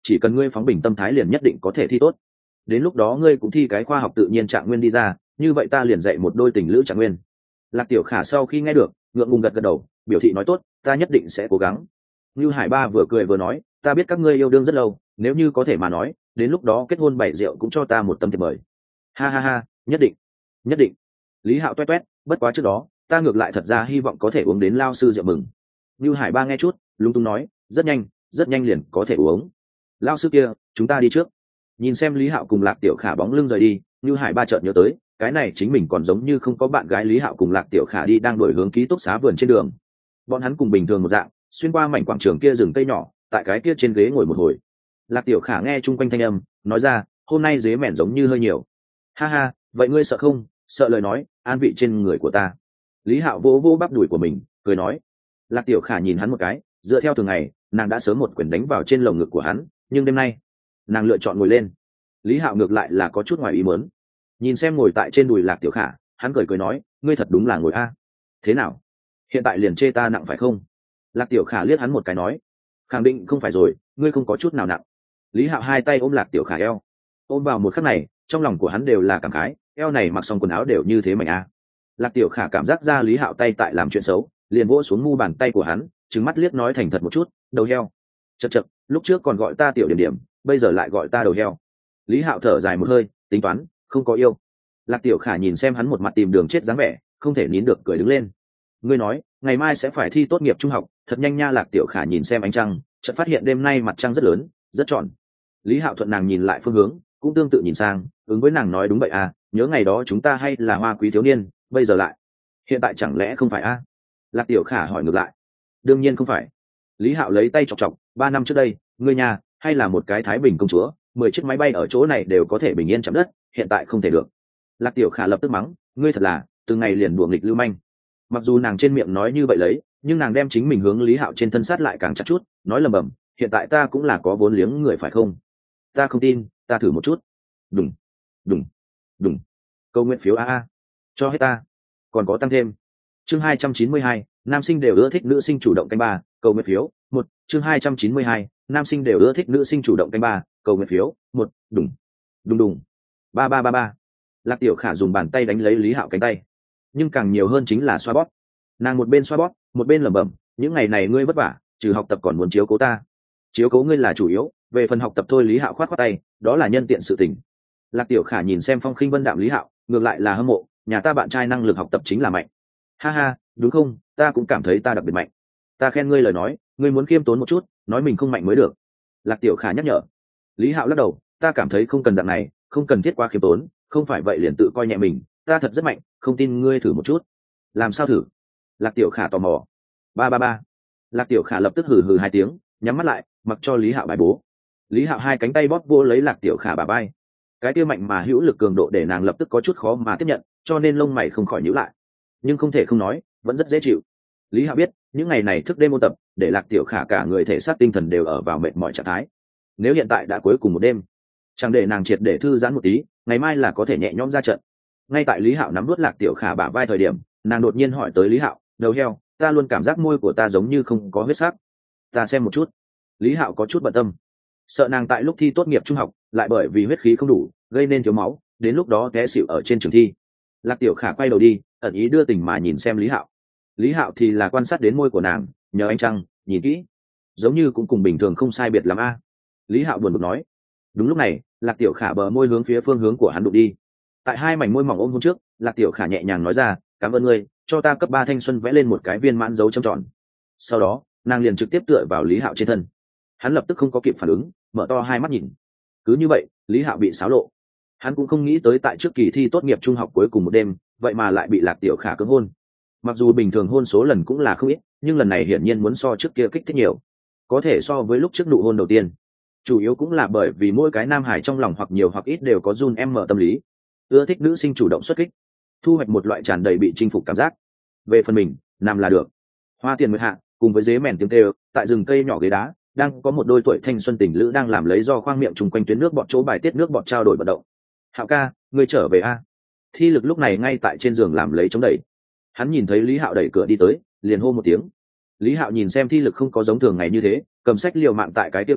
chỉ cần ngươi phóng bình tâm thái liền nhất định có thể thi tốt. Đến lúc đó ngươi cũng thi cái khoa học tự nhiên trạng nguyên đi ra, như vậy ta liền dạy một đôi tình lữ trạng nguyên. Lạc Tiểu Khả sau khi nghe được, ngượng ngùng gật gật đầu, biểu thị nói tốt, ta nhất định sẽ cố gắng. Như Hải Ba vừa cười vừa nói, ta biết các ngươi yêu đương rất lâu, nếu như có thể mà nói, đến lúc đó kết hôn bảy rượu cũng cho ta một tấm thiệp mời. Ha ha ha, nhất định, nhất định. Lý Hạo toét toét, bất quá trước đó, ta ngược lại thật ra hy vọng có thể uống đến lao sư rượu mừng. Như Hải Ba nghe chút, lung tung nói, rất nhanh, rất nhanh liền có thể uống. Lao sư kia, chúng ta đi trước. Nhìn xem Lý Hạo cùng Lạc Tiểu Khả bóng lưng rời đi, Như Hải Ba chợt nhớ tới, cái này chính mình còn giống như không có bạn gái. Lý Hạo cùng Lạc Tiểu Khả đi đang đổi hướng ký túc xá vườn trên đường. Bọn hắn cùng bình thường một dạng, xuyên qua mảnh quảng trường kia rừng cây nhỏ, tại cái kia trên ghế ngồi một hồi. Lạc Tiểu Khả nghe chung quanh thanh âm, nói ra, hôm nay dế mèn giống như hơi nhiều. Ha ha, vậy ngươi sợ không? Sợ lời nói, an vị trên người của ta. Lý Hạo vỗ vỗ bắp đùi của mình, cười nói. Lạc Tiểu Khả nhìn hắn một cái, dựa theo thường ngày, nàng đã sớm một quyền đánh vào trên lồng ngực của hắn, nhưng đêm nay, nàng lựa chọn ngồi lên. Lý Hạo ngược lại là có chút ngoài ý muốn. Nhìn xem ngồi tại trên đùi Lạc Tiểu Khả, hắn cười cười nói, ngươi thật đúng là ngồi a. Thế nào? Hiện tại liền chê ta nặng phải không? Lạc Tiểu Khả liếc hắn một cái nói, khẳng định không phải rồi, ngươi không có chút nào nặng. Lý Hạo hai tay ôm Lạc Tiểu Khả eo, ôm vào một khắc này, trong lòng của hắn đều là cảm khái, eo này mặc xong quần áo đều như thế mảnh a. Lạc Tiểu Khả cảm giác ra Lý Hạo tay tại làm chuyện xấu, liền vỗ xuống mu bàn tay của hắn, trừng mắt liếc nói thành thật một chút, đầu heo. Chậc chậc, lúc trước còn gọi ta tiểu điểm điểm, bây giờ lại gọi ta đầu heo. Lý Hạo thở dài một hơi, tính toán, không có yêu. Lạc Tiểu Khả nhìn xem hắn một mặt tìm đường chết dáng vẻ, không thể nín được cười đứng lên. Ngươi nói, ngày mai sẽ phải thi tốt nghiệp trung học, thật nhanh nha. Lạc Tiểu Khả nhìn xem ánh trăng, chợt phát hiện đêm nay mặt trăng rất lớn, rất tròn. Lý Hạo thuận nàng nhìn lại phương hướng, cũng tương tự nhìn sang, ứng với nàng nói đúng vậy à, nhớ ngày đó chúng ta hay là hoa quý thiếu niên, bây giờ lại, hiện tại chẳng lẽ không phải a? À? Lạc Tiểu Khả hỏi ngược lại. Đương nhiên không phải. Lý Hạo lấy tay chọc chọc, ba năm trước đây, ngươi nhà hay là một cái Thái Bình công chúa, mười chiếc máy bay ở chỗ này đều có thể bình yên chạm đất, hiện tại không thể được. Lạc Tiểu Khả lập tức mắng, ngươi thật là từ ngày liền đùa nghịch lưu manh. Mặc dù nàng trên miệng nói như vậy lấy, nhưng nàng đem chính mình hướng Lý Hạo trên thân sát lại càng chặt chút, nói lầm bầm, hiện tại ta cũng là có vốn liếng người phải không? Ta không tin, ta thử một chút. Đùng, đùng, đùng. Câu nguyện phiếu a a, cho hết ta. Còn có tăng thêm. Chương hai trăm chín mươi hai, nam sinh đều ưa thích nữ sinh chủ động canh ba, câu nguyện phiếu. Một, chương hai trăm chín mươi hai, nam sinh đều ưa thích nữ sinh chủ động canh ba, câu nguyện phiếu. Một, đùng, đùng đùng. Ba ba ba ba. Lạc Tiểu Khả dùng bàn tay đánh lấy Lý Hạo cánh tay, nhưng càng nhiều hơn chính là xoa bóp. Nàng một bên xoa bóp, một bên lẩm bẩm, những ngày này ngươi vất vả, trừ học tập còn muốn chiếu cố ta. Chiếu cố ngươi là chủ yếu, về phần học tập thôi. Lý Hạo khoát khoát tay, đó là nhân tiện sự tình. Lạc Tiểu Khả nhìn xem phong khinh vân đạm Lý Hạo, ngược lại là hâm mộ, nhà ta bạn trai năng lực học tập chính là mạnh. Ha ha, đúng không, ta cũng cảm thấy ta đặc biệt mạnh. Ta khen ngươi lời nói, ngươi muốn khiêm tốn một chút, nói mình không mạnh mới được. Lạc Tiểu Khả nhắc nhở. Lý Hạo lắc đầu, ta cảm thấy không cần dạng này, không cần thiết quá khiêm tốn, không phải vậy liền tự coi nhẹ mình, ta thật rất mạnh, không tin ngươi thử một chút. Làm sao thử? Lạc Tiểu Khả tò mò. Ba ba ba. Lạc Tiểu Khả lập tức hừ hừ hai tiếng, nhắm mắt lại, mặc cho Lý Hạo bài bố. Lý Hạo hai cánh tay bóp vô lấy Lạc Tiểu Khả bả vai, cái kia mạnh mà hữu lực cường độ để nàng lập tức có chút khó mà tiếp nhận, cho nên lông mày không khỏi nhíu lại. Nhưng không thể không nói, vẫn rất dễ chịu. Lý Hạo biết, những ngày này thức đêm ôn tập, để Lạc Tiểu Khả cả người thể xác tinh thần đều ở vào mệt mỏi trạng thái. Nếu hiện tại đã cuối cùng một đêm, chẳng để nàng triệt để thư giãn một tí, ngày mai là có thể nhẹ nhõm ra trận. Ngay tại Lý Hạo nắm nuốt Lạc Tiểu Khả bả vai thời điểm, nàng đột nhiên hỏi tới Lý Hạo, đầu heo, ta luôn cảm giác môi của ta giống như không có huyết sắc, ta xem một chút. Lý Hạo có chút bận tâm, sợ nàng tại lúc thi tốt nghiệp trung học lại bởi vì huyết khí không đủ gây nên thiếu máu, đến lúc đó té xỉu ở trên trường thi. Lạc Tiểu Khả quay đầu đi, ẩn ý đưa tình mà nhìn xem Lý Hạo. Lý Hạo thì là quan sát đến môi của nàng, nhờ ánh trăng nhìn kỹ, giống như cũng cùng bình thường không sai biệt lắm a. Lý Hạo buồn bực nói. Đúng lúc này, Lạc Tiểu Khả bờ môi hướng phía phương hướng của hắn đụng đi. Tại hai mảnh môi mỏng ôm hôn trước, Lạc Tiểu Khả nhẹ nhàng nói ra, cảm ơn ngươi, cho ta cấp ba thanh xuân vẽ lên một cái viên mãn dấu trầm tròn. Sau đó, nàng liền trực tiếp tựa vào Lý Hạo trên thân. Hắn lập tức không có kịp phản ứng, mở to hai mắt nhìn. Cứ như vậy, Lý Hạo bị xáo lộ. Hắn cũng không nghĩ tới tại trước kỳ thi tốt nghiệp trung học cuối cùng một đêm, vậy mà lại bị Lạc Tiểu Khả cưỡng hôn. Mặc dù bình thường hôn số lần cũng là không ít, nhưng lần này hiển nhiên muốn so trước kia kích thích nhiều, có thể so với lúc trước nụ hôn đầu tiên. Chủ yếu cũng là bởi vì mỗi cái nam hải trong lòng hoặc nhiều hoặc ít đều có run em mở tâm lý, ưa thích nữ sinh chủ động xuất kích, thu hoạch một loại tràn đầy bị chinh phục cảm giác. Về phần mình, nằm là được. Hoa tiền mười hạ, cùng với dế mèn tiếng kêu, tại rừng cây nhỏ ghế đá, đang có một đôi tuổi thanh xuân tình lữ đang làm lấy do khoang miệng trùng quanh tuyến nước bọt chỗ bài tiết nước bọt trao đổi vận động. Hạo ca, ngươi trở về a? Thi Lực lúc này ngay tại trên giường làm lấy chống đẩy. Hắn nhìn thấy Lý Hạo đẩy cửa đi tới, liền hô một tiếng. Lý Hạo nhìn xem Thi Lực không có giống thường ngày như thế, cầm sách liều mạng tại cái tia cõng,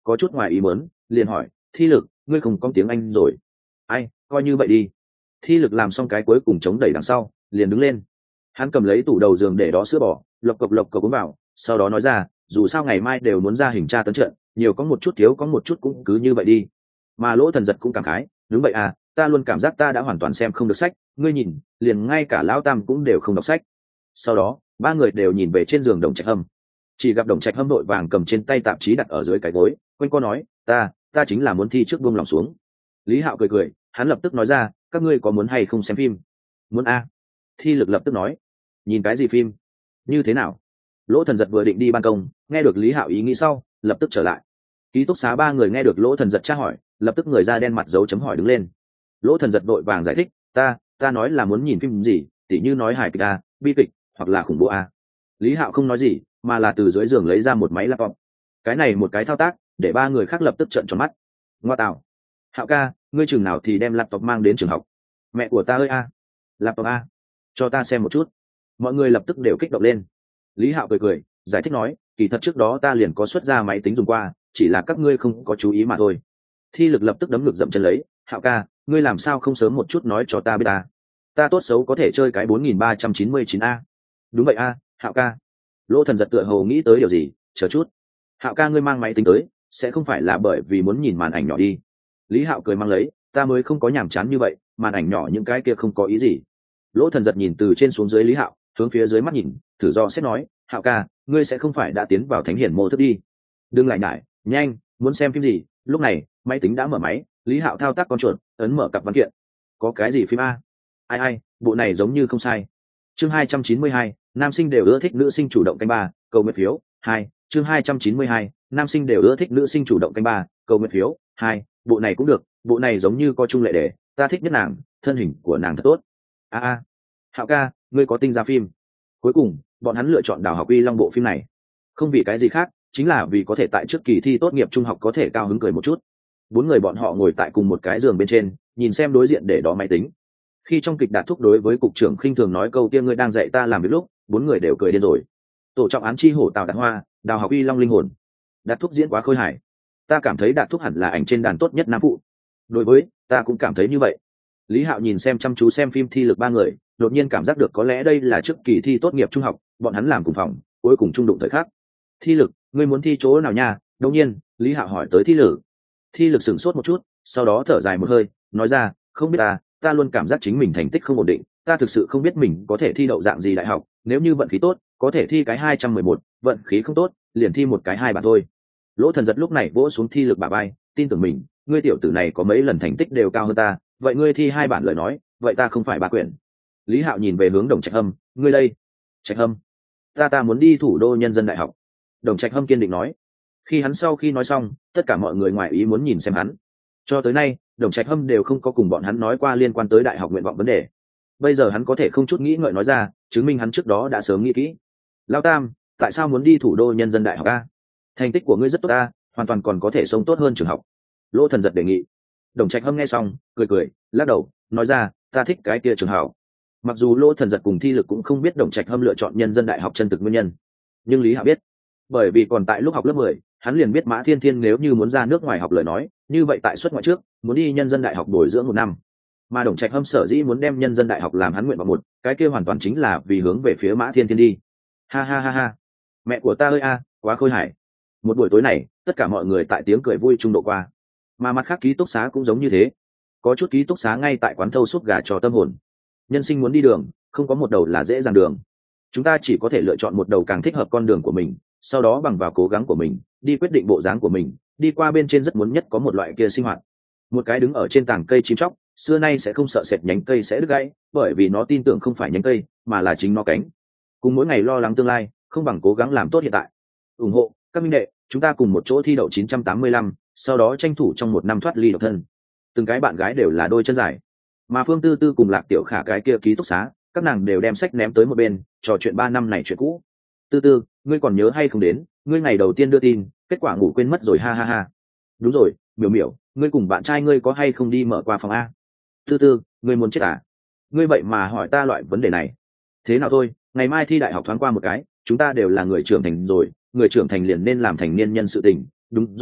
có chút ngoài ý muốn, liền hỏi thi lực, ngươi không có tiếng Anh rồi? Ai, coi như vậy đi. Thi lực làm xong cái cuối cùng chống đẩy đằng sau, liền đứng lên. Hắn cầm lấy tủ đầu giường để đó sữa bò, lộc cộc lộc cộc uống vào, sau đó nói ra, dù sao ngày mai đều muốn ra hình tra tấn trận, nhiều có một chút thiếu có một chút cũng cứ như vậy đi. Mà Lỗ Thần Giật cũng cảm khái, đúng vậy à, ta luôn cảm giác ta đã hoàn toàn xem không được sách, ngươi nhìn, liền ngay cả lão Tam cũng đều không đọc sách. Sau đó, ba người đều nhìn về trên giường Đồng Trạch Hâm. Chỉ gặp Đồng Trạch Hâm đội vàng cầm trên tay tạp chí đặt ở dưới cái gối, quanh co nói, ta, ta chính là muốn thi trước buông lòng xuống. Lý Hạo cười cười, hắn lập tức nói ra, các ngươi có muốn hay không xem phim? Muốn a. Thi lực lập tức nói, nhìn cái gì phim? Như thế nào? Lỗ Thần Giật vừa định đi ban công, nghe được Lý Hạo ý nghĩ sau, lập tức trở lại. Ký túc xá ba người nghe được Lỗ Thần Giật tra hỏi, lập tức người da đen mặt dấu chấm hỏi đứng lên. Lỗ Thần Giật vội vàng giải thích, ta, ta nói là muốn nhìn phim gì, tỉ như nói hài kịch a, bi kịch, hoặc là khủng bố a. Lý Hạo không nói gì, mà là từ dưới giường lấy ra một máy laptop. Cái này một cái thao tác, để ba người khác lập tức trợn tròn mắt. Ngoa tạo, Hạo ca, ngươi chừng nào thì đem laptop mang đến trường học? Mẹ của ta ơi a, laptop a, cho ta xem một chút. Mọi người lập tức đều kích động lên. Lý Hạo cười cười, giải thích nói, kỳ thật trước đó ta liền có xuất ra máy tính dùng qua, chỉ là các ngươi không có chú ý mà thôi. Thi lực lập tức đấm ngực dậm chân lấy, Hạo ca, ngươi làm sao không sớm một chút nói cho ta biết ta? Ta tốt xấu có thể chơi cái bốn nghìn ba trăm chín mươi chín a. Đúng vậy a, Hạo ca. Lỗ Thần Giật tựa hồ nghĩ tới điều gì, chờ chút. Hạo ca ngươi mang máy tính tới, sẽ không phải là bởi vì muốn nhìn màn ảnh nhỏ đi? Lý Hạo cười mang lấy, ta mới không có nhàm chán như vậy, màn ảnh nhỏ những cái kia không có ý gì. Lỗ Thần Giật nhìn từ trên xuống dưới Lý Hạo, hướng phía dưới mắt nhìn, thử do xét nói, Hạo ca, ngươi sẽ không phải đã tiến vào thánh hiển mô thức đi? Đừng lại nhải, nhanh, muốn xem phim gì? Lúc này, máy tính đã mở máy, Lý Hạo thao tác con chuột, ấn mở cặp văn kiện. Có cái gì phim a? Ai ai, bộ này giống như không sai. Chương hai trăm chín mươi hai, nam sinh đều ưa thích nữ sinh chủ động canh ba, cầu nguyện phiếu. Hai, chương hai trăm chín mươi hai, nam sinh đều ưa thích nữ sinh chủ động canh ba, cầu nguyện phiếu. Hai, bộ này cũng được, bộ này giống như có chung lệ đề, ta thích nhất nàng, thân hình của nàng thật tốt. A a, Hạo ca, ngươi có tinh ra phim. Cuối cùng, bọn hắn lựa chọn Đào Học Uy Long bộ phim này, không vì cái gì khác, chính là vì có thể tại trước kỳ thi tốt nghiệp trung học có thể cao hứng cười một chút. Bốn người bọn họ ngồi tại cùng một cái giường bên trên, nhìn xem đối diện để đó máy tính. Khi trong kịch Đạt Thúc đối với cục trưởng khinh thường nói câu kia ngươi đang dạy ta làm việc lúc, bốn người đều cười điên rồi. Tổ trọng án chi hổ Tào Đạt Hoa, Đào Học Uy Long linh hồn. Đạt Thúc diễn quá khôi hài. Ta cảm thấy Đạt Thúc hẳn là ảnh trên đàn tốt nhất nam phụ. Đối với, ta cũng cảm thấy như vậy. Lý Hạo nhìn xem chăm chú xem phim thi lực ba người, đột nhiên cảm giác được có lẽ đây là trước kỳ thi tốt nghiệp trung học, bọn hắn làm cùng phòng, cuối cùng trung đụng thời khắc. Thi lực, ngươi muốn thi chỗ nào nha? Đột nhiên, Lý Hạo hỏi tới thi lực. Thi lực sửng sốt một chút, sau đó thở dài một hơi, nói ra, không biết ta, ta luôn cảm giác chính mình thành tích không ổn định, ta thực sự không biết mình có thể thi đậu dạng gì đại học, nếu như vận khí tốt, có thể thi cái hai trăm mười một, vận khí không tốt, liền thi một cái hai bản thôi. Lỗ Thần Giật lúc này vỗ xuống thi lực bả vai, tin tưởng mình, ngươi tiểu tử này có mấy lần thành tích đều cao hơn ta, vậy ngươi thi hai bản lời nói, vậy ta không phải ba quyển. Lý Hạo nhìn về hướng Đồng Trạch Hâm, ngươi đây. Trạch Hâm, ta ta muốn đi thủ đô nhân dân đại học. Đồng Trạch Hâm kiên định nói. Khi hắn sau khi nói xong, tất cả mọi người ngoài ý muốn nhìn xem hắn. Cho tới nay, Đồng Trạch Hâm đều không có cùng bọn hắn nói qua liên quan tới đại học nguyện vọng vấn đề. Bây giờ hắn có thể không chút nghĩ ngợi nói ra, chứng minh hắn trước đó đã sớm nghĩ kỹ. Lao Tam, tại sao muốn đi thủ đô nhân dân đại học a? Thành tích của ngươi rất tốt a, hoàn toàn còn có thể sống tốt hơn trường học. Lỗ Thần Giật đề nghị. Đồng Trạch Hâm nghe xong, cười cười, lắc đầu, nói ra, ta thích cái kia trường học. Mặc dù Lỗ Thần Giật cùng thi lực cũng không biết Đồng Trạch Hâm lựa chọn nhân dân đại học chân thực nguyên nhân, nhưng Lý Hạo biết, bởi vì còn tại lúc học lớp mười, hắn liền biết Mã Thiên Thiên nếu như muốn ra nước ngoài học lời nói, như vậy tại xuất ngoại trước, muốn đi nhân dân đại học bồi dưỡng một năm. Mà Đồng Trạch Hâm sở dĩ muốn đem nhân dân đại học làm hắn nguyện vọng một, cái kia hoàn toàn chính là vì hướng về phía Mã Thiên Thiên đi. Ha ha ha ha, mẹ của ta ơi a, quá khôi hài. Một buổi tối này, tất cả mọi người tại tiếng cười vui trung độ qua. Mà mặt khác ký túc xá cũng giống như thế. Có chút ký túc xá ngay tại quán thâu súp gà cho tâm hồn. Nhân sinh muốn đi đường, không có một đầu là dễ dàng đường. Chúng ta chỉ có thể lựa chọn một đầu càng thích hợp con đường của mình, sau đó bằng vào cố gắng của mình, đi quyết định bộ dáng của mình, đi qua bên trên rất muốn nhất có một loại kia sinh hoạt. Một cái đứng ở trên tảng cây chim chóc, xưa nay sẽ không sợ sệt nhánh cây sẽ đứt gãy, bởi vì nó tin tưởng không phải nhánh cây, mà là chính nó cánh. Cùng mỗi ngày lo lắng tương lai, không bằng cố gắng làm tốt hiện tại. Ủng hộ các minh đệ, chúng ta cùng một chỗ thi đậu chín trăm tám mươi lăm, sau đó tranh thủ trong một năm thoát ly độc thân. Từng cái bạn gái đều là đôi chân dài. Mà Phương Tư Tư cùng Lạc Tiểu Khả cái kia ký túc xá, các nàng đều đem sách ném tới một bên, trò chuyện ba năm này chuyện cũ. Tư Tư, ngươi còn nhớ hay không đến, ngươi ngày đầu tiên đưa tin, kết quả ngủ quên mất rồi ha ha ha. Đúng rồi, Miểu Miểu, ngươi cùng bạn trai ngươi có hay không đi mở qua phòng a? Tư Tư, ngươi muốn chết à? Ngươi vậy mà hỏi ta loại vấn đề này. Thế nào thôi, ngày mai thi đại học thoáng qua một cái, chúng ta đều là người trưởng thành rồi, người trưởng thành liền nên làm thành niên nhân sự tình. Đúng rồi,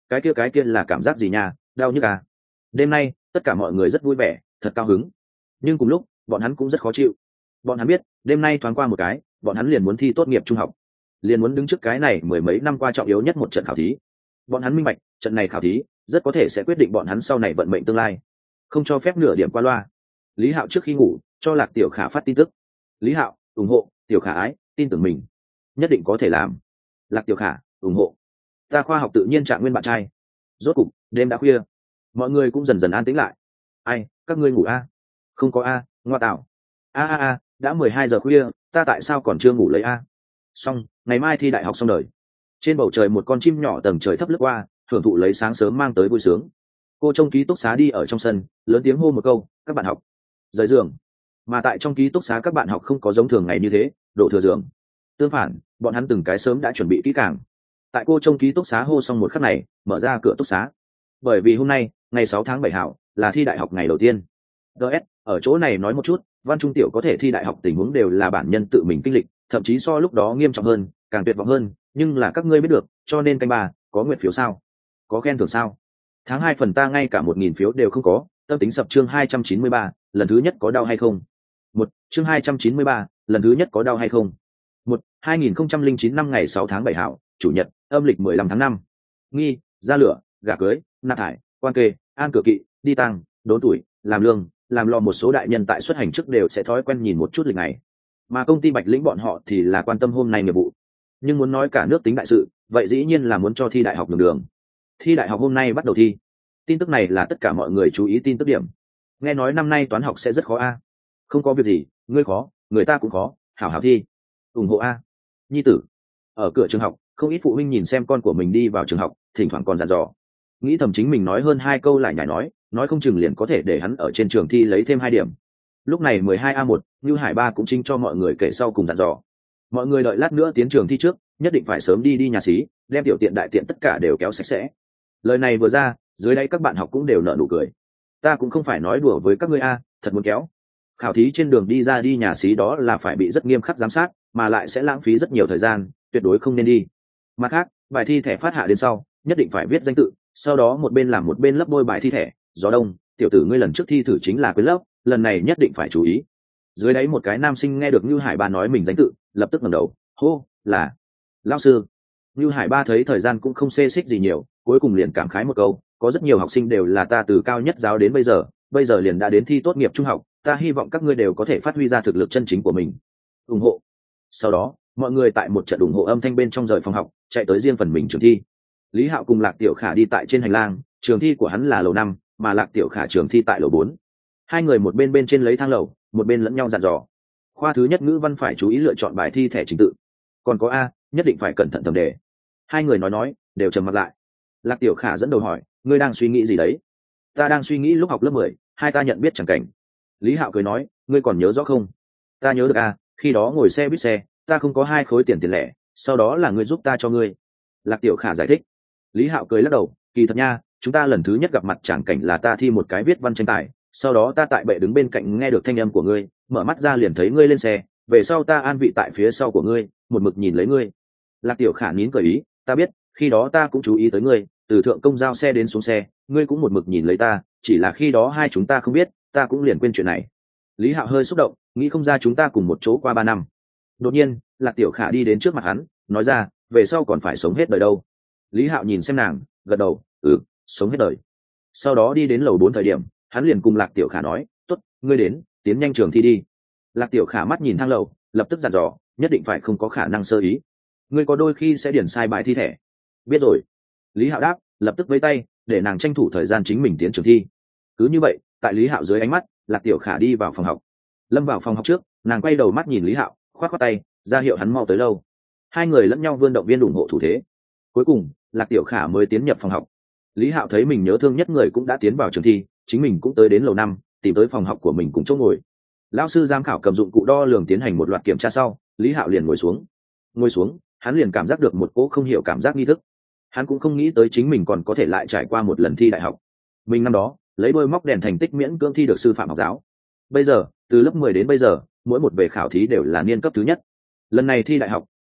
cái kia cái kia là cảm giác gì nha, đau nhức à. Đêm nay tất cả mọi người rất vui vẻ, thật cao hứng, nhưng cùng lúc bọn hắn cũng rất khó chịu. Bọn hắn biết đêm nay thoáng qua một cái bọn hắn liền muốn thi tốt nghiệp trung học, liền muốn đứng trước cái này mười mấy năm qua trọng yếu nhất một trận khảo thí. Bọn hắn minh bạch trận này khảo thí rất có thể sẽ quyết định bọn hắn sau này vận mệnh tương lai, không cho phép nửa điểm qua loa. Lý Hạo trước khi ngủ cho Lạc Tiểu Khả phát tin tức. Lý Hạo ủng hộ, Tiểu Khả ái tin tưởng mình nhất định có thể làm. Lạc Tiểu Khả ủng hộ, ta khoa học tự nhiên trạng nguyên bạn trai. Rốt cục đêm đã khuya, mọi người cũng dần dần an tĩnh lại. Ai, các ngươi ngủ a? Không có a, ngoa tạo. A a a, đã mười hai giờ khuya, ta tại sao còn chưa ngủ lấy a? Xong, ngày mai thi đại học xong đời. Trên bầu trời một con chim nhỏ tầng trời thấp lướt qua, hưởng thụ lấy sáng sớm mang tới vui sướng. Cô trong ký túc xá đi ở trong sân, lớn tiếng hô một câu, các bạn học rời giường. Mà tại trong ký túc xá các bạn học không có giống thường ngày như thế đổ thừa giường, tương phản bọn hắn từng cái sớm đã chuẩn bị kỹ càng. Tại cô trong ký túc xá hô xong một khắc này, mở ra cửa túc xá, bởi vì hôm nay ngày sáu tháng bảy hảo là thi đại học ngày đầu tiên. ds ở chỗ này nói một chút, văn trung tiểu có thể thi đại học tình huống đều là bản nhân tự mình kinh lịch, thậm chí so lúc đó nghiêm trọng hơn, càng tuyệt vọng hơn, nhưng là các ngươi biết được, cho nên canh ba có nguyện phiếu sao, có khen thưởng sao? Tháng hai phần ta ngay cả một nghìn phiếu đều không có. Tâm tính sập chương hai trăm chín mươi ba, lần thứ nhất có đau hay không? Một chương hai trăm chín mươi ba, lần thứ nhất có đau hay không? Một hai nghìn không trăm linh chín năm ngày sáu tháng bảy hảo chủ nhật, âm lịch mười lăm tháng năm. Nghi ra lửa, gà cưới, nạp thải, quan kê, an cửa kỵ, đi tăng, đốn tuổi, làm lương, làm lò. Một số đại nhân tại xuất hành trước đều sẽ thói quen nhìn một chút lịch này, mà công ty Bạch Lĩnh bọn họ thì là quan tâm hôm nay nghiệp vụ. Nhưng muốn nói cả nước tính đại sự, vậy dĩ nhiên là muốn cho thi đại học đường đường. Thi đại học hôm nay bắt đầu thi. Tin tức này là tất cả mọi người chú ý tin tức điểm. Nghe nói năm nay toán học sẽ rất khó a. Không có việc gì, ngươi khó, người ta cũng khó, hảo hảo thi, ủng hộ a. Nhi tử. Ở cửa trường học, không ít phụ huynh nhìn xem con của mình đi vào trường học, thỉnh thoảng còn dặn dò, nghĩ thầm chính mình nói hơn hai câu lại nhảy nói, nói không chừng liền có thể để hắn ở trên trường thi lấy thêm hai điểm. Lúc này mười hai a một, Như Hải Ba cũng chính cho mọi người kể sau cùng dặn dò. Mọi người đợi lát nữa tiến trường thi trước, nhất định phải sớm đi đi nhà xí, đem tiểu tiện đại tiện tất cả đều kéo sạch sẽ. Lời này vừa ra, dưới đây các bạn học cũng đều nở nụ cười. Ta cũng không phải nói đùa với các ngươi a, thật muốn kéo. Khảo thí trên đường đi ra đi nhà xí đó là phải bị rất nghiêm khắc giám sát, mà lại sẽ lãng phí rất nhiều thời gian, tuyệt đối không nên đi. Mặt khác, bài thi thẻ phát hạ đến sau, nhất định phải viết danh tự, sau đó một bên làm một bên lấp bôi bài thi thẻ. Gió đông, tiểu tử ngươi lần trước thi thử chính là quên lớp, lần này nhất định phải chú ý. Dưới đấy một cái nam sinh nghe được Như Hải Ba nói mình danh tự, lập tức ngẩng đầu, hô, là lão sư. Như Hải Ba thấy thời gian cũng không xê xích gì nhiều, cuối cùng liền cảm khái một câu, có rất nhiều học sinh đều là ta từ cao nhất giáo đến bây giờ, bây giờ liền đã đến thi tốt nghiệp trung học, ta hy vọng các ngươi đều có thể phát huy ra thực lực chân chính của mình. Ủng hộ. Sau đó, mọi người tại một trận ủng hộ âm thanh bên trong rời phòng học, chạy tới riêng phần mình trường thi. Lý Hạo cùng Lạc Tiểu Khả đi tại trên hành lang, trường thi của hắn là lầu năm, mà Lạc Tiểu Khả trường thi tại lầu bốn. Hai người một bên bên trên lấy thang lầu, một bên lẫn nhau dặn dò. Khoa thứ nhất ngữ văn phải chú ý lựa chọn bài thi thẻ trình tự, còn có a, nhất định phải cẩn thận thẩm đề. Hai người nói nói, đều trầm mặt lại. Lạc Tiểu Khả dẫn đầu hỏi, ngươi đang suy nghĩ gì đấy? Ta đang suy nghĩ lúc học lớp mười, hai ta nhận biết chẳng cảnh. Lý Hạo cười nói, ngươi còn nhớ rõ không? Ta nhớ được a, khi đó ngồi xe buýt xe, ta không có hai khối tiền tiền lẻ, sau đó là ngươi giúp ta cho ngươi. Lạc Tiểu Khả giải thích. Lý Hạo cười lắc đầu, kỳ thật nha, chúng ta lần thứ nhất gặp mặt chẳng cảnh là ta thi một cái viết văn tranh tài, sau đó ta tại bệ đứng bên cạnh nghe được thanh âm của ngươi, mở mắt ra liền thấy ngươi lên xe, về sau ta an vị tại phía sau của ngươi, một mực nhìn lấy ngươi. Lạc Tiểu Khả nín cười ý, ta biết, khi đó ta cũng chú ý tới ngươi, từ thượng công giao xe đến xuống xe, ngươi cũng một mực nhìn lấy ta, chỉ là khi đó hai chúng ta không biết, ta cũng liền quên chuyện này. Lý Hạo hơi xúc động, nghĩ không ra chúng ta cùng một chỗ qua ba năm. Đột nhiên, Lạc Tiểu Khả đi đến trước mặt hắn, nói ra, về sau còn phải sống hết đời đâu. Lý Hạo nhìn xem nàng, gật đầu, ừ, sống hết đời. Sau đó đi đến lầu bốn thời điểm, hắn liền cùng Lạc Tiểu Khả nói, tốt, ngươi đến, tiến nhanh trường thi đi. Lạc Tiểu Khả mắt nhìn thang lầu, lập tức dặn dò, nhất định phải không có khả năng sơ ý. Ngươi có đôi khi sẽ điền sai bài thi thẻ. Biết rồi. Lý Hạo đáp, lập tức vẫy tay, để nàng tranh thủ thời gian chính mình tiến trường thi. Cứ như vậy, tại Lý Hạo dưới ánh mắt, Lạc Tiểu Khả đi vào phòng học. Lâm vào phòng học trước, nàng quay đầu mắt nhìn Lý Hạo, khoát khoát tay, ra hiệu hắn mau tới lâu. Hai người lẫn nhau vươn động viên ủng hộ thủ thế. Cuối cùng, Lạc Tiểu Khả mới tiến nhập phòng học. Lý Hạo thấy mình nhớ thương nhất người cũng đã tiến vào trường thi, chính mình cũng tới đến lầu năm, tìm tới phòng học của mình cùng chỗ ngồi. Lão sư giám khảo cầm dụng cụ đo lường tiến hành một loạt kiểm tra sau, Lý Hạo liền ngồi xuống. Ngồi xuống, hắn liền cảm giác được một cỗ không hiểu cảm giác nghi thức. Hắn cũng không nghĩ tới chính mình còn có thể lại trải qua một lần thi đại học. Mình năm đó lấy đôi móc đèn thành tích miễn cưỡng thi được sư phạm học giáo. Bây giờ, từ lớp mười đến bây giờ, mỗi một về khảo thí đều là niên cấp thứ nhất. Lần này thi đại học,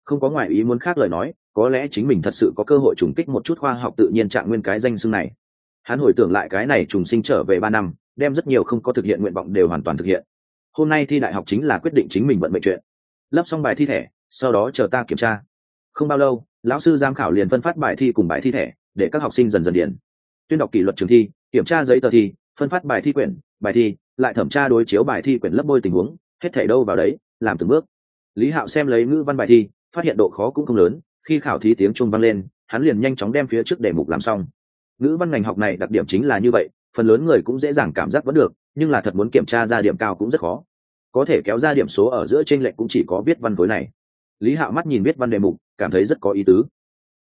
Không có ngoại ý muốn khác lời nói, có lẽ chính mình thật sự có cơ hội trùng kích một chút khoa học tự nhiên trạng nguyên cái danh xưng này. Hắn hồi tưởng lại cái này trùng sinh trở về ba năm, đem rất nhiều không có thực hiện nguyện vọng đều hoàn toàn thực hiện. Hôm nay thi đại học chính là quyết định chính mình vận mệnh chuyện. Lấp xong bài thi thẻ, sau đó chờ ta kiểm tra. Không bao lâu, lão sư giám khảo liền phân phát bài thi cùng bài thi thẻ, để các học sinh dần dần điền. Tuyên đọc kỷ luật trường thi, kiểm tra giấy tờ thi, phân phát bài thi quyển, bài thi, lại thẩm tra đối chiếu bài thi quyển lấp bôi tình huống, hết thảy đâu vào đấy, làm từng bước. Lý Hạo xem lấy ngữ văn bài thi, phát hiện độ khó cũng không lớn, khi khảo thí tiếng chuông vang lên, hắn liền nhanh chóng đem phía trước đề mục làm xong. Ngữ văn ngành học này đặc điểm chính là như vậy, phần lớn người cũng dễ dàng cảm giác vẫn được, nhưng là thật muốn kiểm tra ra điểm cao cũng rất khó. Có thể kéo ra điểm số ở giữa chênh lệch cũng chỉ có viết văn khối này. Lý Hạo mắt nhìn viết văn đề mục, cảm thấy rất có ý tứ.